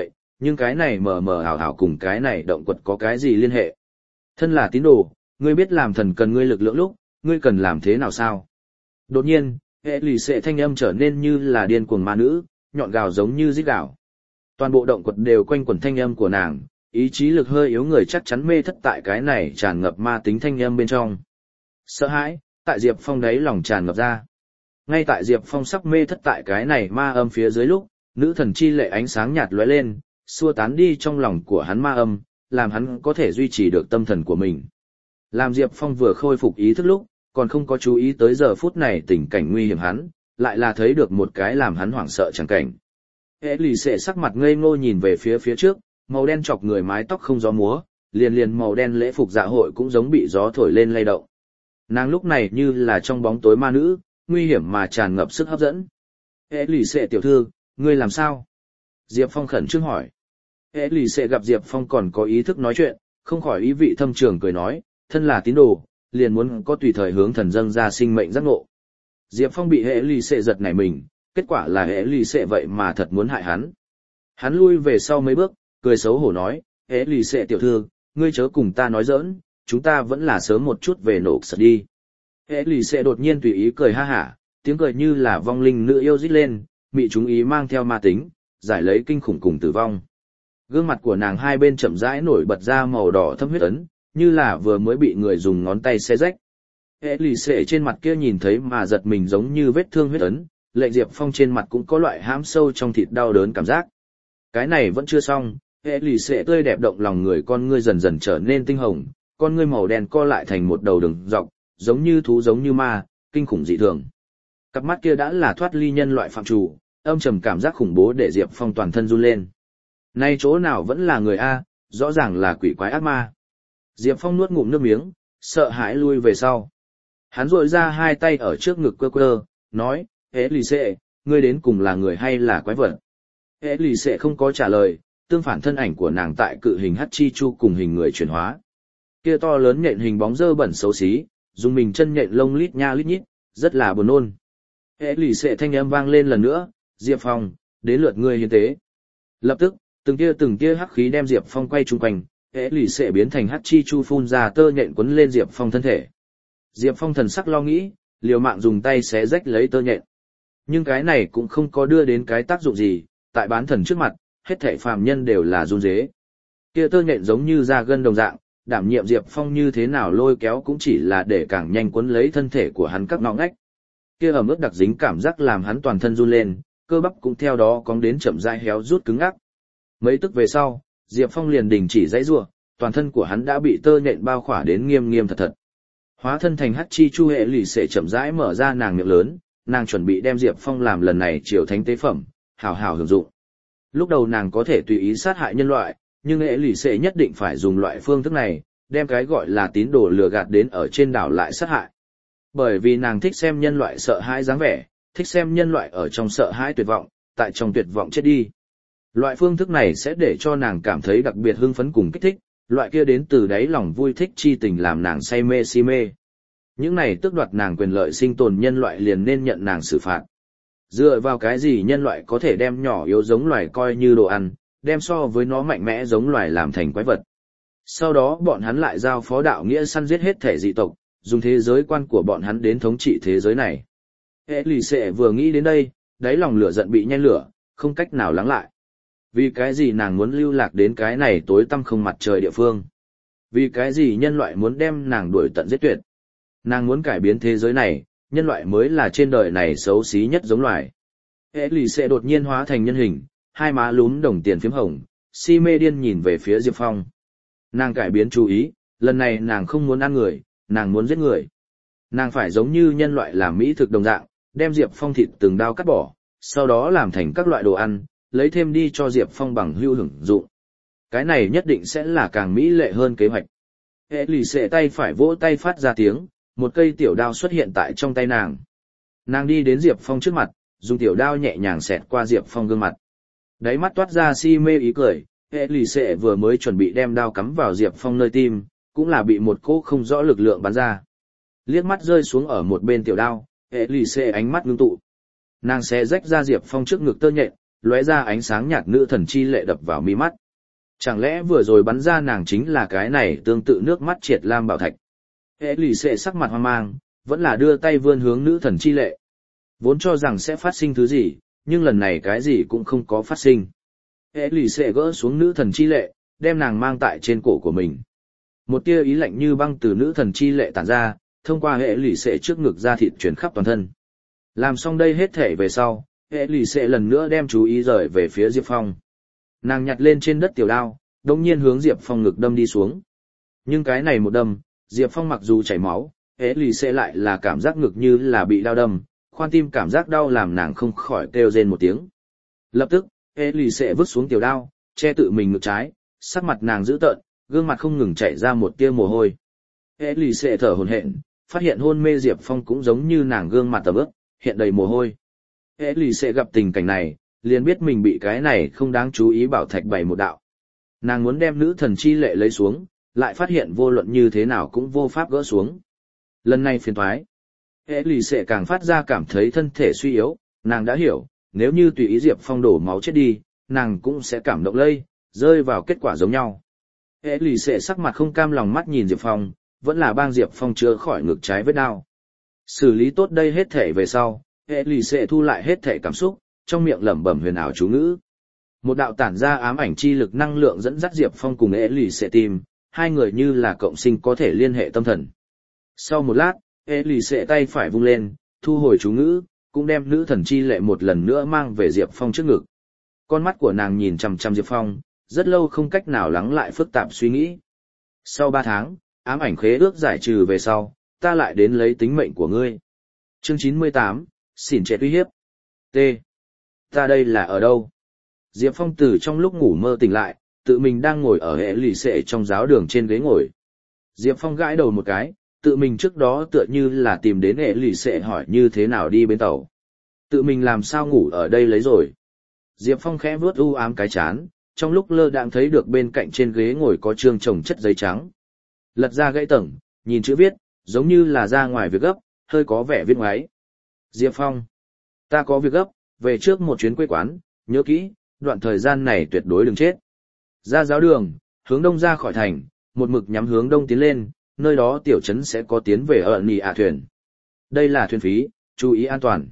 Nhưng cái này mờ mờ ảo ảo cùng cái này động quật có cái gì liên hệ? Thân là tín đồ, ngươi biết làm thần cần ngươi lực lượng lúc, ngươi cần làm thế nào sao? Đột nhiên, hệ lì xệ thanh âm trở nên như là điên cuồng ma nữ, nhọn gào giống như rít gào. Toàn bộ động quật đều quanh quẩn thanh âm của nàng, ý chí lực hơi yếu người chắc chắn mê thất tại cái này tràn ngập ma tính thanh âm bên trong. Sợ hãi, tại Diệp Phong đáy lòng tràn ngập ra. Ngay tại Diệp Phong sắp mê thất tại cái này ma âm phía dưới lúc, nữ thần chi lệ ánh sáng nhạt lóe lên, xua tán đi trong lòng của hắn ma âm, làm hắn có thể duy trì được tâm thần của mình. Làm Diệp Phong vừa khôi phục ý thức lúc, còn không có chú ý tới giờ phút này tình cảnh nguy hiểm hắn, lại là thấy được một cái làm hắn hoảng sợ chẳng cảnh. Hệ lì xệ sắc mặt ngây ngô nhìn về phía trước, màu đen chọc người mái tóc không gió múa, liền màu đen lễ phục dạ hội cũng giống bị gió thổi lên lay động. Nàng lúc này như là trong bóng tối ma nữ, nguy hiểm mà tràn ngập sức hấp dẫn. Hệ lì xệ tiểu thư, ngươi làm sao? Diệp Phong khẩn trương hỏi. Hệ lì xệ gặp Diệp Phong còn có ý thức nói chuyện, không khỏi ý vị thâm trường cười nói, thân là tín đồ, liền muốn có tùy thời hướng thần dâng ra sinh mệnh giác ngộ. Diệp Phong bị hệ lì xệ giật nảy mình, kết quả là hệ lì xệ vậy mà thật muốn hại hắn. Hắn lui về sau mấy bước, cười xấu hổ nói, hệ lì xệ tiểu thư, ngươi chớ cùng ta nói giỡn, chúng ta vẫn là sớm một chút về nổ sật đi. Hệ lì xệ đột nhiên tùy ý cười ha hả, tiếng cười như là vong linh nữ yêu rít lên, mị chúng ý mang theo ma tính, giải lấy kinh khủng cùng tử vong. Gương mặt của nàng hai bên chậm rãi nổi bật ra màu đỏ thâm huyết ấn, như là vừa mới bị người dùng ngón tay xé rách. Hệ lì xệ trên mặt kia nhìn thấy mà giật mình giống như vết thương huyết ấn, lệnh Diệp Phong trên mặt cũng có loại hãm sâu trong thịt đau đớn cảm giác. Cái này vẫn chưa xong, hệ lì xệ tươi đẹp động lòng người con ngươi dần dần trở nên tinh hồng, con ngươi màu đen co lại thành một đầu đường dọc, giống như thú giống như ma, kinh khủng dị thường. Cặp mắt kia đã là thoát ly nhân loại phạm trù, âm trầm cảm giác khủng bố để Diệp Phong toàn thân run lên. Nay chỗ nào vẫn là người A, rõ ràng là quỷ quái ác ma. Diệp Phong nuốt ngụm nước miếng, sợ hãi lui về sau. Hắn rội ra hai tay ở trước ngực quơ quơ, nói, hệ lì xệ, ngươi đến cùng là người hay là quái vật? Hệ lì xệ không có trả lời, tương phản thân ảnh của nàng tại cự hình Hachi Chu cùng hình người chuyển hóa. Kia to lớn nhện hình bóng dơ bẩn xấu xí, dùng mình chân nhện lông lít nha lít nhít, rất là buồn nôn. Hệ lì xệ thanh âm vang lên lần nữa, Diệp Phong, đến lượt ngươi hiến tế. Lập tức, từng tia hắc khí đem Diệp Phong quay chung quanh, hệ lì xệ biến thành Hachi Chu phun ra tơ nhện quấn lên Diệp Phong thân thể. Diệp Phong thần sắc lo nghĩ, liều mạng dùng tay xé rách lấy tơ nhện. Nhưng cái này cũng không có đưa đến cái tác dụng gì, tại bán thần trước mặt, hết thảy phàm nhân đều là run rế. Kia tơ nhện giống như da gân đồng dạng, đảm nhiệm Diệp Phong như thế nào lôi kéo cũng chỉ là để càng nhanh quấn lấy thân thể của hắn các ngõ ngách. Kia ẩm ướt đặc dính cảm giác làm hắn toàn thân run lên, cơ bắp cũng theo đó cong đến chậm rãi héo rút cứng ngắc. Mấy tức về sau, Diệp Phong liền đình chỉ giãy giụa, toàn thân của hắn đã bị tơ nhện bao khỏa đến nghiêm nghiêm thật thật. Hóa thân thành Hachi Chu hệ lì xệ chậm rãi mở ra nàng miệng lớn, nàng chuẩn bị đem Diệp Phong làm lần này triều thánh tế phẩm, hào hào hưởng dụng. Lúc đầu nàng có thể tùy ý sát hại nhân loại, nhưng hệ lì xệ nhất định phải dùng loại phương thức này, đem cái gọi là tín đồ lừa gạt đến ở trên đảo lại sát hại. Bởi vì nàng thích xem nhân loại sợ hãi dáng vẻ, thích xem nhân loại ở trong sợ hãi tuyệt vọng, tại trong tuyệt vọng chết đi. Loại phương thức này sẽ để cho nàng cảm thấy đặc biệt hưng phấn cùng kích thích, loại kia đến từ đáy lòng vui thích chi tình làm nàng say mê si mê. Những này tước đoạt nàng quyền lợi sinh tồn nhân loại liền nên nhận nàng xử phạt. Dựa vào cái gì nhân loại có thể đem nhỏ yếu giống loài coi như đồ ăn, đem so với nó mạnh mẽ giống loài làm thành quái vật. Sau đó bọn hắn lại giao phó đạo nghĩa săn giết hết thể dị tộc, dùng thế giới quan của bọn hắn đến thống trị thế giới này. Hệ lì xệ vừa nghĩ đến đây, đáy lòng lửa giận bị nhen lửa, không cách nào lắng lại. Vì cái gì nàng muốn lưu lạc đến cái này tối tăm không mặt trời địa phương? Vì cái gì nhân loại muốn đem nàng đuổi tận giết tuyệt? Nàng muốn cải biến thế giới này, nhân loại mới là trên đời này xấu xí nhất giống loài. Hệ lì xệ đột nhiên hóa thành nhân hình, hai má lún đồng tiền phím hồng, si mê điên nhìn về phía Diệp Phong. Nàng cải biến chú ý, lần này nàng không muốn ăn người, nàng muốn giết người. Nàng phải giống như nhân loại làm mỹ thực đồng dạng, đem Diệp Phong thịt từng đao cắt bỏ, sau đó làm thành các loại đồ ăn, lấy thêm đi cho Diệp Phong bằng hữu hưởng dụng. Cái này nhất định sẽ là càng mỹ lệ hơn kế hoạch. Hệ lì xệ tay phải vỗ tay phát ra tiếng, một cây tiểu đao xuất hiện tại trong tay nàng. Nàng đi đến Diệp Phong trước mặt, dùng tiểu đao nhẹ nhàng xẹt qua Diệp Phong gương mặt. Đáy mắt toát ra si mê ý cười, hệ lì xệ vừa mới chuẩn bị đem đao cắm vào Diệp Phong nơi tim, cũng là bị một cỗ không rõ lực lượng bắn ra. Liếc mắt rơi xuống ở một bên tiểu đao, hệ lì xệ ánh mắt ngưng tụ. Nàng sẽ rách ra Diệp Phong trước ngực tơ nhện, lóe ra ánh sáng nhạt nữ thần chi lệ đập vào mi mắt. Chẳng lẽ vừa rồi bắn ra nàng chính là cái này tương tự nước mắt triệt lam bảo thạch? Hệ lì xệ sắc mặt hoang mang, vẫn là đưa tay vươn hướng nữ thần chi lệ. Vốn cho rằng sẽ phát sinh thứ gì, nhưng lần này cái gì cũng không có phát sinh. Hệ lì xệ gỡ xuống nữ thần chi lệ, đem nàng mang tại trên cổ của mình. Một tia ý lạnh như băng từ nữ thần chi lệ tản ra, thông qua hệ lì xệ trước ngực ra thịt chuyển khắp toàn thân. Làm xong đây hết thể về sau, hệ lì xệ lần nữa đem chú ý rời về phía Diệp Phong. Nàng nhặt lên trên đất tiểu đao, đồng nhiên hướng Diệp Phong ngực đâm đi xuống. Nhưng cái này một đâm, Diệp Phong mặc dù chảy máu, hệ lì xệ lại là cảm giác ngực như là bị đau đâm, khoan tim cảm giác đau làm nàng không khỏi kêu rên một tiếng. Lập tức, hệ lì xệ vứt xuống tiểu đao, che tự mình ngực trái, sắc mặt nàng dữ tợn, gương mặt không ngừng chảy ra một tia mồ hôi. Hệ lì xệ thở hổn hển, phát hiện hôn mê Diệp Phong cũng giống như nàng gương mặt tầm ướp, hiện đầy mồ hôi. Hệ lì xệ gặp tình cảnh này, liền biết mình bị cái này không đáng chú ý bảo thạch bày một đạo. Nàng muốn đem nữ thần chi lệ lấy xuống, lại phát hiện vô luận như thế nào cũng vô pháp gỡ xuống. Lần này phiền toái. Hệ lì xệ càng phát ra cảm thấy thân thể suy yếu, nàng đã hiểu, nếu như tùy ý Diệp Phong đổ máu chết đi, nàng cũng sẽ cảm động lây, rơi vào kết quả giống nhau. Hệ lì xệ sắc mặt không cam lòng mắt nhìn Diệp Phong, vẫn là bang Diệp Phong chữa khỏi ngực trái vết đau. Xử lý tốt đây hết thể về sau, hệ lì xệ thu lại hết thể cảm xúc, trong miệng lẩm bẩm huyền ảo chú ngữ. Một đạo tản ra ám ảnh chi lực năng lượng dẫn dắt Diệp Phong cùng hệ lì xệ tìm, hai người như là cộng sinh có thể liên hệ tâm thần. Sau một lát, hệ lì xệ tay phải vung lên, thu hồi chú ngữ, cũng đem nữ thần chi lệ một lần nữa mang về Diệp Phong trước ngực. Con mắt của nàng nhìn chằm chằm Diệp Phong, rất lâu không cách nào lắng lại phức tạp suy nghĩ. Sau 3 tháng, ám ảnh khế ước giải trừ về sau, ta lại đến lấy tính mệnh của ngươi. Chương 98, xỉn trẻ uy hiếp. T. Ta đây là ở đâu? Diệp Phong từ trong lúc ngủ mơ tỉnh lại, tự mình đang ngồi ở hệ lì xệ trong giáo đường trên ghế ngồi. Diệp Phong gãi đầu một cái, tự mình trước đó tựa như là tìm đến hệ lì xệ hỏi như thế nào đi bến tàu. Tự mình làm sao ngủ ở đây lấy rồi. Diệp Phong khẽ vuốt u ám cái chán, trong lúc lơ đãng thấy được bên cạnh trên ghế ngồi có trương chồng chất giấy trắng. Lật ra gãy tầng, nhìn chữ viết, giống như là ra ngoài việc gấp, hơi có vẻ viết ngoáy. Diệp Phong, ta có việc gấp, về trước một chuyến quê quán, nhớ kỹ, đoạn thời gian này tuyệt đối đừng chết. Ra giáo đường, hướng đông ra khỏi thành, một mực nhắm hướng đông tiến lên, nơi đó tiểu trấn sẽ có tiến về ở nì ạ thuyền. Đây là thuyền phí, chú ý an toàn.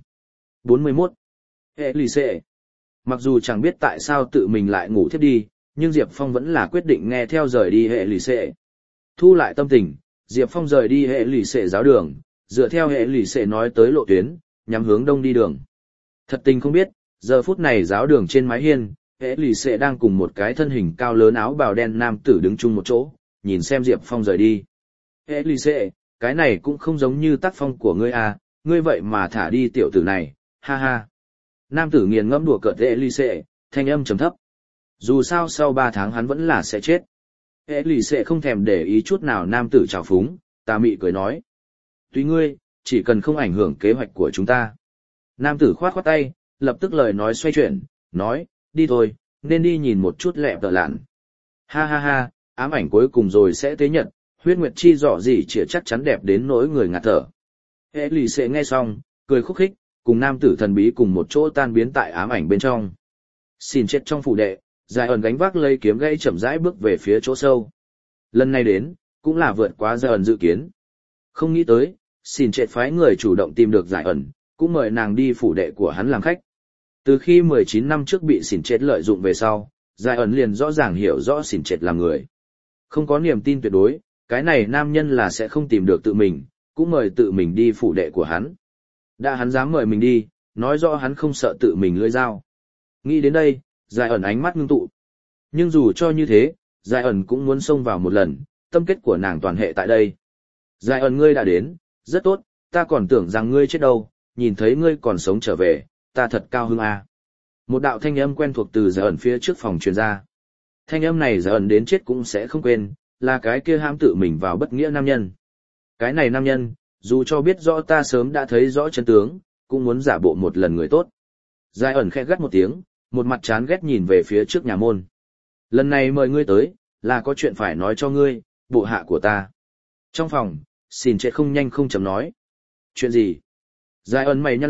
41. Hệ lì xệ. Mặc dù chẳng biết tại sao tự mình lại ngủ thiếp đi, nhưng Diệp Phong vẫn là quyết định nghe theo rời đi hệ lì xệ. Thu lại tâm tình, Diệp Phong rời đi hệ lì xệ giáo đường, dựa theo hệ lì xệ nói tới lộ tuyến, nhắm hướng đông đi đường. Thật tình không biết, giờ phút này giáo đường trên mái hiên, hệ lì xệ đang cùng một cái thân hình cao lớn áo bào đen nam tử đứng chung một chỗ, nhìn xem Diệp Phong rời đi. Hệ lì xệ, cái này cũng không giống như tác phong của ngươi à, ngươi vậy mà thả đi tiểu tử này, ha ha. Nam tử nghiền ngẫm đùa cợt hệ lì xệ, thanh âm trầm thấp. Dù sao sau 3 tháng hắn vẫn là sẽ chết. Hệ lì xệ không thèm để ý chút nào nam tử trào phúng, tà mị cười nói. Tùy ngươi, chỉ cần không ảnh hưởng kế hoạch của chúng ta. Nam tử khoát khoát tay, lập tức lời nói xoay chuyển, nói, đi thôi, nên đi nhìn một chút lẹ tợ lạn. Ha ha ha, ám ảnh cuối cùng rồi sẽ tế nhật, huyết nguyệt chi rõ gì chỉ chắc chắn đẹp đến nỗi người ngạt thở. Hệ lì xệ nghe xong, cười khúc khích, cùng nam tử thần bí cùng một chỗ tan biến tại ám ảnh bên trong. Xin chết trong phủ đệ, Dài ẩn gánh vác lấy kiếm gãy chậm rãi bước về phía chỗ sâu. Lần này đến, cũng là vượt quá Dài ẩn dự kiến. Không nghĩ tới, xin chết phái người chủ động tìm được Dài ẩn, cũng mời nàng đi phủ đệ của hắn làm khách. Từ khi 19 năm trước bị xỉn chết lợi dụng về sau, Dài ẩn liền rõ ràng hiểu rõ xỉn chết là người. Không có niềm tin tuyệt đối, cái này nam nhân là sẽ không tìm được tự mình, cũng mời tự mình đi phủ đệ của hắn. Đã hắn dám mời mình đi, nói rõ hắn không sợ tự mình lưỡi dao. Nghĩ đến đây, Dài ẩn ánh mắt ngưng tụ. Nhưng dù cho như thế, Dài ẩn cũng muốn xông vào một lần, tâm kết của nàng toàn hệ tại đây. Dài ẩn ngươi đã đến, rất tốt, ta còn tưởng rằng ngươi chết đâu, nhìn thấy ngươi còn sống trở về, ta thật cao hứng à. Một đạo thanh âm quen thuộc từ Dài ẩn phía trước phòng truyền ra. Thanh âm này Dài ẩn đến chết cũng sẽ không quên, là cái kia hãm tự mình vào bất nghĩa nam nhân. Cái này nam nhân, dù cho biết rõ ta sớm đã thấy rõ chân tướng, cũng muốn giả bộ một lần người tốt. Dài ẩn khẽ gắt một tiếng, một mặt chán ghét nhìn về phía trước nhà môn. Lần này mời ngươi tới, là có chuyện phải nói cho ngươi, bộ hạ của ta. Trong phòng, xin chết không nhanh không chậm nói. Chuyện gì? Dài ẩn mày nhăn lại,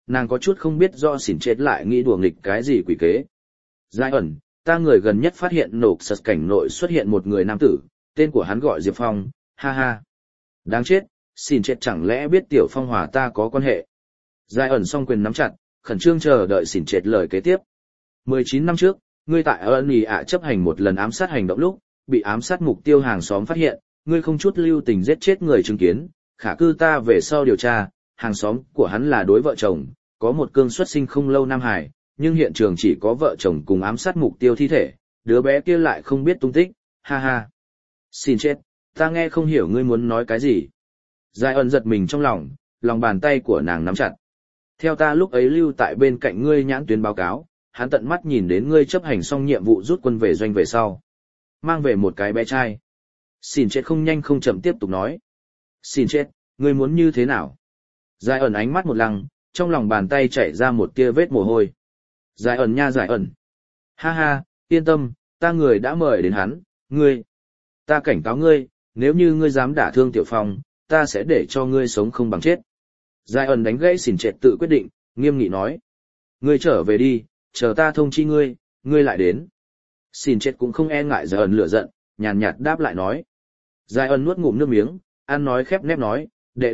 nàng có chút không biết rõ xỉn chết lại nghĩ đùa nghịch cái gì quỷ kế. Giai ẩn, ta người gần nhất phát hiện nổ sật cảnh nội xuất hiện một người nam tử, tên của hắn gọi Diệp Phong, ha ha. Đáng chết, xỉn chết chẳng lẽ biết Tiểu Phong hòa ta có quan hệ. Giai ẩn song quyền nắm chặt, khẩn trương chờ đợi xỉn chết lời kế tiếp. 19 năm trước, ngươi tại ơn ý ạ chấp hành một lần ám sát hành động lúc, bị ám sát mục tiêu hàng xóm phát hiện, ngươi không chút lưu tình giết chết người chứng kiến, khả cư ta về sau điều tra, hàng xóm của hắn là đối vợ chồng, có một cương xuất sinh không lâu Nam Hải, nhưng hiện trường chỉ có vợ chồng cùng ám sát mục tiêu thi thể, đứa bé kia lại không biết tung tích, ha ha. Xin chết, ta nghe không hiểu ngươi muốn nói cái gì. Giai ẩn giật mình trong lòng bàn tay của nàng nắm chặt. Theo ta lúc ấy lưu tại bên cạnh ngươi nhãn tuyến báo cáo, hắn tận mắt nhìn đến ngươi chấp hành xong nhiệm vụ rút quân về doanh về sau. Mang về một cái bé trai. Xin chết không nhanh không chậm tiếp tục nói. Xin chết, ngươi muốn như thế nào? Giai ẩn ánh mắt một lăng, trong lòng bàn tay chảy ra một tia vết mồ hôi. Giai ẩn nha Giai ẩn. Ha ha, yên tâm, ta người đã mời đến hắn, ngươi. Ta cảnh cáo ngươi, nếu như ngươi dám đả thương Tiểu Phong, ta sẽ để cho ngươi sống không bằng chết. Giai ẩn đánh gãy xỉn trệt tự quyết định, nghiêm nghị nói. Ngươi trở về đi, chờ ta thông chi ngươi, ngươi lại đến. Xỉn trệt cũng không e ngại Giai ẩn lửa giận, nhàn nhạt đáp lại nói. Giai ẩn nuốt ngụm nước miếng, ăn nói khép nép nói, đệ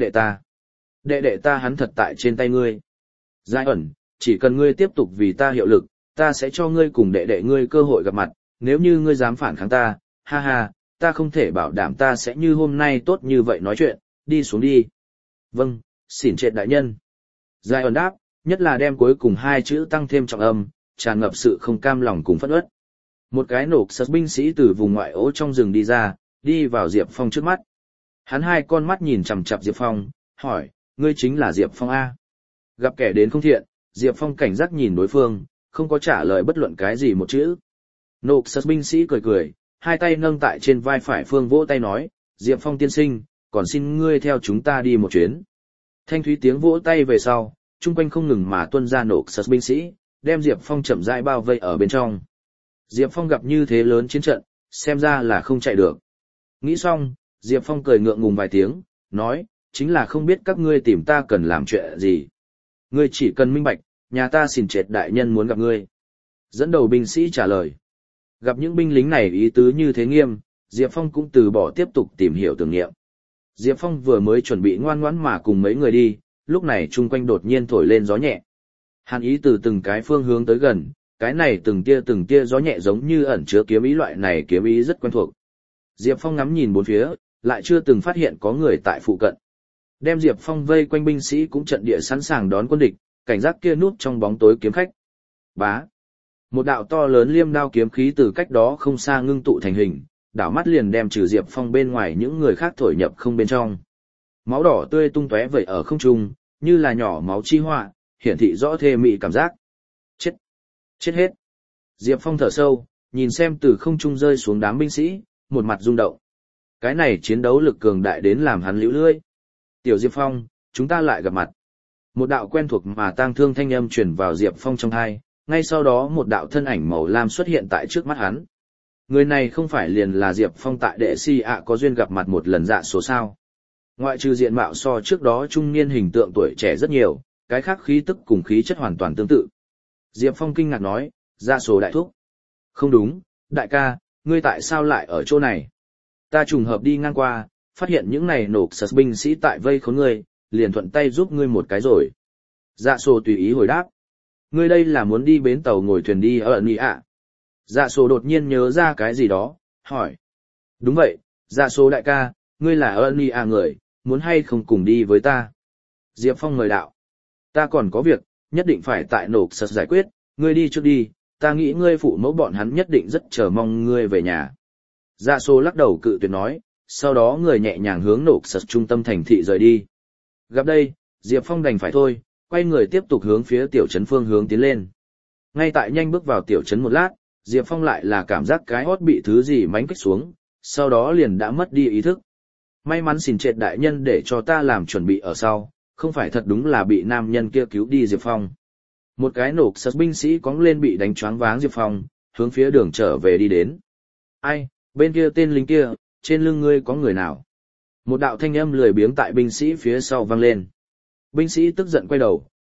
đệ ta hắn thật tại trên tay ngươi. Giai ẩn, chỉ cần ngươi tiếp tục vì ta hiệu lực, ta sẽ cho ngươi cùng đệ đệ ngươi cơ hội gặp mặt, nếu như ngươi dám phản kháng ta, ha ha, ta không thể bảo đảm ta sẽ như hôm nay tốt như vậy nói chuyện, đi xuống đi. Vâng, xỉn trệt đại nhân. Giai ẩn đáp, nhất là đem cuối cùng hai chữ tăng thêm trọng âm, tràn ngập sự không cam lòng cùng phẫn uất. Một cái nổ sật binh sĩ từ vùng ngoại ô trong rừng đi ra, đi vào Diệp Phong trước mắt. Hắn hai con mắt nhìn chằm chằm Diệp Phong, hỏi, ngươi chính là Diệp Phong A. Gặp kẻ đến không thiện, Diệp Phong cảnh giác nhìn đối phương, không có trả lời bất luận cái gì một chữ. Nổ sật binh sĩ cười cười, hai tay nâng tại trên vai phải phương vỗ tay nói, Diệp Phong tiên sinh, còn xin ngươi theo chúng ta đi một chuyến. Thanh thúy tiếng vỗ tay về sau, chung quanh không ngừng mà tuôn ra nổ sật binh sĩ, đem Diệp Phong chậm rãi bao vây ở bên trong. Diệp Phong gặp như thế lớn chiến trận, xem ra là không chạy được. Nghĩ xong, Diệp Phong cười ngượng ngùng vài tiếng, nói, chính là không biết các ngươi tìm ta cần làm chuyện gì. Ngươi chỉ cần minh bạch, nhà ta xỉn trệt đại nhân muốn gặp ngươi. Dẫn đầu binh sĩ trả lời. Gặp những binh lính này ý tứ như thế nghiêm, Diệp Phong cũng từ bỏ tiếp tục tìm hiểu tưởng niệm. Diệp Phong vừa mới chuẩn bị ngoan ngoãn mà cùng mấy người đi, lúc này chung quanh đột nhiên thổi lên gió nhẹ. Hàn ý từ từng cái phương hướng tới gần, cái này từng tia gió nhẹ giống như ẩn chứa kiếm ý, loại này kiếm ý rất quen thuộc. Diệp Phong ngắm nhìn bốn phía, lại chưa từng phát hiện có người tại phụ cận. Đem Diệp Phong vây quanh binh sĩ cũng trận địa sẵn sàng đón quân địch, cảnh giác kia núp trong bóng tối kiếm khách. Bá. Một đạo to lớn liêm đao kiếm khí từ cách đó không xa ngưng tụ thành hình, đảo mắt liền đem trừ Diệp Phong bên ngoài những người khác thổi nhập không bên trong. Máu đỏ tươi tung tóe vẩy ở không trung, như là nhỏ máu chi họa, hiển thị rõ thê mị cảm giác. Chết! Chết hết! Diệp Phong thở sâu, nhìn xem từ không trung rơi xuống đám binh sĩ, một mặt rung động. Cái này chiến đấu lực cường đại đến làm hắn liễu lưỡi. Tiểu Diệp Phong, chúng ta lại gặp mặt. Một đạo quen thuộc mà tang thương thanh âm truyền vào Diệp Phong trong tai, ngay sau đó một đạo thân ảnh màu lam xuất hiện tại trước mắt hắn. Người này không phải liền là Diệp Phong tại đệ si ạ có duyên gặp mặt một lần dạ số sao. Ngoại trừ diện mạo so trước đó trung niên hình tượng tuổi trẻ rất nhiều, cái khác khí tức cùng khí chất hoàn toàn tương tự. Diệp Phong kinh ngạc nói, dạ số đại thúc. Không đúng, đại ca, ngươi tại sao lại ở chỗ này? Ta trùng hợp đi ngang qua, phát hiện những này nổ sật binh sĩ tại vây khốn ngươi, liền thuận tay giúp ngươi một cái rồi. Dạ số tùy ý hồi đáp. Ngươi đây là muốn đi bến tàu ngồi thuyền đi ở Nị ạ. Dạ số đột nhiên nhớ ra cái gì đó, hỏi. Đúng vậy, dạ số đại ca, ngươi là ở Nị ạ người, muốn hay không cùng đi với ta? Diệp Phong mời đạo. Ta còn có việc, nhất định phải tại nổ sật giải quyết, ngươi đi trước đi, ta nghĩ ngươi phụ mẫu bọn hắn nhất định rất chờ mong ngươi về nhà. Dạ số lắc đầu cự tuyệt nói, sau đó người nhẹ nhàng hướng nổ sật trung tâm thành thị rời đi. Gặp đây, Diệp Phong đành phải thôi, quay người tiếp tục hướng phía tiểu trấn phương hướng tiến lên. Ngay tại nhanh bước vào tiểu trấn một lát, Diệp Phong lại là cảm giác cái hót bị thứ gì mánh kích xuống, sau đó liền đã mất đi ý thức. May mắn xỉn trệt đại nhân để cho ta làm chuẩn bị ở sau, không phải thật đúng là bị nam nhân kia cứu đi Diệp Phong. Một cái nổ sật binh sĩ cóng lên bị đánh choáng váng Diệp Phong, hướng phía đường trở về đi đến. Ai, bên kia tên lính kia, trên lưng ngươi có người nào? Một đạo thanh âm lười biếng tại binh sĩ phía sau vang lên. Binh sĩ tức giận quay đầu,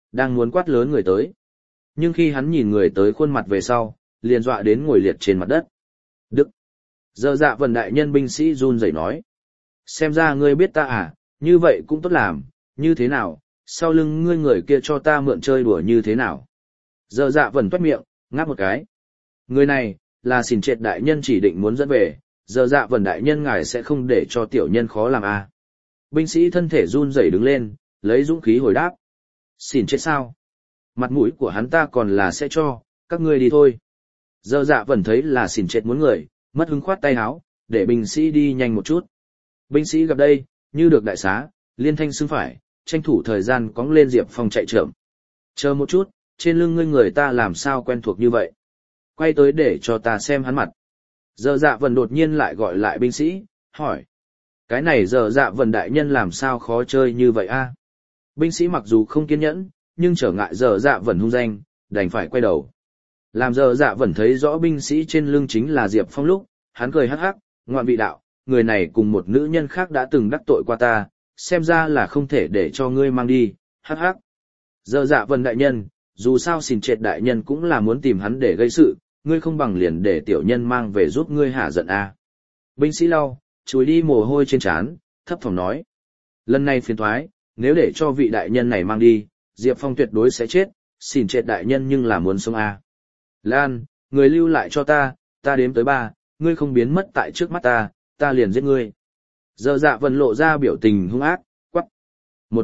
đang muốn quát lớn người tới. Nhưng khi hắn nhìn người tới khuôn mặt về sau, liền dọa đến ngồi liệt trên mặt đất. Đức! Giờ dạ vần đại nhân binh sĩ run rẩy nói. Xem ra ngươi biết ta à, như vậy cũng tốt làm, như thế nào, sau lưng ngươi người kia cho ta mượn chơi đùa như thế nào. Giờ dạ vần toét miệng, ngáp một cái. Người này, là xỉn trệt đại nhân chỉ định muốn dẫn về, giờ dạ vần đại nhân ngài sẽ không để cho tiểu nhân khó làm à. Binh sĩ thân thể run rẩy đứng lên, lấy dũng khí hồi đáp. Xỉn trệt sao? Mặt mũi của hắn ta còn là sẽ cho, các ngươi đi thôi. Giờ dạ vần thấy là xỉn trệt muốn người, mất hứng khoát tay áo, để binh sĩ đi nhanh một chút. Binh sĩ gặp đây, như được đại xá, liên thanh xưng phải, tranh thủ thời gian cõng lên Diệp Phong chạy trộm. Chờ một chút, trên lưng ngươi người ta làm sao quen thuộc như vậy? Quay tới để cho ta xem hắn mặt. Giờ dạ vần đột nhiên lại gọi lại binh sĩ, hỏi. Cái này giờ dạ vần đại nhân làm sao khó chơi như vậy a? Binh sĩ mặc dù không kiên nhẫn, nhưng trở ngại giờ dạ vần hung danh, đành phải quay đầu. Làm giờ dạ vần thấy rõ binh sĩ trên lưng chính là Diệp Phong lúc, hắn cười hắc hắc, ngoạn vị đạo, người này cùng một nữ nhân khác đã từng đắc tội qua ta, xem ra là không thể để cho ngươi mang đi, hắc hắc. Giờ dạ vần đại nhân, dù sao xỉn trệt đại nhân cũng là muốn tìm hắn để gây sự, ngươi không bằng liền để tiểu nhân mang về giúp ngươi hạ giận a. Binh sĩ lau, chùi đi mồ hôi trên trán, thấp thỏm nói. Lần này phiền thoái, nếu để cho vị đại nhân này mang đi, Diệp Phong tuyệt đối sẽ chết, xỉn trệt đại nhân nhưng là muốn sống a. Lan, người lưu lại cho ta đếm tới 3, ngươi không biến mất tại trước mắt ta liền giết ngươi. Giờ dạ vần lộ ra biểu tình hung ác, quắc. 1,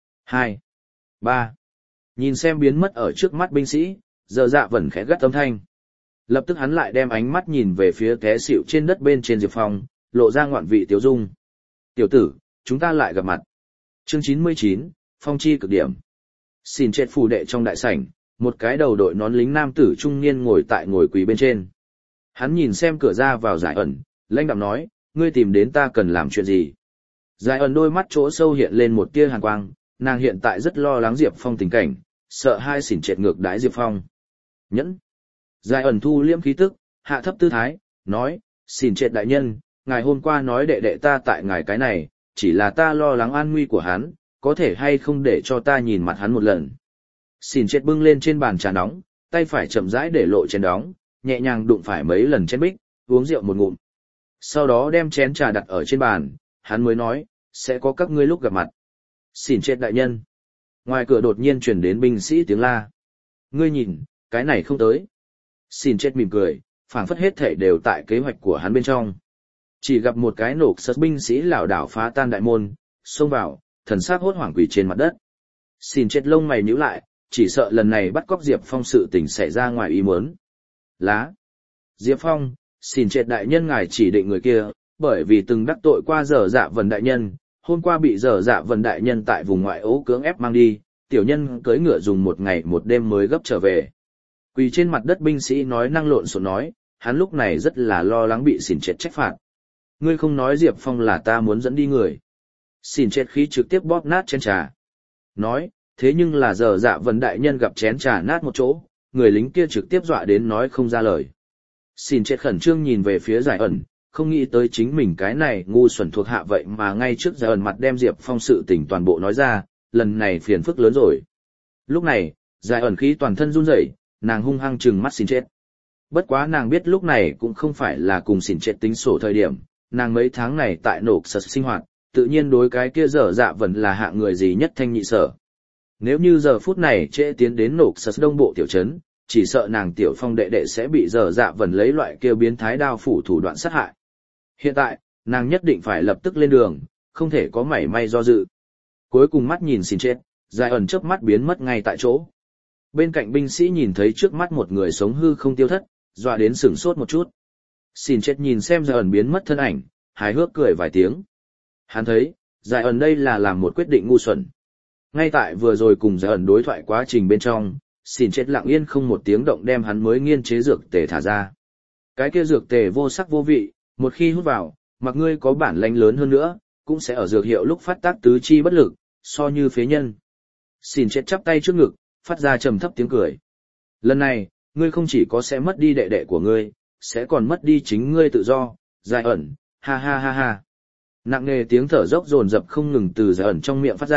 2, 3. Nhìn xem biến mất ở trước mắt binh sĩ, giờ dạ vần khẽ gắt âm thanh. Lập tức hắn lại đem ánh mắt nhìn về phía té xịu trên đất bên trên Diệp Phong, lộ ra ngoạn vị tiếu dung. Tiểu tử, chúng ta lại gặp mặt. Chương 99, Phong chi cực điểm. Xỉn trệt phù đệ trong đại sảnh, một cái đầu đội nón lính nam tử trung niên ngồi tại ngồi quỳ bên trên. Hắn nhìn xem cửa ra vào Giải ẩn, lãnh đạm nói, ngươi tìm đến ta cần làm chuyện gì? Giải ẩn đôi mắt chỗ sâu hiện lên một tia hàn quang, nàng hiện tại rất lo lắng Diệp Phong tình cảnh, sợ hai xỉn trệt ngược đãi Diệp Phong. Nhẫn. Giải ẩn thu liễm khí tức, hạ thấp tư thái, nói, xỉn trệt đại nhân, ngài hôm qua nói đệ đệ ta tại ngài cái này, chỉ là ta lo lắng an nguy của hắn, có thể hay không để cho ta nhìn mặt hắn một lần. Xỉn trệt bưng lên trên bàn trà nóng, tay phải chậm rãi để lộ chén đóng, nhẹ nhàng đụng phải mấy lần chén bích, uống rượu một ngụm. Sau đó đem chén trà đặt ở trên bàn, hắn mới nói, sẽ có các ngươi lúc gặp mặt. Xỉn trệt đại nhân. Ngoài cửa đột nhiên truyền đến binh sĩ tiếng la. Ngươi nhìn, cái này không tới. Xỉn trệt mỉm cười, phảng phất hết thể đều tại kế hoạch của hắn bên trong. Chỉ gặp một cái nổ sật binh sĩ lảo đảo phá tan đại môn, xông vào, thần sắc hốt hoảng quỳ trên mặt đất. Xỉn trệt lông mày nhíu lại, chỉ sợ lần này bắt cóc Diệp Phong sự tình xảy ra ngoài ý muốn. Lá. Diệp Phong, xỉn trệt đại nhân ngài chỉ định người kia, bởi vì từng đắc tội qua Dở Dạ Vần đại nhân, hôm qua bị Dở Dạ Vần đại nhân tại vùng ngoại ố cưỡng ép mang đi, tiểu nhân cưỡi ngựa dùng một ngày một đêm mới gấp trở về. Quỳ trên mặt đất binh sĩ nói năng lộn xộn nói, hắn lúc này rất là lo lắng bị xỉn trệt trách phạt. Ngươi không nói Diệp Phong là ta muốn dẫn đi người. Xỉn trệt khí trực tiếp bóp nát chén trà. Nói, thế nhưng là Dở Dạ Vần đại nhân gặp chén trà nát một chỗ, người lính kia trực tiếp dọa đến nói không ra lời. Xỉn trệt khẩn trương nhìn về phía Giải ẩn, không nghĩ tới chính mình cái này ngu xuẩn thuộc hạ vậy mà ngay trước Giải ẩn mặt đem Diệp Phong sự tình toàn bộ nói ra, lần này phiền phức lớn rồi. Lúc này, Giải ẩn khí toàn thân run rẩy, nàng hung hăng trừng mắt xỉn trệt. Bất quá nàng biết lúc này cũng không phải là cùng xỉn trệt tính sổ thời điểm, nàng mấy tháng này tại nổ sật sinh hoạt, tự nhiên đối cái kia Dở Dạ Vần là hạ người gì nhất thanh nhị sở. Nếu như giờ phút này trễ tiến đến nổ sật đông bộ tiểu trấn, chỉ sợ nàng tiểu Phong đệ đệ sẽ bị Dở Dạ Vần lấy loại kêu biến thái đao phủ thủ đoạn sát hại. Hiện tại, nàng nhất định phải lập tức lên đường, không thể có mảy may do dự. Cuối cùng mắt nhìn xỉn trệt, Giải ẩn chớp mắt biến mất ngay tại chỗ. Bên cạnh binh sĩ nhìn thấy trước mắt một người sống hư không tiêu thất, dọa đến sửng sốt một chút. Xỉn trệt nhìn xem Giải ẩn biến mất thân ảnh, hài hước cười vài tiếng. Hắn thấy, Giải ẩn đây là làm một quyết định ngu xuẩn. Ngay tại vừa rồi cùng Giải ẩn đối thoại quá trình bên trong, xỉn trệt lặng yên không một tiếng động đem hắn mới nghiên chế dược tề thả ra. Cái kia dược tề vô sắc vô vị, một khi hút vào, mặc ngươi có bản lãnh lớn hơn nữa, cũng sẽ ở dược hiệu lúc phát tác tứ chi bất lực, so như phế nhân. Xỉn trệt chắp tay trước ngực, phát ra trầm thấp tiếng cười. Lần này, ngươi không chỉ có sẽ mất đi đệ đệ của ngươi, sẽ còn mất đi chính ngươi tự do. Giải ẩn, ha ha ha ha. Nặng nề tiếng thở dốc dồn dập không ngừng từ Giải ẩn trong miệng phát ra,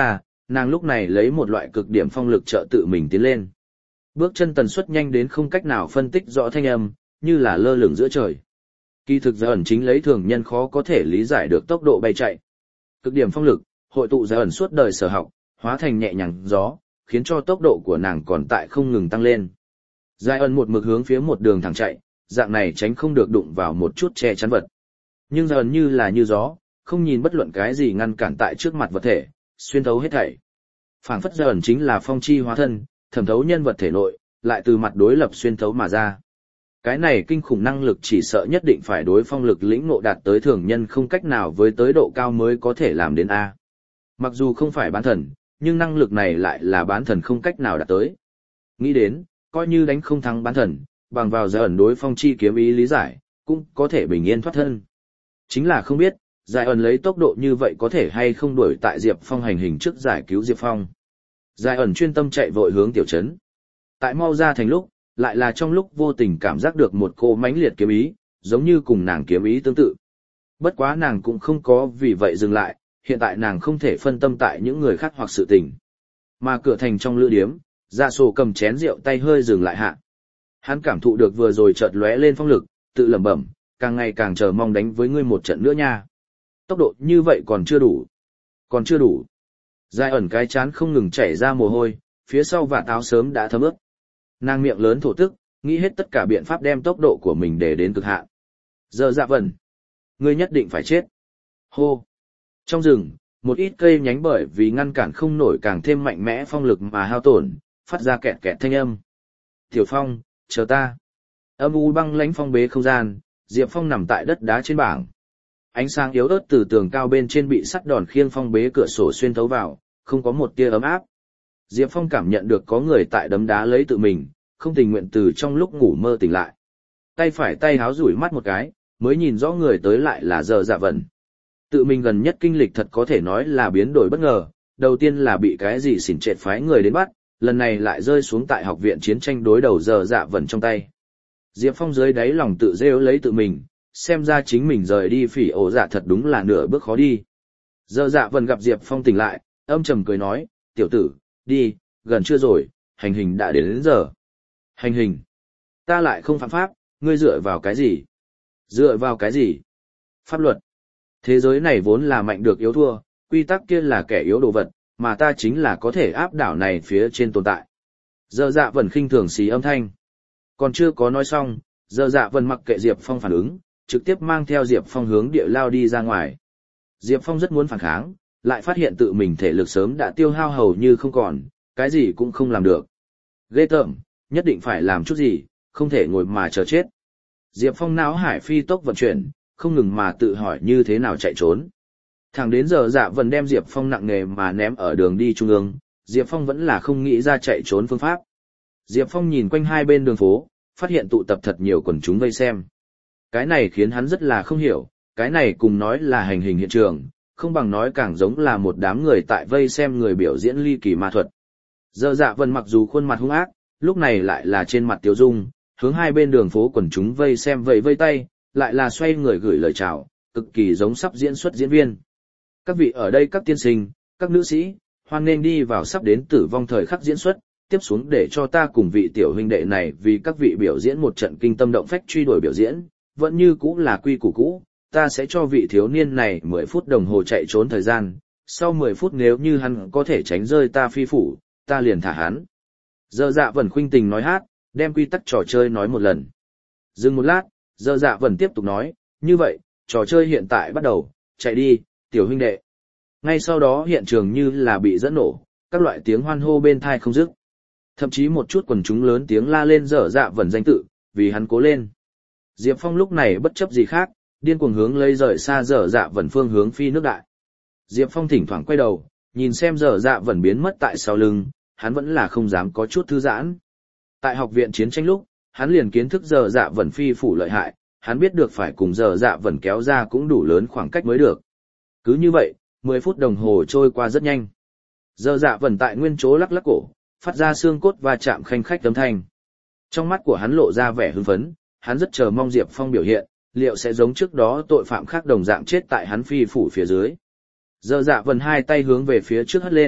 Nàng lúc này lấy một loại cực điểm phong lực trợ tự mình tiến lên. Bước chân tần suất nhanh đến không cách nào phân tích rõ thanh âm, như là lơ lửng giữa trời. Kỳ thực Giai ẩn chính lấy thường nhân khó có thể lý giải được tốc độ bay chạy. Cực điểm phong lực, hội tụ Giai ẩn suốt đời sở học, hóa thành nhẹ nhàng gió, khiến cho tốc độ của nàng còn tại không ngừng tăng lên. Giai ẩn một mực hướng phía một đường thẳng chạy, dạng này tránh không được đụng vào một chút che chắn vật. Nhưng Giai ẩn như là như gió, không nhìn bất luận cái gì ngăn cản tại trước mặt vật thể, xuyên thấu hết thảy. Phảng phất Giai ẩn chính là phong chi hóa thân, thẩm thấu nhân vật thể nội, lại từ mặt đối lập xuyên thấu mà ra. Cái này kinh khủng năng lực chỉ sợ nhất định phải đối phong lực lĩnh ngộ đạt tới thường nhân không cách nào với tới độ cao mới có thể làm đến A. Mặc dù không phải bán thần, nhưng năng lực này lại là bán thần không cách nào đạt tới. Nghĩ đến, coi như đánh không thắng bán thần, bằng vào Giai ẩn đối phong chi kiếm ý lý giải, cũng có thể bình yên thoát thân. Chính là không biết, Giai ẩn lấy tốc độ như vậy có thể hay không đuổi tại Diệp Phong hành hình trước giải cứu Diệp Phong. Giai ẩn chuyên tâm chạy vội hướng tiểu trấn. Tại mau ra thành lúc, lại là trong lúc vô tình cảm giác được một cô mãnh liệt kiếm ý, giống như cùng nàng kiếm ý tương tự. Bất quá nàng cũng không có vì vậy dừng lại, hiện tại nàng không thể phân tâm tại những người khác hoặc sự tình. Mà cửa thành trong lữ điếm, Dạ Sổ cầm chén rượu tay hơi dừng lại hạ. Hắn cảm thụ được vừa rồi chợt lóe lên phong lực, tự lẩm bẩm, càng ngày càng chờ mong đánh với ngươi một trận nữa nha. Tốc độ như vậy còn chưa đủ. Còn chưa đủ. Giai ẩn cái chán không ngừng chảy ra mồ hôi, phía sau vạt áo sớm đã thấm ướt. Nàng miệng lớn thổ tức, nghĩ hết tất cả biện pháp đem tốc độ của mình để đến cực hạn. Giờ Dạ Vân, ngươi nhất định phải chết. Hô. Trong rừng, một ít cây nhánh bởi vì ngăn cản không nổi càng thêm mạnh mẽ phong lực mà hao tổn, phát ra kẹt kẹt thanh âm. Tiểu Phong, chờ ta. Âm u băng lãnh phong bế không gian, Diệp Phong nằm tại đất đá trên bảng. Ánh sáng yếu ớt từ tường cao bên trên bị sắt đòn khiêng phong bế cửa sổ xuyên thấu vào, không có một tia ấm áp. Diệp Phong cảm nhận được có người tại đấm đá lấy tự mình, không tình nguyện từ trong lúc ngủ mơ tỉnh lại. Tay phải tay háo rủi mắt một cái, mới nhìn rõ người tới lại là Giờ Dạ Vân. Tự mình gần nhất kinh lịch thật có thể nói là biến đổi bất ngờ, đầu tiên là bị cái gì xỉn trệt phái người đến bắt, lần này lại rơi xuống tại học viện chiến tranh đối đầu Giờ Dạ Vân trong tay. Diệp Phong dưới đáy lòng tự rêu lấy tự mình, xem ra chính mình rời đi phỉ ổ dạ thật đúng là nửa bước khó đi. Giờ Dạ Vân gặp Diệp Phong tỉnh lại, âm trầm cười nói, tiểu tử, đi, gần trưa rồi, hành hình đã đến giờ. Hành hình? Ta lại không phạm pháp, ngươi dựa vào cái gì? Dựa vào cái gì? Pháp luật. Thế giới này vốn là mạnh được yếu thua, quy tắc kia là kẻ yếu đồ vật, mà ta chính là có thể áp đảo này phía trên tồn tại. Giờ Dạ Vân khinh thường xì âm thanh. Còn chưa có nói xong, Giờ Dạ Vân mặc kệ Diệp Phong phản ứng, trực tiếp mang theo Diệp Phong hướng địa lao đi ra ngoài. Diệp Phong rất muốn phản kháng, lại phát hiện tự mình thể lực sớm đã tiêu hao hầu như không còn, cái gì cũng không làm được. Ghê tởm, nhất định phải làm chút gì, không thể ngồi mà chờ chết. Diệp Phong não hải phi tốc vận chuyển, không ngừng mà tự hỏi như thế nào chạy trốn. Thẳng đến Giờ Dạ Vân đem Diệp Phong nặng nề mà ném ở đường đi trung ương, Diệp Phong vẫn là không nghĩ ra chạy trốn phương pháp. Diệp Phong nhìn quanh hai bên đường phố, phát hiện tụ tập thật nhiều quần chúng vây xem. Cái này khiến hắn rất là không hiểu, cái này cùng nói là hành hình hiện trường, không bằng nói càng giống là một đám người tại vây xem người biểu diễn ly kỳ ma thuật. Giờ Dạ Vân mặc dù khuôn mặt hung ác, lúc này lại là trên mặt tiêu dung, hướng hai bên đường phố quần chúng vây xem vây tay, lại là xoay người gửi lời chào, cực kỳ giống sắp diễn xuất diễn viên. Các vị ở đây các tiên sinh, các nữ sĩ, hoan nên đi vào sắp đến tử vong thời khắc diễn xuất, tiếp xuống để cho ta cùng vị tiểu huynh đệ này vì các vị biểu diễn một trận kinh tâm động phách truy đuổi biểu diễn, vẫn như cũ là quy củ cũ, ta sẽ cho vị thiếu niên này 10 phút đồng hồ chạy trốn thời gian, sau 10 phút nếu như hắn có thể tránh rơi ta phi phủ, ta liền thả hắn. Giờ Dạ Vân khuynh tình nói hát, đem quy tắc trò chơi nói một lần. Dừng một lát, Giờ Dạ Vân tiếp tục nói, như vậy, trò chơi hiện tại bắt đầu, chạy đi, tiểu huynh đệ. Ngay sau đó hiện trường như là bị dẫn nổ, các loại tiếng hoan hô bên tai không dứt. Thậm chí một chút quần chúng lớn tiếng la lên Giờ Dạ Vân danh tự, vì hắn cố lên. Diệp Phong lúc này bất chấp gì khác, điên cuồng hướng lấy rời xa Giờ Dạ Vân phương hướng phi nước đại. Diệp Phong thỉnh thoảng quay đầu, nhìn xem Giờ Dạ Vân biến mất tại sau lưng, hắn vẫn là không dám có chút thư giãn. Tại học viện chiến tranh lúc, hắn liền kiến thức Giờ Dạ Vân phi phủ lợi hại, hắn biết được phải cùng Giờ Dạ Vân kéo ra cũng đủ lớn khoảng cách mới được. Cứ như vậy, 10 phút đồng hồ trôi qua rất nhanh. Giờ Dạ Vân tại nguyên chỗ lắc lắc cổ, phát ra xương cốt và chạm khanh khách âm thanh. Trong mắt của hắn lộ ra vẻ hưng phấn, hắn rất chờ mong Diệp Phong biểu hiện, liệu sẽ giống trước đó tội phạm khác đồng dạng chết tại hắn phi phủ phía dưới. Giờ Dạ Vân hai tay hướng về phía trước hất lên,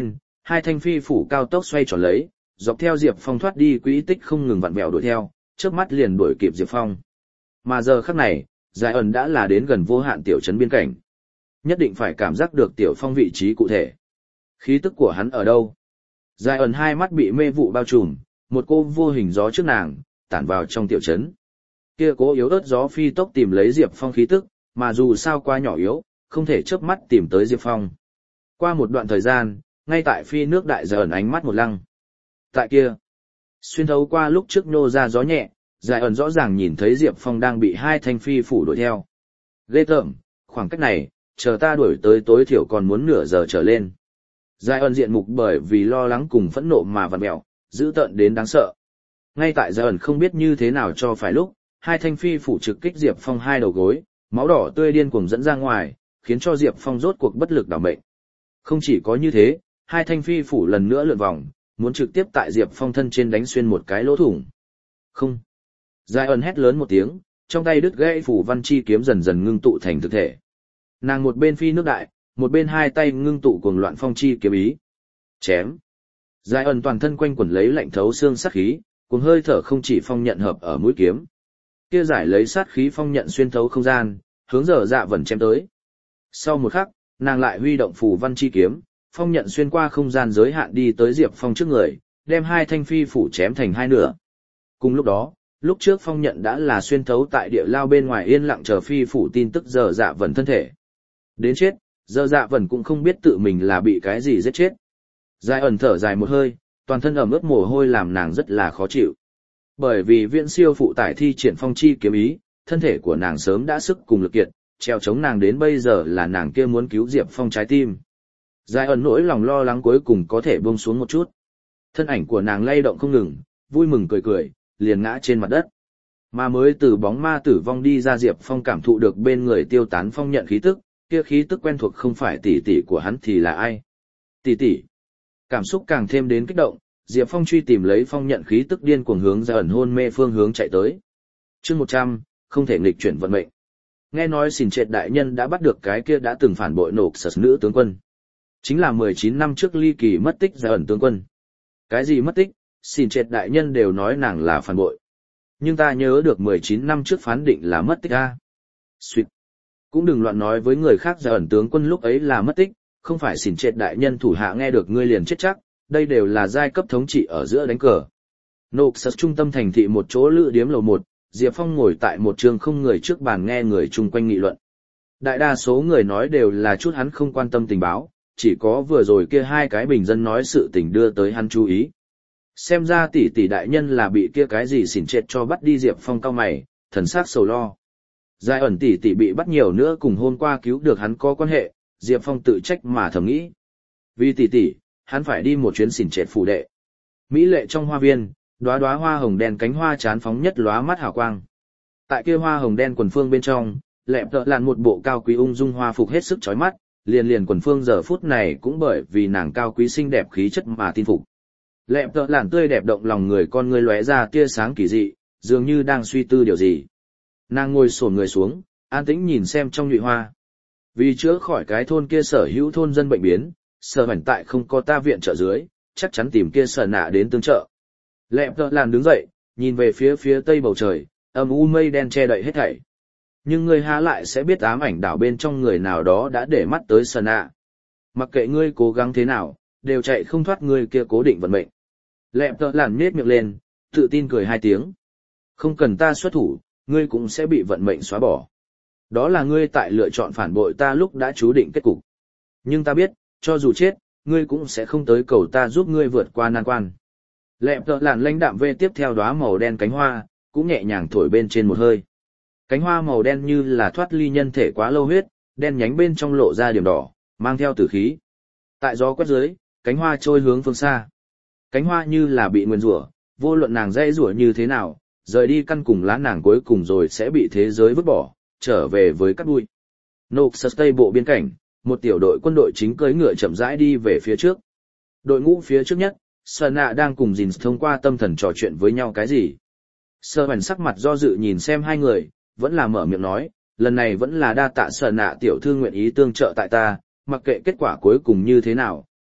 Hai thanh phi phủ cao tốc xoay tròn lấy, dọc theo Diệp Phong thoát đi quỹ tích không ngừng vặn vẹo đuổi theo, chớp mắt liền đuổi kịp Diệp Phong. Mà giờ khắc này, Giải ẩn đã là đến gần vô hạn tiểu trấn biên cảnh. Nhất định phải cảm giác được Tiểu Phong vị trí cụ thể. Khí tức của hắn ở đâu? Giải ẩn hai mắt bị mê vụ bao trùm, một cô vô hình gió trước nàng, tản vào trong tiểu trấn. Kia cố yếu ớt gió phi tốc tìm lấy Diệp Phong khí tức, mà dù sao quá nhỏ yếu, không thể chớp mắt tìm tới Diệp Phong. Qua một đoạn thời gian, ngay tại phi nước đại Giải ẩn ánh mắt một lăng. Tại kia, xuyên thấu qua lúc trước nô ra gió nhẹ, Giải ẩn rõ ràng nhìn thấy Diệp Phong đang bị hai thanh phi phủ đuổi theo. Ghê tởm, khoảng cách này, chờ ta đuổi tới tối thiểu còn muốn nửa giờ trở lên. Giải ẩn diện mục bởi vì lo lắng cùng phẫn nộ mà vặn mẹo, dữ tợn đến đáng sợ. Ngay tại Giải ẩn không biết như thế nào cho phải lúc, hai thanh phi phủ trực kích Diệp Phong hai đầu gối, máu đỏ tươi điên cuồng dẫn ra ngoài, khiến cho Diệp Phong rốt cuộc bất lực đảo mệnh. Không chỉ có như thế, hai thanh phi phủ lần nữa lượn vòng, muốn trực tiếp tại Diệp Phong thân trên đánh xuyên một cái lỗ thủng. Không. Giải ẩn hét lớn một tiếng, trong tay đứt gãy phủ văn chi kiếm dần dần ngưng tụ thành thực thể. Nàng một bên phi nước đại, một bên hai tay ngưng tụ cuồng loạn phong chi kiếm ý. Chém. Giải ẩn toàn thân quanh quẩn lấy lạnh thấu xương sát khí, cuồng hơi thở không chỉ phong nhận hợp ở mũi kiếm. Kia giải lấy sát khí phong nhận xuyên thấu không gian, hướng Dở Dạ Vẩn chém tới. Sau một khắc, nàng lại huy động phủ văn chi kiếm, phong nhận xuyên qua không gian giới hạn đi tới Diệp Phong trước người, đem hai thanh phi phủ chém thành hai nửa. Cùng lúc đó, lúc trước phong nhận đã là xuyên thấu tại địa lao bên ngoài yên lặng chờ phi phủ tin tức Dở Dạ Vẩn thân thể. Đến chết, Dở Dạ Vẩn cũng không biết tự mình là bị cái gì giết chết. Giải ẩn thở dài một hơi, toàn thân ẩm ướt mồ hôi làm nàng rất là khó chịu. Bởi vì viễn siêu phụ tải thi triển phong chi kiếm ý, thân thể của nàng sớm đã sức cùng lực kiệt, treo chống nàng đến bây giờ là nàng kia muốn cứu Diệp Phong trái tim. Giải ẩn nỗi lòng lo lắng cuối cùng có thể buông xuống một chút. Thân ảnh của nàng lay động không ngừng, vui mừng cười cười, liền ngã trên mặt đất. Mà mới từ bóng ma tử vong đi ra Diệp Phong cảm thụ được bên người tiêu tán phong nhận khí tức, kia khí tức quen thuộc không phải tỷ tỷ của hắn thì là ai? Tỷ tỷ. Cảm xúc càng thêm đến kích động, Diệp Phong truy tìm lấy phong nhận khí tức điên cuồng hướng ra ẩn hôn mê phương hướng chạy tới. Chương 100, không thể nghịch chuyển vận mệnh. Nghe nói Xỉn Trệt đại nhân đã bắt được cái kia đã từng phản bội nộp sật nữ tướng quân. Chính là 19 năm trước ly kỳ mất tích ra ẩn tướng quân. Cái gì mất tích, Xỉn Trệt đại nhân đều nói nàng là phản bội. Nhưng ta nhớ được 19 năm trước phán định là mất tích a. Xuyệt. Cũng đừng loạn nói với người khác ra ẩn tướng quân lúc ấy là mất tích, không phải Xỉn Trệt đại nhân thủ hạ nghe được ngươi liền chết chắc, đây đều là giai cấp thống trị ở giữa đánh cờ. Nộp sật trung tâm thành thị một chỗ lữ điếm lầu 1, Diệp Phong ngồi tại một trường không người trước bàn nghe người chung quanh nghị luận. Đại đa số người nói đều là chút hắn không quan tâm tình báo, chỉ có vừa rồi kia hai cái bình dân nói sự tình đưa tới hắn chú ý. Xem ra tỷ tỷ đại nhân là bị kia cái gì Xỉn Trệt cho bắt đi. Diệp Phong cau mày, thần sắc sầu lo. Giải ẩn tỷ tỷ bị bắt nhiều nữa cùng hôm qua cứu được hắn có quan hệ, Diệp Phong tự trách mà thầm nghĩ. Vì tỷ tỷ, hắn phải đi một chuyến Xỉn Trệt phủ đệ. Mỹ lệ trong hoa viên, đóa đóa hoa hồng đen cánh hoa chán phóng nhất lóa mắt hào quang. Tại kia hoa hồng đen quần phương bên trong, lẹp tợ làn một bộ cao quý ung dung hoa phục hết sức chói mắt, liền quần phương giờ phút này cũng bởi vì nàng cao quý xinh đẹp khí chất mà tin phục. Lẹp tợ làn tươi đẹp động lòng người, con người lóe ra tia sáng kỳ dị, dường như đang suy tư điều gì. Nàng ngồi xổm người xuống, an tĩnh nhìn xem trong nhụy hoa. Vì chữa khỏi cái thôn kia sở hữu thôn dân bệnh biến, sở hiện tại không có ta viện trợ dưới, chắc chắn tìm kia sở nạ đến tương trợ. Lẹp tợ làn đứng dậy, nhìn về phía tây bầu trời, âm u mây đen che đậy hết thảy. Nhưng ngươi há lại sẽ biết ám ảnh đảo bên trong người nào đó đã để mắt tới sở nạ. Mặc kệ ngươi cố gắng thế nào, đều chạy không thoát ngươi kia cố định vận mệnh. Lẹp tợ làn nhếch miệng lên, tự tin cười hai tiếng. Không cần ta xuất thủ, ngươi cũng sẽ bị vận mệnh xóa bỏ. Đó là ngươi tại lựa chọn phản bội ta lúc đã chú định kết cục. Nhưng ta biết, cho dù chết, ngươi cũng sẽ không tới cầu ta giúp ngươi vượt qua nan quan. Lẹp tợ làn lãnh đạm vê tiếp theo đóa màu đen cánh hoa, cũng nhẹ nhàng thổi bên trên một hơi. Cánh hoa màu đen như là thoát ly nhân thể quá lâu huyết, đen nhánh bên trong lộ ra điểm đỏ, mang theo tử khí. Tại gió quét dưới, cánh hoa trôi hướng phương xa. Cánh hoa như là bị nguyền rủa, vô luận nàng dây rủa như thế nào, rời đi căn cùng lá nàng cuối cùng rồi sẽ bị thế giới vứt bỏ, trở về với cát bụi. Noxus Tây bộ biên cảnh, một tiểu đội quân đội chính cưỡi ngựa chậm rãi đi về phía trước. Đội ngũ phía trước nhất, Sở Nạ đang cùng Dìn thông qua tâm thần trò chuyện với nhau cái gì. Sở Bẩn sắc mặt do dự nhìn xem hai người, vẫn là mở miệng nói, lần này vẫn là đa tạ Sở Nạ tiểu thư nguyện ý tương trợ tại ta, mặc kệ kết quả cuối cùng như thế nào,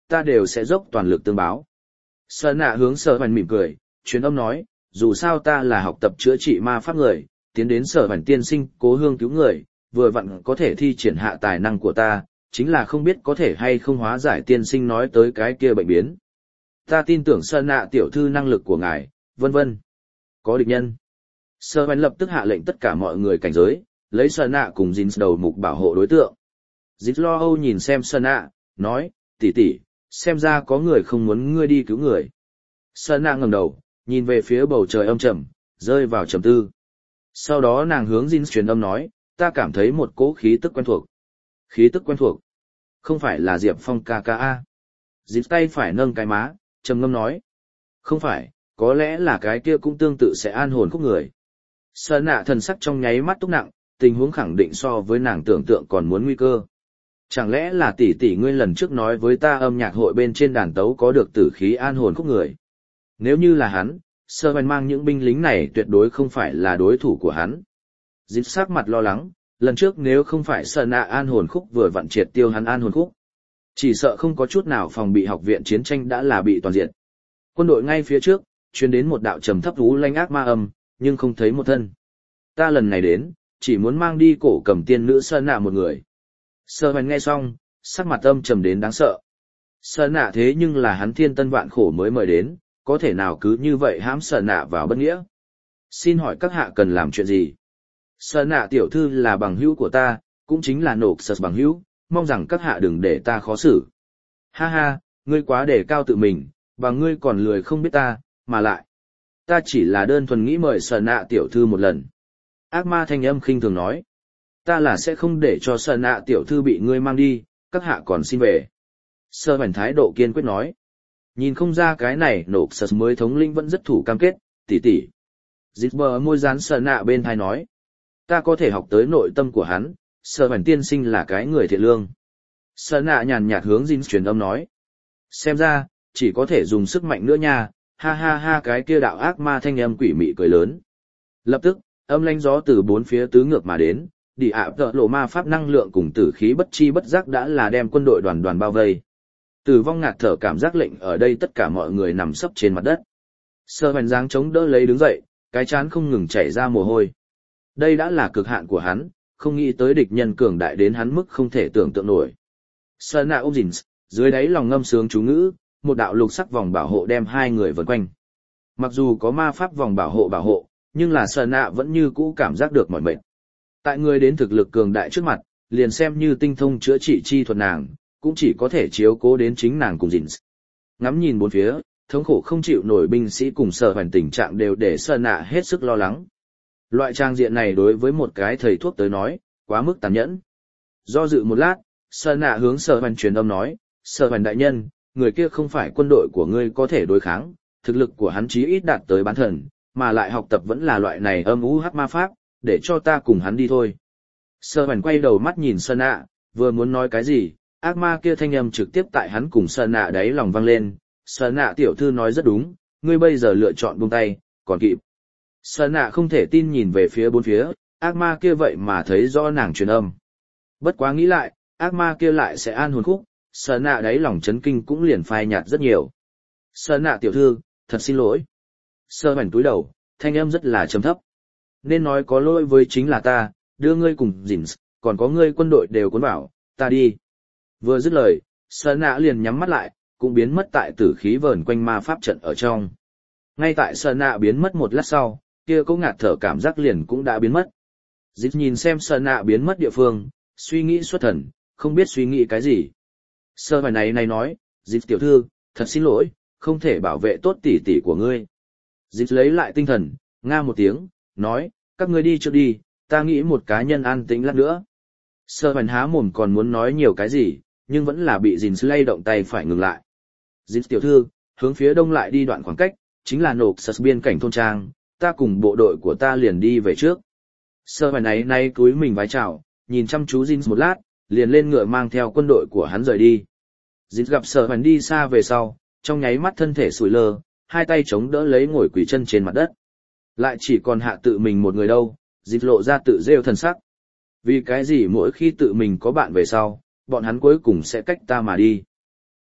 ta đều sẽ dốc toàn lực tương báo. Sở nạ hướng Sở Hoành mỉm cười, truyền âm nói, dù sao ta là học tập chữa trị ma pháp người, tiến đến Sở Hoành tiên sinh cố hương cứu người, vừa vặn có thể thi triển hạ tài năng của ta, chính là không biết có thể hay không hóa giải tiên sinh nói tới cái kia bệnh biến. Ta tin tưởng Sở nạ tiểu thư năng lực của ngài, vân vân. Có địch nhân. Sở Hoành lập tức hạ lệnh tất cả mọi người cảnh giới, lấy Sở nạ cùng Jin đầu mục bảo hộ đối tượng. Jin lo âu nhìn xem Sở nạ, nói, tỷ tỷ, xem ra có người không muốn ngươi đi cứu người. Sở nạ ngẩng đầu, nhìn về phía bầu trời âm trầm, rơi vào trầm tư. Sau đó nàng hướng Jin truyền âm nói, ta cảm thấy một cỗ khí tức quen thuộc. Khí tức quen thuộc? Không phải là Diệp Phong ca ca a? Jin tay phải nâng cái má, trầm ngâm nói. Không phải, có lẽ là cái kia cũng tương tự sẽ an hồn khúc người. Sở nạ thần sắc trong nháy mắt túc nặng, tình huống khẳng định so với nàng tưởng tượng còn muốn nguy cơ. Chẳng lẽ là tỷ tỷ ngươi lần trước nói với ta âm nhạc hội bên trên đàn tấu có được tử khí an hồn khúc người? Nếu như là hắn, Sở Hoành mang những binh lính này tuyệt đối không phải là đối thủ của hắn. Dịp sắc mặt lo lắng, lần trước nếu không phải Sở nạ an hồn khúc vừa vặn triệt tiêu hắn an hồn khúc, chỉ sợ không có chút nào phòng bị học viện chiến tranh đã là bị toàn diện. Quân đội ngay phía trước, truyền đến một đạo trầm thấp rú lanh ác ma âm, nhưng không thấy một thân. Ta lần này đến, chỉ muốn mang đi cổ cầm tiên nữ Sở nạ một người. Sở Hoành nghe xong, sắc mặt âm trầm đến đáng sợ. Sở nạ thế nhưng là hắn thiên tân vạn khổ mới mời đến, có thể nào cứ như vậy hãm Sở nạ vào bất nghĩa. Xin hỏi các hạ cần làm chuyện gì? Sở nạ tiểu thư là bằng hữu của ta, cũng chính là nộp sật bằng hữu, mong rằng các hạ đừng để ta khó xử. Ha ha, ngươi quá đề cao tự mình, và ngươi còn lười không biết ta, mà lại. Ta chỉ là đơn thuần nghĩ mời Sở nạ tiểu thư một lần. Ác ma thanh âm khinh thường nói. Ta là sẽ không để cho Sở nạ tiểu thư bị ngươi mang đi, các hạ còn xin về. Sở Hoành thái độ kiên quyết nói. Nhìn không ra cái này nộp sật mới thống lĩnh vẫn rất thủ cam kết, tỷ tỷ. Dịp bờ môi dán Sở nạ bên thai nói. Ta có thể học tới nội tâm của hắn, Sở Hoành tiên sinh là cái người thiện lương. Sở nạ nhàn nhạt hướng Jin truyền âm nói. Xem ra, chỉ có thể dùng sức mạnh nữa nha, ha ha ha cái kia đạo ác ma thanh âm quỷ mị cười lớn. Lập tức, âm lãnh gió từ bốn phía tứ ngược mà đến, đi ạ tợ lộ ma pháp năng lượng cùng tử khí bất chi bất giác đã là đem quân đội đoàn đoàn bao vây. Tử vong ngạt thở cảm giác lệnh ở đây tất cả mọi người nằm sấp trên mặt đất. Sở Hoành dáng chống đỡ lấy đứng dậy, cái trán không ngừng chảy ra mồ hôi. Đây đã là cực hạn của hắn, không nghĩ tới địch nhân cường đại đến hắn mức không thể tưởng tượng nổi. Sở nạ ôm Jin, dưới đáy lòng ngâm sướng chú ngữ, một đạo lục sắc vòng bảo hộ đem hai người vần quanh. Mặc dù có ma pháp vòng bảo hộ, nhưng là Sở nạ vẫn như cũ cảm giác được mỏi mệt. Tại người đến thực lực cường đại trước mặt, liền xem như tinh thông chữa trị chi thuật nàng, cũng chỉ có thể chiếu cố đến chính nàng cùng Jin. Ngắm nhìn bốn phía, thống khổ không chịu nổi binh sĩ cùng Sở Hoành tình trạng đều để Sở nạ hết sức lo lắng. Loại trang diện này đối với một cái thầy thuốc tới nói, quá mức tàn nhẫn. Do dự một lát, Sở nạ hướng Sở Hoành truyền âm nói, Sở Hoành đại nhân, người kia không phải quân đội của ngươi có thể đối kháng, thực lực của hắn chí ít đạt tới bán thần, mà lại học tập vẫn là loại này âm u hắc ma pháp, để cho ta cùng hắn đi thôi. Sở Hoành quay đầu mắt nhìn Sở nạ, vừa muốn nói cái gì, ác ma kia thanh âm trực tiếp tại hắn cùng Sở nạ đáy lòng vang lên. Sở nạ tiểu thư nói rất đúng, ngươi bây giờ lựa chọn buông tay, còn kịp. Sở nạ không thể tin nhìn về phía bốn phía, ác ma kia vậy mà thấy rõ nàng truyền âm. Bất quá nghĩ lại, ác ma kia lại sẽ an hồn khúc, Sở nạ đáy lòng chấn kinh cũng liền phai nhạt rất nhiều. Sở nạ tiểu thư, thật xin lỗi. Sở Hoành túi đầu, thanh âm rất là trầm thấp. Nên nói có lỗi với chính là ta, đưa ngươi cùng Jin, còn có ngươi quân đội đều cuốn vào, ta đi. Vừa dứt lời, Sở nạ liền nhắm mắt lại, cũng biến mất tại tử khí vờn quanh ma pháp trận ở trong. Ngay tại Sở nạ biến mất một lát sau, kia cố ngạt thở cảm giác liền cũng đã biến mất. Dịp nhìn xem Sở nạ biến mất địa phương, suy nghĩ xuất thần, không biết suy nghĩ cái gì. Sở Hoành này nói, Dịp tiểu thư, thật xin lỗi, không thể bảo vệ tốt tỷ tỷ của ngươi. Dịp lấy lại tinh thần, nga một tiếng, nói, các ngươi đi trước đi, ta nghĩ một cá nhân an tĩnh lát nữa. Sở Hoành há mồm còn muốn nói nhiều cái gì, nhưng vẫn là bị Jin lay động tay phải ngừng lại. Dịp tiểu thư, hướng phía đông lại đi đoạn khoảng cách, chính là nộp sật biên cảnh thôn trang, ta cùng bộ đội của ta liền đi về trước. Sở Hoành này cúi mình vái chào, nhìn chăm chú Jin một lát, liền lên ngựa mang theo quân đội của hắn rời đi. Jin gặp Sở Hoành đi xa về sau, trong nháy mắt thân thể sủi lơ, hai tay chống đỡ lấy ngồi quỳ chân trên mặt đất. Lại chỉ còn hạ tự mình một người đâu, Jin lộ ra tự rêu thần sắc. Vì cái gì mỗi khi tự mình có bạn về sau, bọn hắn cuối cùng sẽ cách ta mà đi.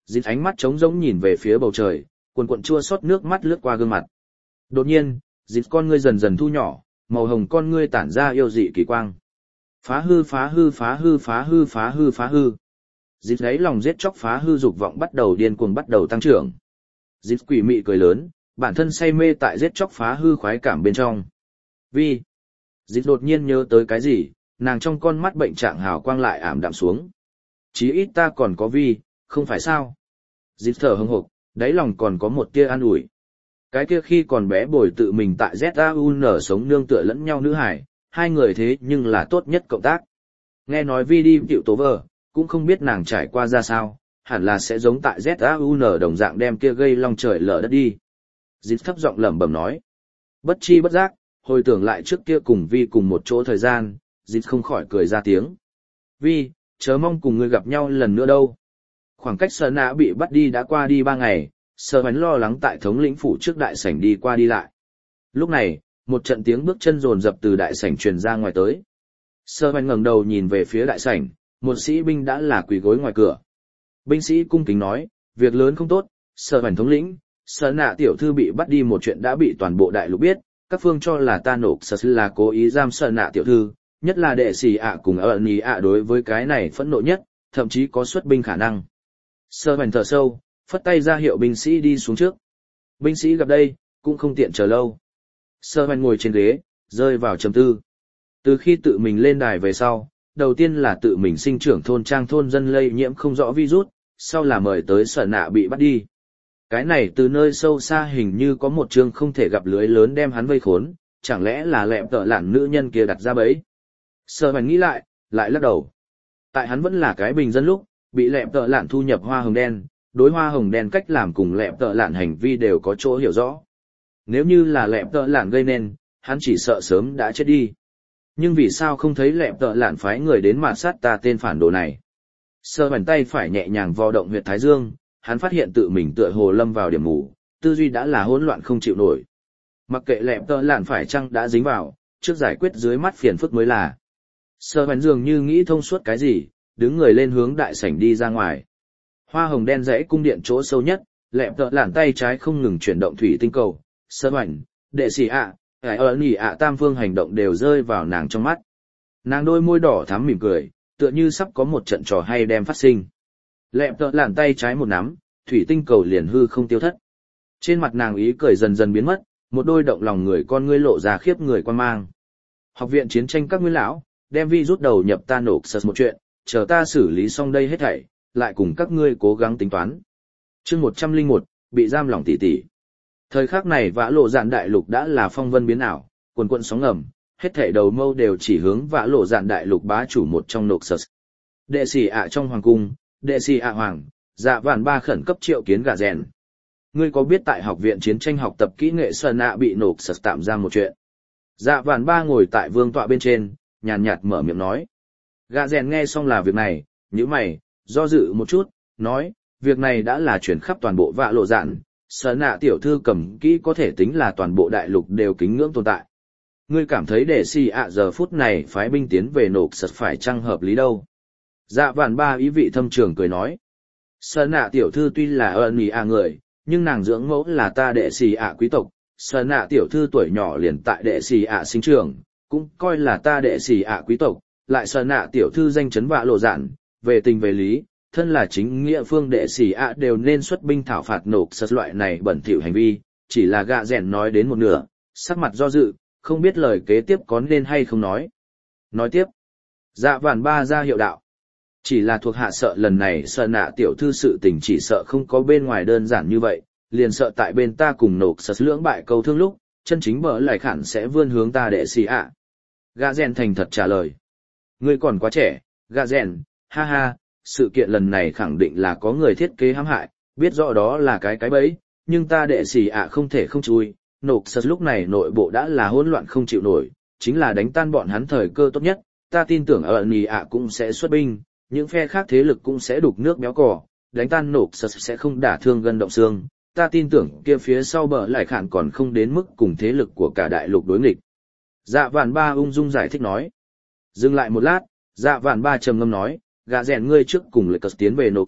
Dịch ánh mắt trống rỗng nhìn về phía bầu trời, cuồn cuộn chua xót nước mắt lướt qua gương mặt. Đột nhiên, dịch con ngươi dần dần thu nhỏ, màu hồng con ngươi tản ra yêu dị kỳ quang. Phá hư phá hư phá hư phá hư phá hư phá hư. Dịch đáy lòng giết chóc phá hư dục vọng bắt đầu điên cuồng bắt đầu tăng trưởng. Dịch quỷ mị cười lớn, bản thân say mê tại giết chóc phá hư khoái cảm bên trong. Vì dịch đột nhiên nhớ tới cái gì, nàng trong con mắt bệnh trạng hào quang lại ảm đạm xuống. Chí ít ta còn có vi, không phải sao? Dịch thở hững hộc, đáy lòng còn có một tia an ủi. Cái kia khi còn bé bồi tự mình tại ZAUN sống nương tựa lẫn nhau nữ hải, hai người thế nhưng là tốt nhất cộng tác. Nghe nói vi đi tiểu tố vờ, cũng không biết nàng trải qua ra sao, hẳn là sẽ giống tại ZAUN đồng dạng đem kia gây long trời lở đất đi. Dịch thấp giọng lẩm bẩm nói. Bất chi bất giác, hồi tưởng lại trước kia cùng vi cùng một chỗ thời gian, dịch không khỏi cười ra tiếng. Vi, chớ mong cùng ngươi gặp nhau lần nữa đâu. Khoảng cách Sở Nạ bị bắt đi đã qua đi 3 ngày, Sở Hoành lo lắng tại thống lĩnh phủ trước đại sảnh đi qua đi lại. Lúc này, một trận tiếng bước chân rồn rập từ đại sảnh truyền ra ngoài tới. Sở Hoành ngẩng đầu nhìn về phía đại sảnh, một sĩ binh đã là quỳ gối ngoài cửa. Binh sĩ cung kính nói, việc lớn không tốt, Sở Hoành thống lĩnh, Sở Nạ tiểu thư bị bắt đi một chuyện đã bị toàn bộ đại lục biết, các phương cho là ta nộp Sở là cố ý giam Sở Nạ tiểu thư, nhất là đệ sĩ ạ cùng ợn ý ạ đối với cái này phẫn nộ nhất, thậm chí có xuất binh khả năng. Sở Hoành thở sâu, phất tay ra hiệu binh sĩ đi xuống trước. Binh sĩ gặp đây, cũng không tiện chờ lâu. Sở Hoành ngồi trên ghế, rơi vào trầm tư. Từ khi tự mình lên đài về sau, đầu tiên là tự mình sinh trưởng thôn trang thôn dân lây nhiễm không rõ virus, sau là mời tới Sở Nạ bị bắt đi. Cái này từ nơi sâu xa hình như có một chương không thể gặp lưới lớn đem hắn vây khốn, chẳng lẽ là lẹm tợ lạn nữ nhân kia đặt ra bẫy. Sở Hoành nghĩ lại lắc đầu. Tại hắn vẫn là cái bình dân lúc, bị lẹm tợ lạn thu nhập hoa hồng đen, đối hoa hồng đen cách làm cùng lẹm tợ lạn hành vi đều có chỗ hiểu rõ. Nếu như là lẹm tợ lạn gây nên, hắn chỉ sợ sớm đã chết đi. Nhưng vì sao không thấy lẹm tợ lạn phái người đến mạt sát ta tên phản đồ này? Sở Hoành tay phải nhẹ nhàng vò động huyệt thái dương, hắn phát hiện tự mình tựa hồ lâm vào điểm ngủ, tư duy đã là hỗn loạn không chịu nổi. Mặc kệ lẹm tợ lạn phải chăng đã dính vào, trước giải quyết dưới mắt phiền phức mới là. Sở Hoành dường như nghĩ thông suốt cái gì, đứng người lên hướng đại sảnh đi ra ngoài. Hoa hồng đen rẽ cung điện chỗ sâu nhất, lẹm tợ lạn tay trái không ngừng chuyển động thủy tinh cầu. Sở Hoành, đệ sĩ ạ, ải ơn nhỉ ạ tam phương hành động đều rơi vào nàng trong mắt. Nàng đôi môi đỏ thắm mỉm cười, tựa như sắp có một trận trò hay đem phát sinh. Lẹm tợ lạn tay trái một nắm, thủy tinh cầu liền hư không tiêu thất. Trên mặt nàng ý cười dần dần biến mất, một đôi động lòng người con ngươi lộ ra khiếp người quan mang. Học viện chiến tranh các nguyên lão, đem virus đầu nhập ta nộp sật một chuyện, chờ ta xử lý xong đây hết thảy, lại cùng các ngươi cố gắng tính toán. Chương 101, bị giam lỏng tỉ tỉ. Thời khắc này Vã Lộ Dạn đại lục đã là phong vân biến ảo, quần quần sóng ngầm, hết thảy đầu mâu đều chỉ hướng Vã Lộ Dạn đại lục bá chủ một trong nộp sật. Đệ sĩ ạ trong hoàng cung, đệ sĩ ạ hoàng, Dạ Vạn Ba khẩn cấp triệu kiến gà rèn. Ngươi có biết tại học viện chiến tranh học tập kỹ nghệ Sơn Nạ bị nộp sật tạm giam một chuyện? Dạ Vạn Ba ngồi tại vương tọa bên trên, nhàn nhạt mở miệng nói. Gà rèn nghe xong là việc này, nhíu mày, do dự một chút, nói, việc này đã là chuyển khắp toàn bộ Vã Lộ Dạn, Sở Nạ tiểu thư cầm kỹ có thể tính là toàn bộ đại lục đều kính ngưỡng tồn tại. Ngươi cảm thấy đệ sĩ ạ giờ phút này phái binh tiến về nộp sật phải chăng hợp lý đâu? Dạ Vạn Ba ý vị thâm trường cười nói. Sở Nạ tiểu thư tuy là ơn ý người, nhưng nàng dưỡng mẫu là ta đệ sĩ ạ quý tộc, Sở Nạ tiểu thư tuổi nhỏ liền tại đệ sĩ ạ sinh trưởng, cũng coi là ta đệ sĩ ạ quý tộc, lại Sở Nạ tiểu thư danh chấn Vã Lộ Dạn, về tình về lý, thân là chính nghĩa phương đệ sĩ ạ đều nên xuất binh thảo phạt nộp sật loại này bẩn thỉu hành vi, chỉ là gạ rèn nói đến một nửa, sắc mặt do dự, không biết lời kế tiếp có nên hay không nói. Nói tiếp, Dạ Vạn Ba ra hiệu đạo. Chỉ là thuộc hạ sợ lần này Sở Nạ tiểu thư sự tình chỉ sợ không có bên ngoài đơn giản như vậy, liền sợ tại bên ta cùng nộp sật lưỡng bại câu thương lúc, chân chính bỡ lại khẳng sẽ vươn hướng ta đệ sĩ ạ. Gạ rèn thành thật trả lời. Ngươi còn quá trẻ, gạ rèn, ha ha, sự kiện lần này khẳng định là có người thiết kế hãm hại, biết rõ đó là cái bẫy, nhưng ta đệ sĩ ạ không thể không chui, nộp sật lúc này nội bộ đã là hỗn loạn không chịu nổi, chính là đánh tan bọn hắn thời cơ tốt nhất, ta tin tưởng ở nì ạ cũng sẽ xuất binh, những phe khác thế lực cũng sẽ đục nước béo cò, đánh tan nộp sật sẽ không đả thương gân động xương, ta tin tưởng kia phía sau bờ lại khản còn không đến mức cùng thế lực của cả đại lục đối nghịch. Dạ Vạn Ba ung dung giải thích nói. Dừng lại một lát, Dạ Vạn Ba trầm ngâm nói, gã rèn ngươi trước cùng lệ cất tiến về nộp sật,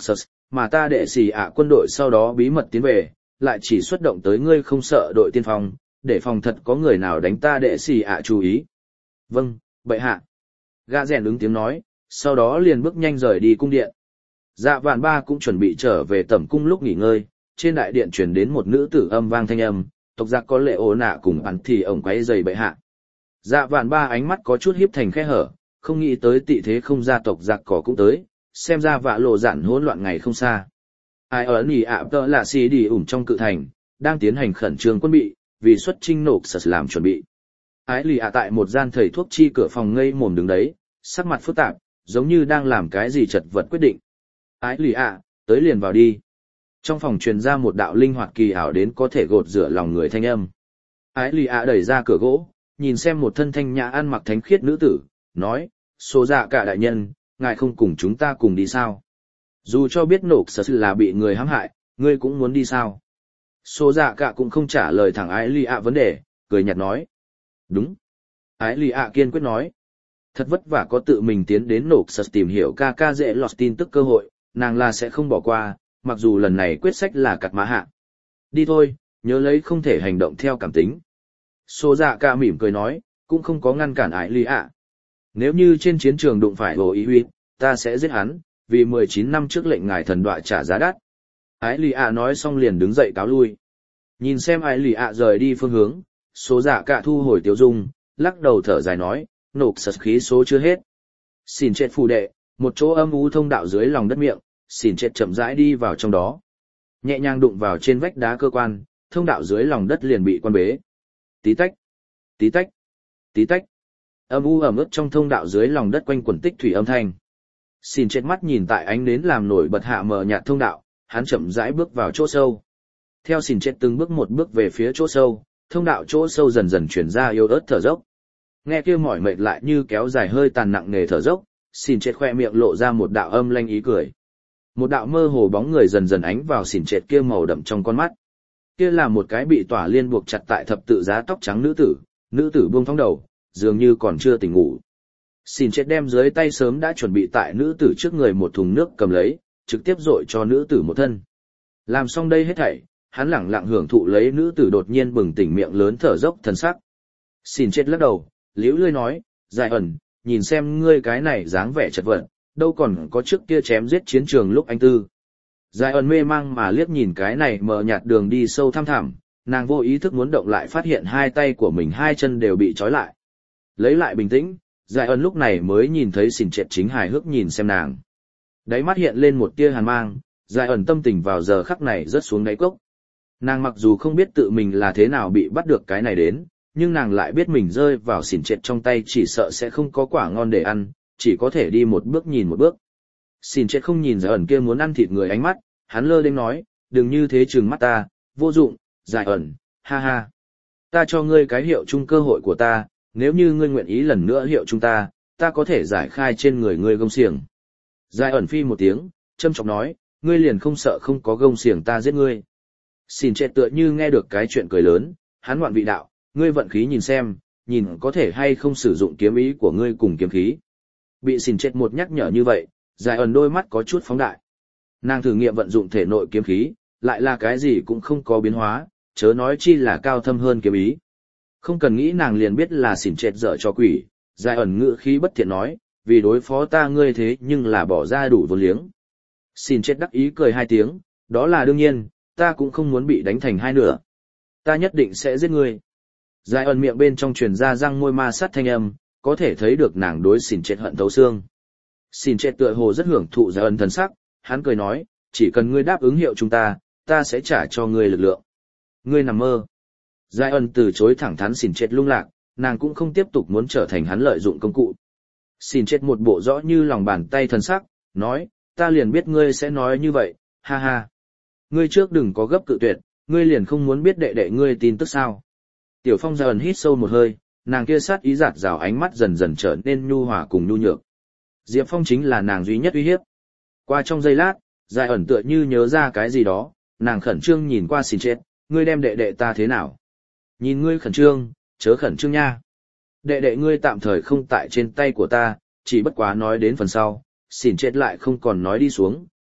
mà ta đệ sĩ ạ quân đội sau đó bí mật tiến về, lại chỉ xuất động tới ngươi không sợ đội tiên phong, để phòng thật có người nào đánh ta đệ sĩ ạ chú ý. Vâng, bệ hạ. Gã rèn ứng tiếng nói, sau đó liền bước nhanh rời đi cung điện. Dạ vạn ba cũng chuẩn bị trở về tẩm cung lúc nghỉ ngơi, trên đại điện truyền đến một nữ tử âm vang thanh âm, tộc giặc có lệ ố nạ cùng hắn thì ổng quấy giày bệ hạ. Dạ vạn ba ánh mắt có chút hiếp thành khe hở, không nghĩ tới tị thế không gia tộc giặc cỏ cũng tới, xem ra vạ lộ dạn hỗn loạn ngày không xa. Ai ở nỉ ạ tợ là xì đi ủng trong cự thành, đang tiến hành khẩn trương quân bị, vì xuất chinh nộp sật làm chuẩn bị. Ái lì ạ tại một gian thầy thuốc chi cửa phòng ngây mồm đứng đấy, sắc mặt phức tạp, giống như đang làm cái gì chật vật quyết định. Ái lì ạ, tới liền vào đi. Trong phòng truyền ra một đạo linh hoạt kỳ ảo đến có thể gột rửa lòng người thanh âm. Ái lì ạ đẩy ra cửa gỗ, nhìn xem một thân thanh nhã ăn mặc thánh khiết nữ tử, nói, số dạ cả đại nhân, ngài không cùng chúng ta cùng đi sao? Dù cho biết nộp sở sự là bị người hãm hại, ngươi cũng muốn đi sao? Số dạ cả cũng không trả lời thẳng ái lì ạ vấn đề, cười nhạt nói. Đúng. Ái lì ạ kiên quyết nói. Thật vất vả có tự mình tiến đến nộp sở tìm hiểu ca ca dễ lọt tin tức cơ hội, nàng là sẽ không bỏ qua, mặc dù lần này quyết sách là cặt mã hạ. Đi thôi, nhớ lấy không thể hành động theo cảm tính. Số dạ cả mỉm cười nói, cũng không có ngăn cản ái lì ạ. Nếu như trên chiến trường đụng phải Hồ Ý Huy, ta sẽ giết hắn, vì 19 năm trước lệnh ngài thần đoạ trả giá đắt. Ái lì ạ nói xong liền đứng dậy cáo lui. Nhìn xem ái lì ạ rời đi phương hướng, số dạ cả thu hồi tiêu dung, lắc đầu thở dài nói, nộp sật khí số chưa hết. Xin chết phù đệ, một chỗ âm u thông đạo dưới lòng đất miệng, xin chết chậm rãi đi vào trong đó. Nhẹ nhàng đụng vào trên vách đá cơ quan, thông đạo dưới lòng đất liền bị quan bế. Tí tách, tí tách, tí tách. Âm u ẩm ướt trong thông đạo dưới lòng đất quanh quẩn tích thủy âm thanh. Xin chết mắt nhìn tại ánh nến làm nổi bật hạ mờ nhạt thông đạo, hắn chậm rãi bước vào chỗ sâu. Theo xin chết từng bước một bước về phía chỗ sâu, thông đạo chỗ sâu dần dần chuyển ra yếu ớt thở dốc. Nghe kia mỏi mệt lại như kéo dài hơi tàn nặng nề thở dốc, xin chết khoe miệng lộ ra một đạo âm lanh ý cười. Một đạo mơ hồ bóng người dần dần ánh vào xỉn trệt kia màu đậm trong con mắt. Kia là một cái bị tỏa liên buộc chặt tại thập tự giá tóc trắng nữ tử buông thõng đầu, dường như còn chưa tỉnh ngủ. Xỉn trệt đem dưới tay sớm đã chuẩn bị tại nữ tử trước người một thùng nước cầm lấy, trực tiếp dội cho nữ tử một thân. Làm xong đây hết thảy, hắn lẳng lặng hưởng thụ lấy nữ tử đột nhiên bừng tỉnh miệng lớn thở dốc thần sắc. Xỉn trệt lắc đầu, liễu lươi nói, dài ẩn, nhìn xem ngươi cái này dáng vẻ chật vật, đâu còn có trước kia chém giết chiến trường lúc anh tư. Dài ẩn mê mang mà liếc nhìn cái này mờ nhạt đường đi sâu thăm thẳm, nàng vô ý thức muốn động lại phát hiện hai tay của mình hai chân đều bị trói lại. Lấy lại bình tĩnh, dài ẩn lúc này mới nhìn thấy xỉn trệt chính hài hước nhìn xem nàng. Đáy mắt hiện lên một tia hàn mang, dài ẩn tâm tình vào giờ khắc này rớt xuống đáy cốc. Nàng mặc dù không biết tự mình là thế nào bị bắt được cái này đến, nhưng nàng lại biết mình rơi vào xỉn trệt trong tay chỉ sợ sẽ không có quả ngon để ăn, chỉ có thể đi một bước nhìn một bước. Xỉn trệt không nhìn dài ẩn kia muốn ăn thịt người ánh mắt, hắn lơ đến nói, đừng như thế trừng mắt ta, vô dụng, dài ẩn, ha ha. Ta cho ngươi cái hiệu chung cơ hội của ta, nếu như ngươi nguyện ý lần nữa hiệu chung ta có thể giải khai trên người ngươi gông xiềng. Dài ẩn phi một tiếng, châm chọc nói, ngươi liền không sợ không có gông xiềng ta giết ngươi. Xỉn trệt tựa như nghe được cái chuyện cười lớn, hắn ngoạn vị đạo, ngươi vận khí nhìn xem, nhìn có thể hay không sử dụng kiếm ý của ngươi cùng kiếm khí. Bị xỉn trệt một nhắc nhở như vậy, dài ẩn đôi mắt có chút phóng đại. Nàng thử nghiệm vận dụng thể nội kiếm khí, lại là cái gì cũng không có biến hóa, chớ nói chi là cao thâm hơn kiếm ý. Không cần nghĩ nàng liền biết là xỉn trệt dở cho quỷ, dài ẩn ngữ khí bất thiện nói, vì đối phó ta ngươi thế nhưng là bỏ ra đủ vốn liếng. Xỉn trệt đắc ý cười hai tiếng, đó là đương nhiên, ta cũng không muốn bị đánh thành hai nửa. Ta nhất định sẽ giết ngươi. Dài ẩn miệng bên trong truyền ra răng môi ma sát thanh âm, có thể thấy được nàng đối xỉn trệt hận thấu xương. Xỉn trệt tựa hồ rất hưởng thụ dài ẩn thần sắc, hắn cười nói, chỉ cần ngươi đáp ứng hiệu chúng ta sẽ trả cho ngươi lực lượng. Ngươi nằm mơ. Dài ẩn từ chối thẳng thắn xỉn trệt lung lạc, nàng cũng không tiếp tục muốn trở thành hắn lợi dụng công cụ. Xỉn trệt một bộ rõ như lòng bàn tay thần sắc, nói, ta liền biết ngươi sẽ nói như vậy, ha ha. Ngươi trước đừng có gấp cự tuyệt, ngươi liền không muốn biết đệ đệ ngươi tin tức sao. Tiểu Phong dài ẩn hít sâu một hơi, nàng kia sát ý giạt rào ánh mắt dần dần trở nên nhu hòa cùng nhu nhược. Diệp Phong chính là nàng duy nhất uy hiếp. Qua trong giây lát, dài ẩn tựa như nhớ ra cái gì đó, nàng khẩn trương nhìn qua xỉn trệt, ngươi đem đệ đệ ta thế nào? Nhìn ngươi khẩn trương, chớ khẩn trương nha. Đệ đệ ngươi tạm thời không tại trên tay của ta, chỉ bất quá nói đến phần sau, xỉn trệt lại không còn nói đi xuống,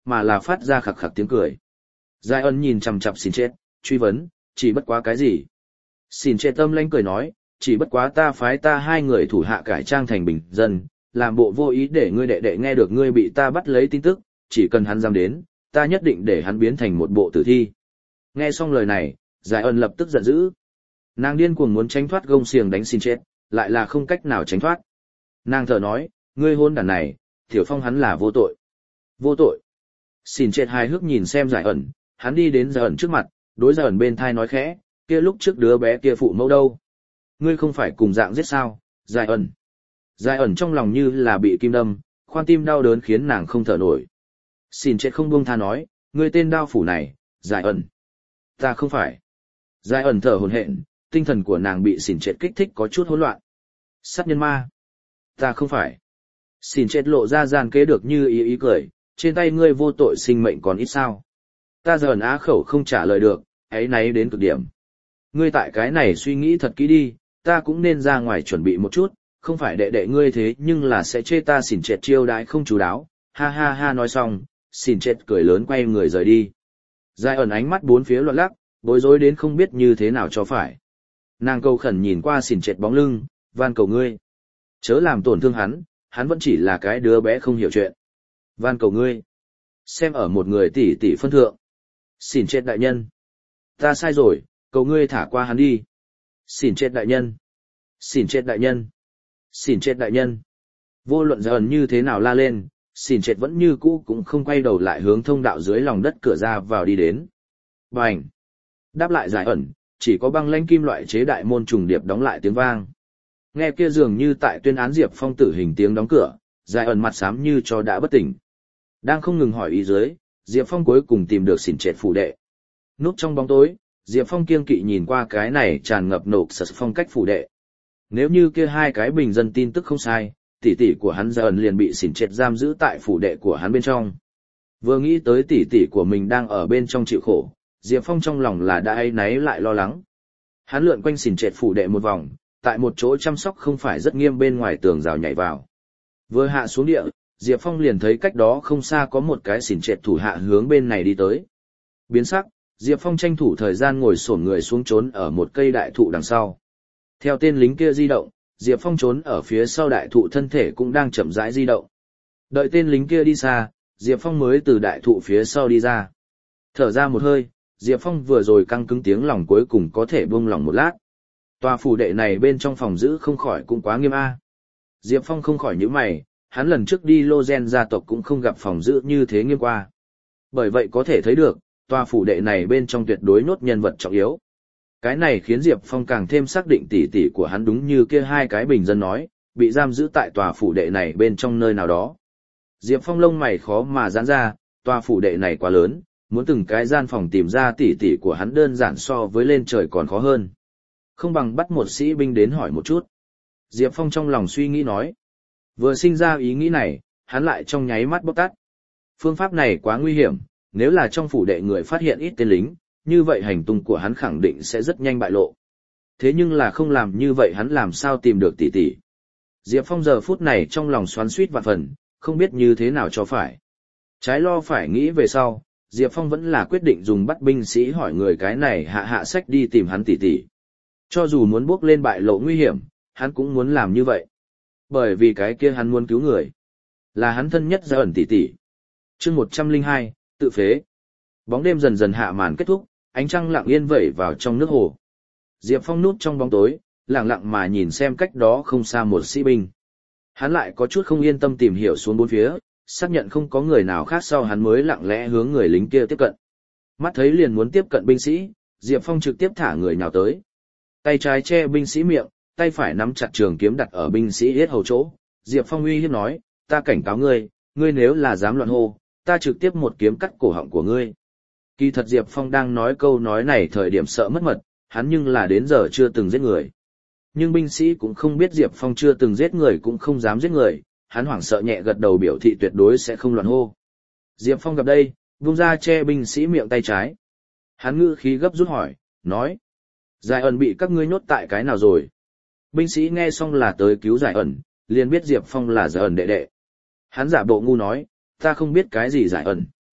mà là phát ra khặc khặc tiếng cười. Giai ẩn nhìn chằm chằm Xin Chết, truy vấn, chỉ bất quá cái gì? Xin Chết tâm lãnh cười nói, chỉ bất quá ta phái ta 2 người thủ hạ cải trang thành bình dân, làm bộ vô ý để ngươi đệ đệ nghe được ngươi bị ta bắt lấy tin tức, chỉ cần hắn dám đến, ta nhất định để hắn biến thành một bộ tử thi. Nghe xong lời này, Giai ẩn lập tức giận dữ. Nàng điên cuồng muốn tránh thoát gông xiềng đánh Xin Chết, lại là không cách nào tránh thoát. Nàng thở nói, ngươi hôn đàn này, Tiểu Phong hắn là vô tội. Vô tội. Xin Chết hài hước nhìn xem Giai ẩn, hắn đi đến Giai ẩn trước mặt, đối Giai ẩn bên thai nói khẽ, kia lúc trước đứa bé kia phụ mẫu đâu? Ngươi không phải cùng dạng giết sao? Giai ẩn. Giai ẩn trong lòng như là bị kim đâm, khoan tim đau đớn khiến nàng không thở nổi. Xin Chết không buông tha nói, ngươi tên đao phủ này, Giai ẩn. Ta không phải. Giai ẩn thở hổn hển, tinh thần của nàng bị Xin Chết kích thích có chút hỗn loạn. Sát nhân ma. Ta không phải. Xin Chết lộ ra gian kế được như ý cười, trên tay ngươi vô tội sinh mệnh còn ít sao? Ta Giai ẩn á khẩu không trả lời được, ấy náy đến cực điểm. Ngươi tại cái này suy nghĩ thật kỹ đi, ta cũng nên ra ngoài chuẩn bị một chút, không phải đệ đệ ngươi thế nhưng là sẽ chê ta Xin Chết chiêu đãi không chú đáo. Ha ha ha nói xong, Xin Chết cười lớn quay người rời đi. Giai ẩn ánh mắt bốn phía loạn lắc, bối rối đến không biết như thế nào cho phải. Nàng cầu khẩn nhìn qua Xin Chết bóng lưng, van cầu ngươi. Chớ làm tổn thương hắn vẫn chỉ là cái đứa bé không hiểu chuyện. Van cầu ngươi. Xem ở một người tỷ tỷ phân thượng. Xin Chết đại nhân. Ta sai rồi, cầu ngươi thả qua hắn đi. Xin Chết đại nhân. Xin Chết đại nhân. Xin Chết đại nhân. Vô luận Giai ẩn như thế nào la lên, Xin Chết vẫn như cũ cũng không quay đầu lại hướng thông đạo dưới lòng đất cửa ra vào đi đến. Bành. Đáp lại Giai ẩn, chỉ có băng lãnh kim loại chế đại môn trùng điệp đóng lại tiếng vang. Nghe kia dường như tại tuyên án Diệp Phong tử hình tiếng đóng cửa, Giai ẩn mặt xám như cho đã bất tỉnh. Đang không ngừng hỏi ý dưới, Diệp Phong cuối cùng tìm được Xin Chết phủ đệ. Núp trong bóng tối, Diệp Phong kiêng kỵ nhìn qua cái này tràn ngập nộp sật phong cách phủ đệ. Nếu như kia 2 cái bình dân tin tức không sai, tỷ tỷ của hắn Giai ẩn liền bị Xin Chết giam giữ tại phủ đệ của hắn bên trong. Vừa nghĩ tới tỷ tỷ của mình đang ở bên trong chịu khổ, Diệp Phong trong lòng là đã áy náy lại lo lắng. Hắn lượn quanh Xin Chết phủ đệ một vòng, tại một chỗ chăm sóc không phải rất nghiêm bên ngoài tường rào nhảy vào. Vừa hạ xuống địa, Diệp Phong liền thấy cách đó không xa có một cái Xin Chết thủ hạ hướng bên này đi tới. Biến sắc, Diệp Phong tranh thủ thời gian ngồi xổm người xuống trốn ở một cây đại thụ đằng sau. Theo tên lính kia di động, Diệp Phong trốn ở phía sau đại thụ thân thể cũng đang chậm rãi di động. Đợi tên lính kia đi xa, Diệp Phong mới từ đại thụ phía sau đi ra. Thở ra một hơi, Diệp Phong vừa rồi căng cứng tiếng lòng cuối cùng có thể buông lòng một lát. Tòa phủ đệ này bên trong phòng giữ không khỏi cũng quá nghiêm a. Diệp Phong không khỏi nhíu mày, hắn lần trước đi Lô Gen gia tộc cũng không gặp phòng giữ như thế nghiêm qua. Bởi vậy có thể thấy được, tòa phủ đệ này bên trong tuyệt đối nốt nhân vật trọng yếu. Cái này khiến Diệp Phong càng thêm xác định tỷ tỷ của hắn đúng như kia 2 cái bình dân nói, bị giam giữ tại tòa phủ đệ này bên trong nơi nào đó. Diệp Phong lông mày khó mà giãn ra, tòa phủ đệ này quá lớn, muốn từng cái gian phòng tìm ra tỷ tỷ của hắn đơn giản so với lên trời còn khó hơn. Không bằng bắt một sĩ binh đến hỏi một chút. Diệp Phong trong lòng suy nghĩ nói. Vừa sinh ra ý nghĩ này, hắn lại trong nháy mắt bóc tát. Phương pháp này quá nguy hiểm, nếu là trong phủ đệ người phát hiện ít tên lính, như vậy hành tung của hắn khẳng định sẽ rất nhanh bại lộ. Thế nhưng là không làm như vậy hắn làm sao tìm được tỷ tỷ. Diệp Phong giờ phút này trong lòng xoắn xuýt vạn phần, không biết như thế nào cho phải. Trái lo phải nghĩ về sau, Diệp Phong vẫn là quyết định dùng bắt binh sĩ hỏi người cái này hạ sách đi tìm hắn tỷ tỷ. Cho dù muốn bước lên bại lộ nguy hiểm, hắn cũng muốn làm như vậy. Bởi vì cái kia hắn muốn cứu người. Là hắn thân nhất Giai ẩn tỷ tỷ. Chương 102, tự phế. Bóng đêm dần dần hạ màn kết thúc, ánh trăng lặng yên vẩy vào trong nước hồ. Diệp Phong núp trong bóng tối, lặng lặng mà nhìn xem cách đó không xa một sĩ binh. Hắn lại có chút không yên tâm tìm hiểu xuống bốn phía, xác nhận không có người nào khác sau hắn mới lặng lẽ hướng người lính kia tiếp cận. Mắt thấy liền muốn tiếp cận binh sĩ, Diệp Phong trực tiếp thả người nhào tới. Tay trái che binh sĩ miệng, tay phải nắm chặt trường kiếm đặt ở binh sĩ yết hầu chỗ. Diệp Phong uy hiếp nói, ta cảnh cáo ngươi, ngươi nếu là dám loạn hô, ta trực tiếp một kiếm cắt cổ họng của ngươi. Kỳ thật Diệp Phong đang nói câu nói này thời điểm sợ mất mật, hắn nhưng là đến giờ chưa từng giết người. Nhưng binh sĩ cũng không biết Diệp Phong chưa từng giết người cũng không dám giết người, hắn hoảng sợ nhẹ gật đầu biểu thị tuyệt đối sẽ không loạn hô. Diệp Phong gặp đây, vung ra che binh sĩ miệng tay trái. Hắn ngữ khí gấp rút hỏi, nói, Giải ẩn bị các ngươi nhốt tại cái nào rồi? Binh sĩ nghe xong là tới cứu Giải ẩn, liền biết Diệp Phong là Giải ẩn đệ đệ. Hắn giả bộ ngu nói, ta không biết cái gì Giải ẩn.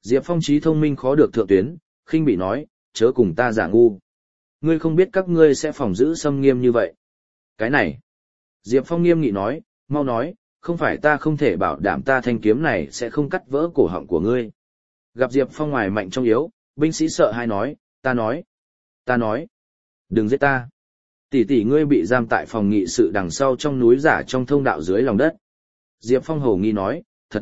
Diệp Phong trí thông minh khó được thượng tuyến, khinh bị nói, chớ cùng ta giả ngu. Ngươi không biết các ngươi sẽ phòng giữ xâm nghiêm như vậy. Cái này. Diệp Phong nghiêm nghị nói, mau nói, không phải ta không thể bảo đảm ta thanh kiếm này sẽ không cắt vỡ cổ họng của ngươi. Gặp Diệp Phong ngoài mạnh trong yếu, binh sĩ sợ hãi nói, ta nói, đừng giết ta. Tỷ tỷ ngươi bị giam tại phòng nghị sự đằng sau trong núi giả trong thông đạo dưới lòng đất. Diệp Phong hổ nghi nói, thật.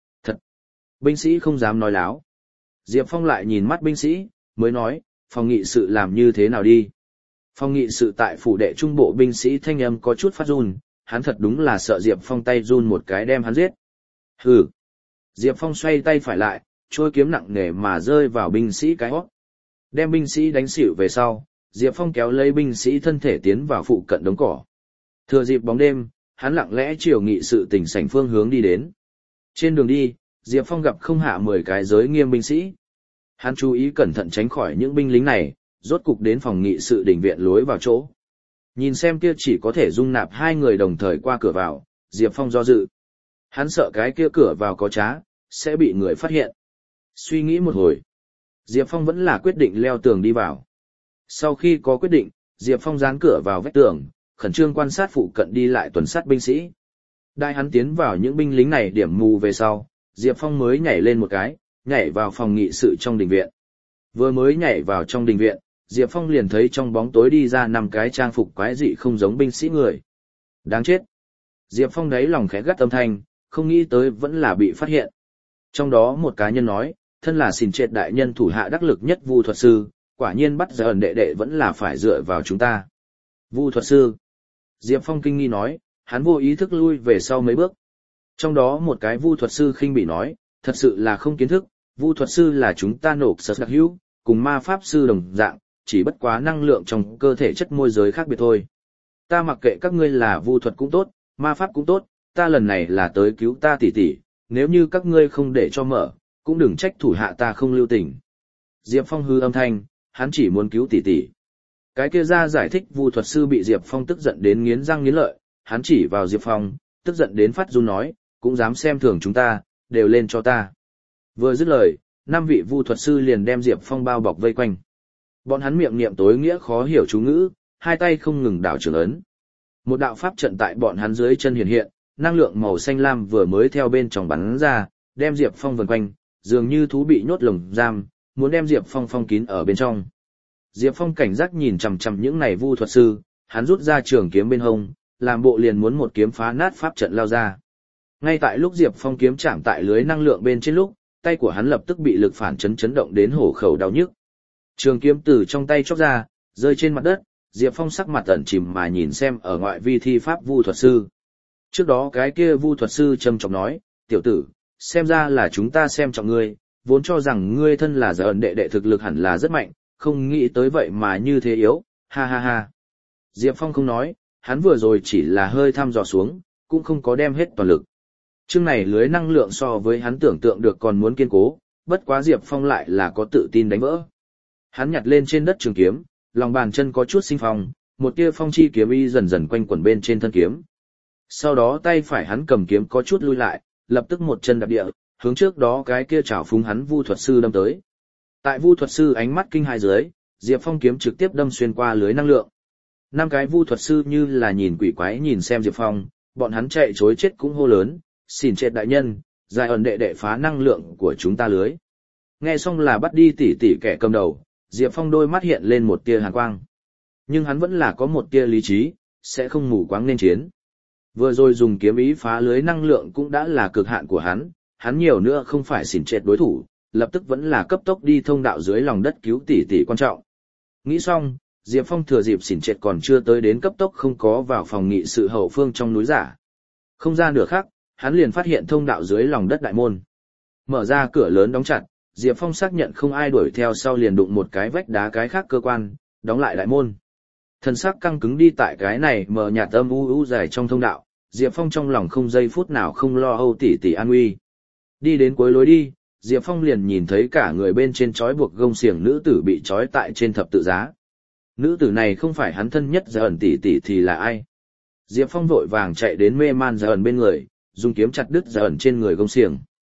Binh sĩ không dám nói láo. Diệp Phong lại nhìn mắt binh sĩ, mới nói, phòng nghị sự làm như thế nào đi. Phòng nghị sự tại phủ đệ trung bộ binh sĩ thanh âm có chút phát run, hắn thật đúng là sợ Diệp Phong tay run một cái đem hắn giết. Hừ. Diệp Phong xoay tay phải lại, trôi kiếm nặng nề mà rơi vào binh sĩ cái hót. Đem binh sĩ đánh xỉu về sau, Diệp Phong kéo lấy binh sĩ thân thể tiến vào phụ cận đống cỏ. Thừa dịp bóng đêm, hắn lặng lẽ chiều nghị sự tỉnh sảnh phương hướng đi đến. Trên đường đi, Diệp Phong gặp không hạ 10 cái giới nghiêm binh sĩ. Hắn chú ý cẩn thận tránh khỏi những binh lính này, rốt cục đến phòng nghị sự đình viện lối vào chỗ. Nhìn xem kia chỉ có thể dung nạp 2 người đồng thời qua cửa vào, Diệp Phong do dự. Hắn sợ cái kia cửa vào có trá, sẽ bị người phát hiện. Suy nghĩ một hồi, Diệp Phong vẫn là quyết định leo tường đi vào. Sau khi có quyết định, Diệp Phong dán cửa vào vách tường, khẩn trương quan sát phụ cận đi lại tuần sát binh sĩ. Đại hắn tiến vào những binh lính này điểm mù về sau, Diệp Phong mới nhảy lên một cái, nhảy vào phòng nghị sự trong đình viện. Vừa mới nhảy vào trong đình viện, Diệp Phong liền thấy trong bóng tối đi ra 5 cái trang phục quái dị không giống binh sĩ người. Đáng chết. Diệp Phong đáy lòng khẽ gắt âm thanh, không nghĩ tới vẫn là bị phát hiện. Trong đó một cá nhân nói, thân là xìn trệt đại nhân thủ hạ đắc lực nhất Vu thuật sư, quả nhiên bắt giờ ẩn đệ đệ vẫn là phải dựa vào chúng ta. Vu thuật sư. Diệp Phong kinh nghi nói, hắn vô ý thức lui về sau mấy bước. Trong đó một cái Vu thuật sư khinh bỉ nói, thật sự là không kiến thức, Vu thuật sư là chúng ta nộp sở đặc hữu, cùng ma pháp sư đồng dạng, chỉ bất quá năng lượng trong cơ thể chất môi giới khác biệt thôi. Ta mặc kệ các ngươi là vu thuật cũng tốt, ma pháp cũng tốt, ta lần này là tới cứu ta tỷ tỷ, nếu như các ngươi không để cho mở, cũng đừng trách thủ hạ ta không lưu tình. Diệp Phong hư âm thanh, hắn chỉ muốn cứu tỷ tỷ. Cái kia ra giải thích vu thuật sư bị Diệp Phong tức giận đến nghiến răng nghiến lợi, hắn chỉ vào Diệp Phong, tức giận đến phát run nói, cũng dám xem thường chúng ta, đều lên cho ta. Vừa dứt lời, 5 vị vu thuật sư liền đem Diệp Phong bao bọc vây quanh. Bọn hắn miệng niệm tối nghĩa khó hiểu chú ngữ, hai tay không ngừng đảo trường ấn. Một đạo pháp trận tại bọn hắn dưới chân hiện hiện, năng lượng màu xanh lam vừa mới theo bên trong bắn ra, đem Diệp Phong vần quanh, dường như thú bị nhốt lồng giam, muốn đem Diệp Phong phong kín ở bên trong. Diệp Phong cảnh giác nhìn chằm chằm những này vu thuật sư, hắn rút ra trường kiếm bên hông, làm bộ liền muốn một kiếm phá nát pháp trận lao ra. Ngay tại lúc Diệp Phong kiếm chạm tại lưới năng lượng bên trên lúc, tay của hắn lập tức bị lực phản chấn chấn động đến hổ khẩu đau nhức. Trường kiếm từ trong tay chóc ra, rơi trên mặt đất, Diệp Phong sắc mặt ẩn chìm mà nhìn xem ở ngoại vi thi pháp vu thuật sư. Trước đó cái kia vu thuật sư trầm trọng nói, tiểu tử, xem ra là chúng ta xem trọng ngươi, vốn cho rằng ngươi thân là giờ ẩn đệ đệ thực lực hẳn là rất mạnh, không nghĩ tới vậy mà như thế yếu, ha ha ha. Diệp Phong không nói, hắn vừa rồi chỉ là hơi thăm dò xuống, cũng không có đem hết toàn lực. Chương này lưới năng lượng so với hắn tưởng tượng được còn muốn kiên cố, bất quá Diệp Phong lại là có tự tin đánh vỡ. Hắn nhặt lên trên đất trường kiếm, lòng bàn chân có chút sinh phong, một tia phong chi kiếm y dần dần quanh quẩn bên trên thân kiếm. Sau đó tay phải hắn cầm kiếm có chút lui lại, lập tức một chân đạp địa, hướng trước đó cái kia chảo phúng hắn vu thuật sư đâm tới. Tại vu thuật sư ánh mắt kinh hãi dưới, Diệp Phong kiếm trực tiếp đâm xuyên qua lưới năng lượng. 5 cái vu thuật sư như là nhìn quỷ quái nhìn xem Diệp Phong, bọn hắn chạy trối chết cũng hô lớn, xỉn chết đại nhân, giải ẩn đệ đệ phá năng lượng của chúng ta lưới. Nghe xong là bắt đi tỷ tỷ kẻ cầm đầu, Diệp Phong đôi mắt hiện lên một tia hàn quang. Nhưng hắn vẫn là có một tia lý trí, sẽ không mù quáng nên chiến. Vừa rồi dùng kiếm ý phá lưới năng lượng cũng đã là cực hạn của hắn nhiều nữa không phải xỉn chết đối thủ, lập tức vẫn là cấp tốc đi thông đạo dưới lòng đất cứu tỷ tỷ quan trọng. Nghĩ xong, Diệp Phong thừa dịp xỉn chết còn chưa tới đến cấp tốc không có vào phòng nghị sự hậu phương trong núi giả. Không ra nửa khắc, hắn liền phát hiện thông đạo dưới lòng đất đại môn. Mở ra cửa lớn đóng chặt, Diệp Phong xác nhận không ai đuổi theo sau liền đụng một cái vách đá cái khác cơ quan, đóng lại đại môn. Thần sắc căng cứng đi tại cái này mờ nhạt âm u dài trong thông đạo, Diệp Phong trong lòng không giây phút nào không lo âu tỷ tỷ an nguy. Đi đến cuối lối đi, Diệp Phong liền nhìn thấy cả người bên trên trói buộc gông xiềng nữ tử bị trói tại trên thập tự giá. Nữ tử này không phải hắn thân nhất giờ ẩn tỷ tỷ thì là ai? Diệp Phong vội vàng chạy đến mê man giờ ẩn bên người, dùng kiếm chặt đứt giờ ẩn trên người gông xiềng.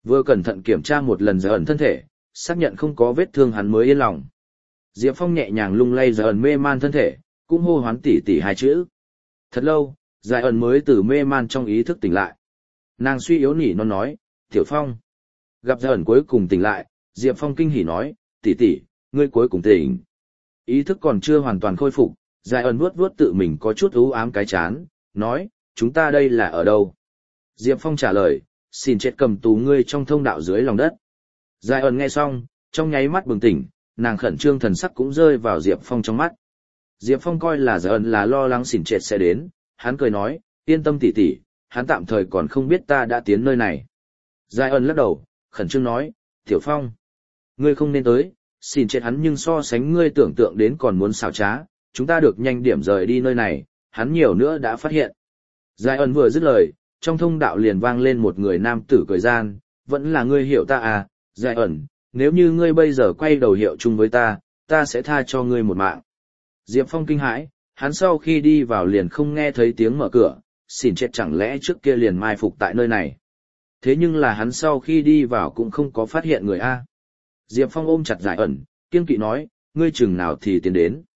Vừa cẩn thận kiểm tra một lần Giải ẩn thân thể, xác nhận không có vết thương hắn mới yên lòng. Diệp Phong nhẹ nhàng lung lay Giải ẩn mê man thân thể, cũng hô hoán tỷ tỷ hai chữ. Thật lâu, Giải ẩn mới từ mê man trong ý thức tỉnh lại. Nàng suy yếu nỉ non nói, Tiểu Phong. Gặp Giải ẩn cuối cùng tỉnh lại, Diệp Phong kinh hỉ nói, tỷ tỷ, ngươi cuối cùng tỉnh. Ý thức còn chưa hoàn toàn khôi phục, Giải ẩn vuốt vuốt tự mình có chút u ám cái chán, nói, chúng ta đây là ở đâu? Diệp Phong trả lời, xin chết cầm tù ngươi trong thông đạo dưới lòng đất. Giải ẩn nghe xong, trong nháy mắt bừng tỉnh, nàng khẩn trương thần sắc cũng rơi vào Diệp Phong trong mắt. Diệp Phong coi là Giải ẩn là lo lắng xỉn trệt sẽ đến, hắn cười nói, yên tâm tỷ tỷ, hắn tạm thời còn không biết ta đã tiến nơi này. Giải ẩn lắc đầu, khẩn trương nói, Tiểu Phong, ngươi không nên tới, xỉn trệt hắn nhưng so sánh ngươi tưởng tượng đến còn muốn xảo trá, chúng ta được nhanh điểm rời đi nơi này, hắn nhiều nữa đã phát hiện. Giải ẩn vừa dứt lời, trong thông đạo liền vang lên một người nam tử cười gian, vẫn là ngươi hiểu ta à, Giải ẩn, nếu như ngươi bây giờ quay đầu hiệu chung với ta, ta sẽ tha cho ngươi một mạng. Diệp Phong kinh hãi, hắn sau khi đi vào liền không nghe thấy tiếng mở cửa, xỉn chết chẳng lẽ trước kia liền mai phục tại nơi này. Thế nhưng là hắn sau khi đi vào cũng không có phát hiện người A. Diệp Phong ôm chặt Giải ẩn, kiên kỵ nói, ngươi chừng nào thì tiến đến.